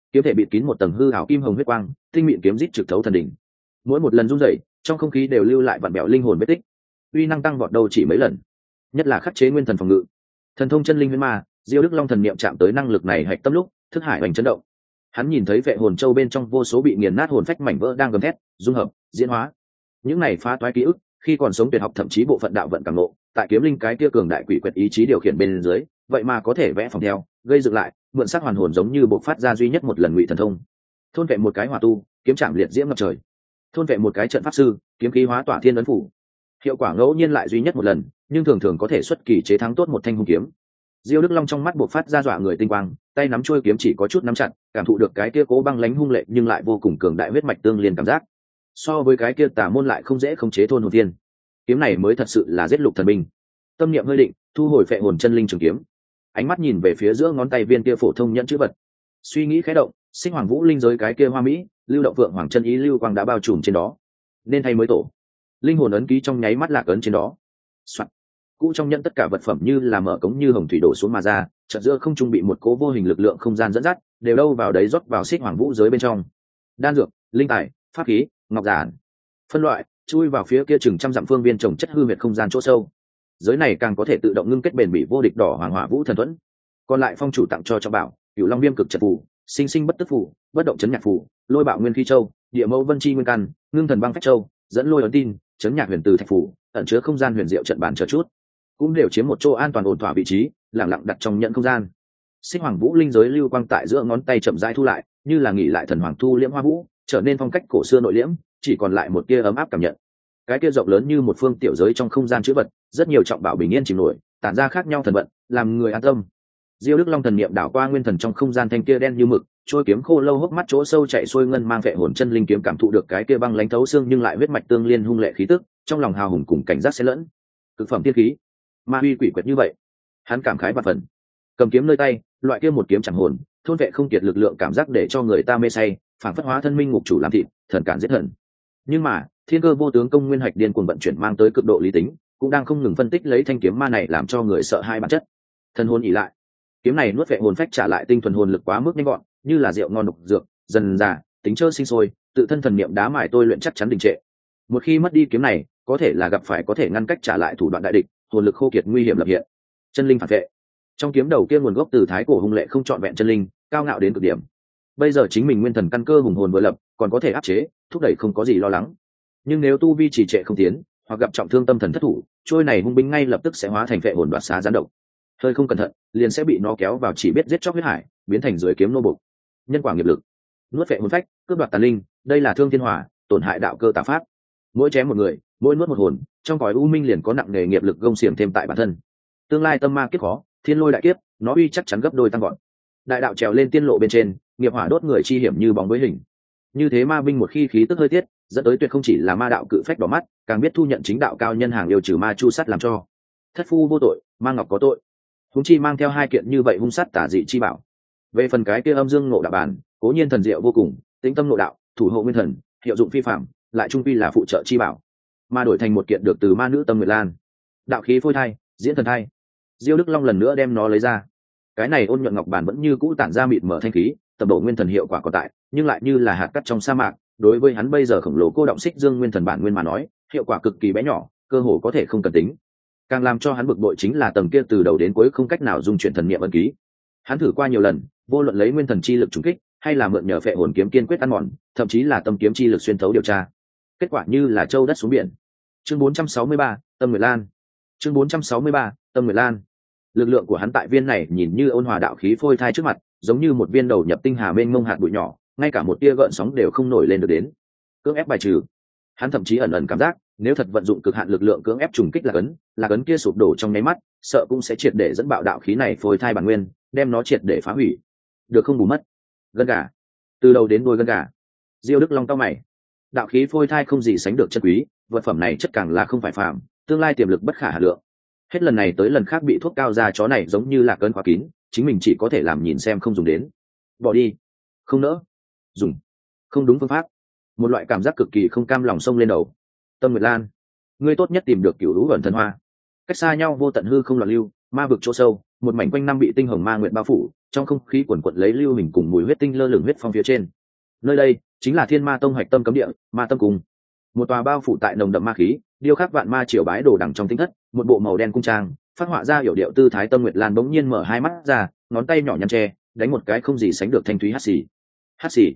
kiếm thể bịt kín một tầng hư ảo kim hồng huyết quang, tinh mịn kiếm rít trực thấu thần đỉnh. Mỗi một lần rung rẩy, trong không khí đều lưu lại vặn bẹo linh hồn vết tích. Uy năng tăng vọt đầu chỉ mấy lần, nhất là khắc chế nguyên thần phòng ngự. Thần thông chân linh huyễn ma, Diêu Đức Long thần niệm chạm tới năng lực này hạch tâm lúc, thức hải hoành chấn động. Hắn nhìn thấy vệ hồn châu bên trong vô số bị nghiền nát hồn phách mảnh vỡ đang gầm thét, dung hợp, diễn hóa. Những này phá toái ký ức, khi còn sống tuyệt học thậm chí bộ phận đạo vận càng ngộ, tại kiếm linh cái kia cường đại quỷ quyệt ý chí điều khiển bên dưới, vậy mà có thể vẽ phòng theo, gây dựng lại, mượn sắc hoàn hồn giống như bộc phát ra duy nhất một lần ngụy thần thông. Thôn vệ một cái hỏa tu, kiếm chạm liệt diễm ngập trời. Thôn vệ một cái trận pháp sư, kiếm khí hóa tỏa thiên ấn phủ. Hiệu quả ngẫu nhiên lại duy nhất một lần, nhưng thường thường có thể xuất kỳ chế thắng tốt một thanh hung kiếm. Diêu Đức Long trong mắt bộc phát ra dọa người tinh quang, tay nắm chuôi kiếm chỉ có chút nắm chặt, cảm thụ được cái kia cố băng lãnh hung lệ nhưng lại vô cùng cường đại huyết mạch tương liên cảm giác. So với cái kia tà môn lại không dễ khống chế thôn hồn thiên. Kiếm này mới thật sự là giết lục thần binh. Tâm niệm hơi định, thu hồi phệ hồn chân linh trường kiếm. Ánh mắt nhìn về phía giữa ngón tay viên kia phổ thông nhẫn chữ vật. Suy nghĩ khẽ động, Sinh Hoàng Vũ linh giới cái kia hoa mỹ, lưu động vượng hoàng chân ý lưu quang đã bao trùm trên đó. Nên thay mới tổ. Linh hồn ấn ký trong nháy mắt lạc ấn trên đó. Soạn. Cũ trong nhận tất cả vật phẩm như là mở cống như hồng thủy đổ xuống mà ra, chợt giữa không trung bị một cố vô hình lực lượng không gian dẫn dắt, đều đâu vào đấy rót vào Xích Hoàng Vũ giới bên trong. Đan dược, linh tài, pháp khí, ngọc giản. Phân loại, chui vào phía kia chừng trăm dặm phương viên trồng chất hư huyệt không gian chỗ sâu. Giới này càng có thể tự động ngưng kết bền bỉ vô địch đỏ hoàng hỏa vũ thần thuẫn. Còn lại phong chủ tặng cho trọng bảo, Cửu Long Viêm cực trật phù, sinh sinh bất tức phù, bất động chấn nhạc phù, lôi bạo nguyên khí châu, địa mẫu vân chi nguyên căn, ngưng thần băng phách châu, dẫn lôi ấn tin, chấn nhạc huyền từ thạch phù, ẩn chứa không gian huyền diệu trận bản chờ chút, cũng đều chiếm một chỗ an toàn ổn thỏa vị trí, lặng lặng đặt trong nhận không gian. Xích Hoàng Vũ linh giới lưu quang tại giữa ngón tay chậm rãi thu lại, như là nghỉ lại thần hoàng thu liễm hoa vũ, trở nên phong cách cổ xưa nội liễm, chỉ còn lại một tia ấm áp cảm nhận. Cái kia rộng lớn như một phương tiểu giới trong không gian chữ vật, rất nhiều trọng bảo bình yên chìm nổi, tản ra khác nhau thần vận, làm người an tâm. Diêu Đức Long thần niệm đảo qua nguyên thần trong không gian thanh kia đen như mực, trôi kiếm khô lâu hốc mắt chỗ sâu chạy xuôi ngân mang vệ hồn chân linh kiếm cảm thụ được cái kia băng lãnh thấu xương nhưng lại huyết mạch tương liên hung lệ khí tức, trong lòng hào hùng cùng cảnh giác xen lẫn. Cực phẩm tiên khí, ma uy quỷ quyệt như vậy, hắn cảm khái vạn phần. Cầm kiếm nơi tay, loại kia một kiếm chẳng hồn, thôn vệ không kiệt lực lượng cảm giác để cho người ta mê say, phản phất hóa thân minh ngục chủ làm thịt, thần cản giết thần. Nhưng mà, thiên cơ vô tướng công nguyên hạch điên cuồng vận chuyển mang tới cực độ lý tính, cũng đang không ngừng phân tích lấy thanh kiếm ma này làm cho người sợ hai bản chất. Thần hồn ỉ lại, kiếm này nuốt vệ hồn phách trả lại tinh thuần hồn lực quá mức nhanh gọn, như là rượu ngon độc dược, dần dà tính chơ sinh sôi, tự thân thần niệm đá mài tôi luyện chắc chắn đình trệ. Một khi mất đi kiếm này, có thể là gặp phải có thể ngăn cách trả lại thủ đoạn đại địch, hồn lực khô kiệt nguy hiểm lập hiện. Chân linh phản vệ. Trong kiếm đầu kia nguồn gốc từ thái cổ hung lệ không trọn vẹn chân linh, cao ngạo đến cực điểm. Bây giờ chính mình nguyên thần căn cơ hùng hồn vừa lập, còn có thể áp chế, thúc đẩy không có gì lo lắng. Nhưng nếu tu vi trì trệ không tiến, hoặc gặp trọng thương tâm thần thất thủ, trôi này hung binh ngay lập tức sẽ hóa thành vệ hồn đoạt xá gián độc. Hơi không cẩn thận, liền sẽ bị nó kéo vào chỉ biết giết chóc huyết hải, biến thành dưới kiếm nô bộc. Nhân quả nghiệp lực, nuốt vệ hồn phách, cướp đoạt tàn linh, đây là thương thiên hỏa, tổn hại đạo cơ tà pháp. Mỗi chém một người, mỗi nuốt một hồn, trong cõi u minh liền có nặng nghề nghiệp lực gông xiềng thêm tại bản thân. Tương lai tâm ma kiếp khó, thiên lôi đại kiếp, nó uy chắc chắn gấp đôi tăng gọn. Đại đạo trèo lên tiên lộ bên trên, nghiệp hỏa đốt người chi hiểm như bóng với hình. Như thế ma binh một khi khí tức hơi tiết, dẫn tới tuyệt không chỉ là ma đạo cự phách đỏ mắt, càng biết thu nhận chính đạo cao nhân hàng yêu trừ ma chu sát làm cho. Thất phu vô tội, ma ngọc có tội. Húng chi mang theo hai kiện như vậy hung sát tả dị chi bảo. Về phần cái kia âm dương ngộ đạo bản, cố nhiên thần diệu vô cùng, tĩnh tâm ngộ đạo, thủ hộ nguyên thần, hiệu dụng phi phạm, lại trung quy là phụ trợ chi bảo, mà đổi thành một kiện được từ ma nữ Tâm Nguyệt Lan. Đạo khí phôi thai, diễn thần thai. Diêu Đức Long lần nữa đem nó lấy ra. Cái này ôn nhuận ngọc bản vẫn như cũ tản ra mịt mở thanh khí, tập độ nguyên thần hiệu quả còn tại, nhưng lại như là hạt cát trong sa mạc, đối với hắn bây giờ khổng lồ cô động xích dương nguyên thần bản nguyên mà nói, hiệu quả cực kỳ bé nhỏ, cơ hồ có thể không cần tính. Càng làm cho hắn bực bội chính là tầng kia từ đầu đến cuối không cách nào dung chuyển thần niệm ấn ký. Hắn thử qua nhiều lần, vô luận lấy nguyên thần chi lực trùng kích, hay là mượn nhờ phệ hồn kiếm kiên quyết ăn mòn, thậm chí là tâm kiếm chi lực xuyên thấu điều tra. Kết quả như là châu đất xuống biển. Chương 463, Tâm Nguyệt Lan. Chương 463, Tâm Nguyệt Lan. Lực lượng của hắn tại viên này nhìn như ôn hòa đạo khí phôi thai trước mặt, giống như một viên đầu nhập tinh hà mênh mông hạt bụi nhỏ, ngay cả một tia gợn sóng đều không nổi lên được đến. Cưỡng ép bài trừ. Hắn thậm chí ẩn ẩn cảm giác, nếu thật vận dụng cực hạn lực lượng cưỡng ép trùng kích là cấn kia sụp đổ trong nháy mắt, sợ cũng sẽ triệt để dẫn bạo đạo khí này phôi thai bản nguyên, đem nó triệt để phá hủy. Được không bù mất. Gân gà. Từ đầu đến đuôi gân gà. Diêu Đức Long cau mày. Đạo khí phôi thai không gì sánh được chân quý, vật phẩm này chất càng là không phải phàm, tương lai tiềm lực bất khả hà lượng. Hết lần này tới lần khác bị thuốc cao ra chó này giống như là cơn khóa kín, chính mình chỉ có thể làm nhìn xem không dùng đến. Bỏ đi. Không nỡ. Dùng. Không đúng phương pháp. Một loại cảm giác cực kỳ không cam lòng xông lên đầu. Tâm Nguyệt Lan, ngươi tốt nhất tìm được cửu lũ ẩn thần hoa. Cách xa nhau vô tận hư không loạn lưu, ma vực chỗ sâu, một mảnh quanh năm bị tinh hồng ma nguyệt bao phủ, trong không khí quần quận lấy lưu hình cùng mùi huyết tinh lơ lửng huyết phong phía trên. Nơi đây chính là Thiên Ma Tông hoạch tâm cấm địa, Ma Tâm Cung. Một tòa bao phủ tại nồng đậm ma khí, điêu khắc vạn ma triều bái đồ đằng trong tinh thất, một bộ màu đen cung trang, phát họa ra hiểu điệu tư thái. Tâm Nguyệt Lan bỗng nhiên mở hai mắt ra, ngón tay nhỏ nhăn tre, đánh một cái không gì sánh được thanh thúy hắt xì. Hắt xì.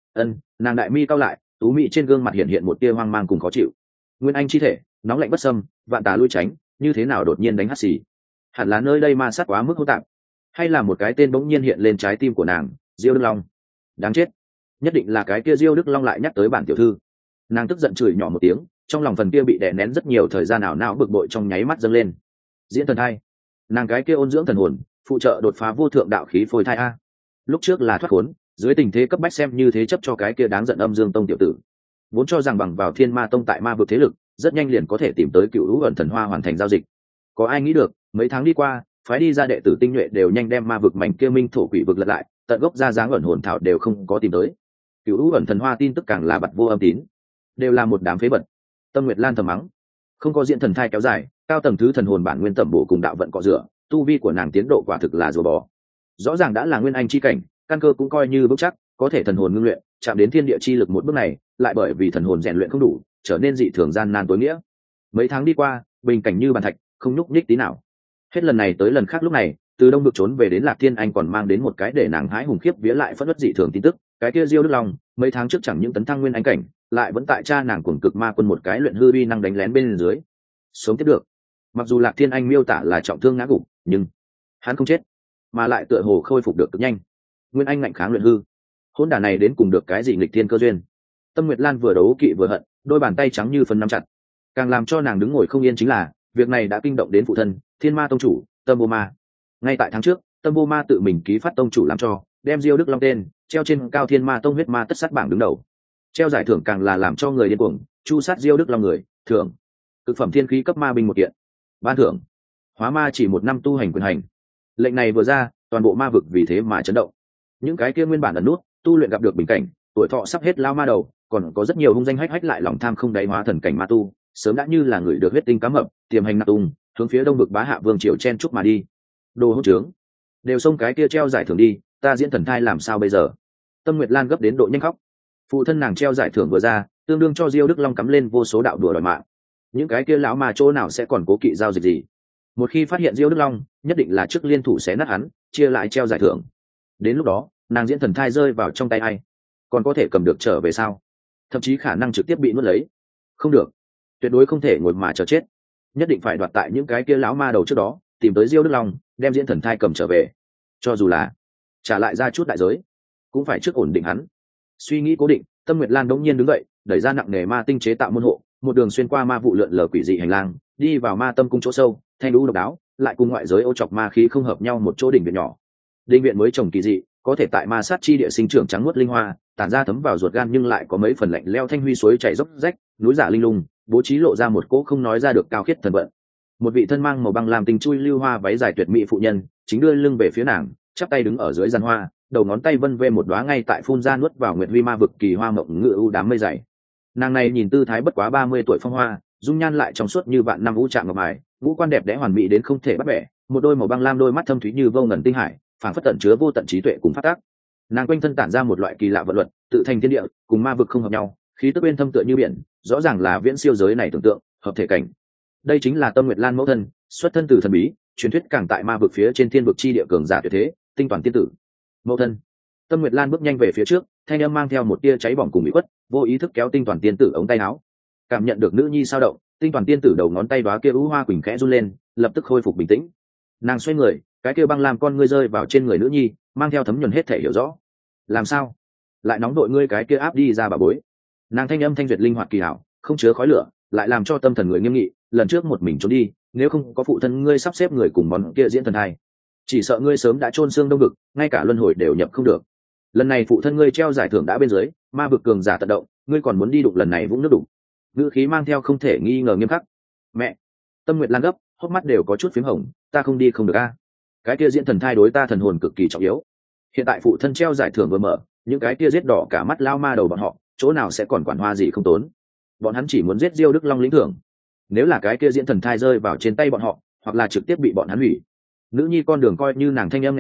Nàng đại mi cao lại, tú mị trên gương mặt hiện hiện một tia hoang mang cùng khó chịu. Nguyên anh chi thể, nóng lạnh bất xâm, vạn tà lui tránh, như thế nào đột nhiên đánh hắt xì? Hẳn là nơi đây ma sát quá mức hỗn tạp, hay là một cái tên bỗng nhiên hiện lên trái tim của nàng, Diêu Đức Long. Đáng chết, nhất định là cái kia Diêu Đức Long lại nhắc tới bản tiểu thư. Nàng tức giận chửi nhỏ một tiếng, trong lòng phần kia bị đè nén rất nhiều thời gian nào bực bội trong nháy mắt dâng lên. Diễn thần thai, nàng cái kia ôn dưỡng thần hồn, phụ trợ đột phá vô thượng đạo khí phôi thai a. Lúc trước là thoát khốn, dưới tình thế cấp bách xem như thế chấp cho cái kia đáng giận Âm Dương Tông tiểu tử, vốn cho rằng bằng vào Thiên Ma Tông tại ma vực thế lực, rất nhanh liền có thể tìm tới Cựu Hữu ẩn thần hoa hoàn thành giao dịch. Có ai nghĩ được, mấy tháng đi qua, phái đi ra đệ tử tinh nhuệ đều nhanh đem ma vực mảnh kia minh thổ quỷ vực lật lại, tận gốc ra dáng ẩn hồn thảo đều không có tìm tới. Cựu Hữu ẩn thần hoa tin tức càng là bặt vô âm tín, đều là một đám phế vật. Tâm Nguyệt Lan thầm mắng, không có diện thần thai kéo dài, cao tầng thứ thần hồn bản nguyên tẩm bổ cùng đạo vận cọ rửa, tu vi của nàng tiến độ quả thực là rùa bò. Rõ ràng đã là nguyên anh chi cảnh, căn cơ cũng coi như vững chắc, có thể thần hồn ngưng luyện, chạm đến thiên địa chi lực một bước này, lại bởi vì thần hồn rèn luyện không đủ, trở nên dị thường gian nan tối nghĩa. Mấy tháng đi qua, bình cảnh như bàn thạch, không nhúc nhích tí nào. Hết lần này tới lần khác lúc này, từ đông được trốn về đến Lạc Thiên Anh còn mang đến một cái để nàng hái hùng khiếp vía lại phất đất dị thường tin tức, cái kia Diêu Đức Long, mấy tháng trước chẳng những tấn thăng nguyên anh cảnh, lại vẫn tại cha nàng cuồng cực ma quân một cái luyện hư uy năng đánh lén bên dưới. Sống tiếp được. Mặc dù Lạc Thiên Anh miêu tả là trọng thương ngã gục, nhưng hắn không chết, mà lại tựa hồ khôi phục được cực nhanh. Nguyên anh ngạnh kháng luyện hư. Hỗn đản này đến cùng được cái gì nghịch thiên cơ duyên? Tâm Nguyệt Lan vừa đấu kỵ vừa hận, đôi bàn tay trắng như phân nắm chặt. Càng làm cho nàng đứng ngồi không yên chính là, việc này đã kinh động đến phụ thân, Thiên Ma Tông chủ, Tâm Vô Ma. Ngay tại tháng trước, Tâm Vô Ma tự mình ký phát tông chủ làm cho, đem Diêu Đức Long tên treo trên cao Thiên Ma Tông huyết ma tất sát bảng đứng đầu. Treo giải thưởng càng là làm cho người điên cuồng, chu sát Diêu Đức Long người, thưởng cực phẩm thiên khí cấp ma binh một kiện. Ban thưởng hóa ma chỉ 1 năm tu hành quyền hành. Lệnh này vừa ra, toàn bộ ma vực vì thế mà chấn động. Những cái kia nguyên bản ẩn nút, tu luyện gặp được bình cảnh, tuổi thọ sắp hết lao ma đầu, còn có rất nhiều hung danh hách lại lòng tham không đáy hóa thần cảnh ma tu, sớm đã như là người được huyết tinh cá mập, tiềm hành nạp tung, hướng phía đông vực bá hạ vương triều chen chúc mà đi. Đồ hỗn trướng, đều xông cái kia treo giải thưởng đi, ta diễn thần thai làm sao bây giờ? Tâm Nguyệt Lan gấp đến độ nhanh khóc. Phụ thân nàng treo giải thưởng vừa ra, tương đương cho Diêu Đức Long cắm lên vô số đạo đùa đòi mạng. Những cái kia lão mà chỗ nào sẽ còn cố kỵ giao dịch gì? Một khi phát hiện Diêu Đức Long, nhất định là trước liên thủ xé nát hắn, chia lại treo giải thưởng. Đến lúc đó, nàng diễn thần thai rơi vào trong tay ai, còn có thể cầm được trở về sao? Thậm chí khả năng trực tiếp bị nuốt lấy. Không được, tuyệt đối không thể ngồi mà chờ chết, nhất định phải đoạt tại những cái kia lão ma đầu trước đó, tìm tới Diêu Đức Long, đem diễn thần thai cầm trở về, cho dù là trả lại ra chút đại giới, cũng phải trước ổn định hắn. Suy nghĩ cố định, Tâm Nguyệt Lan đống nhiên đứng dậy, đẩy ra nặng nề ma tinh chế tạo môn hộ, một đường xuyên qua ma vụ lượn lờ quỷ dị hành lang, đi vào ma tâm cung chỗ sâu, thanh đũ độc đáo, lại cùng ngoại giới ô chọc ma khí không hợp nhau một chỗ đỉnh viện nhỏ. Đỉnh viện mới trồng kỳ dị, có thể tại ma sát chi địa sinh trưởng trắng muốt linh hoa, tản ra thấm vào ruột gan nhưng lại có mấy phần lạnh leo thanh huy suối chảy dốc rách, núi giả linh lung, bố trí lộ ra một cỗ không nói ra được cao khiết thần vận. Một vị thân mang màu băng làm tinh chui lưu hoa váy dài tuyệt mỹ phụ nhân, chính đưa lưng về phía nàng, chắp tay đứng ở dưới gian hoa, đầu ngón tay vân vê một đóa ngay tại phun ra nuốt vào nguyệt huy ma vực kỳ hoa mộng ngự u đám mây dày. Nàng này nhìn tư thái bất quá 30 tuổi phong hoa, dung nhan lại trong suốt như vạn năm u trạng ngọc mài, ngũ quan đẹp đẽ hoàn mỹ đến không thể bắt bẻ, một đôi màu băng lam đôi mắt thâm thúy như vô ngần tinh hải, phảng phất tẩn chứa vô tận trí tuệ cùng phát tác. Nàng quanh thân tản ra một loại kỳ lạ vận luật, tự thành thiên địa, cùng ma vực không hợp nhau, khí tức bên thâm tựa như biển, rõ ràng là viễn siêu giới này tưởng tượng, hợp thể cảnh. Đây chính là Tâm Nguyệt Lan mẫu thân, xuất thân từ thần bí, truyền thuyết càng tại ma vực phía trên thiên vực chi địa cường giả tuyệt thế, tinh toàn tiên tử. Mẫu thân. Tâm Nguyệt Lan bước nhanh về phía trước, thanh âm mang theo một tia cháy bỏng cùng bị khuất, vô ý thức kéo tinh toàn tiên tử ống tay áo. Cảm nhận được nữ nhi sao động, tinh toàn tiên tử đầu ngón tay đóa kia u hoa quỳnh khẽ run lên, lập tức khôi phục bình tĩnh. Nàng xoay người, cái kia băng làm con ngươi rơi vào trên người nữ nhi, mang theo thấm nhuần hết thể hiểu rõ. Làm sao? Lại nóng đội ngươi cái kia áp đi ra bà bối. Nàng thanh âm thanh duyệt linh hoạt kỳ hảo, không chứa khói lửa, lại làm cho tâm thần người nghiêm nghị, lần trước một mình trốn đi, nếu không có phụ thân ngươi sắp xếp người cùng món kia diễn thần thai, chỉ sợ ngươi sớm đã chôn xương đông vực, ngay cả luân hồi đều nhập không được. Lần này phụ thân ngươi treo giải thưởng đã bên dưới, ma vực cường giả tận động, ngươi còn muốn đi đụng lần này vũng nước đụng. Ngữ khí mang theo không thể nghi ngờ nghiêm khắc. Mẹ. Tâm Nguyệt Lan gấp, hốc mắt đều có chút phím hồng, ta không đi không được a. Cái kia diễn thần thai đối ta thần hồn cực kỳ trọng yếu. Hiện tại phụ thân treo giải thưởng vừa mở, những cái kia giết đỏ cả mắt lao ma đầu bọn họ, chỗ nào sẽ còn quản hoa gì không tốn. Bọn hắn chỉ muốn giết Diêu Đức Long lĩnh thưởng. Nếu là cái kia diễn thần thai rơi vào trên tay bọn họ, hoặc là trực tiếp bị bọn hắn hủy. Nữ nhi con đường coi như nàng thanh âm nghẹn nào,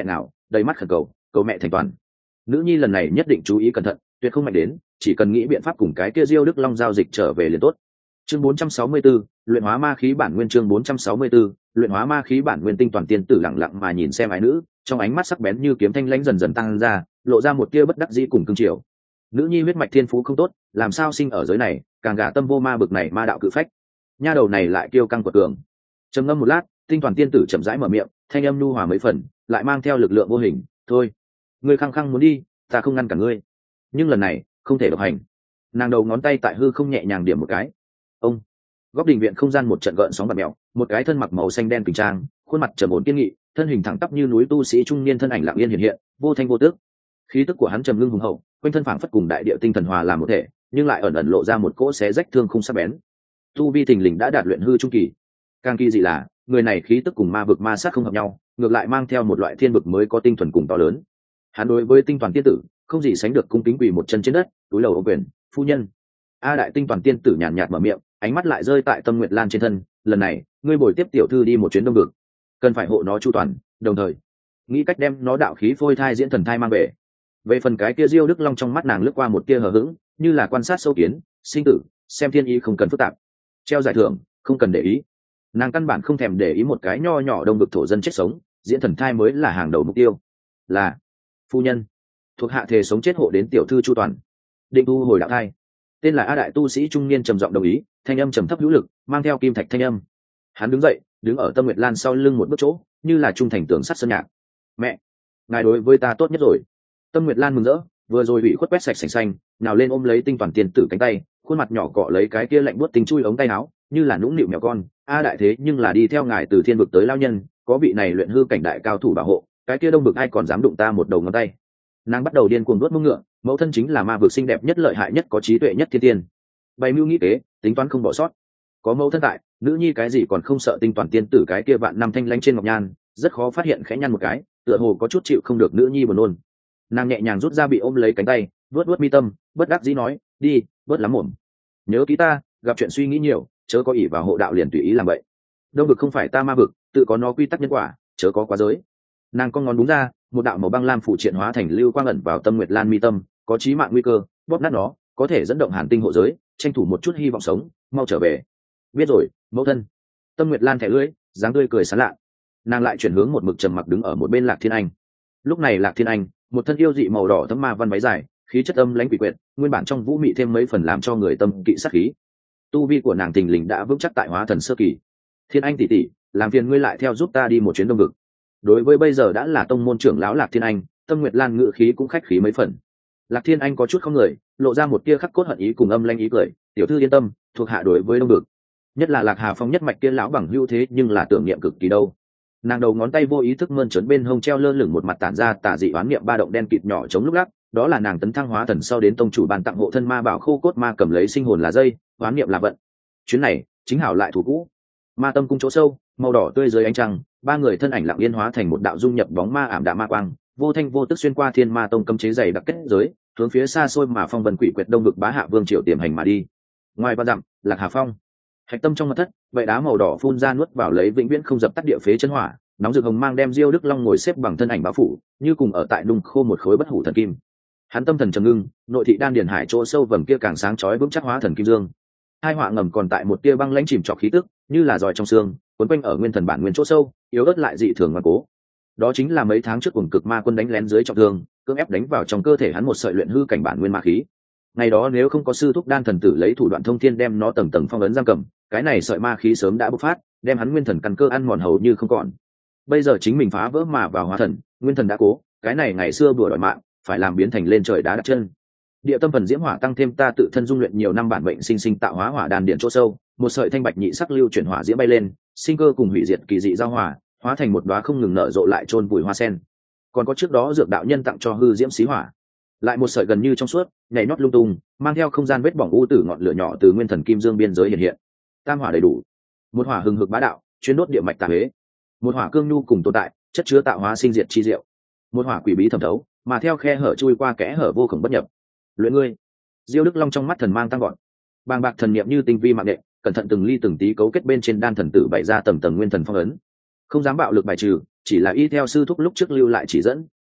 đầy mắt khẩn cầu, cầu mẹ thành toàn. Nữ nhi lần này nhất định chú ý cẩn thận, tuyệt không mạnh đến, chỉ cần nghĩ biện pháp cùng cái kia Diêu Đức Long giao dịch trở về liền tốt. Chương 464, luyện hóa ma khí bản nguyên. Chương 464, luyện hóa ma khí bản nguyên. Tinh Toàn tiên tử lặng lặng mà nhìn xem ái nữ, trong ánh mắt sắc bén như kiếm thanh lãnh dần dần tăng ra, lộ ra một tia bất đắc dĩ cùng cương triều. Nữ nhi huyết mạch thiên phú không tốt, làm sao sinh ở giới này, càng gả tâm vô ma bực này ma đạo cự phách. Nha đầu này lại kiêu căng quật cường. Trầm ngâm một lát, Tinh Toàn tiên tử chậm rãi mở miệng, thanh âm nhu hòa mấy phần, lại mang theo lực lượng vô hình, "Thôi, ngươi khăng khăng muốn đi, ta không ngăn cản ngươi, nhưng lần này không thể độc hành." Nàng đầu ngón tay tại hư không nhẹ nhàng điểm một cái. Ông, góc đình viện không gian một trận gợn sóng bạt mèo, một cái thân mặc màu xanh đen kình trang, khuôn mặt trầm ổn kiên nghị, thân hình thẳng tắp như núi tu sĩ trung niên thân ảnh lặng yên hiện hiện, vô thanh vô tức. Khí tức của hắn trầm ngưng hùng hậu, quanh thân phảng phất cùng đại địa tinh thần hòa làm một thể, nhưng lại ẩn ẩn lộ ra một cỗ xé rách thương khung sắc bén. Tu vi thình lình đã đạt luyện hư trung kỳ. Càng kỳ dị là, người này khí tức cùng ma vực ma sát không hợp nhau, ngược lại mang theo một loại thiên vực mới có tinh thuần cùng to lớn. Hắn đối với Tinh Toàn tiên tử không gì sánh được cung kính quỳ một chân trên đất, túi lầu ô quyền, "Phu nhân." A Đại Tinh Toàn tiên tử nhàn nhạt mở miệng, ánh mắt lại rơi tại Tâm Nguyệt Lan trên thân, "Lần này ngươi bồi tiếp tiểu thư đi một chuyến đông vực, cần phải hộ nó chu toàn, đồng thời nghĩ cách đem nó đạo khí phôi thai diễn thần thai mang về." Về phần cái kia Diêu Đức Long trong mắt nàng lướt qua một tia hờ hững, như là quan sát sâu kiến, "Sinh tử xem thiên ý, không cần phức tạp, treo giải thưởng không cần để ý." Nàng căn bản không thèm để ý một cái nho nhỏ đông vực thổ dân chết sống, diễn thần thai mới là hàng đầu mục tiêu. "Là phu nhân." Thuộc hạ thề sống chết hộ đến tiểu thư chu toàn, định thu hồi đạo thai. Tên là A Đại tu sĩ trung niên trầm giọng đồng ý, thanh âm trầm thấp hữu lực, mang theo kim thạch thanh âm. Hắn đứng dậy, đứng ở Tâm Nguyệt Lan sau lưng một bước chỗ, như là trung thành tường sắt sơn nhạc. "Mẹ, ngài đối với ta tốt nhất rồi." Tâm Nguyệt Lan mừng rỡ, vừa rồi bị khuất quét sạch sành xanh, nào lên ôm lấy Tinh Toàn tiên tử cánh tay, khuôn mặt nhỏ cọ lấy cái kia lạnh buốt tinh chui ống tay áo, như là nũng nịu mèo con. "A Đại thế nhưng là đi theo ngài từ thiên vực tới lao nhân, có vị này luyện hư cảnh đại cao thủ bảo hộ, cái kia đông vực ai còn dám đụng ta một đầu ngón tay." Nàng bắt đầu điên cuồng đuốt mông ngựa, mẫu thân chính là ma vực xinh đẹp nhất, lợi hại nhất, có trí tuệ nhất thiên tiên. Bày mưu nghĩ kế, tính toán không bỏ sót. Có mẫu thân tại, nữ nhi cái gì còn không sợ. Tinh Toàn tiên tử cái kia vạn năm thanh lãnh trên ngọc nhan, rất khó phát hiện khẽ nhăn một cái, tựa hồ có chút chịu không được nữ nhi buồn nôn. Nàng nhẹ nhàng rút ra bị ôm lấy cánh tay, vuốt mi tâm, bất đắc dĩ nói, "Đi, bớt lắm mồm. Nhớ kỹ ta, gặp chuyện suy nghĩ nhiều, chớ có ỷ vào hộ đạo liền tùy ý làm vậy. Đông vực không phải ta ma vực, tự có nó quy tắc nhân quả, chớ có quá giới." Nàng con ngón đúng ra, một đạo màu băng lam phụ triện hóa thành lưu quang ẩn vào Tâm Nguyệt Lan mi tâm, "Có chí mạng nguy cơ, bóp nát nó, có thể dẫn động Hàn Tinh hộ giới, tranh thủ một chút hy vọng sống, mau trở về." "Biết rồi, mẫu thân." Tâm Nguyệt Lan thẻ lưỡi, dáng tươi cười sán lạ. Nàng lại chuyển hướng một mực trầm mặc đứng ở một bên Lạc Thiên Anh. Lúc này Lạc Thiên Anh, một thân yêu dị màu đỏ thấm ma văn váy dài, khí chất âm lãnh quỷ quyệt, nguyên bản trong vũ mị thêm mấy phần làm cho người tâm kỵ sát khí. Tu vi của nàng thình lình đã vững chắc tại hóa thần sơ kỳ. "Thiên Anh tỷ tỷ, làm phiền ngươi lại theo giúp ta đi một chuyến đông vực." Đối với bây giờ đã là tông môn trưởng lão Lạc Thiên Anh, Tâm Nguyệt Lan ngự khí cũng khách khí mấy phần. Lạc Thiên Anh có chút không người, lộ ra một tia khắc cốt hận ý cùng âm lanh ý cười, "Tiểu thư yên tâm, thuộc hạ đối với đông vực, nhất là Lạc Hà Phong nhất mạch kia lão bằng hữu thế nhưng là tưởng niệm cực kỳ đâu." Nàng đầu ngón tay vô ý thức mơn trớn bên hông treo lơ lửng một mặt tản ra tà dị oán niệm ba động đen kịt nhỏ chống lúc lắc, đó là nàng tấn thăng hóa thần sau đến tông chủ ban tặng hộ thân ma bảo khô cốt ma cầm lấy sinh hồn là dây, oán niệm là vận. Chuyến này chính hảo lại thủ cũ. Ma tâm cung chỗ sâu, màu đỏ tươi dưới ánh trăng, ba người thân ảnh lặng yên hóa thành một đạo dung nhập bóng ma ảm đạm ma quang, vô thanh vô tức xuyên qua thiên ma tông cấm chế dày đặc kết giới, hướng phía xa xôi mà phong vân quỷ quyệt đông vực bá hạ vương triều tiềm hành mà đi. Ngoài ba dặm, Lạc Hà Phong, hạch tâm trong mật thất, vậy đá màu đỏ phun ra nuốt vào lấy vĩnh viễn không dập tắt địa phế chân hỏa, nóng rực hồng mang đem Diêu Đức Long ngồi xếp bằng thân ảnh bao phủ, như cùng ở tại nung khô một khối bất hủ thần kim. Hắn tâm thần trầm ngưng, nội thị đan điền hải chỗ sâu vầng kia càng sáng chói vững chắc hóa thần kim dương. Hai họa ngầm còn tại một tia băng lãnh chìm trọc khí tức, như là giòi trong xương, quấn quanh ở nguyên thần bản nguyên chỗ sâu, yếu ớt lại dị thường ngoan cố. Đó chính là mấy tháng trước cuồng cực ma quân đánh lén dưới trọng thương, cưỡng ép đánh vào trong cơ thể hắn một sợi luyện hư cảnh bản nguyên ma khí. Ngày đó nếu không có sư thúc đan thần tử lấy thủ đoạn thông thiên đem nó tầng tầng phong ấn giam cầm, cái này sợi ma khí sớm đã bộc phát, đem hắn nguyên thần căn cơ ăn mòn hầu như không còn. Bây giờ chính mình phá vỡ mà vào hóa thần, nguyên thần đã cố, cái này ngày xưa bùa đòi mạng, phải làm biến thành lên trời đá đặt chân. Địa tâm phần diễm hỏa tăng thêm ta tự thân dung luyện nhiều năm bản mệnh sinh sinh tạo hóa hỏa đan điện chỗ sâu, một sợi thanh bạch nhị sắc lưu chuyển hỏa diễm bay lên, sinh cơ cùng hủy diệt kỳ dị giao hòa, hóa thành một đóa không ngừng nở rộ lại chôn vùi hoa sen. Còn có trước đó dược đạo nhân tặng cho hư diễm xí hỏa, lại một sợi gần như trong suốt, nhảy nhót lung tung, mang theo không gian vết bỏng u tử ngọn lửa nhỏ từ nguyên thần kim dương biên giới hiện hiện. Tam hỏa đầy đủ, một hỏa hừng hực bá đạo, chuyên đốt địa mạch tà huế, một hỏa cương nhu cùng tồn tại, chất chứa tạo hóa sinh diệt chi diệu, một hỏa quỷ bí thẩm thấu, mà theo khe hở chui qua kẽ hở vô cùng bất nhập. Luyện ngươi. Diêu Đức Long trong mắt thần mang tăng gọn, bàng bạc thần niệm như tinh vi mạng nhện, cẩn thận từng ly từng tí cấu kết bên trên đan thần tử bày ra tầng tầng nguyên thần phong ấn, không dám bạo lực bài trừ, chỉ là y theo sư thúc lúc trước lưu lại chỉ dẫn,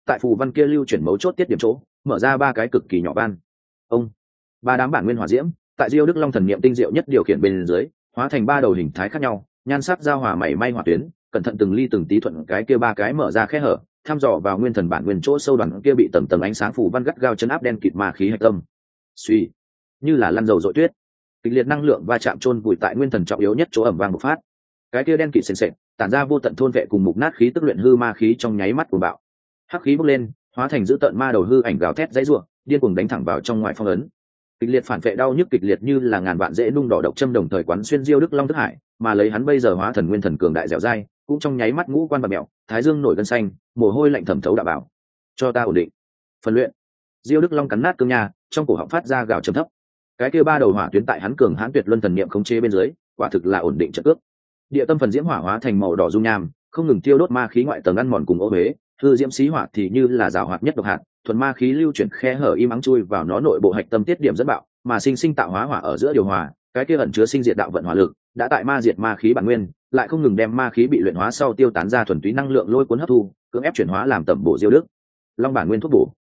tại phù văn kia lưu chuyển mấu chốt tiết điểm chỗ mở ra ba cái cực kỳ nhỏ van. Ông ba đám bản nguyên hỏa diễm tại Diêu Đức Long thần niệm tinh diệu nhất điều khiển bên dưới hóa thành ba đầu hình thái khác nhau, nhan sắc giao hòa mảy may hỏa tuyến, cẩn thận từng ly từng tí thuận cái kia ba cái mở ra khe hở thăm dò vào nguyên thần bản nguyên chỗ sâu đoàn kia bị tầng tầng ánh sáng phủ văn gắt gao chấn áp đen kịt ma khí hạch tâm. Suy, như là lăn dầu dội tuyết, kịch liệt năng lượng va chạm chôn vùi tại nguyên thần trọng yếu nhất chỗ ẩm vang bộc phát. Cái kia đen kịt sền sệt tản ra vô tận thôn vệ cùng mục nát khí tức luyện hư ma khí trong nháy mắt của bạo. Hắc khí bốc lên, hóa thành dữ tợn ma đầu hư ảnh gào thét dãy rủa, điên cuồng đánh thẳng vào trong ngoại phong ấn. Kịch liệt phản vệ đau nhức kịch liệt như là ngàn vạn dễ nung đỏ độc châm đồng thời quán xuyên Diêu Đức Long thức hải, mà lấy hắn bây giờ hóa thần nguyên thần cường đại dẻo dai, cũng trong nháy mắt ngũ quan bặm mèo, thái dương nổi gân xanh, mồ hôi lạnh thẩm thấu đạo bảo. Cho ta ổn định. Phần luyện. Diêu Đức Long cắn nát cương nhà, trong cổ họng phát ra gào trầm thấp. Cái kia ba đầu hỏa tuyến tại hắn cường hãn tuyệt luân thần niệm khống chế bên dưới, quả thực là ổn định trận cước. Địa tâm phần diễm hỏa hóa thành màu đỏ dung nham, không ngừng tiêu đốt ma khí ngoại tầng ăn mòn cùng ô huế, hư diễm xí hỏa thì như là rào hoạt nhất độc hạt, thuần ma khí lưu chuyển khe hở im ắng chui vào nó nội bộ hạch tâm tiết điểm dẫn bạo, mà sinh sinh tạo hóa hỏa ở giữa điều hòa, cái kia ẩn chứa sinh diệt đạo vận hỏa lực, đã tại ma diệt ma khí bản nguyên, lại không ngừng đem ma khí bị luyện hóa sau tiêu tán ra thuần túy năng lượng lôi cuốn hấp thu, cưỡng ép chuyển hóa làm tẩm bổ Diêu Đức Long bản nguyên thuốc bổ.